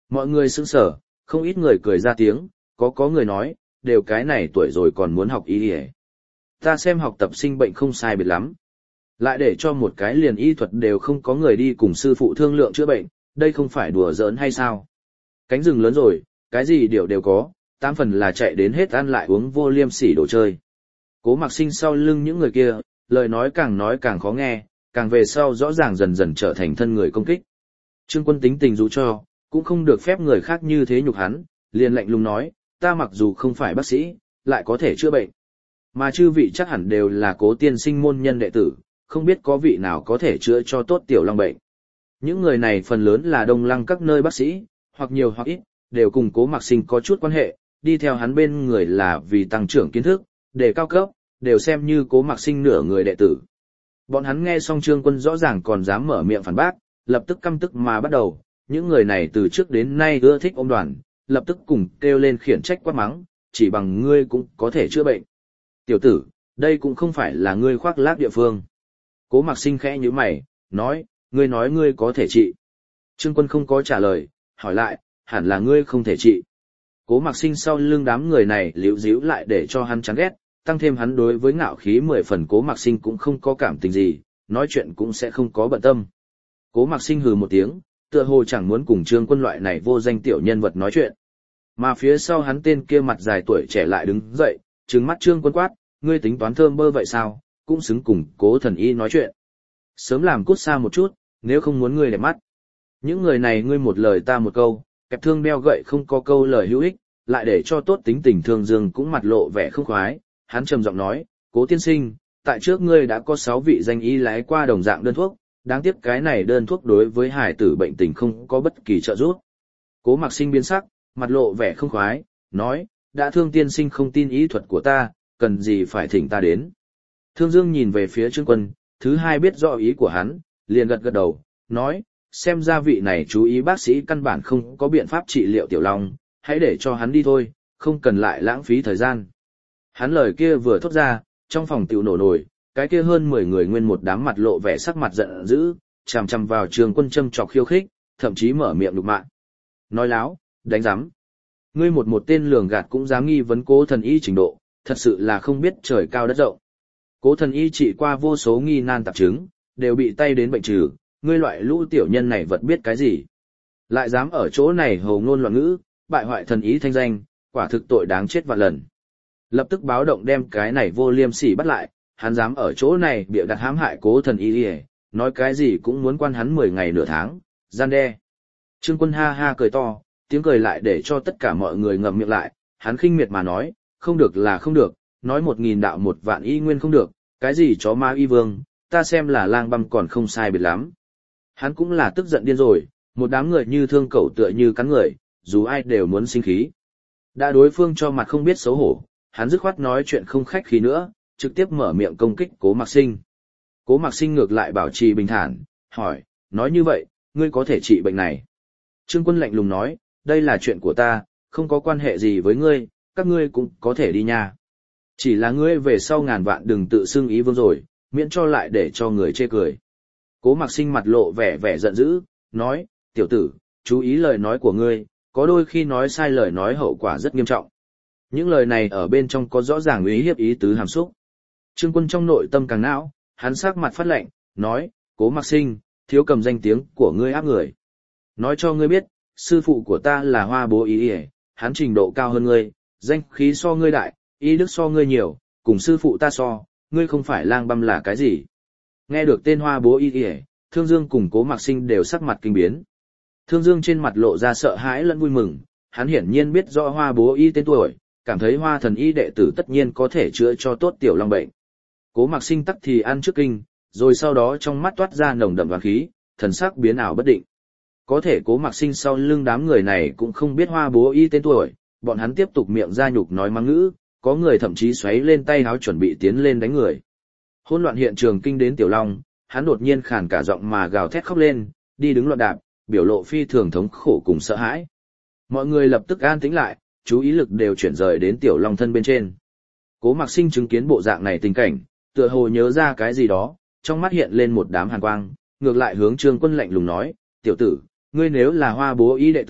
Mọi người sững sờ, không ít người cười ra tiếng, có có người nói, đều cái này tuổi rồi còn muốn học y y. Ta xem học tập sinh bệnh không sai biệt lắm. Lại để cho một cái liền y thuật đều không có người đi cùng sư phụ thương lượng chữa bệnh, đây không phải đùa giỡn hay sao? Cánh rừng lớn rồi, cái gì điều đều có, tám phần là chạy đến hết ăn lại uống vô liêm sỉ đồ chơi. Cố Mặc Sinh sau lưng những người kia, lời nói càng nói càng khó nghe, càng về sau rõ ràng dần dần trở thành thân người công kích. Trương Quân tính tình dù cho, cũng không được phép người khác như thế nhục hắn, liền lạnh lùng nói, ta mặc dù không phải bác sĩ, lại có thể chữa bệnh. Mà chư vị chắc hẳn đều là Cố tiên sinh môn nhân đệ tử, không biết có vị nào có thể chữa cho tốt tiểu long bệnh. Những người này phần lớn là đông lăng các nơi bác sĩ, hoặc nhiều hoặc ít, đều cùng Cố Mặc Sinh có chút quan hệ, đi theo hắn bên người là vì tăng trưởng kiến thức, để cao cấp, đều xem như Cố Mặc Sinh nửa người đệ tử. Bọn hắn nghe xong Trương Quân rõ ràng còn dám mở miệng phản bác, lập tức căm tức mà bắt đầu, những người này từ trước đến nay ưa thích ôm đoàn, lập tức cùng kêu lên khiển trách quát mắng, chỉ bằng ngươi cũng có thể chữa bệnh. Tiểu tử, đây cũng không phải là ngươi khoác lác địa phương. Cố Mặc Sinh khẽ nhíu mày, nói, ngươi nói ngươi có thể trị. Trương Quân không có trả lời, hỏi lại, hẳn là ngươi không thể trị. Cố Mặc Sinh sau lưng đám người này liễu díu lại để cho hắn chán ghét, tăng thêm hắn đối với ngạo khí mười phần Cố Mặc Sinh cũng không có cảm tình gì, nói chuyện cũng sẽ không có bận tâm. Cố Mặc Sinh hừ một tiếng, tựa hồ chẳng muốn cùng Trương Quân loại này vô danh tiểu nhân vật nói chuyện. Mà phía sau hắn tên kia mặt dài tuổi trẻ lại đứng dậy, trừng mắt Trương Quân quát, ngươi tính toán thơm bơ vậy sao, cũng xứng cùng Cố thần y nói chuyện. Sớm làm cút xa một chút, nếu không muốn ngươi đẹp mắt. Những người này ngươi một lời ta một câu, kẹp thương đeo gậy không có câu lời hữu ích, lại để cho tốt tính tình Thương Dương cũng mặt lộ vẻ không khoái, hắn trầm giọng nói, Cố tiên sinh, tại trước ngươi đã có sáu vị danh y lái qua đồng dạng đơn thuốc, đáng tiếc cái này đơn thuốc đối với hải tử bệnh tình không có bất kỳ trợ giúp. Cố Mặc Sinh biến sắc, mặt lộ vẻ không khoái, nói, đã Thương tiên sinh không tin ý thuật của ta, cần gì phải thỉnh ta đến. Thương Dương nhìn về phía Trương Quân, thứ hai biết rõ ý của hắn, liền gật gật đầu, nói, xem ra vị này chú ý bác sĩ căn bản không có biện pháp trị liệu tiểu long, hãy để cho hắn đi thôi, không cần lại lãng phí thời gian. Hắn lời kia vừa thốt ra, trong phòng tiểu nổ nổi, cái kia hơn mười người nguyên một đám mặt lộ vẻ sắc mặt giận dữ, chằm chằm vào Trương Quân châm chọc khiêu khích, thậm chí mở miệng đục mạ. Nói láo, đánh rắm. Ngươi một một tên lường gạt cũng dám nghi vấn Cố thần y trình độ, thật sự là không biết trời cao đất rộng. Cố thần y trị qua vô số nghi nan tạp chứng, đều bị tay đến bệnh trừ, ngươi loại lũ tiểu nhân này vật biết cái gì. Lại dám ở chỗ này hồ ngôn loạn ngữ, bại hoại thần ý thanh danh, quả thực tội đáng chết vạn lần. Lập tức báo động đem cái này vô liêm sỉ bắt lại, hắn dám ở chỗ này bịa đặt hãm hại Cố thần y, nói cái gì cũng muốn quan hắn mười ngày nửa tháng, gian đe. Trương Quân ha ha cười to, tiếng cười lại để cho tất cả mọi người ngậm miệng lại, hắn khinh miệt mà nói, không được là không được, nói một nghìn đạo một vạn y nguyên không được, cái gì chó ma y vương, ta xem là lang băm còn không sai biệt lắm. Hắn cũng là tức giận điên rồi, một đám người như thương cẩu tựa như cắn người, dù ai đều muốn sinh khí. Đã đối phương cho mặt không biết xấu hổ, hắn dứt khoát nói chuyện không khách khí nữa, trực tiếp mở miệng công kích Cố Mặc Sinh. Cố Mặc Sinh ngược lại bảo trì bình thản, hỏi, nói như vậy, ngươi có thể trị bệnh này. Trương Quân lạnh lùng nói, đây là chuyện của ta, không có quan hệ gì với ngươi, các ngươi cũng có thể đi nha. Chỉ là ngươi về sau ngàn vạn đừng tự xưng ý vương rồi, miễn cho lại để cho người chê cười. Cố Mặc Sinh mặt lộ vẻ vẻ giận dữ, nói, tiểu tử, chú ý lời nói của ngươi, có đôi khi nói sai lời nói hậu quả rất nghiêm trọng. Những lời này ở bên trong có rõ ràng uy hiếp ý tứ hàm xúc. Trương Quân trong nội tâm càng não, hắn sắc mặt phát lạnh, nói, Cố Mặc Sinh, thiếu cầm danh tiếng của ngươi áp người. Nói cho ngươi biết, sư phụ của ta là Hoa Bố Y Y, hắn trình độ cao hơn ngươi, danh khí so ngươi đại, y đức so ngươi nhiều, cùng sư phụ ta so, ngươi không phải lang băm là cái gì. Nghe được tên Hoa Bố Y Y, Thương Dương cùng Cố Mặc Sinh đều sắc mặt kinh biến. Thương Dương trên mặt lộ ra sợ hãi lẫn vui mừng, hắn hiển nhiên biết rõ Hoa Bố Y tên tuổi, cảm thấy Hoa thần y đệ tử tất nhiên có thể chữa cho tốt tiểu long bệnh. Cố Mặc Sinh tắc thì ăn trước kinh, rồi sau đó trong mắt toát ra nồng đậm đoán khí, thần sắc biến ảo bất định. Có thể Cố Mặc Sinh sau lưng đám người này cũng không biết Hoa Bố Y tên tuổi, bọn hắn tiếp tục miệng ra nhục nói mắng ngữ, có người thậm chí xoáy lên tay háo chuẩn bị tiến lên đánh người. Hỗn loạn hiện trường kinh đến tiểu long, hắn đột nhiên khàn cả giọng mà gào thét khóc lên, đi đứng loạn đạp, biểu lộ phi thường thống khổ cùng sợ hãi. Mọi người lập tức an tĩnh lại, chú ý lực đều chuyển rời đến tiểu long thân bên trên. Cố Mặc Sinh chứng kiến bộ dạng này tình cảnh, tựa hồ nhớ ra cái gì đó, trong mắt hiện lên một đám hàn quang, ngược lại hướng Trương Quân lạnh lùng nói, tiểu tử, ngươi nếu là Hoa Bố Y đệ tử,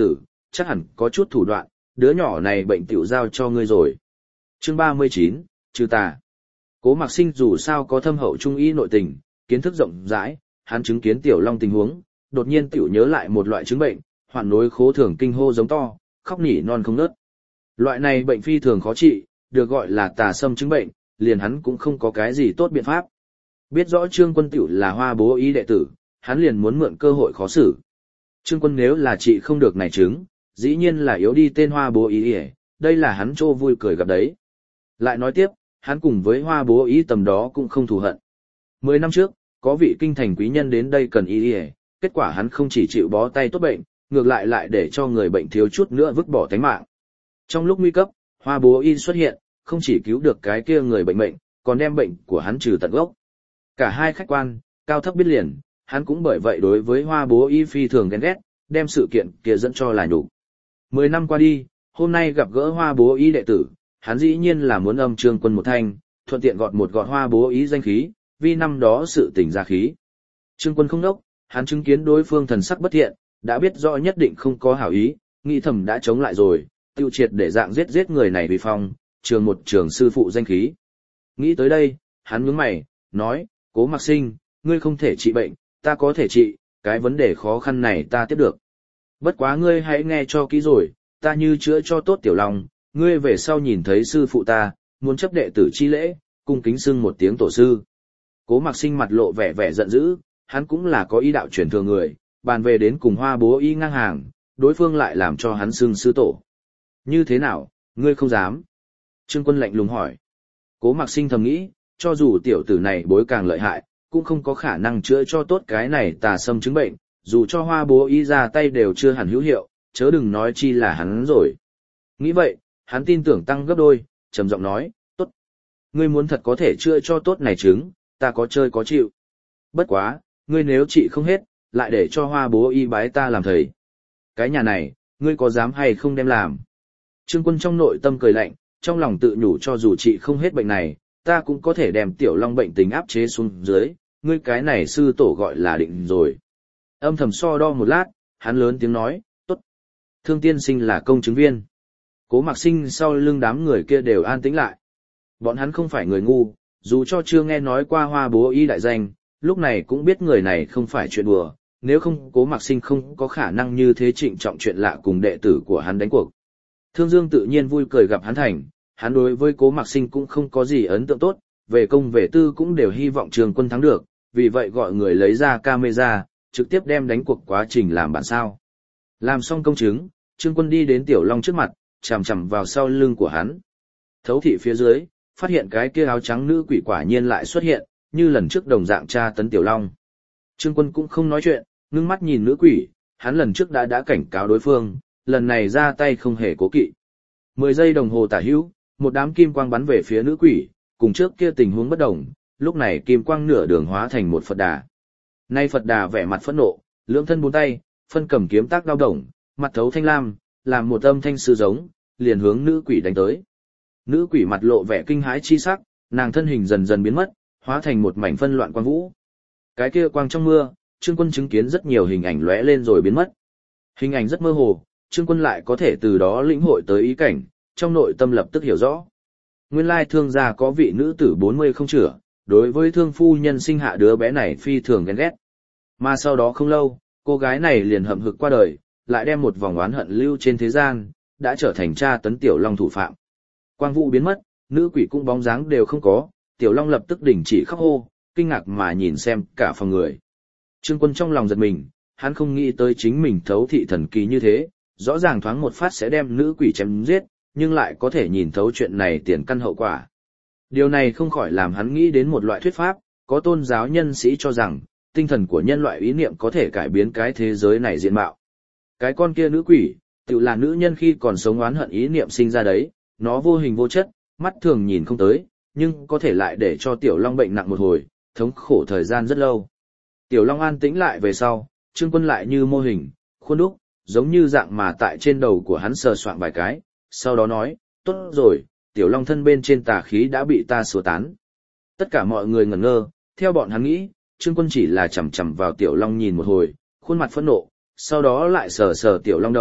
chắc hẳn có chút thủ đoạn, đứa nhỏ này bệnh tiểu giao cho ngươi rồi. Chương ba mươi chín, trừ tà. Cố Mạc Sinh dù sao có thâm hậu trung y nội tình, kiến thức rộng rãi, hắn chứng kiến Tiểu Long tình huống, đột nhiên tiểu nhớ lại một loại chứng bệnh, hoạn nối khố thường kinh hô giống to, khóc nỉ non không ngớt. Loại này bệnh phi thường khó trị, được gọi là tà xâm chứng bệnh, liền hắn cũng không có cái gì tốt biện pháp. Biết rõ Trương Quân tiểu là Hoa Bố Y đệ tử, hắn liền muốn mượn cơ hội khó xử. Trương Quân nếu là trị không được này chứng, dĩ nhiên là yếu đi tên Hoa Bố Y, đây là hắn trô vui cười gặp đấy. Lại nói tiếp, hắn cùng với Hoa Bố Y tầm đó cũng không thù hận. Mười năm trước, có vị kinh thành quý nhân đến đây cần y y, kết quả hắn không chỉ chịu bó tay tốt bệnh, ngược lại lại để cho người bệnh thiếu chút nữa vứt bỏ tánh mạng. Trong lúc nguy cấp, Hoa Bố Y xuất hiện, không chỉ cứu được cái kia người bệnh mệnh, còn đem bệnh của hắn trừ tận gốc. Cả hai khách quan, cao thấp biết liền, hắn cũng bởi vậy đối với Hoa Bố Y phi thường ghen ghét, đem sự kiện kia dẫn cho là nhục. Mười năm qua đi, hôm nay gặp gỡ Hoa Bố Y đệ tử, hắn dĩ nhiên là muốn âm Trương Quân một thanh, thuận tiện gọt một gọt Hoa Bố Y danh khí, vì năm đó sự tỉnh ra khí. Trương Quân không nốc, hắn chứng kiến đối phương thần sắc bất thiện, đã biết rõ nhất định không có hảo ý, nghĩ thầm đã chống lại rồi, tiêu triệt để dạng giết giết người này vì phong, trường một trường sư phụ danh khí. Nghĩ tới đây, hắn nhướng mày, nói, Cố Mạc Sinh, ngươi không thể trị bệnh, ta có thể trị, cái vấn đề khó khăn này ta tiếp được. Bất quá ngươi hãy nghe cho kỹ rồi, ta như chữa cho tốt Tiểu Long, ngươi về sau nhìn thấy sư phụ ta, muốn chấp đệ tử chi lễ, cung kính xưng một tiếng tổ sư. Cố Mạc Sinh mặt lộ vẻ vẻ giận dữ, hắn cũng là có ý đạo truyền thừa người, bàn về đến cùng Hoa Bố Y ngang hàng, đối phương lại làm cho hắn xưng sư tổ. Như thế nào, ngươi không dám? Trương Quân lạnh lùng hỏi. Cố Mạc Sinh thầm nghĩ, cho dù tiểu tử này bối càng lợi hại, cũng không có khả năng chữa cho tốt cái này tà xâm chứng bệnh, dù cho Hoa Bố Y ra tay đều chưa hẳn hữu hiệu, chớ đừng nói chi là hắn rồi. Nghĩ vậy, hắn tin tưởng tăng gấp đôi, trầm giọng nói, tốt. Ngươi muốn thật có thể chữa cho tốt này chứng, ta có chơi có chịu. Bất quá, ngươi nếu trị không hết, lại để cho Hoa Bố Y bái ta làm thầy. Cái nhà này, ngươi có dám hay không đem làm? Trương Quân trong nội tâm cười lạnh, trong lòng tự nhủ cho dù trị không hết bệnh này, ta cũng có thể đem Tiểu Long bệnh tình áp chế xuống dưới, ngươi cái này sư tổ gọi là định rồi. Âm thầm so đo một lát, hắn lớn tiếng nói, tốt. Thương tiên sinh là công chứng viên. Cố Mạc Sinh sau lưng đám người kia đều an tĩnh lại. Bọn hắn không phải người ngu, dù cho chưa nghe nói qua Hoa Bố Y đại danh, lúc này cũng biết người này không phải chuyện đùa, nếu không Cố Mạc Sinh không có khả năng như thế trịnh trọng chuyện lạ cùng đệ tử của hắn đánh cuộc. Thương Dương tự nhiên vui cười gặp hắn thành, hắn đối với Cố Mạc Sinh cũng không có gì ấn tượng tốt, về công về tư cũng đều hy vọng Trương Quân thắng được, vì vậy gọi người lấy ra camera, trực tiếp đem đánh cuộc quá trình làm bản sao. Làm xong công chứng, Trương Quân đi đến Tiểu Long trước mặt, chằm chằm vào sau lưng của hắn. Thấu thị phía dưới, phát hiện cái kia áo trắng nữ quỷ quả nhiên lại xuất hiện, như lần trước đồng dạng tra tấn Tiểu Long. Trương Quân cũng không nói chuyện, ngưng mắt nhìn nữ quỷ, hắn lần trước đã đã cảnh cáo đối phương, lần này ra tay không hề cố kỵ. Mười giây đồng hồ tả hữu, một đám kim quang bắn về phía nữ quỷ, cùng trước kia tình huống bất đồng, lúc này kim quang nửa đường hóa thành một Phật Đà. Nay Phật Đà vẻ mặt phẫn nộ, lưỡng thân bốn tay, phân cầm kiếm tác đao đồng, mặt thấu thanh lam, làm một âm thanh sư giống, liền hướng nữ quỷ đánh tới. Nữ quỷ mặt lộ vẻ kinh hãi chi sắc, nàng thân hình dần dần biến mất, hóa thành một mảnh phân loạn quang vũ. Cái kia quang trong mưa, Trương Quân chứng kiến rất nhiều hình ảnh lóe lên rồi biến mất. Hình ảnh rất mơ hồ, Trương Quân lại có thể từ đó lĩnh hội tới ý cảnh, trong nội tâm lập tức hiểu rõ. Nguyên lai thương gia có vị nữ tử bốn mươi không chữa, đối với thương phu nhân sinh hạ đứa bé này phi thường ghen ghét. Mà sau đó không lâu, cô gái này liền hậm hực qua đời, lại đem một vòng oán hận lưu trên thế gian, đã trở thành tra tấn Tiểu Long thủ phạm. Quang vũ biến mất, nữ quỷ cũng bóng dáng đều không có, Tiểu Long lập tức đình chỉ khóc hô, kinh ngạc mà nhìn xem cả phòng người. Trương Quân trong lòng giật mình, hắn không nghĩ tới chính mình thấu thị thần kỳ như thế, rõ ràng thoáng một phát sẽ đem nữ quỷ chém giết, nhưng lại có thể nhìn thấu chuyện này tiền căn hậu quả. Điều này không khỏi làm hắn nghĩ đến một loại thuyết pháp, có tôn giáo nhân sĩ cho rằng, tinh thần của nhân loại ý niệm có thể cải biến cái thế giới này diện mạo. Cái con kia nữ quỷ, tự là nữ nhân khi còn sống oán hận ý niệm sinh ra đấy, nó vô hình vô chất, mắt thường nhìn không tới, nhưng có thể lại để cho Tiểu Long bệnh nặng một hồi, thống khổ thời gian rất lâu. Tiểu Long an tĩnh lại về sau, Trương Quân lại như mô hình, khuôn đúc, giống như dạng mà tại trên đầu của hắn sờ soạng vài cái, sau đó nói, tốt rồi, Tiểu Long thân bên trên tà khí đã bị ta xua tán. Tất cả mọi người ngẩn ngơ, theo bọn hắn nghĩ, Trương Quân chỉ là chằm chằm vào Tiểu Long nhìn một hồi, khuôn mặt phẫn nộ, sau đó lại sờ sờ Tiểu Long đầu,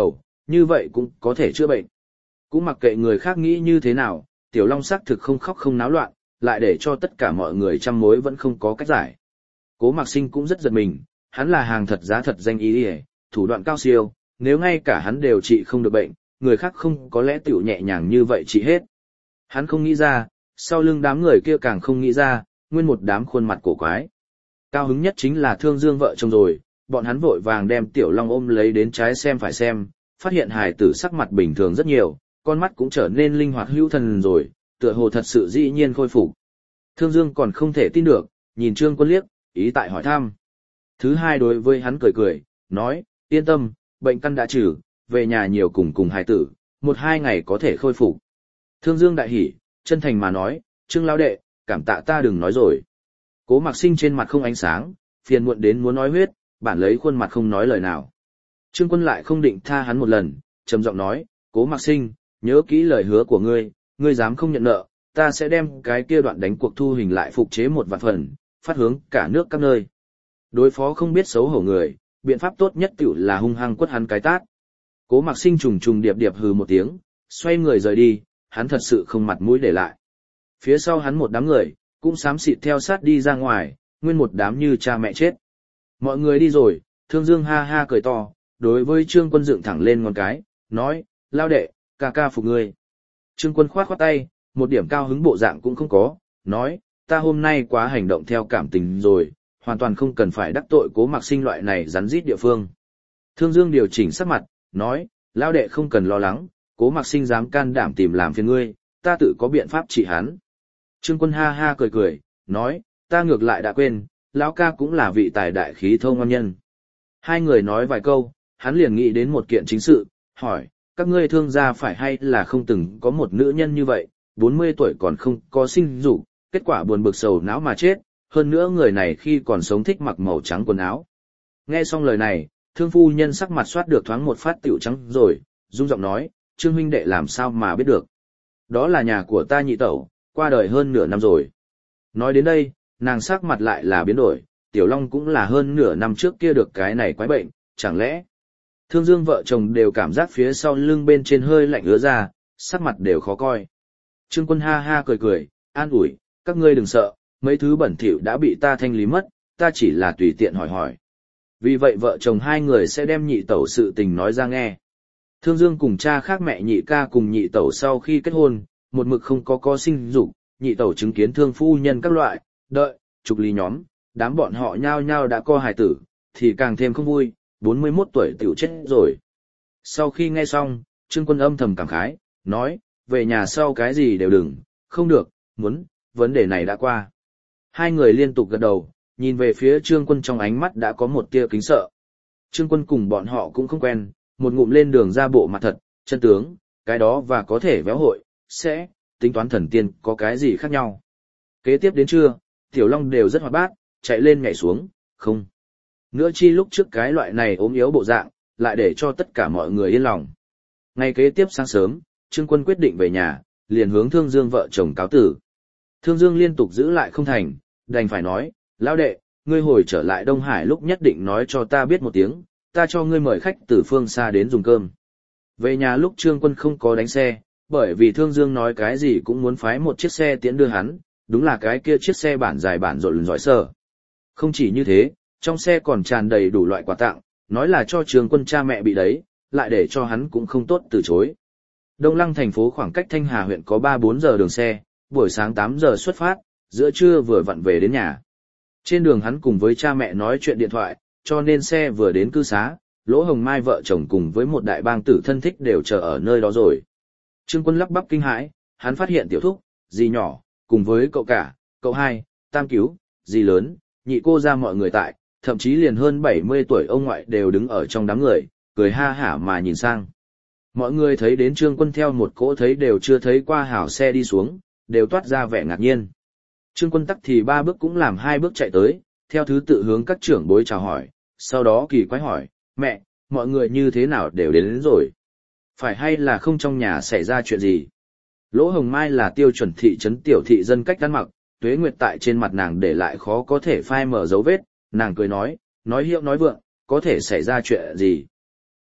như vậy cũng có thể chữa bệnh. Cũng mặc kệ người khác nghĩ như thế nào, Tiểu Long xác thực không khóc không náo loạn, lại để cho tất cả mọi người trăm mối vẫn không có cách giải. Cố Mạc Sinh cũng rất giật mình, hắn là hàng thật giá thật danh y y, thủ đoạn cao siêu, nếu ngay cả hắn đều trị không được bệnh, người khác không có lẽ tiểu nhẹ nhàng như vậy trị hết. Hắn không nghĩ ra, sau lưng đám người kia càng không nghĩ ra, nguyên một đám khuôn mặt cổ quái. Cao hứng nhất chính là Thương Dương vợ chồng rồi, bọn hắn vội vàng đem Tiểu Long ôm lấy đến trái xem phải xem, phát hiện hài tử sắc mặt bình thường rất nhiều, con mắt cũng trở nên linh hoạt hữu thần rồi, tựa hồ thật sự dĩ nhiên khôi phục. Thương Dương còn không thể tin được, nhìn Trương Quân liếc, ý tại hỏi thăm. Thứ hai đối với hắn cười cười, nói, yên tâm, bệnh căn đã trừ, về nhà nhiều cùng cùng hài tử, một hai ngày có thể khôi phục. Thương Dương đại hỉ, chân thành mà nói, Trương lão đệ, cảm tạ ta đừng nói rồi. Cố Mạc Sinh trên mặt không ánh sáng, phiền muộn đến muốn nói huyết, bản lấy khuôn mặt không nói lời nào. Trương Quân lại không định tha hắn một lần, trầm giọng nói, Cố Mạc Sinh, nhớ kỹ lời hứa của ngươi, ngươi dám không nhận nợ, ta sẽ đem cái kia đoạn đánh cuộc thu hình lại phục chế một vạn phần, phát hướng cả nước các nơi. Đối phó không biết xấu hổ người, biện pháp tốt nhất tiểu là hung hăng quất hắn cái tát. Cố Mạc Sinh trùng trùng điệp điệp hừ một tiếng, xoay người rời đi, hắn thật sự không mặt mũi để lại. Phía sau hắn một đám người, cũng xám xịt theo sát đi ra ngoài, nguyên một đám như cha mẹ chết. Mọi người đi rồi, Thương Dương ha ha cười to, đối với Trương Quân dựng thẳng lên ngón cái, nói, lao đệ, ca ca phục ngươi. Trương Quân khoát khoát tay, một điểm cao hứng bộ dạng cũng không có, nói, ta hôm nay quá hành động theo cảm tình rồi, hoàn toàn không cần phải đắc tội Cố Mạc Sinh loại này rắn rít địa phương. Thương Dương điều chỉnh sắc mặt, nói, lao đệ không cần lo lắng, Cố Mạc Sinh dám can đảm tìm làm phiền ngươi, ta tự có biện pháp trị hắn. Trương Quân ha ha cười cười, nói, ta ngược lại đã quên, lão ca cũng là vị tài đại khí thô ngon nhân. Hai người nói vài câu, hắn liền nghĩ đến một kiện chính sự, hỏi, các ngươi thương gia phải hay là không từng có một nữ nhân như vậy, bốn mươi tuổi còn không có sinh dục, kết quả buồn bực sầu não mà chết, hơn nữa người này khi còn sống thích mặc màu trắng quần áo. Nghe xong lời này, Thương phu nhân sắc mặt soát được thoáng một phát tiểu trắng rồi, rung giọng nói, Trương huynh đệ làm sao mà biết được. Đó là nhà của ta nhị tẩu, qua đời hơn nửa năm rồi. Nói đến đây, nàng sắc mặt lại là biến đổi, Tiểu Long cũng là hơn nửa năm trước kia được cái này quái bệnh, chẳng lẽ. Thương Dương vợ chồng đều cảm giác phía sau lưng bên trên hơi lạnh ứa ra, sắc mặt đều khó coi. Trương Quân ha ha cười cười, an ủi, các ngươi đừng sợ, mấy thứ bẩn thỉu đã bị ta thanh lý mất, ta chỉ là tùy tiện hỏi hỏi. Vì vậy vợ chồng hai người sẽ đem nhị tẩu sự tình nói ra nghe. Thương Dương cùng cha khác mẹ nhị ca cùng nhị tẩu sau khi kết hôn, một mực không có có sinh dục, nhị tẩu chứng kiến thương phu nhân các loại, đợi, trục ly nhóm, đám bọn họ nhao nhao đã co hài tử, thì càng thêm không vui, bốn mươi mốt tuổi tiểu chết rồi. Sau khi nghe xong, Trương Quân âm thầm cảm khái, nói, về nhà sau cái gì đều đừng, không được, muốn, vấn đề này đã qua. Hai người liên tục gật đầu, nhìn về phía Trương Quân trong ánh mắt đã có một tia kính sợ. Trương Quân cùng bọn họ cũng không quen, một ngụm lên đường ra bộ mặt thật, chân tướng, cái đó và có thể véo hội, sẽ, tính toán thần tiên có cái gì khác nhau. Kế tiếp đến trưa, Tiểu Long đều rất hoạt bát, chạy lên nhảy xuống, không. Nữa chi lúc trước cái loại này ốm yếu bộ dạng, lại để cho tất cả mọi người yên lòng. Ngày kế tiếp sáng sớm, Trương Quân quyết định về nhà, liền hướng Thương Dương vợ chồng cáo tử. Thương Dương liên tục giữ lại không thành, đành phải nói, lão đệ, ngươi hồi trở lại Đông Hải lúc nhất định nói cho ta biết một tiếng, ta cho ngươi mời khách từ phương xa đến dùng cơm. Về nhà lúc Trương Quân không có đánh xe, bởi vì Thương Dương nói cái gì cũng muốn phái một chiếc xe tiễn đưa hắn, đúng là cái kia chiếc xe bản dài bản rộn giỏi sở. Không chỉ như thế, trong xe còn tràn đầy đủ loại quà tặng, nói là cho Trương Quân cha mẹ bị đấy, lại để cho hắn cũng không tốt từ chối. Đông Lăng thành phố khoảng cách Thanh Hà huyện có ba bốn giờ đường xe, buổi sáng tám giờ xuất phát, giữa trưa vừa vặn về đến nhà. Trên đường hắn cùng với cha mẹ nói chuyện điện thoại, cho nên xe vừa đến cư xá, Lỗ Hồng Mai vợ chồng cùng với một đại bang tử thân thích đều chờ ở nơi đó rồi. Trương Quân lắp bắp kinh hãi, hắn phát hiện tiểu thúc, dì nhỏ, cùng với cậu cả, cậu hai, tam cứu, dì lớn, nhị cô ra mọi người tại, thậm chí liền hơn bảy mươi tuổi ông ngoại đều đứng ở trong đám người, cười ha hả mà nhìn sang. Mọi người thấy đến Trương Quân theo một cỗ thấy đều chưa thấy qua hảo xe đi xuống, đều toát ra vẻ ngạc nhiên. Trương Quân tắc thì ba bước cũng làm hai bước chạy tới, theo thứ tự hướng các trưởng bối chào hỏi, sau đó kỳ quái hỏi, mẹ, mọi người như thế nào đều đến, đến rồi? Phải hay là không trong nhà xảy ra chuyện gì? Lỗ Hồng Mai là tiêu chuẩn thị trấn tiểu thị dân cách ăn mặc, Tuế Nguyệt tại trên mặt nàng để lại khó có thể phai mở dấu vết, nàng cười nói, nói hiệu nói vượng, có thể xảy ra chuyện gì?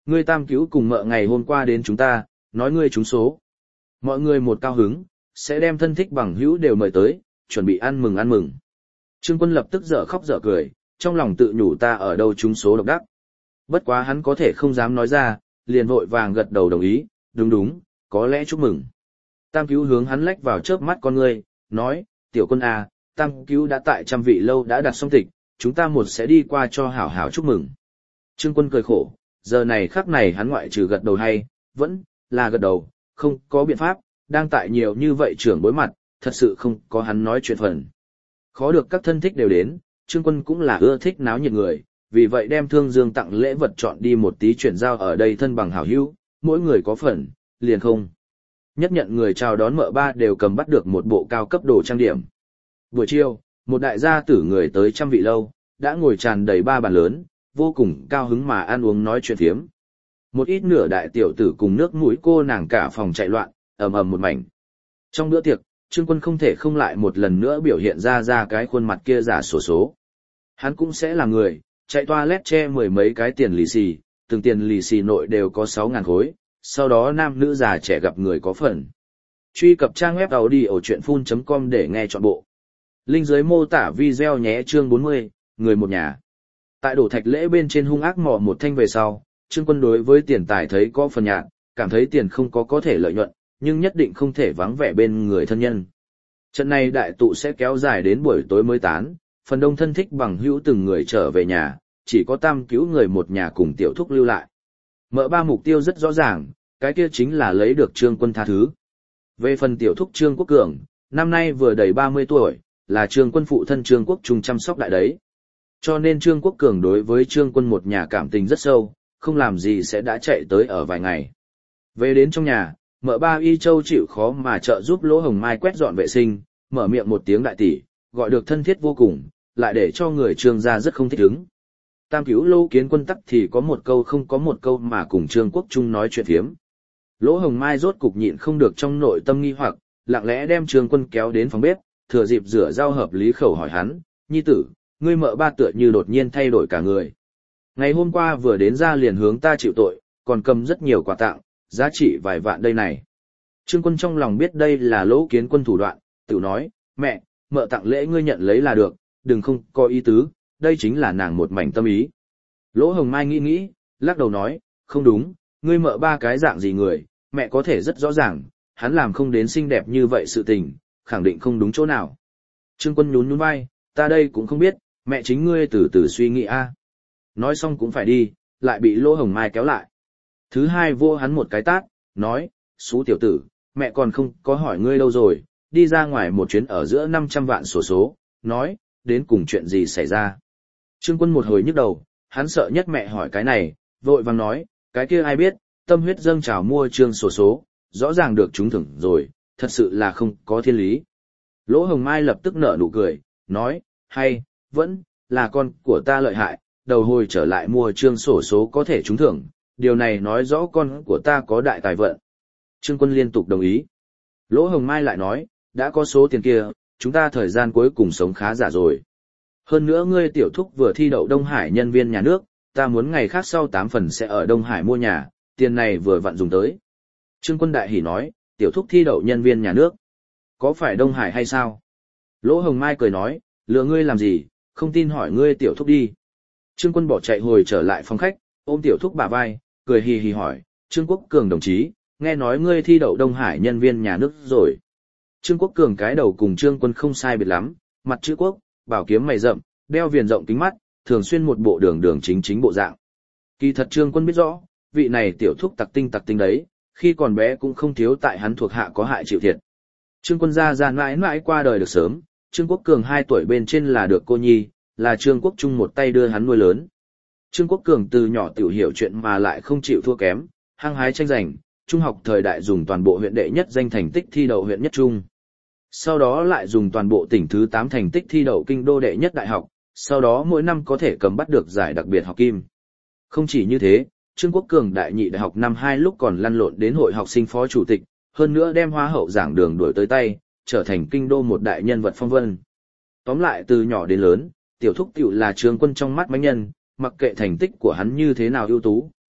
Ngươi tam cứu cùng mợ ngày hôm qua đến chúng ta, nói ngươi trúng số. Mọi người một cao hứng, sẽ đem thân thích bằng hữu đều mời tới, chuẩn bị ăn mừng ăn mừng. Trương Quân lập tức dở khóc dở cười, trong lòng tự nhủ ta ở đâu trúng số độc đắc. Bất quá hắn có thể không dám nói ra, liền vội vàng gật đầu đồng ý, đúng đúng, có lẽ chúc mừng. Tam cứu hướng hắn lách vào chớp mắt con ngươi, nói, tiểu Quân à, tam cứu đã tại trăm vị lâu đã đặt xong tịch, chúng ta một sẽ đi qua cho hảo hảo chúc mừng. Trương Quân cười khổ, giờ này khắc này hắn ngoại trừ gật đầu hay, vẫn là gật đầu, không có biện pháp, đang tại nhiều như vậy trưởng bối mặt, thật sự không có hắn nói chuyện phần. Khó được các thân thích đều đến, Trương Quân cũng là ưa thích náo nhiệt người, vì vậy đem Thương Dương tặng lễ vật chọn đi một tí chuyển giao ở đây thân bằng hảo hữu, mỗi người có phần, liền không. Nhất nhận người chào đón mợ ba đều cầm bắt được một bộ cao cấp đồ trang điểm. Buổi chiều, một đại gia tử người tới trăm vị lâu, đã ngồi tràn đầy ba bàn lớn, vô cùng cao hứng mà ăn uống nói chuyện phiếm. Một ít nửa đại tiểu tử cùng nước mũi cô nàng cả phòng chạy loạn, ầm ầm một mảnh. Trong bữa tiệc, Trương Quân không thể không lại một lần nữa biểu hiện ra ra cái khuôn mặt kia giả sổ số. Hắn cũng sẽ là người, chạy toilet che mười mấy cái tiền lì xì, từng tiền lì xì nội đều có sáu ngàn khối, sau đó nam nữ già trẻ gặp người có phần. Truy cập trang web audiochuyenphun chấm com để nghe trọn bộ. Link dưới mô tả video nhé. Chương bốn mươi, người một nhà. Tại đổ thạch lễ bên trên hung ác mò một thanh về sau, Trương Quân đối với tiền tài thấy có phần nhạt, cảm thấy tiền không có có thể lợi nhuận, nhưng nhất định không thể vắng vẻ bên người thân nhân. Trận này đại tụ sẽ kéo dài đến buổi tối mới tán, phần đông thân thích bằng hữu từng người trở về nhà, chỉ có tam cứu người một nhà cùng tiểu thúc lưu lại. Mợ ba mục tiêu rất rõ ràng, cái kia chính là lấy được Trương Quân tha thứ. Về phần tiểu thúc Trương Quốc Cường, năm nay vừa đầy ba mươi tuổi, là Trương Quân phụ thân Trương Quốc Trung chăm sóc đại đấy. Cho nên Trương Quốc Cường đối với Trương Quân một nhà cảm tình rất sâu, không làm gì sẽ đã chạy tới ở vài ngày. Về đến trong nhà, mợ ba Y Châu chịu khó mà trợ giúp Lỗ Hồng Mai quét dọn vệ sinh, mở miệng một tiếng đại tỷ, gọi được thân thiết vô cùng, lại để cho người Trương gia rất không thích ứng. Tam cứu Lô Kiến Quân tắc thì có một câu không có một câu mà cùng Trương Quốc Trung nói chuyện phiếm. Lỗ Hồng Mai rốt cục nhịn không được trong nội tâm nghi hoặc, lặng lẽ đem Trương Quân kéo đến phòng bếp, thừa dịp rửa rau hợp lý khẩu hỏi hắn, nhi tử, ngươi mợ ba tựa như đột nhiên thay đổi cả người. Ngày hôm qua vừa đến ra liền hướng ta chịu tội, còn cầm rất nhiều quà tặng, giá trị vài vạn đây này. Trương Quân trong lòng biết đây là Lỗ Kiến Quân thủ đoạn, tự nói, mẹ, mợ tặng lễ ngươi nhận lấy là được, đừng không có ý tứ, đây chính là nàng một mảnh tâm ý. Lỗ Hồng Mai nghĩ nghĩ, lắc đầu nói, không đúng, ngươi mợ ba cái dạng gì người, mẹ có thể rất rõ ràng, hắn làm không đến xinh đẹp như vậy sự tình, khẳng định không đúng chỗ nào. Trương Quân nhún nhún vai, ta đây cũng không biết, mẹ chính ngươi từ từ suy nghĩ a. Nói xong cũng phải đi, lại bị Lỗ Hồng Mai kéo lại. Thứ hai vô hắn một cái tát, nói, xú tiểu tử, mẹ còn không có hỏi ngươi đâu rồi, đi ra ngoài một chuyến ở giữa năm trăm vạn sổ số, nói, đến cùng chuyện gì xảy ra. Trương Quân một hồi nhức đầu, hắn sợ nhất mẹ hỏi cái này, vội vàng nói, cái kia ai biết, tâm huyết dâng trào mua trương sổ số, rõ ràng được trúng thưởng rồi, thật sự là không có thiên lý. Lỗ Hồng Mai lập tức nở nụ cười, nói, hay, vẫn, là con của ta lợi hại, đầu hồi trở lại mua trương sổ số có thể trúng thưởng, điều này nói rõ con của ta có đại tài vận. Trương Quân liên tục đồng ý. Lỗ Hồng Mai lại nói, đã có số tiền kia, chúng ta thời gian cuối cùng sống khá giả rồi. Hơn nữa ngươi tiểu thúc vừa thi đậu Đông Hải nhân viên nhà nước, ta muốn ngày khác sau tám phần sẽ ở Đông Hải mua nhà, tiền này vừa vặn dùng tới. Trương Quân đại hỉ nói, tiểu thúc thi đậu nhân viên nhà nước. Có phải Đông Hải hay sao? Lỗ Hồng Mai cười nói, lừa ngươi làm gì, không tin hỏi ngươi tiểu thúc đi. Trương Quân bỏ chạy hồi trở lại phòng khách, ôm tiểu thúc bả vai, cười hì hì hỏi, Trương Quốc Cường đồng chí, nghe nói ngươi thi đậu Đông Hải nhân viên nhà nước rồi. Trương Quốc Cường cái đầu cùng Trương Quân không sai biệt lắm, mặt chữ quốc, bảo kiếm mày rậm, đeo viền rộng kính mắt, thường xuyên một bộ đường đường chính chính bộ dạng. Kỳ thật Trương Quân biết rõ, vị này tiểu thúc tặc tinh tặc tinh đấy, khi còn bé cũng không thiếu tại hắn thuộc hạ có hại chịu thiệt. Trương Quân gia gia mãi mãi qua đời được sớm, Trương Quốc Cường hai tuổi bên trên là được cô nhi, là Trương Quốc Trung một tay đưa hắn nuôi lớn. Trương Quốc Cường từ nhỏ tiểu hiểu chuyện mà lại không chịu thua kém, hăng hái tranh giành, trung học thời đại dùng toàn bộ huyện đệ nhất danh thành tích thi đậu huyện nhất trung. Sau đó lại dùng toàn bộ tỉnh thứ tám thành tích thi đậu kinh đô đệ nhất đại học, sau đó mỗi năm có thể cầm bắt được giải đặc biệt học kim. Không chỉ như thế, Trương Quốc Cường đại nhị đại học năm hai lúc còn lăn lộn đến hội học sinh phó chủ tịch, hơn nữa đem hoa hậu giảng đường đuổi tới tay, trở thành kinh đô một đại nhân vật phong vân. Tóm lại từ nhỏ đến lớn, tiểu thúc tiểu là Trương Quân trong mắt mãnh nhân, mặc kệ thành tích của hắn như thế nào ưu tú,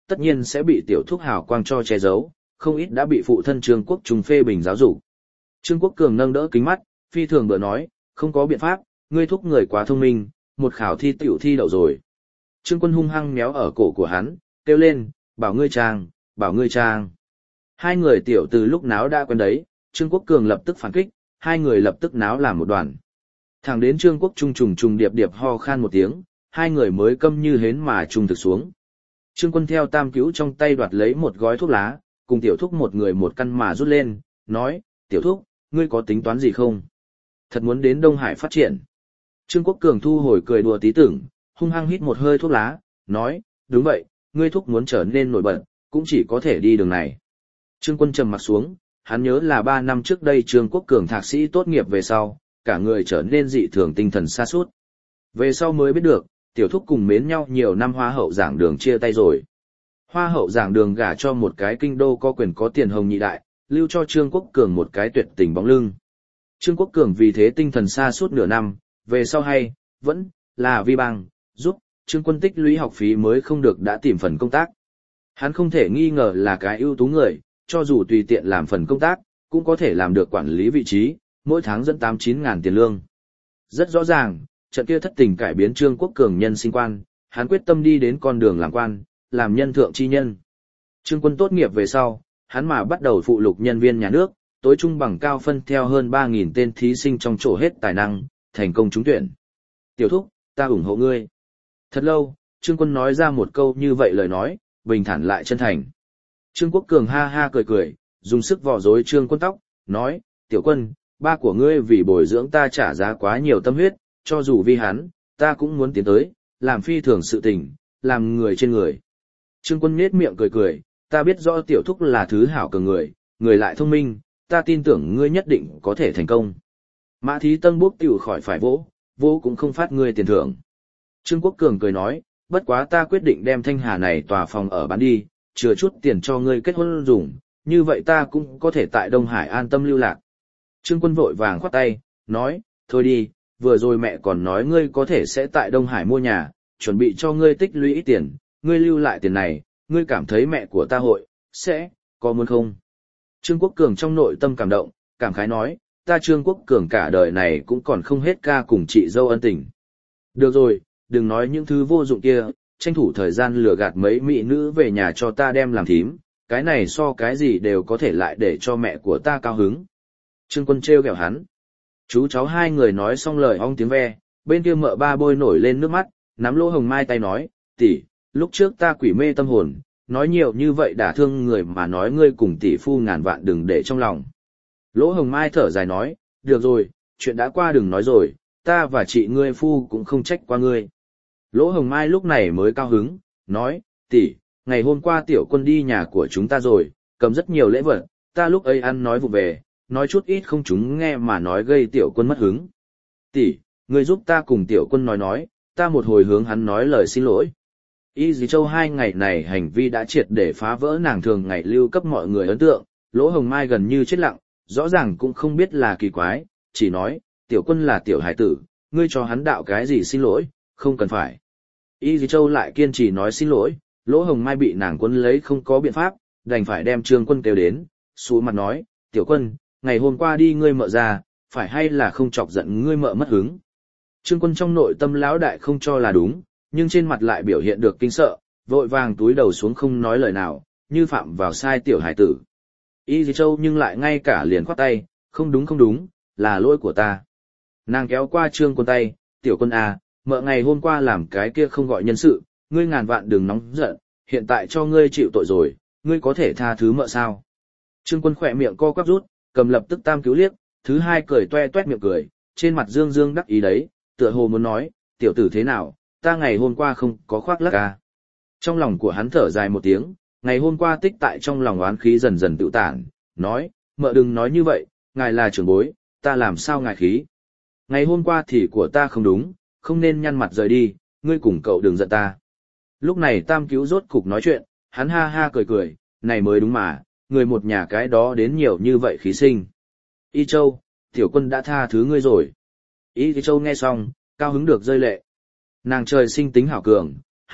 tất nhiên sẽ bị tiểu thúc hào quang cho che giấu, không ít đã bị phụ thân Trương Quốc Trung phê bình giáo dục. Trương Quốc Cường nâng đỡ kính mắt, phi thường bữa nói, không có biện pháp, ngươi thúc người quá thông minh, một khảo thi tiểu thi đậu rồi. Trương Quân hung hăng méo ở cổ của hắn, kêu lên, bảo ngươi trang, bảo ngươi trang. Hai người tiểu từ lúc náo đã quen đấy, Trương Quốc Cường lập tức phản kích, hai người lập tức náo làm một đoàn. Thẳng đến Trương Quốc Trung trùng trùng điệp điệp ho khan một tiếng, hai người mới câm như hến mà trung thực xuống. Trương Quân theo tam cứu trong tay đoạt lấy một gói thuốc lá, cùng tiểu thúc một người một căn mà rút lên, nói, tiểu thúc, ngươi có tính toán gì không? Thật muốn đến Đông Hải phát triển. Trương Quốc Cường thu hồi cười đùa tí tưởng, hung hăng hít một hơi thuốc lá, nói, đúng vậy, ngươi thúc muốn trở nên nổi bật, cũng chỉ có thể đi đường này. Trương Quân trầm mặt xuống, hắn nhớ là ba năm trước đây Trương Quốc Cường thạc sĩ tốt nghiệp về sau, cả người trở nên dị thường tinh thần sa sút. Về sau mới biết được, tiểu thúc cùng mến nhau nhiều năm hoa hậu giảng đường chia tay rồi. Hoa hậu giảng đường gả cho một cái kinh đô có quyền có tiền hồng nhị đại, lưu cho Trương Quốc Cường một cái tuyệt tình bóng lưng. Trương Quốc Cường vì thế tinh thần sa sút nửa năm, về sau hay, vẫn, là vi bằng, giúp, Trương Quân tích lũy học phí mới không được đã tìm phần công tác. Hắn không thể nghi ngờ là cái ưu tú người, cho dù tùy tiện làm phần công tác, cũng có thể làm được quản lý vị trí, mỗi tháng dẫn tám chín ngàn tiền lương. Rất rõ ràng, trận kia thất tình cải biến Trương Quốc Cường nhân sinh quan, hắn quyết tâm đi đến con đường làm quan, làm nhân thượng chi nhân. Trương Quân tốt nghiệp về sau, hắn mà bắt đầu phụ lục nhân viên nhà nước, tối trung bằng cao phân theo hơn ba nghìn tên thí sinh trong chỗ hết tài năng, thành công trúng tuyển. Tiểu thúc, ta ủng hộ ngươi. Thật lâu, Trương Quân nói ra một câu như vậy lời nói, bình thản lại chân thành. Trương Quốc Cường ha ha cười cười, dùng sức vò rối Trương Quân tóc, nói, tiểu Quân, ba của ngươi vì bồi dưỡng ta trả giá quá nhiều tâm huyết, cho dù vì hắn, ta cũng muốn tiến tới, làm phi thường sự tình, làm người trên người. Trương Quân nhếch miệng cười cười, ta biết rõ tiểu thúc là thứ hảo cường người, người lại thông minh, ta tin tưởng ngươi nhất định có thể thành công. Mã Thí Tân bốc tiểu khỏi phải vỗ, vỗ cũng không phát ngươi tiền thưởng. Trương Quốc Cường cười nói, bất quá ta quyết định đem Thanh Hà này tòa phòng ở bán đi, chừa chút tiền cho ngươi kết hôn dùng, như vậy ta cũng có thể tại Đông Hải an tâm lưu lạc. Trương Quân vội vàng khoát tay, nói, thôi đi, vừa rồi mẹ còn nói ngươi có thể sẽ tại Đông Hải mua nhà, chuẩn bị cho ngươi tích lũy ít tiền, ngươi lưu lại tiền này, ngươi cảm thấy mẹ của ta hội, sẽ, có muốn không? Trương Quốc Cường trong nội tâm cảm động, cảm khái nói, ta Trương Quốc Cường cả đời này cũng còn không hết ca cùng chị dâu ân tình. Được rồi, đừng nói những thứ vô dụng kia, tranh thủ thời gian lừa gạt mấy mỹ nữ về nhà cho ta đem làm thím, cái này so cái gì đều có thể lại để cho mẹ của ta cao hứng. Trương Quân trêu ghẹo hắn. Chú cháu hai người nói xong lời ong tiếng ve, bên kia mợ ba bôi nổi lên nước mắt, nắm Lỗ Hồng Mai tay nói, tỷ, lúc trước ta quỷ mê tâm hồn, nói nhiều như vậy đả thương người mà nói ngươi cùng tỷ phu ngàn vạn đừng để trong lòng. Lỗ Hồng Mai thở dài nói, được rồi, chuyện đã qua đừng nói rồi, ta và chị ngươi phu cũng không trách qua ngươi. Lỗ Hồng Mai lúc này mới cao hứng, nói, tỷ, ngày hôm qua tiểu Quân đi nhà của chúng ta rồi, cầm rất nhiều lễ vật, ta lúc ấy ăn nói vụ về, nói chút ít không chúng nghe mà nói gây tiểu Quân mất hứng. Tỷ, ngươi giúp ta cùng tiểu Quân nói nói, ta một hồi hướng hắn nói lời xin lỗi. Y Dì Châu hai ngày này hành vi đã triệt để phá vỡ nàng thường ngày lưu cấp mọi người ấn tượng, Lỗ Hồng Mai gần như chết lặng, rõ ràng cũng không biết là kỳ quái, chỉ nói, tiểu Quân là tiểu hải tử, ngươi cho hắn đạo cái gì xin lỗi, không cần phải. Y Dì Châu lại kiên trì nói xin lỗi, Lỗ Hồng Mai bị nàng Quân lấy không có biện pháp, đành phải đem Trương Quân kêu đến, xuống mặt nói, tiểu Quân, ngày hôm qua đi ngươi mợ ra, phải hay là không chọc giận ngươi mợ mất hứng. Trương Quân trong nội tâm lão đại không cho là đúng, nhưng trên mặt lại biểu hiện được kinh sợ, vội vàng túi đầu xuống không nói lời nào, như phạm vào sai tiểu hải tử. Y Dì Châu nhưng lại ngay cả liền khoát tay, không đúng không đúng, là lỗi của ta. Nàng kéo qua Trương Quân tay, tiểu Quân à, mợ ngày hôm qua làm cái kia không gọi nhân sự, ngươi ngàn vạn đừng nóng giận, hiện tại cho ngươi chịu tội rồi, ngươi có thể tha thứ mợ sao? Trương Quân khỏe miệng co quắp rút, cầm lập tức tam cứu liếc, thứ hai cười toe toét miệng cười, trên mặt dương dương đắc ý đấy, tựa hồ muốn nói, tiểu tử thế nào, ta ngày hôm qua không có khoác lác à. Trong lòng của hắn thở dài một tiếng, ngày hôm qua tích tại trong lòng oán khí dần dần tự tản, nói, mợ đừng nói như vậy, ngài là trưởng bối, ta làm sao ngài khí. Ngày hôm qua thì của ta không đúng, không nên nhăn mặt rời đi, ngươi cùng cậu đừng giận ta. Lúc này tam cứu rốt cục nói chuyện, hắn ha ha cười cười, này mới đúng mà, người một nhà cái đó đến nhiều như vậy khí sinh. Y Châu, tiểu Quân đã tha thứ ngươi rồi. Y Châu nghe xong, cao hứng được rơi lệ. Nàng trời sinh tính hảo cường,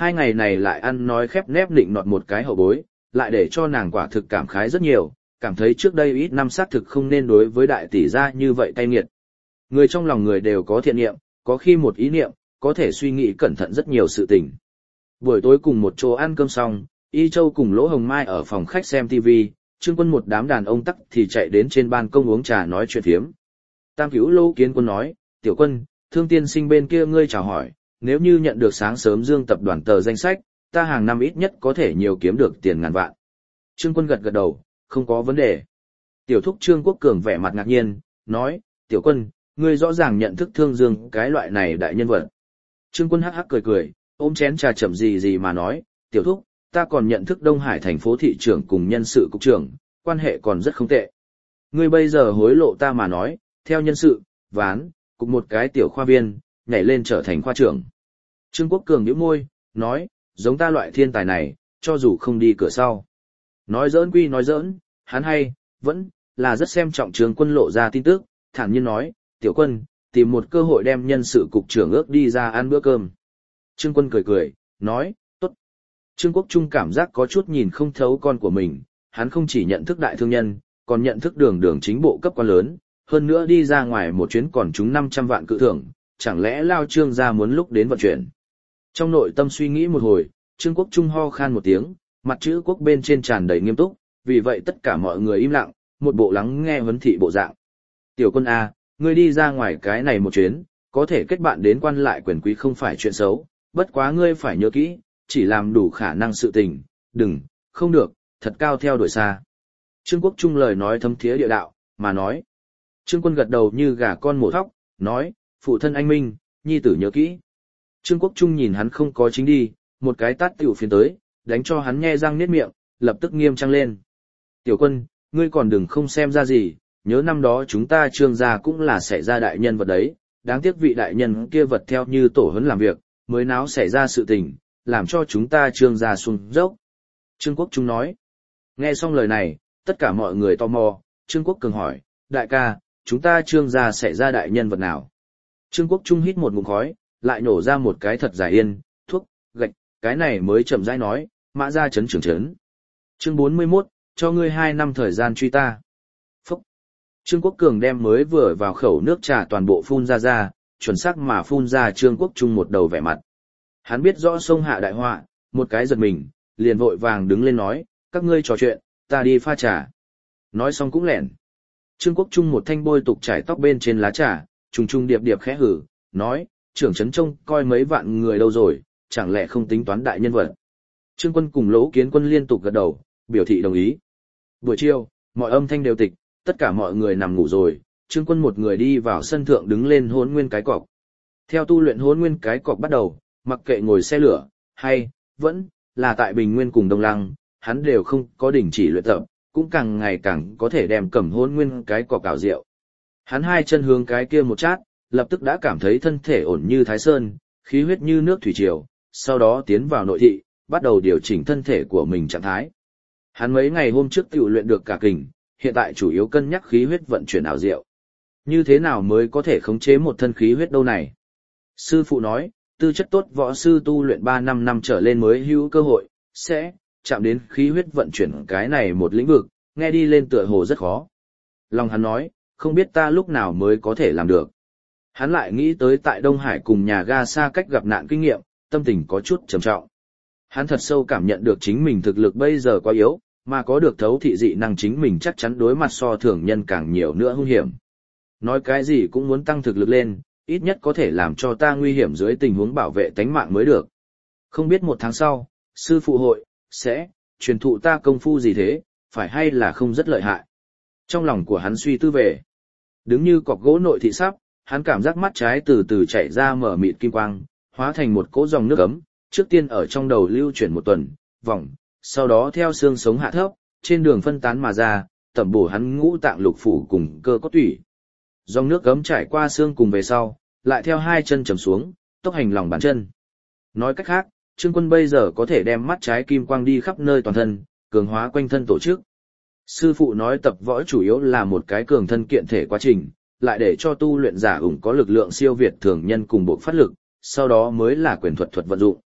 Hai ngày này lại ăn nói khép nép định nọt một cái hậu bối, lại để cho nàng quả thực cảm khái rất nhiều, cảm thấy trước đây ít năm xác thực không nên đối với đại tỷ gia như vậy cay nghiệt. Người trong lòng người đều có thiện niệm, có khi một ý niệm, có thể suy nghĩ cẩn thận rất nhiều sự tình. Buổi tối cùng một chỗ ăn cơm xong, Y Châu cùng Lỗ Hồng Mai ở phòng khách xem ti vi, Trương Quân một đám đàn ông tắc thì chạy đến trên ban công uống trà nói chuyện phiếm. Tam Cứu Lô Kiến Quân nói, Tiểu Quân, Thương tiên sinh bên kia ngươi chào hỏi, nếu như nhận được sáng sớm Dương tập đoàn tờ danh sách, ta hàng năm ít nhất có thể nhiều kiếm được tiền ngàn vạn. Trương Quân gật gật đầu, không có vấn đề. Tiểu thúc Trương Quốc Cường vẻ mặt ngạc nhiên, nói, Tiểu Quân, ngươi rõ ràng nhận thức Thương Dương cái loại này đại nhân vật. Trương Quân hắc hắc cười cười, ôm chén trà chậm gì gì mà nói, Tiểu thúc, ta còn nhận thức Đông Hải thành phố thị trưởng cùng nhân sự cục trưởng, quan hệ còn rất không tệ. Ngươi bây giờ hối lộ ta mà nói, theo nhân sự, ván, cùng một cái tiểu khoa viên, nhảy lên trở thành khoa trưởng. Trương Quốc Cường nhíu môi, nói, giống ta loại thiên tài này, cho dù không đi cửa sau. Nói giỡn quy nói giỡn, hắn hay, vẫn, là rất xem trọng Trương Quân lộ ra tin tức, thản nhiên nói, Tiểu Quân, tìm một cơ hội đem nhân sự cục trưởng ước đi ra ăn bữa cơm. Trương Quân cười cười, nói, tốt. Trương Quốc Trung cảm giác có chút nhìn không thấu con của mình, hắn không chỉ nhận thức đại thương nhân, còn nhận thức đường đường chính bộ cấp quan lớn, hơn nữa đi ra ngoài một chuyến còn trúng năm trăm vạn cự thưởng, chẳng lẽ Lao Trương gia muốn lúc đến vận chuyển. Trong nội tâm suy nghĩ một hồi, Trương Quốc Trung ho khan một tiếng, mặt chữ quốc bên trên tràn đầy nghiêm túc, vì vậy tất cả mọi người im lặng, một bộ lắng nghe huấn thị bộ dạng. Tiểu Quân A, ngươi đi ra ngoài cái này một chuyến, có thể kết bạn đến quan lại quyền quý không phải chuyện xấu, bất quá ngươi phải nhớ kỹ, chỉ làm đủ khả năng sự tình, đừng, không được, thật cao theo đuổi xa. Trương Quốc Trung lời nói thấm thía địa đạo, mà nói. Trương Quân gật đầu như gà con mổ thóc, nói, phụ thân anh minh, nhi tử nhớ kỹ. Trương Quốc Trung nhìn hắn không có chính đi, một cái tát tiểu phiến tới, đánh cho hắn nhe răng niết miệng, lập tức nghiêm trang lên. Tiểu Quân, ngươi còn đừng không xem ra gì, nhớ năm đó chúng ta Trương gia cũng là xảy ra đại nhân vật đấy, đáng tiếc vị đại nhân kia vật theo như tổ huấn làm việc, mới náo xảy ra sự tình, làm cho chúng ta Trương gia xuống dốc. Trương Quốc Trung nói. Nghe xong lời này, tất cả mọi người tò mò, Trương Quốc Cường hỏi, đại ca, chúng ta Trương gia xảy ra đại nhân vật nào? Trương Quốc Trung hít một ngụm khói, lại nổ ra một cái thật dài yên, thuốc, gạch, cái này mới chậm rãi nói, mã gia chấn trưởng chấn. Chương bốn mươi mốt, cho ngươi hai năm thời gian truy ta. Phúc. Trương Quốc Cường đem mới vừa vào khẩu nước trà toàn bộ phun ra ra, chuẩn xác mà phun ra Trương Quốc Trung một đầu vẻ mặt. Hắn biết rõ sông hạ đại họa, một cái giật mình, liền vội vàng đứng lên nói, các ngươi trò chuyện, ta đi pha trà. Nói xong cũng lẻn. Trương Quốc Trung một thanh bôi tục trải tóc bên trên lá trà, trùng trùng điệp điệp khẽ hử, nói, trưởng trấn trông coi mấy vạn người đâu rồi, chẳng lẽ không tính toán đại nhân vật. Trương Quân cùng Lỗ Kiến Quân liên tục gật đầu, biểu thị đồng ý. Buổi chiều, mọi âm thanh đều tịch, tất cả mọi người nằm ngủ rồi, Trương Quân một người đi vào sân thượng đứng lên hôn nguyên cái cọc. Theo tu luyện hôn nguyên cái cọc bắt đầu, mặc kệ ngồi xe lửa, hay, vẫn, là tại Bình Nguyên cùng Đông Lăng, hắn đều không có đình chỉ luyện tập, cũng càng ngày càng có thể đem cầm hôn nguyên cái cọc cào rượu. Hắn hai chân hướng cái kia một chát, lập tức đã cảm thấy thân thể ổn như Thái Sơn, khí huyết như nước thủy triều, sau đó tiến vào nội thị, bắt đầu điều chỉnh thân thể của mình trạng thái. Hắn mấy ngày hôm trước tự luyện được cả kình, hiện tại chủ yếu cân nhắc khí huyết vận chuyển ảo diệu. Như thế nào mới có thể khống chế một thân khí huyết đâu này? Sư phụ nói, tư chất tốt võ sư tu luyện ba năm năm trở lên mới hữu cơ hội, sẽ chạm đến khí huyết vận chuyển cái này một lĩnh vực, nghe đi lên tựa hồ rất khó. Lòng hắn nói, không biết ta lúc nào mới có thể làm được. Hắn lại nghĩ tới tại Đông Hải cùng nhà ga xa cách gặp nạn kinh nghiệm, tâm tình có chút trầm trọng. Hắn thật sâu cảm nhận được chính mình thực lực bây giờ quá yếu, mà có được thấu thị dị năng chính mình chắc chắn đối mặt so thường nhân càng nhiều nữa hung hiểm. Nói cái gì cũng muốn tăng thực lực lên, ít nhất có thể làm cho ta nguy hiểm dưới tình huống bảo vệ tánh mạng mới được. Không biết một tháng sau, sư phụ hội, sẽ, truyền thụ ta công phu gì thế, phải hay là không rất lợi hại. Trong lòng của hắn suy tư về. Đứng như cọc gỗ nội thị sắp, hắn cảm giác mắt trái từ từ chảy ra mở mịt kim quang, hóa thành một cỗ dòng nước ấm, trước tiên ở trong đầu lưu chuyển một tuần, vòng, sau đó theo xương sống hạ thấp, trên đường phân tán mà ra, tẩm bổ hắn ngũ tạng lục phủ cùng cơ cốt tủy. Dòng nước ấm trải qua xương cùng về sau, lại theo hai chân trầm xuống, tốc hành lòng bàn chân. Nói cách khác, Trương Quân bây giờ có thể đem mắt trái kim quang đi khắp nơi toàn thân, cường hóa quanh thân tổ chức. Sư phụ nói tập võ chủ yếu là một cái cường thân kiện thể quá trình, lại để cho tu luyện giả ủng có lực lượng siêu việt thường nhân cùng bộ phát lực, sau đó mới là quyền thuật thuật vận dụng.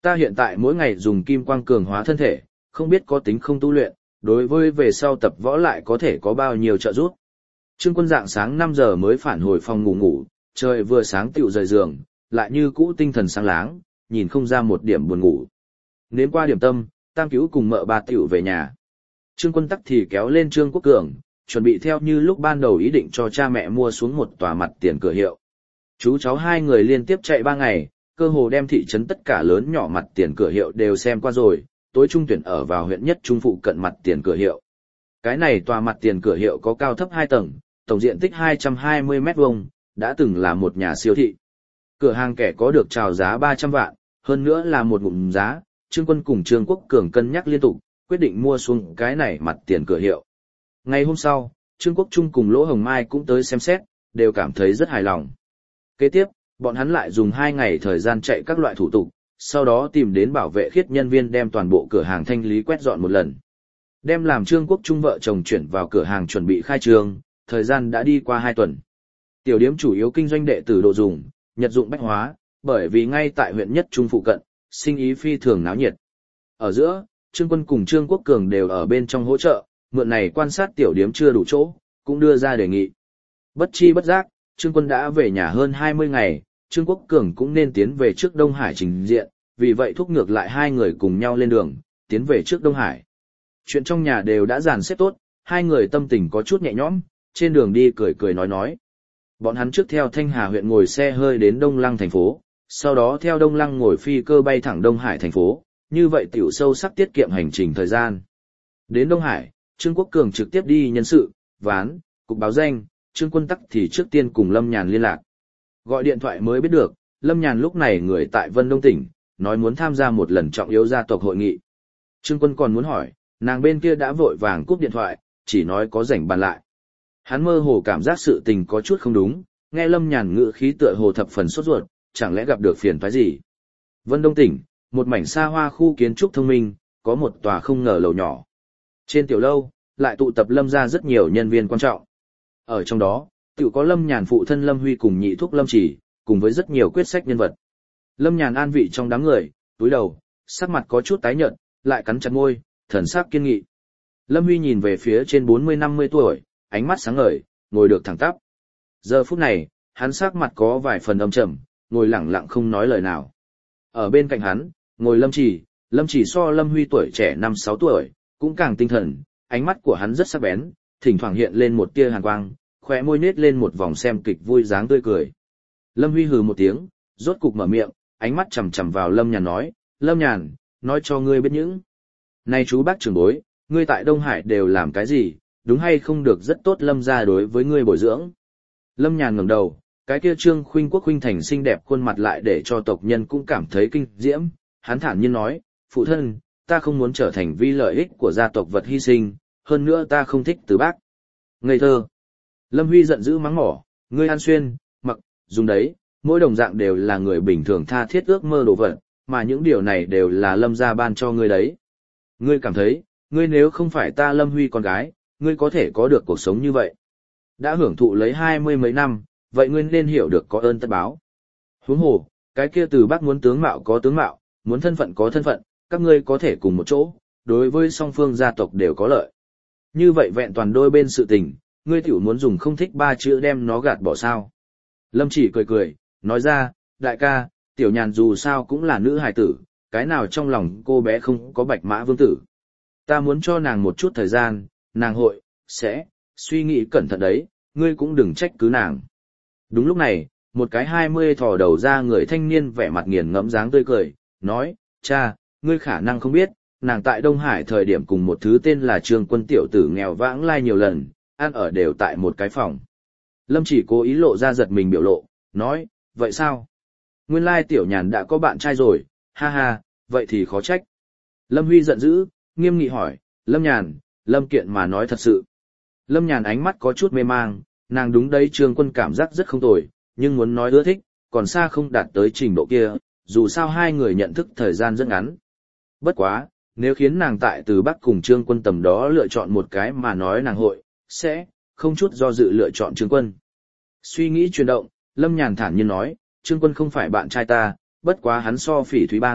Ta hiện tại mỗi ngày dùng kim quang cường hóa thân thể, không biết có tính không tu luyện, đối với về sau tập võ lại có thể có bao nhiêu trợ giúp. Trương Quân dạng sáng năm giờ mới phản hồi phòng ngủ ngủ, trời vừa sáng tựu rời giường, lại như cũ tinh thần sáng láng, nhìn không ra một điểm buồn ngủ. Nếm qua điểm tâm, Tam Cứu cùng mợ bà tựu về nhà. Trương Quân tắc thì kéo lên Trương Quốc Cường, chuẩn bị theo như lúc ban đầu ý định cho cha mẹ mua xuống một tòa mặt tiền cửa hiệu. Chú cháu hai người liên tiếp chạy ba ngày, cơ hồ đem thị trấn tất cả lớn nhỏ mặt tiền cửa hiệu đều xem qua rồi, tối trung tuyển ở vào huyện nhất trung phụ cận mặt tiền cửa hiệu. Cái này tòa mặt tiền cửa hiệu có cao thấp hai tầng, tổng diện tích hai trăm hai mươi mét vuông, đã từng là một nhà siêu thị. Cửa hàng kẻ có được chào giá ba trăm vạn, hơn nữa là một ngụm giá, Trương Quân cùng Trương Quốc Cường cân nhắc liên tục, quyết định mua xuống cái này mặt tiền cửa hiệu. Ngày hôm sau, Trương Quốc Trung cùng Lỗ Hồng Mai cũng tới xem xét, đều cảm thấy rất hài lòng. Kế tiếp, bọn hắn lại dùng hai ngày thời gian chạy các loại thủ tục, sau đó tìm đến bảo vệ khiết nhân viên đem toàn bộ cửa hàng thanh lý quét dọn một lần. Đem làm Trương Quốc Trung vợ chồng chuyển vào cửa hàng chuẩn bị khai trương, thời gian đã đi qua hai tuần. Tiểu điếm chủ yếu kinh doanh đệ tử đồ dùng, nhật dụng bách hóa, bởi vì ngay tại huyện nhất trung phụ cận, sinh ý phi thường náo nhiệt. Ở giữa, Trương Quân cùng Trương Quốc Cường đều ở bên trong hỗ trợ, mượn này quan sát tiểu điếm chưa đủ chỗ, cũng đưa ra đề nghị. Bất chi bất giác, Trương Quân đã về nhà hơn hai mươi ngày, Trương Quốc Cường cũng nên tiến về trước Đông Hải trình diện, vì vậy thúc ngược lại hai người cùng nhau lên đường, tiến về trước Đông Hải. Chuyện trong nhà đều đã dàn xếp tốt, hai người tâm tình có chút nhẹ nhõm, trên đường đi cười cười nói nói. Bọn hắn trước theo Thanh Hà huyện ngồi xe hơi đến Đông Lăng thành phố, sau đó theo Đông Lăng ngồi phi cơ bay thẳng Đông Hải thành phố, như vậy tiểu sâu sắc tiết kiệm hành trình thời gian. Đến Đông Hải, Trương Quốc Cường trực tiếp đi nhân sự, ván, cục báo danh, Trương Quân tắc thì trước tiên cùng Lâm Nhàn liên lạc. Gọi điện thoại mới biết được, Lâm Nhàn lúc này người tại Vân Đông tỉnh, nói muốn tham gia một lần trọng yếu gia tộc hội nghị. Trương Quân còn muốn hỏi, nàng bên kia đã vội vàng cúp điện thoại, chỉ nói có rảnh bàn lại. Hắn mơ hồ cảm giác sự tình có chút không đúng, nghe Lâm Nhàn ngữ khí tựa hồ thập phần sốt ruột, chẳng lẽ gặp được phiền toái gì. Vân Đông tỉnh, một mảnh xa hoa khu kiến trúc thông minh, có một tòa không ngờ lầu nhỏ. Trên tiểu lâu, lại tụ tập Lâm ra rất nhiều nhân viên quan trọng. Ở trong đó, tự có Lâm Nhàn phụ thân Lâm Huy cùng nhị thúc Lâm Chỉ, cùng với rất nhiều quyết sách nhân vật. Lâm Nhàn an vị trong đám người, túi đầu, sắc mặt có chút tái nhợt, lại cắn chặt môi, thần sắc kiên nghị. Lâm Huy nhìn về phía trên bốn mươi năm mươi tuổi, ánh mắt sáng ngời, ngồi được thẳng tắp. Giờ phút này, hắn sắc mặt có vài phần âm trầm, ngồi lặng lặng không nói lời nào. Ở bên cạnh hắn, ngồi Lâm Chỉ, Lâm Chỉ so Lâm Huy tuổi trẻ năm sáu tuổi, cũng càng tinh thần, ánh mắt của hắn rất sắc bén, thỉnh thoảng hiện lên một tia hàn quang, khóe môi nết lên một vòng xem kịch vui dáng tươi cười. Lâm Huy hừ một tiếng, rốt cục mở miệng, ánh mắt chằm chằm vào Lâm Nhàn nói, Lâm Nhàn, nói cho ngươi biết những. Này chú bác trưởng bối, ngươi tại Đông Hải đều làm cái gì, đúng hay không được rất tốt Lâm gia đối với ngươi bồi dưỡng. Lâm Nhàn ngẩng đầu, cái kia Trương Khuynh Quốc Khuynh Thành xinh đẹp khuôn mặt lại để cho tộc nhân cũng cảm thấy kinh diễm, hắn thản nhiên nói, phụ thân, ta không muốn trở thành vì lợi ích của gia tộc vật hy sinh, hơn nữa ta không thích Từ Bác. Ngây thơ. Lâm Huy giận dữ mắng mỏ, ngươi ăn xuyên, mặc, dùng đấy, mỗi đồng dạng đều là người bình thường tha thiết ước mơ đồ vật, mà những điều này đều là Lâm gia ban cho ngươi đấy. Ngươi cảm thấy, ngươi nếu không phải ta Lâm Huy con gái, ngươi có thể có được cuộc sống như vậy. Đã hưởng thụ lấy hai mươi mấy năm, vậy ngươi nên hiểu được có ơn tất báo. Huống hồ, cái kia Từ Bác muốn tướng mạo có tướng mạo, muốn thân phận có thân phận, các ngươi có thể cùng một chỗ, đối với song phương gia tộc đều có lợi. Như vậy vẹn toàn đôi bên sự tình, ngươi tiểu muốn dùng không thích ba chữ đem nó gạt bỏ sao. Lâm Chỉ cười cười, nói ra, đại ca, tiểu Nhàn dù sao cũng là nữ hài tử, cái nào trong lòng cô bé không có bạch mã vương tử. Ta muốn cho nàng một chút thời gian, nàng hội, sẽ, suy nghĩ cẩn thận đấy, ngươi cũng đừng trách cứ nàng. Đúng lúc này, một cái hai mươi thò đầu ra người thanh niên vẻ mặt nghiền ngẫm dáng tươi cười, nói, cha, ngươi khả năng không biết, nàng tại Đông Hải thời điểm cùng một thứ tên là Trương Quân tiểu tử nghèo vãng lai nhiều lần, ăn ở đều tại một cái phòng. Lâm Chỉ cố ý lộ ra giật mình biểu lộ, nói, vậy sao? Nguyên lai tiểu Nhàn đã có bạn trai rồi, ha ha, vậy thì khó trách. Lâm Huy giận dữ, nghiêm nghị hỏi, Lâm Nhàn, Lâm Kiện mà nói thật sự. Lâm Nhàn ánh mắt có chút mê mang, nàng đúng đấy Trương Quân cảm giác rất không tồi, nhưng muốn nói ưa thích, còn xa không đạt tới trình độ kia, dù sao hai người nhận thức thời gian rất ngắn. Bất quá, nếu khiến nàng tại Từ Bắc cùng Trương Quân tầm đó lựa chọn một cái mà nói nàng hội, sẽ, không chút do dự lựa chọn Trương Quân. Suy nghĩ chuyển động, Lâm Nhàn thản nhiên nói, Trương Quân không phải bạn trai ta, bất quá hắn so Phỉ Thúy Bang,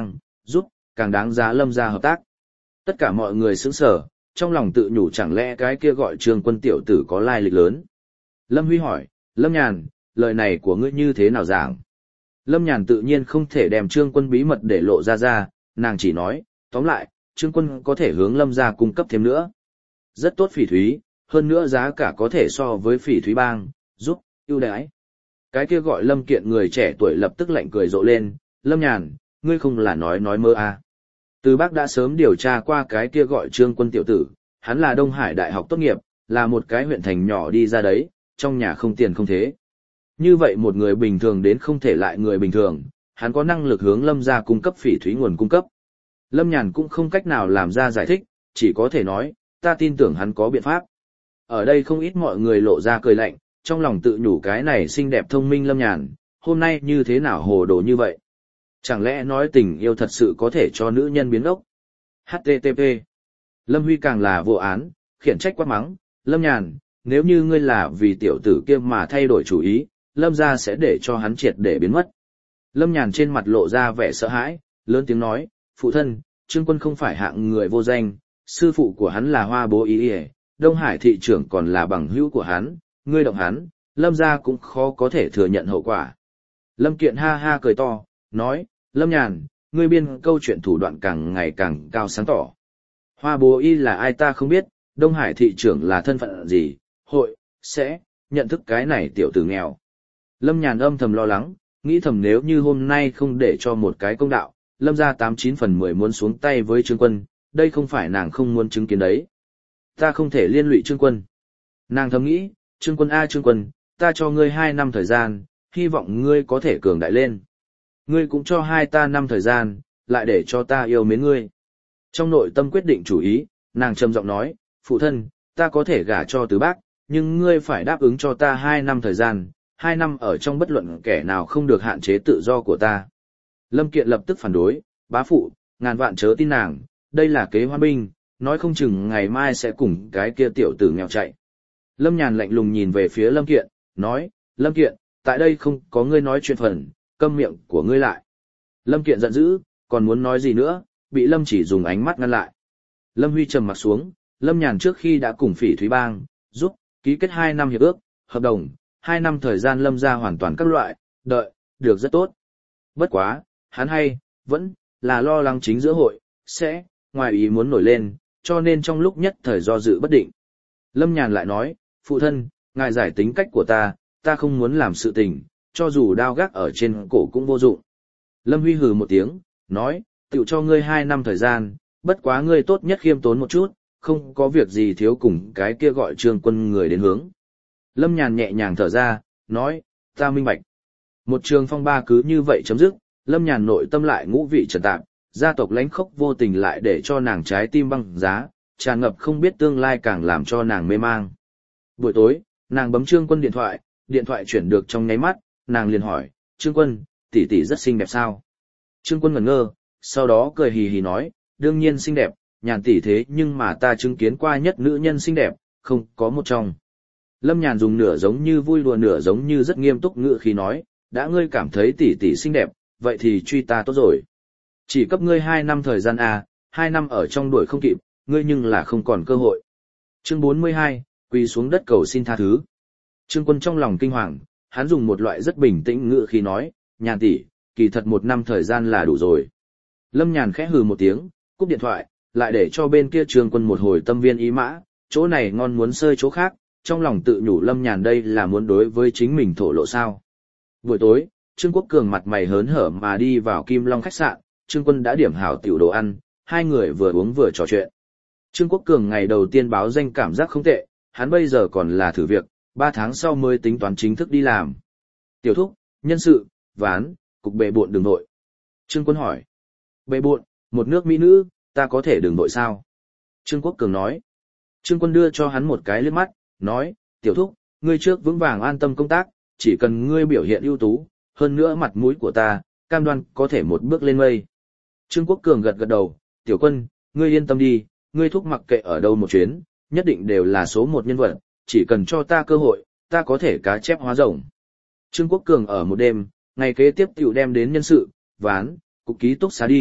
giúp, càng đáng giá Lâm gia hợp tác. Tất cả mọi người sững sờ, trong lòng tự nhủ chẳng lẽ cái kia gọi Trương Quân tiểu tử có lai lịch lớn. Lâm Huy hỏi, Lâm Nhàn, lời này của ngươi như thế nào giảng? Lâm Nhàn tự nhiên không thể đem Trương Quân bí mật để lộ ra ra, nàng chỉ nói, tóm lại, Trương Quân có thể hướng Lâm gia cung cấp thêm nữa. Rất tốt phỉ thúy, hơn nữa giá cả có thể so với phỉ thúy bang, giúp, ưu đãi. Cái kia gọi Lâm Kiện người trẻ tuổi lập tức lạnh cười rộ lên, Lâm Nhàn, ngươi không là nói nói mơ à. Từ Bác đã sớm điều tra qua cái kia gọi Trương Quân tiểu tử, hắn là Đông Hải Đại học tốt nghiệp, là một cái huyện thành nhỏ đi ra đấy, trong nhà không tiền không thế. Như vậy một người bình thường đến không thể lại người bình thường, hắn có năng lực hướng Lâm gia cung cấp phỉ thúy nguồn cung cấp. Lâm Nhàn cũng không cách nào làm ra giải thích, chỉ có thể nói, ta tin tưởng hắn có biện pháp. Ở đây không ít mọi người lộ ra cười lạnh, trong lòng tự nhủ cái này xinh đẹp thông minh Lâm Nhàn, hôm nay như thế nào hồ đồ như vậy? Chẳng lẽ nói tình yêu thật sự có thể cho nữ nhân biến ốc? hát tê tê pê Lâm Huy càng là vô án, khiển trách quát mắng, Lâm Nhàn, nếu như ngươi là vì tiểu tử kia mà thay đổi chủ ý, Lâm gia sẽ để cho hắn triệt để biến mất. Lâm Nhàn trên mặt lộ ra vẻ sợ hãi, lớn tiếng nói, phụ thân, Trương Quân không phải hạng người vô danh, sư phụ của hắn là Hoa Bố Ý Ý, Đông Hải thị trưởng còn là bằng hữu của hắn, ngươi động hắn, Lâm gia cũng khó có thể thừa nhận hậu quả. Lâm Kiện ha ha cười to, nói, Lâm Nhàn, ngươi biên câu chuyện thủ đoạn càng ngày càng cao sáng tỏ. Hoa Bố Y là ai ta không biết, Đông Hải thị trưởng là thân phận gì, hội, sẽ, nhận thức cái này tiểu tử nghèo. Lâm Nhàn âm thầm lo lắng, nghĩ thầm nếu như hôm nay không để cho một cái công đạo, Lâm gia tám chín phần mười muốn xuống tay với Trương Quân, đây không phải nàng không muốn chứng kiến đấy. Ta không thể liên lụy Trương Quân. Nàng thầm nghĩ, Trương Quân a Trương Quân, ta cho ngươi hai năm thời gian, hy vọng ngươi có thể cường đại lên. Ngươi cũng cho hai ta năm thời gian, lại để cho ta yêu mến ngươi. Trong nội tâm quyết định chủ ý, nàng trầm giọng nói, phụ thân, ta có thể gả cho Tứ Bác, nhưng ngươi phải đáp ứng cho ta hai năm thời gian, hai năm ở trong bất luận kẻ nào không được hạn chế tự do của ta. Lâm Kiện lập tức phản đối, bá phụ, ngàn vạn chớ tin nàng, đây là kế hoa binh, nói không chừng ngày mai sẽ cùng cái kia tiểu tử nghèo chạy. Lâm Nhàn lạnh lùng nhìn về phía Lâm Kiện, nói, Lâm Kiện, tại đây không có ngươi nói chuyện phần, câm miệng của ngươi lại. Lâm Kiện giận dữ, còn muốn nói gì nữa, bị Lâm Chỉ dùng ánh mắt ngăn lại. Lâm Huy trầm mặt xuống, Lâm Nhàn trước khi đã cùng Phỉ Thúy Bang, giúp, ký kết hai năm hiệp ước, hợp đồng, hai năm thời gian Lâm ra hoàn toàn các loại, đợi, được rất tốt. Bất quá, hắn hay, vẫn, là lo lắng chính giữa hội, sẽ, ngoài ý muốn nổi lên, cho nên trong lúc nhất thời do dự bất định. Lâm Nhàn lại nói, phụ thân, ngài giải tính cách của ta, ta không muốn làm sự tình, cho dù đao gác ở trên cổ cũng vô dụng. Lâm Huy hừ một tiếng, nói, tự cho ngươi hai năm thời gian, bất quá ngươi tốt nhất khiêm tốn một chút, không có việc gì thiếu cùng cái kia gọi Trương Quân người đến hướng. Lâm Nhàn nhẹ nhàng thở ra, nói, ta minh bạch. Một trường phong ba cứ như vậy chấm dứt, Lâm Nhàn nội tâm lại ngũ vị trần tạp, gia tộc lãnh khốc vô tình lại để cho nàng trái tim băng giá, tràn ngập không biết tương lai càng làm cho nàng mê mang. Buổi tối, nàng bấm Trương Quân điện thoại, điện thoại chuyển được trong nháy mắt, nàng liền hỏi, Trương Quân, tỷ tỷ rất xinh đẹp sao? Trương Quân ngẩn ngơ, sau đó cười hì hì nói, đương nhiên xinh đẹp, Nhàn tỷ thế nhưng mà ta chứng kiến qua nhất nữ nhân xinh đẹp, không có một trong. Lâm Nhàn dùng nửa giống như vui đùa nửa giống như rất nghiêm túc ngữ khí nói, đã ngươi cảm thấy tỷ tỷ xinh đẹp, vậy thì truy ta tốt rồi. Chỉ cấp ngươi hai năm thời gian à, hai năm ở trong đuổi không kịp, ngươi nhưng là không còn cơ hội. Chương bốn mươi hai, quỳ xuống đất cầu xin tha thứ. Trương Quân trong lòng kinh hoàng, hắn dùng một loại rất bình tĩnh ngữ khí nói, Nhàn tỷ, kỳ thật một năm thời gian là đủ rồi. Lâm Nhàn khẽ hừ một tiếng, cúp điện thoại, lại để cho bên kia Trương Quân một hồi tâm viên ý mã, chỗ này ngon muốn sơi chỗ khác, trong lòng tự nhủ Lâm Nhàn đây là muốn đối với chính mình thổ lộ sao. Buổi tối, Trương Quốc Cường mặt mày hớn hở mà đi vào Kim Long khách sạn, Trương Quân đã điểm hảo tiểu đồ ăn, hai người vừa uống vừa trò chuyện. Trương Quốc Cường ngày đầu tiên báo danh cảm giác không tệ, hắn bây giờ còn là thử việc, ba tháng sau mới tính toán chính thức đi làm. Tiểu thúc, nhân sự, ván, cục bệ bộn đường nội. Trương Quân hỏi. Bệ bộn, một nước mỹ nữ, ta có thể đường nội sao? Trương Quốc Cường nói. Trương Quân đưa cho hắn một cái liếc mắt, nói, tiểu thúc, ngươi trước vững vàng an tâm công tác, chỉ cần ngươi biểu hiện ưu tú, hơn nữa mặt mũi của ta, cam đoan có thể một bước lên mây. Trương Quốc Cường gật gật đầu, tiểu Quân, ngươi yên tâm đi, ngươi thúc mặc kệ ở đâu một chuyến, nhất định đều là số một nhân vật, chỉ cần cho ta cơ hội, ta có thể cá chép hóa rồng. Trương Quốc Cường ở một đêm, ngày kế tiếp tiểu đem đến nhân sự, ván, cục ký túc xá đi,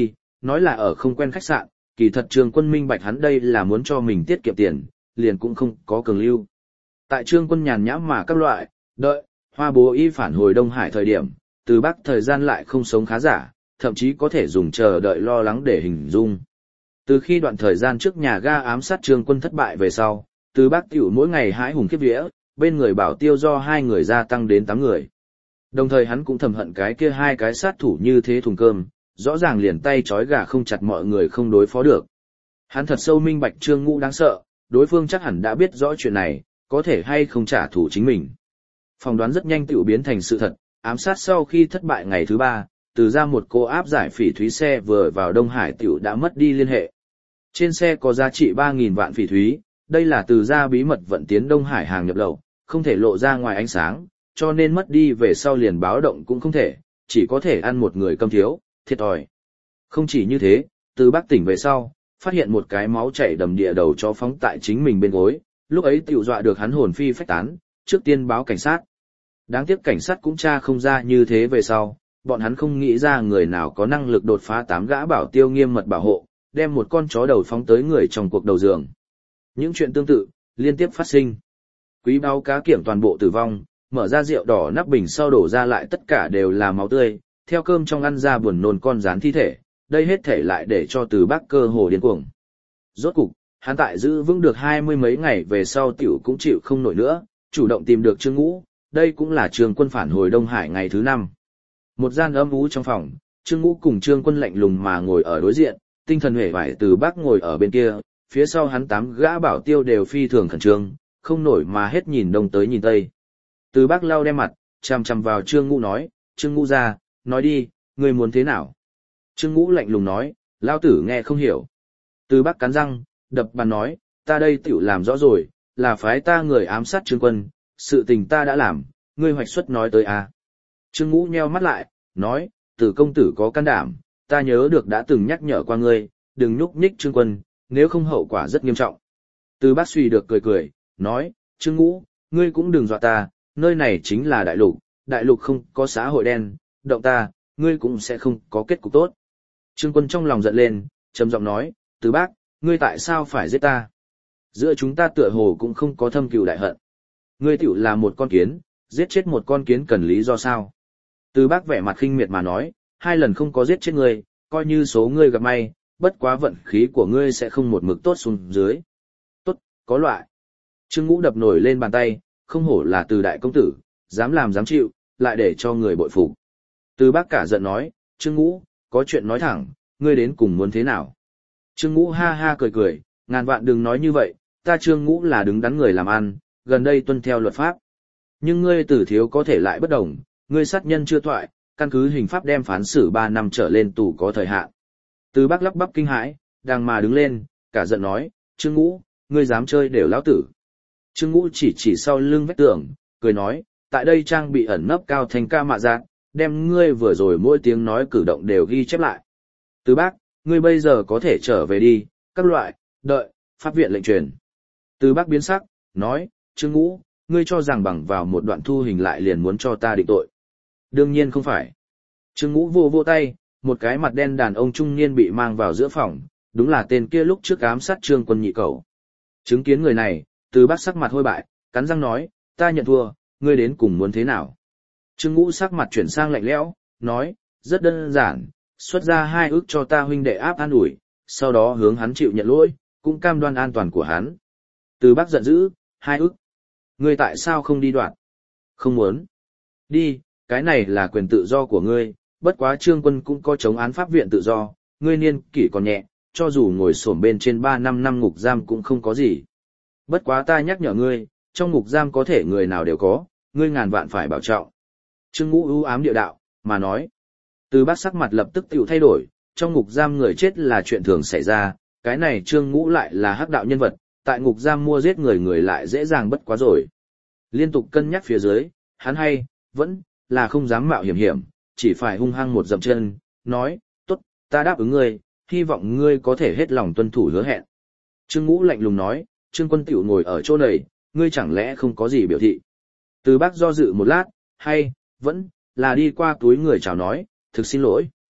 nói là ở không quen khách sạn, kỳ thật Trương Quân minh bạch hắn đây là muốn cho mình tiết kiệm tiền, liền cũng không có cường lưu. Tại Trương Quân nhàn nhã mà các loại, đợi, Hoa Bố Y phản hồi Đông Hải thời điểm, Từ Bắc thời gian lại không sống khá giả, thậm chí có thể dùng chờ đợi lo lắng để hình dung. Từ khi đoạn thời gian trước nhà ga ám sát Trương Quân thất bại về sau, Từ Bắc tiểu mỗi ngày hãi hùng khiếp vía, bên người bảo tiêu do hai người gia tăng đến tám người. Đồng thời hắn cũng thầm hận cái kia hai cái sát thủ như thế thùng cơm, rõ ràng liền tay trói gà không chặt mọi người không đối phó được. Hắn thật sâu minh bạch Trương Ngũ đáng sợ, đối phương chắc hẳn đã biết rõ chuyện này, có thể hay không trả thù chính mình. Phỏng đoán rất nhanh tiểu biến thành sự thật, ám sát sau khi thất bại ngày thứ ba, từ ra một cô áp giải phỉ thúy xe vừa vào Đông Hải tiểu đã mất đi liên hệ. Trên xe có giá trị ba nghìn vạn phỉ thúy, đây là từ ra bí mật vận tiến Đông Hải hàng nhập lậu, không thể lộ ra ngoài ánh sáng, cho nên mất đi về sau liền báo động cũng không thể, chỉ có thể ăn một người câm thiếu, thiệt thòi. Không chỉ như thế, từ Bắc tỉnh về sau, phát hiện một cái máu chảy đầm địa đầu chó phóng tại chính mình bên gối, lúc ấy tiểu dọa được hắn hồn phi phách tán, trước tiên báo cảnh sát. Đáng tiếc cảnh sát cũng tra không ra như thế về sau, bọn hắn không nghĩ ra người nào có năng lực đột phá tám gã bảo tiêu nghiêm mật bảo hộ, đem một con chó đầu phóng tới người trong cuộc đầu giường. Những chuyện tương tự, liên tiếp phát sinh. Quý báo cá kiểm toàn bộ tử vong, mở ra rượu đỏ nắp bình sau đổ ra lại tất cả đều là máu tươi, theo cơm trong ăn ra buồn nôn con rán thi thể, đây hết thể lại để cho Từ Bắc cơ hồ điên cuồng. Rốt cục, hắn tại giữ vững được hai mươi mấy ngày về sau tiểu cũng chịu không nổi nữa, chủ động tìm được Trương Ngũ, đây cũng là Trương Quân phản hồi Đông Hải ngày thứ năm. Một gian ấm ú trong phòng, Trương Ngũ cùng Trương Quân lạnh lùng mà ngồi ở đối diện, tinh thần hể vải Từ Bắc ngồi ở bên kia, phía sau hắn tám gã bảo tiêu đều phi thường khẩn trương, không nổi mà hết nhìn đông tới nhìn tây. Từ Bắc lau đem mặt, chằm chằm vào Trương Ngũ nói, Trương Ngũ ra, nói đi, ngươi muốn thế nào? Trương Ngũ lạnh lùng nói, lao tử nghe không hiểu. Từ Bắc cắn răng, đập bàn nói, ta đây tiểu làm rõ rồi, là phái ta người ám sát Trương Quân, sự tình ta đã làm, ngươi hoạch xuất nói tới à. Trương Ngũ nheo mắt lại, nói, Từ công tử có can đảm, ta nhớ được đã từng nhắc nhở qua ngươi, đừng nhúc nhích Trương Quân, nếu không hậu quả rất nghiêm trọng. Từ Bắc suy được cười cười, nói, Trương Ngũ, ngươi cũng đừng dọa ta, nơi này chính là đại lục, đại lục không có xã hội đen, động ta, ngươi cũng sẽ không có kết cục tốt. Trương Quân trong lòng giận lên, trầm giọng nói, Từ Bác, ngươi tại sao phải giết ta? Giữa chúng ta tựa hồ cũng không có thâm cừu đại hận. Ngươi tiểu là một con kiến, giết chết một con kiến cần lý do sao? Từ Bác vẻ mặt khinh miệt mà nói, hai lần không có giết chết ngươi, coi như số ngươi gặp may, bất quá vận khí của ngươi sẽ không một mực tốt xuống dưới. Tốt, có loại. Trương Ngũ đập nổi lên bàn tay, không hổ là Từ đại công tử, dám làm dám chịu, lại để cho người bội phục. Từ Bác cả giận nói, Trương Ngũ, có chuyện nói thẳng, ngươi đến cùng muốn thế nào? Trương Ngũ ha ha cười cười, ngàn vạn đừng nói như vậy, ta Trương Ngũ là đứng đắn người làm ăn, gần đây tuân theo luật pháp. Nhưng ngươi Tử thiếu có thể lại bất đồng, ngươi sát nhân chưa thoại, căn cứ hình pháp đem phán xử ba năm trở lên tù có thời hạn. Từ Bác lắp bắp kinh hãi, đang mà đứng lên, cả giận nói, Trương Ngũ, ngươi dám chơi đều lão tử. Trương Ngũ chỉ chỉ sau lưng vách tường, cười nói, tại đây trang bị ẩn nấp cao thành ca mạ giác, đem ngươi vừa rồi mỗi tiếng nói cử động đều ghi chép lại. Từ Bác, ngươi bây giờ có thể trở về đi, các loại, đợi, pháp viện lệnh truyền. Từ Bác biến sắc, nói, Trương Ngũ, ngươi cho rằng bằng vào một đoạn thu hình lại liền muốn cho ta định tội. Đương nhiên không phải. Trương Ngũ vô vô tay, một cái mặt đen đàn ông trung niên bị mang vào giữa phòng, đúng là tên kia lúc trước ám sát Trương Quân nhị cẩu. Chứng kiến người này, Từ Bác sắc mặt hôi bại, cắn răng nói, ta nhận thua, ngươi đến cùng muốn thế nào? Trương Ngũ sắc mặt chuyển sang lạnh lẽo, nói, rất đơn giản, xuất ra hai ước cho ta huynh đệ áp an ủi, sau đó hướng hắn chịu nhận lỗi, cũng cam đoan an toàn của hắn. Từ Bác giận dữ, hai ước. Ngươi tại sao không đi đoạt? Không muốn. Đi, cái này là quyền tự do của ngươi, bất quá Trương Quân cũng có chống án pháp viện tự do, ngươi niên kỷ còn nhẹ, cho dù ngồi xổm bên trên ba năm năm ngục giam cũng không có gì. Bất quá ta nhắc nhở ngươi, trong ngục giam có thể người nào đều có, ngươi ngàn vạn phải bảo trọng. Trương Ngũ ưu ám địa đạo, mà nói. Từ Bác sắc mặt lập tức tiểu thay đổi, trong ngục giam người chết là chuyện thường xảy ra, cái này Trương Ngũ lại là hắc đạo nhân vật, tại ngục giam mua giết người người lại dễ dàng bất quá rồi. Liên tục cân nhắc phía dưới, hắn hay, vẫn, là không dám mạo hiểm hiểm, chỉ phải hung hăng một dậm chân, nói, tốt, ta đáp ứng ngươi, hy vọng ngươi có thể hết lòng tuân thủ hứa hẹn. Trương Ngũ lạnh lùng nói, Trương Quân tiểu ngồi ở chỗ này, ngươi chẳng lẽ không có gì biểu thị. Từ Bác do dự một lát, hay, vẫn, là đi qua túi người chào nói, thực xin lỗi.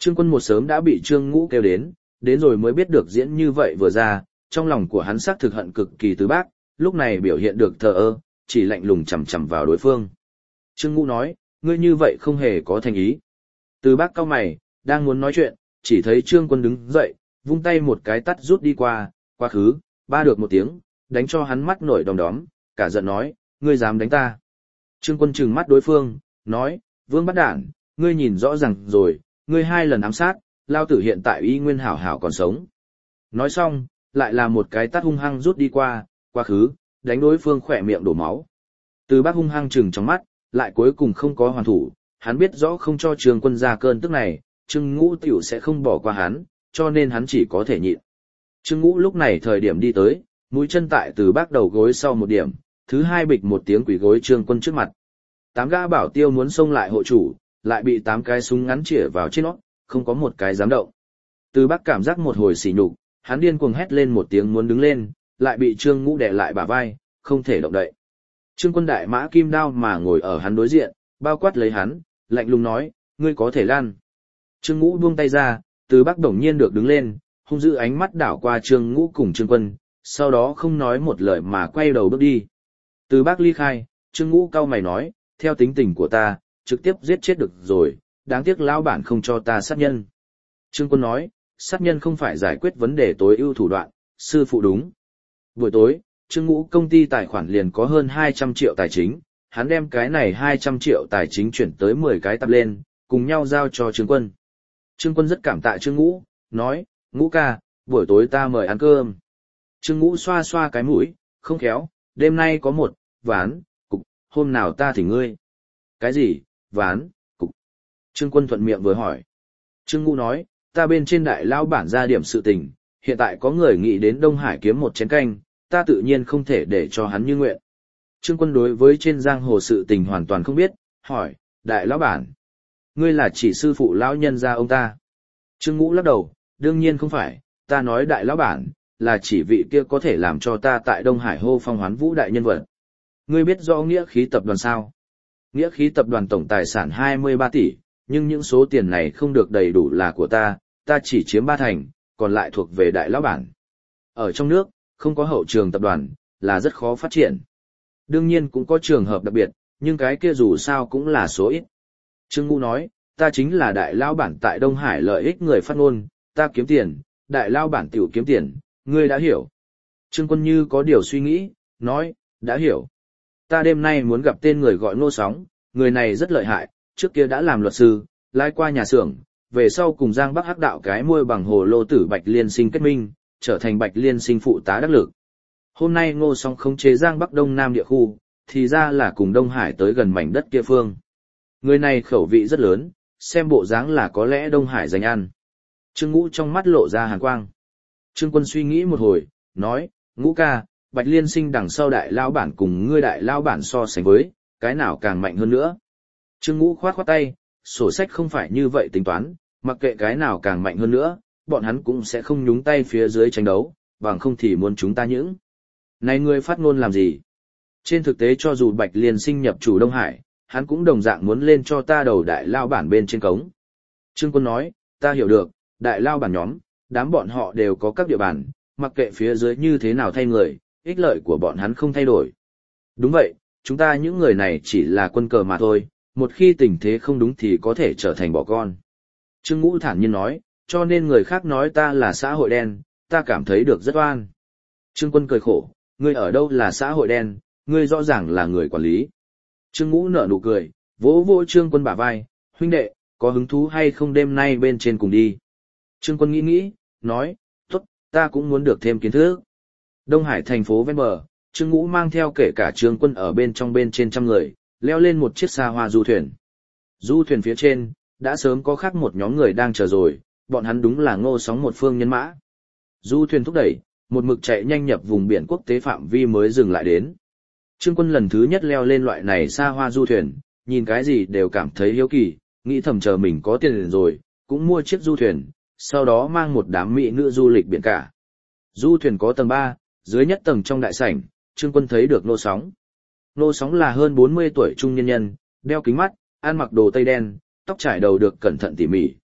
Trương Quân một sớm đã bị Trương Ngũ kêu đến, đến rồi mới biết được diễn như vậy vừa ra, trong lòng của hắn xác thực hận cực kỳ Từ Bác, lúc này biểu hiện được thờ ơ, chỉ lạnh lùng chằm chằm vào đối phương. Trương Ngũ nói, ngươi như vậy không hề có thành ý. Từ Bác cau mày, đang muốn nói chuyện, chỉ thấy Trương Quân đứng dậy, vung tay một cái tắt rút đi qua, quá khứ, ba được một tiếng, đánh cho hắn mắt nổi đom đóm, cả giận nói, ngươi dám đánh ta. Trương Quân trừng mắt đối phương, nói, Vương Bắt Đản, ngươi nhìn rõ ràng rồi, ngươi hai lần ám sát, lao tử hiện tại y nguyên hảo hảo còn sống. Nói xong, lại là một cái tát hung hăng rút đi qua, quá khứ, đánh đối phương khỏe miệng đổ máu. Từ Bác hung hăng trừng trong mắt, lại cuối cùng không có hoàn thủ, hắn biết rõ không cho Trương Quân ra cơn tức này, Trương Ngũ tiểu sẽ không bỏ qua hắn, cho nên hắn chỉ có thể nhịn. Trương Ngũ lúc này thời điểm đi tới, mũi chân tại Từ Bác đầu gối sau một điểm, thứ hai bịch một tiếng quỷ gối Trương Quân trước mặt. Tám gã bảo tiêu muốn xông lại hộ chủ, lại bị tám cái súng ngắn chĩa vào trên nó, không có một cái dám động. Từ Bác cảm giác một hồi sỉ nhục, hắn điên cuồng hét lên một tiếng muốn đứng lên, lại bị Trương Ngũ đè lại bả vai, không thể động đậy. Trương Quân đại mã kim đao mà ngồi ở hắn đối diện, bao quát lấy hắn, lạnh lùng nói, ngươi có thể lan. Trương Ngũ buông tay ra, Từ Bác đổng nhiên được đứng lên, hung dữ ánh mắt đảo qua Trương Ngũ cùng Trương Quân, sau đó không nói một lời mà quay đầu bước đi. Từ Bác ly khai, Trương Ngũ cau mày nói, theo tính tình của ta, trực tiếp giết chết được rồi, đáng tiếc lão bản không cho ta sát nhân. Trương Quân nói, sát nhân không phải giải quyết vấn đề tối ưu thủ đoạn, sư phụ đúng. Buổi tối, Trương Ngũ công ty tài khoản liền có hơn hai trăm triệu tài chính, hắn đem cái này hai trăm triệu tài chính chuyển tới mười cái tập lên, cùng nhau giao cho Trương Quân. Trương Quân rất cảm tạ Trương Ngũ, nói, Ngũ ca, buổi tối ta mời ăn cơm. Trương Ngũ xoa xoa cái mũi, không khéo, đêm nay có một, ván, cục, hôm nào ta thỉnh ngươi. Cái gì, ván, cục? Trương Quân thuận miệng vừa hỏi. Trương Ngũ nói, ta bên trên đại lao bản ra điểm sự tình, hiện tại có người nghĩ đến Đông Hải kiếm một chén canh, ta tự nhiên không thể để cho hắn như nguyện. Trương Quân đối với trên giang hồ sự tình hoàn toàn không biết, hỏi, đại lão bản, ngươi là chỉ sư phụ lão nhân gia ông ta. Trương Ngũ lắc đầu, đương nhiên không phải, ta nói đại lão bản, là chỉ vị kia có thể làm cho ta tại Đông Hải hô phong hoán vũ đại nhân vật. Ngươi biết rõ nghĩa khí tập đoàn sao? Nghĩa khí tập đoàn tổng tài sản hai mươi ba tỷ, nhưng những số tiền này không được đầy đủ là của ta, ta chỉ chiếm ba thành, còn lại thuộc về đại lão bản. Ở trong nước, không có hậu trường tập đoàn, là rất khó phát triển. Đương nhiên cũng có trường hợp đặc biệt, nhưng cái kia dù sao cũng là số ít. Trương Ngũ nói, ta chính là đại lão bản tại Đông Hải lợi ích người phát ngôn, ta kiếm tiền, đại lão bản tiểu kiếm tiền, ngươi đã hiểu. Trương Quân như có điều suy nghĩ, nói, đã hiểu. Ta đêm nay muốn gặp tên người gọi Ngô Sóng, người này rất lợi hại, trước kia đã làm luật sư, lái qua nhà xưởng, về sau cùng Giang Bắc Hắc đạo cái môi bằng hồ lô tử Bạch Liên Sinh kết minh, trở thành Bạch Liên Sinh phụ tá đắc lực. Hôm nay Ngô Sóng khống chế Giang Bắc Đông Nam địa khu, thì ra là cùng Đông Hải tới gần mảnh đất kia phương. Người này khẩu vị rất lớn, xem bộ dáng là có lẽ Đông Hải dành ăn. Trương Ngũ trong mắt lộ ra hàn quang. Trương Quân suy nghĩ một hồi, nói, Ngũ ca, Bạch Liên Sinh đằng sau đại lao bản cùng ngươi đại lao bản so sánh với, cái nào càng mạnh hơn nữa. Trương Ngũ khoát khoát tay, sổ sách không phải như vậy tính toán, mặc kệ cái nào càng mạnh hơn nữa, bọn hắn cũng sẽ không nhúng tay phía dưới tranh đấu, bằng không thì muốn chúng ta những. Này ngươi phát ngôn làm gì? Trên thực tế cho dù Bạch Liên Sinh nhập chủ Đông Hải, hắn cũng đồng dạng muốn lên cho ta đầu đại lao bản bên trên cống. Trương Quân nói, ta hiểu được, đại lao bản nhóm, đám bọn họ đều có các địa bàn, mặc kệ phía dưới như thế nào thay người, ích lợi của bọn hắn không thay đổi. Đúng vậy, chúng ta những người này chỉ là quân cờ mà thôi, một khi tình thế không đúng thì có thể trở thành bỏ con. Trương Ngũ thản nhiên nói, cho nên người khác nói ta là xã hội đen, ta cảm thấy được rất oan. Trương Quân cười khổ, ngươi ở đâu là xã hội đen, ngươi rõ ràng là người quản lý. Trương Ngũ nở nụ cười, vỗ vỗ Trương Quân bả vai, huynh đệ, có hứng thú hay không đêm nay bên trên cùng đi. Trương Quân nghĩ nghĩ, nói, tốt, ta cũng muốn được thêm kiến thức. Đông Hải thành phố ven bờ, Trương Ngũ mang theo kể cả Trương Quân ở bên trong bên trên trăm người, leo lên một chiếc xa hoa du thuyền. Du thuyền phía trên, đã sớm có khác một nhóm người đang chờ rồi, bọn hắn đúng là Ngô Sóng một phương nhân mã. Du thuyền thúc đẩy, một mực chạy nhanh nhập vùng biển quốc tế phạm vi mới dừng lại đến. Trương Quân lần thứ nhất leo lên loại này xa hoa du thuyền, nhìn cái gì đều cảm thấy hiếu kỳ, nghĩ thầm chờ mình có tiền rồi, cũng mua chiếc du thuyền, sau đó mang một đám mỹ nữ du lịch biển cả. Du thuyền có tầng ba, dưới nhất tầng trong đại sảnh, Trương Quân thấy được Ngô Sóng. Ngô Sóng là hơn bốn mươi tuổi trung nhân nhân, đeo kính mắt, ăn mặc đồ tây đen, tóc trải đầu được cẩn thận tỉ mỉ,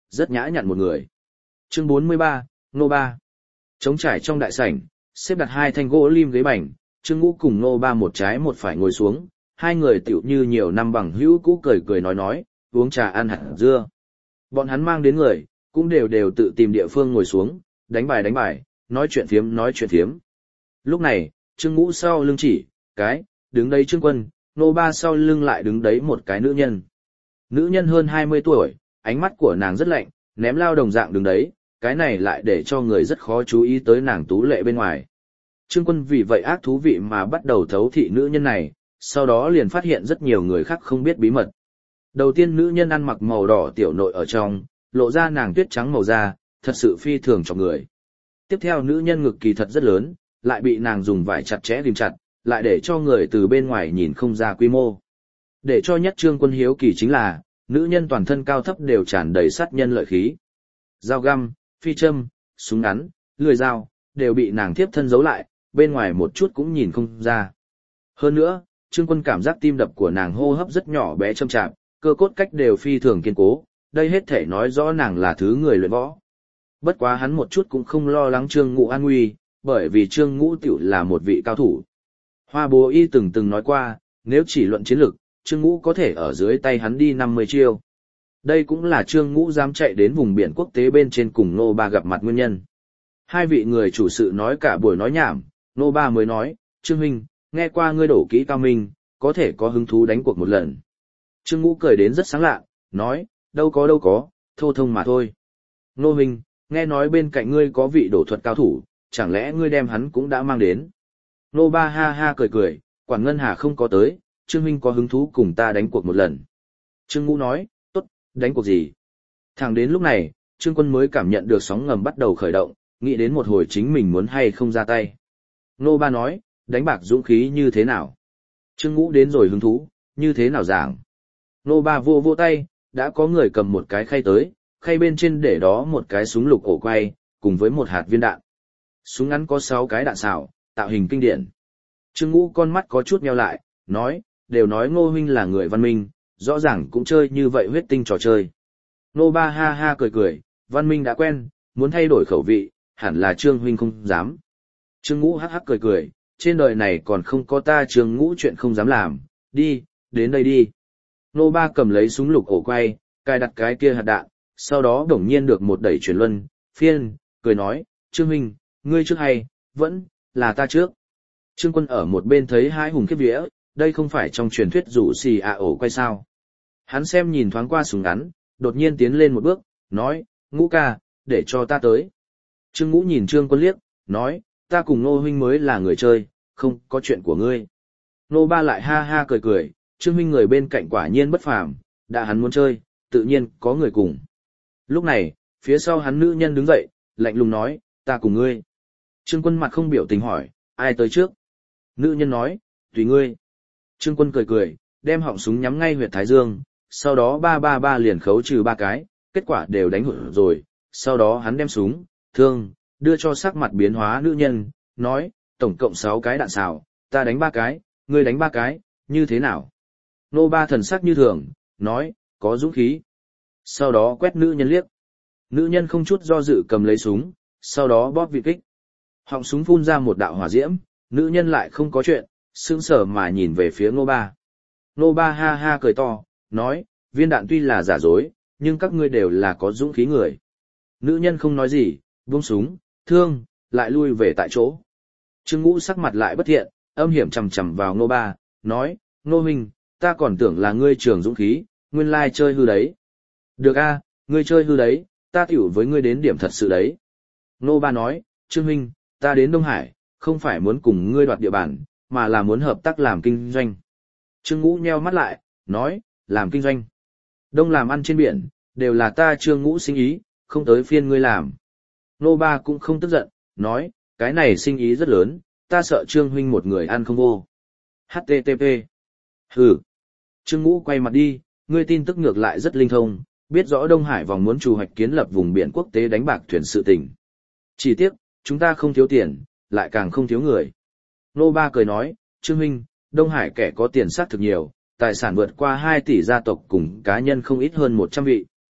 rất nhã nhặn một người. Chương bốn mươi ba, Nô Ba. Trống trải trong đại sảnh, xếp đặt hai thanh gỗ lim ghế bành, Trương Ngũ cùng Nô Ba một trái một phải ngồi xuống, hai người tựu như nhiều năm bằng hữu cũ cười cười nói nói, uống trà ăn hạt dưa. Bọn hắn mang đến người, cũng đều đều tự tìm địa phương ngồi xuống, đánh bài đánh bài, nói chuyện phiếm nói chuyện phiếm. Lúc này, Trương Ngũ sau lưng chỉ, cái, đứng đấy Trương Quân, Nô Ba sau lưng lại đứng đấy một cái nữ nhân. Nữ nhân hơn hai mươi tuổi, ánh mắt của nàng rất lạnh, ném lao đồng dạng đứng đấy, cái này lại để cho người rất khó chú ý tới nàng tú lệ bên ngoài. Trương Quân vì vậy ác thú vị mà bắt đầu thấu thị nữ nhân này, sau đó liền phát hiện rất nhiều người khác không biết bí mật. Đầu tiên nữ nhân ăn mặc màu đỏ tiểu nội ở trong, lộ ra nàng tuyết trắng màu da, thật sự phi thường cho người. Tiếp theo nữ nhân ngực kỳ thật rất lớn, lại bị nàng dùng vải chặt chẽ ghim chặt, lại để cho người từ bên ngoài nhìn không ra quy mô. Để cho nhất Trương Quân hiếu kỳ chính là, nữ nhân toàn thân cao thấp đều tràn đầy sát nhân lợi khí. Dao găm, phi châm, súng ngắn, lưỡi dao, đều bị nàng tiếp thân giấu lại, bên ngoài một chút cũng nhìn không ra. Hơn nữa, Trương Quân cảm giác tim đập của nàng hô hấp rất nhỏ bé chậm chạp, cơ cốt cách đều phi thường kiên cố, đây hết thể nói rõ nàng là thứ người luyện võ. Bất quá hắn một chút cũng không lo lắng Trương Ngũ an nguy, bởi vì Trương Ngũ tiểu là một vị cao thủ. Hoa Bố Y từng từng nói qua, nếu chỉ luận chiến lực, Trương Ngũ có thể ở dưới tay hắn đi năm mươi chiêu. Đây cũng là Trương Ngũ dám chạy đến vùng biển quốc tế bên trên cùng Nô Ba gặp mặt nguyên nhân. Hai vị người chủ sự nói cả buổi nói nhảm, Nô Ba mới nói, Trương Huynh, nghe qua ngươi đổ kỹ cao minh, có thể có hứng thú đánh cuộc một lần. Trương Ngũ cười đến rất sáng lạ, nói, đâu có đâu có, thô thông mà thôi. Nô Huynh, nghe nói bên cạnh ngươi có vị đổ thuật cao thủ, chẳng lẽ ngươi đem hắn cũng đã mang đến. Nô Ba ha ha cười cười, quản ngân hà không có tới, Trương Huynh có hứng thú cùng ta đánh cuộc một lần. Trương Ngũ nói, tốt, đánh cuộc gì? Thẳng đến lúc này, Trương Quân mới cảm nhận được sóng ngầm bắt đầu khởi động, nghĩ đến một hồi chính mình muốn hay không ra tay. Nô Ba nói, đánh bạc dũng khí như thế nào? Trương Ngũ đến rồi hứng thú, như thế nào giảng? Nô Ba vô vô tay, đã có người cầm một cái khay tới, khay bên trên để đó một cái súng lục ổ quay, cùng với một hạt viên đạn. Súng ngắn có sáu cái đạn xảo, tạo hình kinh điển. Trương Ngũ con mắt có chút nheo lại, nói, đều nói Ngô Huynh là người văn minh, rõ ràng cũng chơi như vậy huyết tinh trò chơi. Nô Ba ha ha cười cười, văn minh đã quen, muốn thay đổi khẩu vị, hẳn là Trương Huynh không dám. Trương Ngũ hắc hắc cười cười, trên đời này còn không có ta Trương Ngũ chuyện không dám làm, đi, đến đây đi. Nô Ba cầm lấy súng lục ổ quay, cài đặt cái kia hạt đạn, sau đó đột nhiên được một đẩy chuyển luân, phiên, cười nói, Trương Huynh, ngươi trước hay, vẫn, là ta trước. Trương Quân ở một bên thấy hai hùng kiếp vía, đây không phải trong truyền thuyết rủ xì à ổ quay sao. Hắn xem nhìn thoáng qua súng ngắn, đột nhiên tiến lên một bước, nói, Ngũ ca, để cho ta tới. Trương Ngũ nhìn Trương Quân liếc, nói, ta cùng Nô Huynh mới là người chơi, không có chuyện của ngươi. Nô Ba lại ha ha cười cười, Trương Huynh người bên cạnh quả nhiên bất phàm, đã hắn muốn chơi, tự nhiên có người cùng. Lúc này, phía sau hắn nữ nhân đứng dậy, lạnh lùng nói, ta cùng ngươi. Trương Quân mặt không biểu tình hỏi, ai tới trước? Nữ nhân nói, tùy ngươi. Trương Quân cười cười, đem họng súng nhắm ngay huyệt thái dương, sau đó ba ba ba liền khấu trừ ba cái, kết quả đều đánh hụt rồi, sau đó hắn đem súng, thương, đưa cho sắc mặt biến hóa nữ nhân, nói, tổng cộng sáu cái đạn xào, ta đánh ba cái, ngươi đánh ba cái, như thế nào? Nô Ba thần sắc như thường, nói, có dũng khí. Sau đó quét nữ nhân liếc. Nữ nhân không chút do dự cầm lấy súng, sau đó bóp vị kích. Họng súng phun ra một đạo hỏa diễm, nữ nhân lại không có chuyện, sững sờ mà nhìn về phía Nô Ba. Nô Ba ha ha cười to, nói, viên đạn tuy là giả dối, nhưng các ngươi đều là có dũng khí người. Nữ nhân không nói gì, buông súng, thương, lại lui về tại chỗ. Trương Ngũ sắc mặt lại bất thiện, âm hiểm chằm chằm vào Nô Ba, nói, Nô Huynh, ta còn tưởng là ngươi trường dũng khí, nguyên lai chơi hư đấy. Được a, ngươi chơi hư đấy, ta tiểu với ngươi đến điểm thật sự đấy. Nô Ba nói, Trương Huynh, ta đến Đông Hải, không phải muốn cùng ngươi đoạt địa bàn, mà là muốn hợp tác làm kinh doanh. Trương Ngũ nheo mắt lại, nói, làm kinh doanh. Đông làm ăn trên biển, đều là ta Trương Ngũ sinh ý, không tới phiên ngươi làm. Nô Ba cũng không tức giận, nói, cái này sinh ý rất lớn, ta sợ Trương Huynh một người ăn không vô. hát tê tê pê. Hừ. Trương Ngũ quay mặt đi, ngươi tin tức ngược lại rất linh thông, biết rõ Đông Hải vòng muốn chủ hoạch kiến lập vùng biển quốc tế đánh bạc thuyền sự tình. Chỉ tiếc, chúng ta không thiếu tiền, lại càng không thiếu người. Nô Ba cười nói, Trương Huynh, Đông Hải kẻ có tiền xác thực nhiều, tài sản vượt qua hai tỷ gia tộc cùng cá nhân không ít hơn một trăm vị.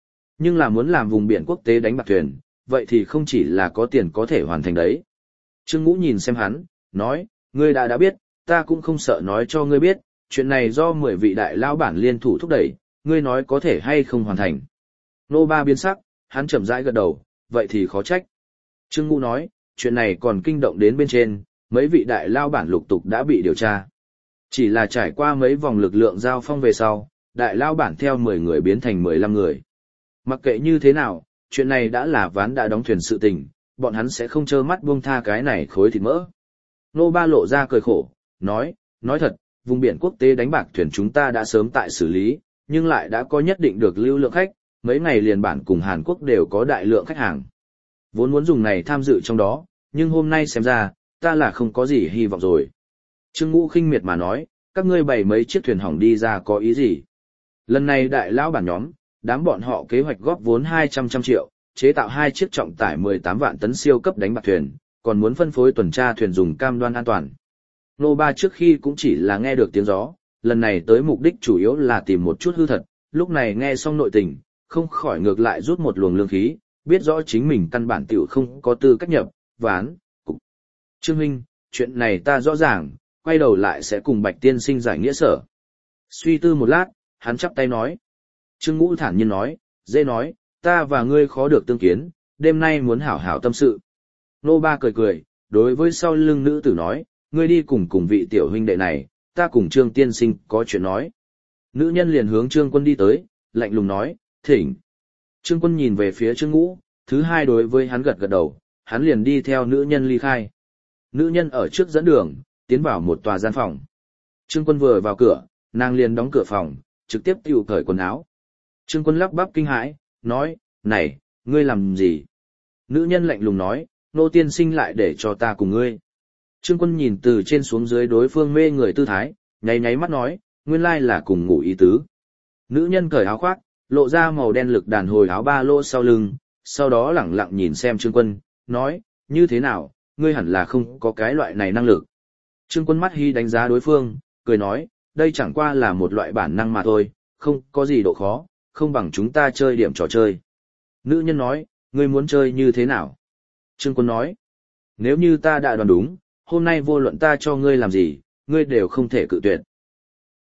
Nhưng là muốn làm vùng biển quốc tế đánh bạc thuyền, vậy thì không chỉ là có tiền có thể hoàn thành đấy. Trương Ngũ nhìn xem hắn, nói, ngươi đã đã biết, ta cũng không sợ nói cho ngươi biết, chuyện này do mười vị đại lão bản liên thủ thúc đẩy, ngươi nói có thể hay không hoàn thành. Nô Ba biến sắc, hắn chậm rãi gật đầu, vậy thì khó trách. Trương Ngũ nói, chuyện này còn kinh động đến bên trên, mấy vị đại lao bản lục tục đã bị điều tra. Chỉ là trải qua mấy vòng lực lượng giao phong về sau, đại lao bản theo mười người biến thành mười lăm người. Mặc kệ như thế nào, chuyện này đã là ván đã đóng thuyền sự tình, bọn hắn sẽ không trơ mắt buông tha cái này khối thịt mỡ. Nô Ba lộ ra cười khổ, nói, nói thật, vùng biển quốc tế đánh bạc thuyền chúng ta đã sớm tại xử lý, nhưng lại đã có nhất định được lưu lượng khách, mấy ngày liền bản cùng Hàn Quốc đều có đại lượng khách hàng. Vốn muốn dùng này tham dự trong đó, nhưng hôm nay xem ra, ta là không có gì hy vọng rồi. Trương Ngũ khinh miệt mà nói, các ngươi bày mấy chiếc thuyền hỏng đi ra có ý gì? Lần này đại lão bản nhóm, đám bọn họ kế hoạch góp vốn hai trăm trăm triệu, chế tạo hai chiếc trọng tải mười tám vạn tấn siêu cấp đánh bạc thuyền, còn muốn phân phối tuần tra thuyền dùng cam đoan an toàn. Nô Ba trước khi cũng chỉ là nghe được tiếng gió, lần này tới mục đích chủ yếu là tìm một chút hư thật, lúc này nghe xong nội tình, không khỏi ngược lại rút một luồng lương khí, biết rõ chính mình căn bản tiểu không có tư cách nhập, ván, cục. Trương Minh, chuyện này ta rõ ràng, quay đầu lại sẽ cùng Bạch Tiên Sinh giải nghĩa sở. Suy tư một lát, hắn chắp tay nói. Trương Ngũ thản nhiên nói, dễ nói, ta và ngươi khó được tương kiến, đêm nay muốn hảo hảo tâm sự. Nô Ba cười cười, đối với sau lưng nữ tử nói, ngươi đi cùng cùng vị tiểu huynh đệ này, ta cùng Trương Tiên Sinh có chuyện nói. Nữ nhân liền hướng Trương Quân đi tới, lạnh lùng nói, thỉnh. Trương Quân nhìn về phía Trương Ngũ, thứ hai đối với hắn gật gật đầu, hắn liền đi theo nữ nhân ly khai. Nữ nhân ở trước dẫn đường, tiến vào một tòa gian phòng. Trương Quân vừa vào cửa, nàng liền đóng cửa phòng, trực tiếp tiêu cởi quần áo. Trương Quân lắp bắp kinh hãi, nói, này, ngươi làm gì? Nữ nhân lạnh lùng nói, nô tiên sinh lại để cho ta cùng ngươi. Trương Quân nhìn từ trên xuống dưới đối phương mê người tư thái, nháy nháy mắt nói, nguyên lai là cùng ngủ ý tứ. Nữ nhân cởi áo khoác, lộ ra màu đen lực đàn hồi áo ba lô sau lưng, sau đó lẳng lặng nhìn xem Trương Quân, nói, như thế nào, ngươi hẳn là không có cái loại này năng lực. Trương Quân mắt hi đánh giá đối phương, cười nói, đây chẳng qua là một loại bản năng mà thôi, không có gì độ khó, không bằng chúng ta chơi điểm trò chơi. Nữ nhân nói, ngươi muốn chơi như thế nào? Trương Quân nói, nếu như ta đã đoán đúng, hôm nay vô luận ta cho ngươi làm gì, ngươi đều không thể cự tuyệt.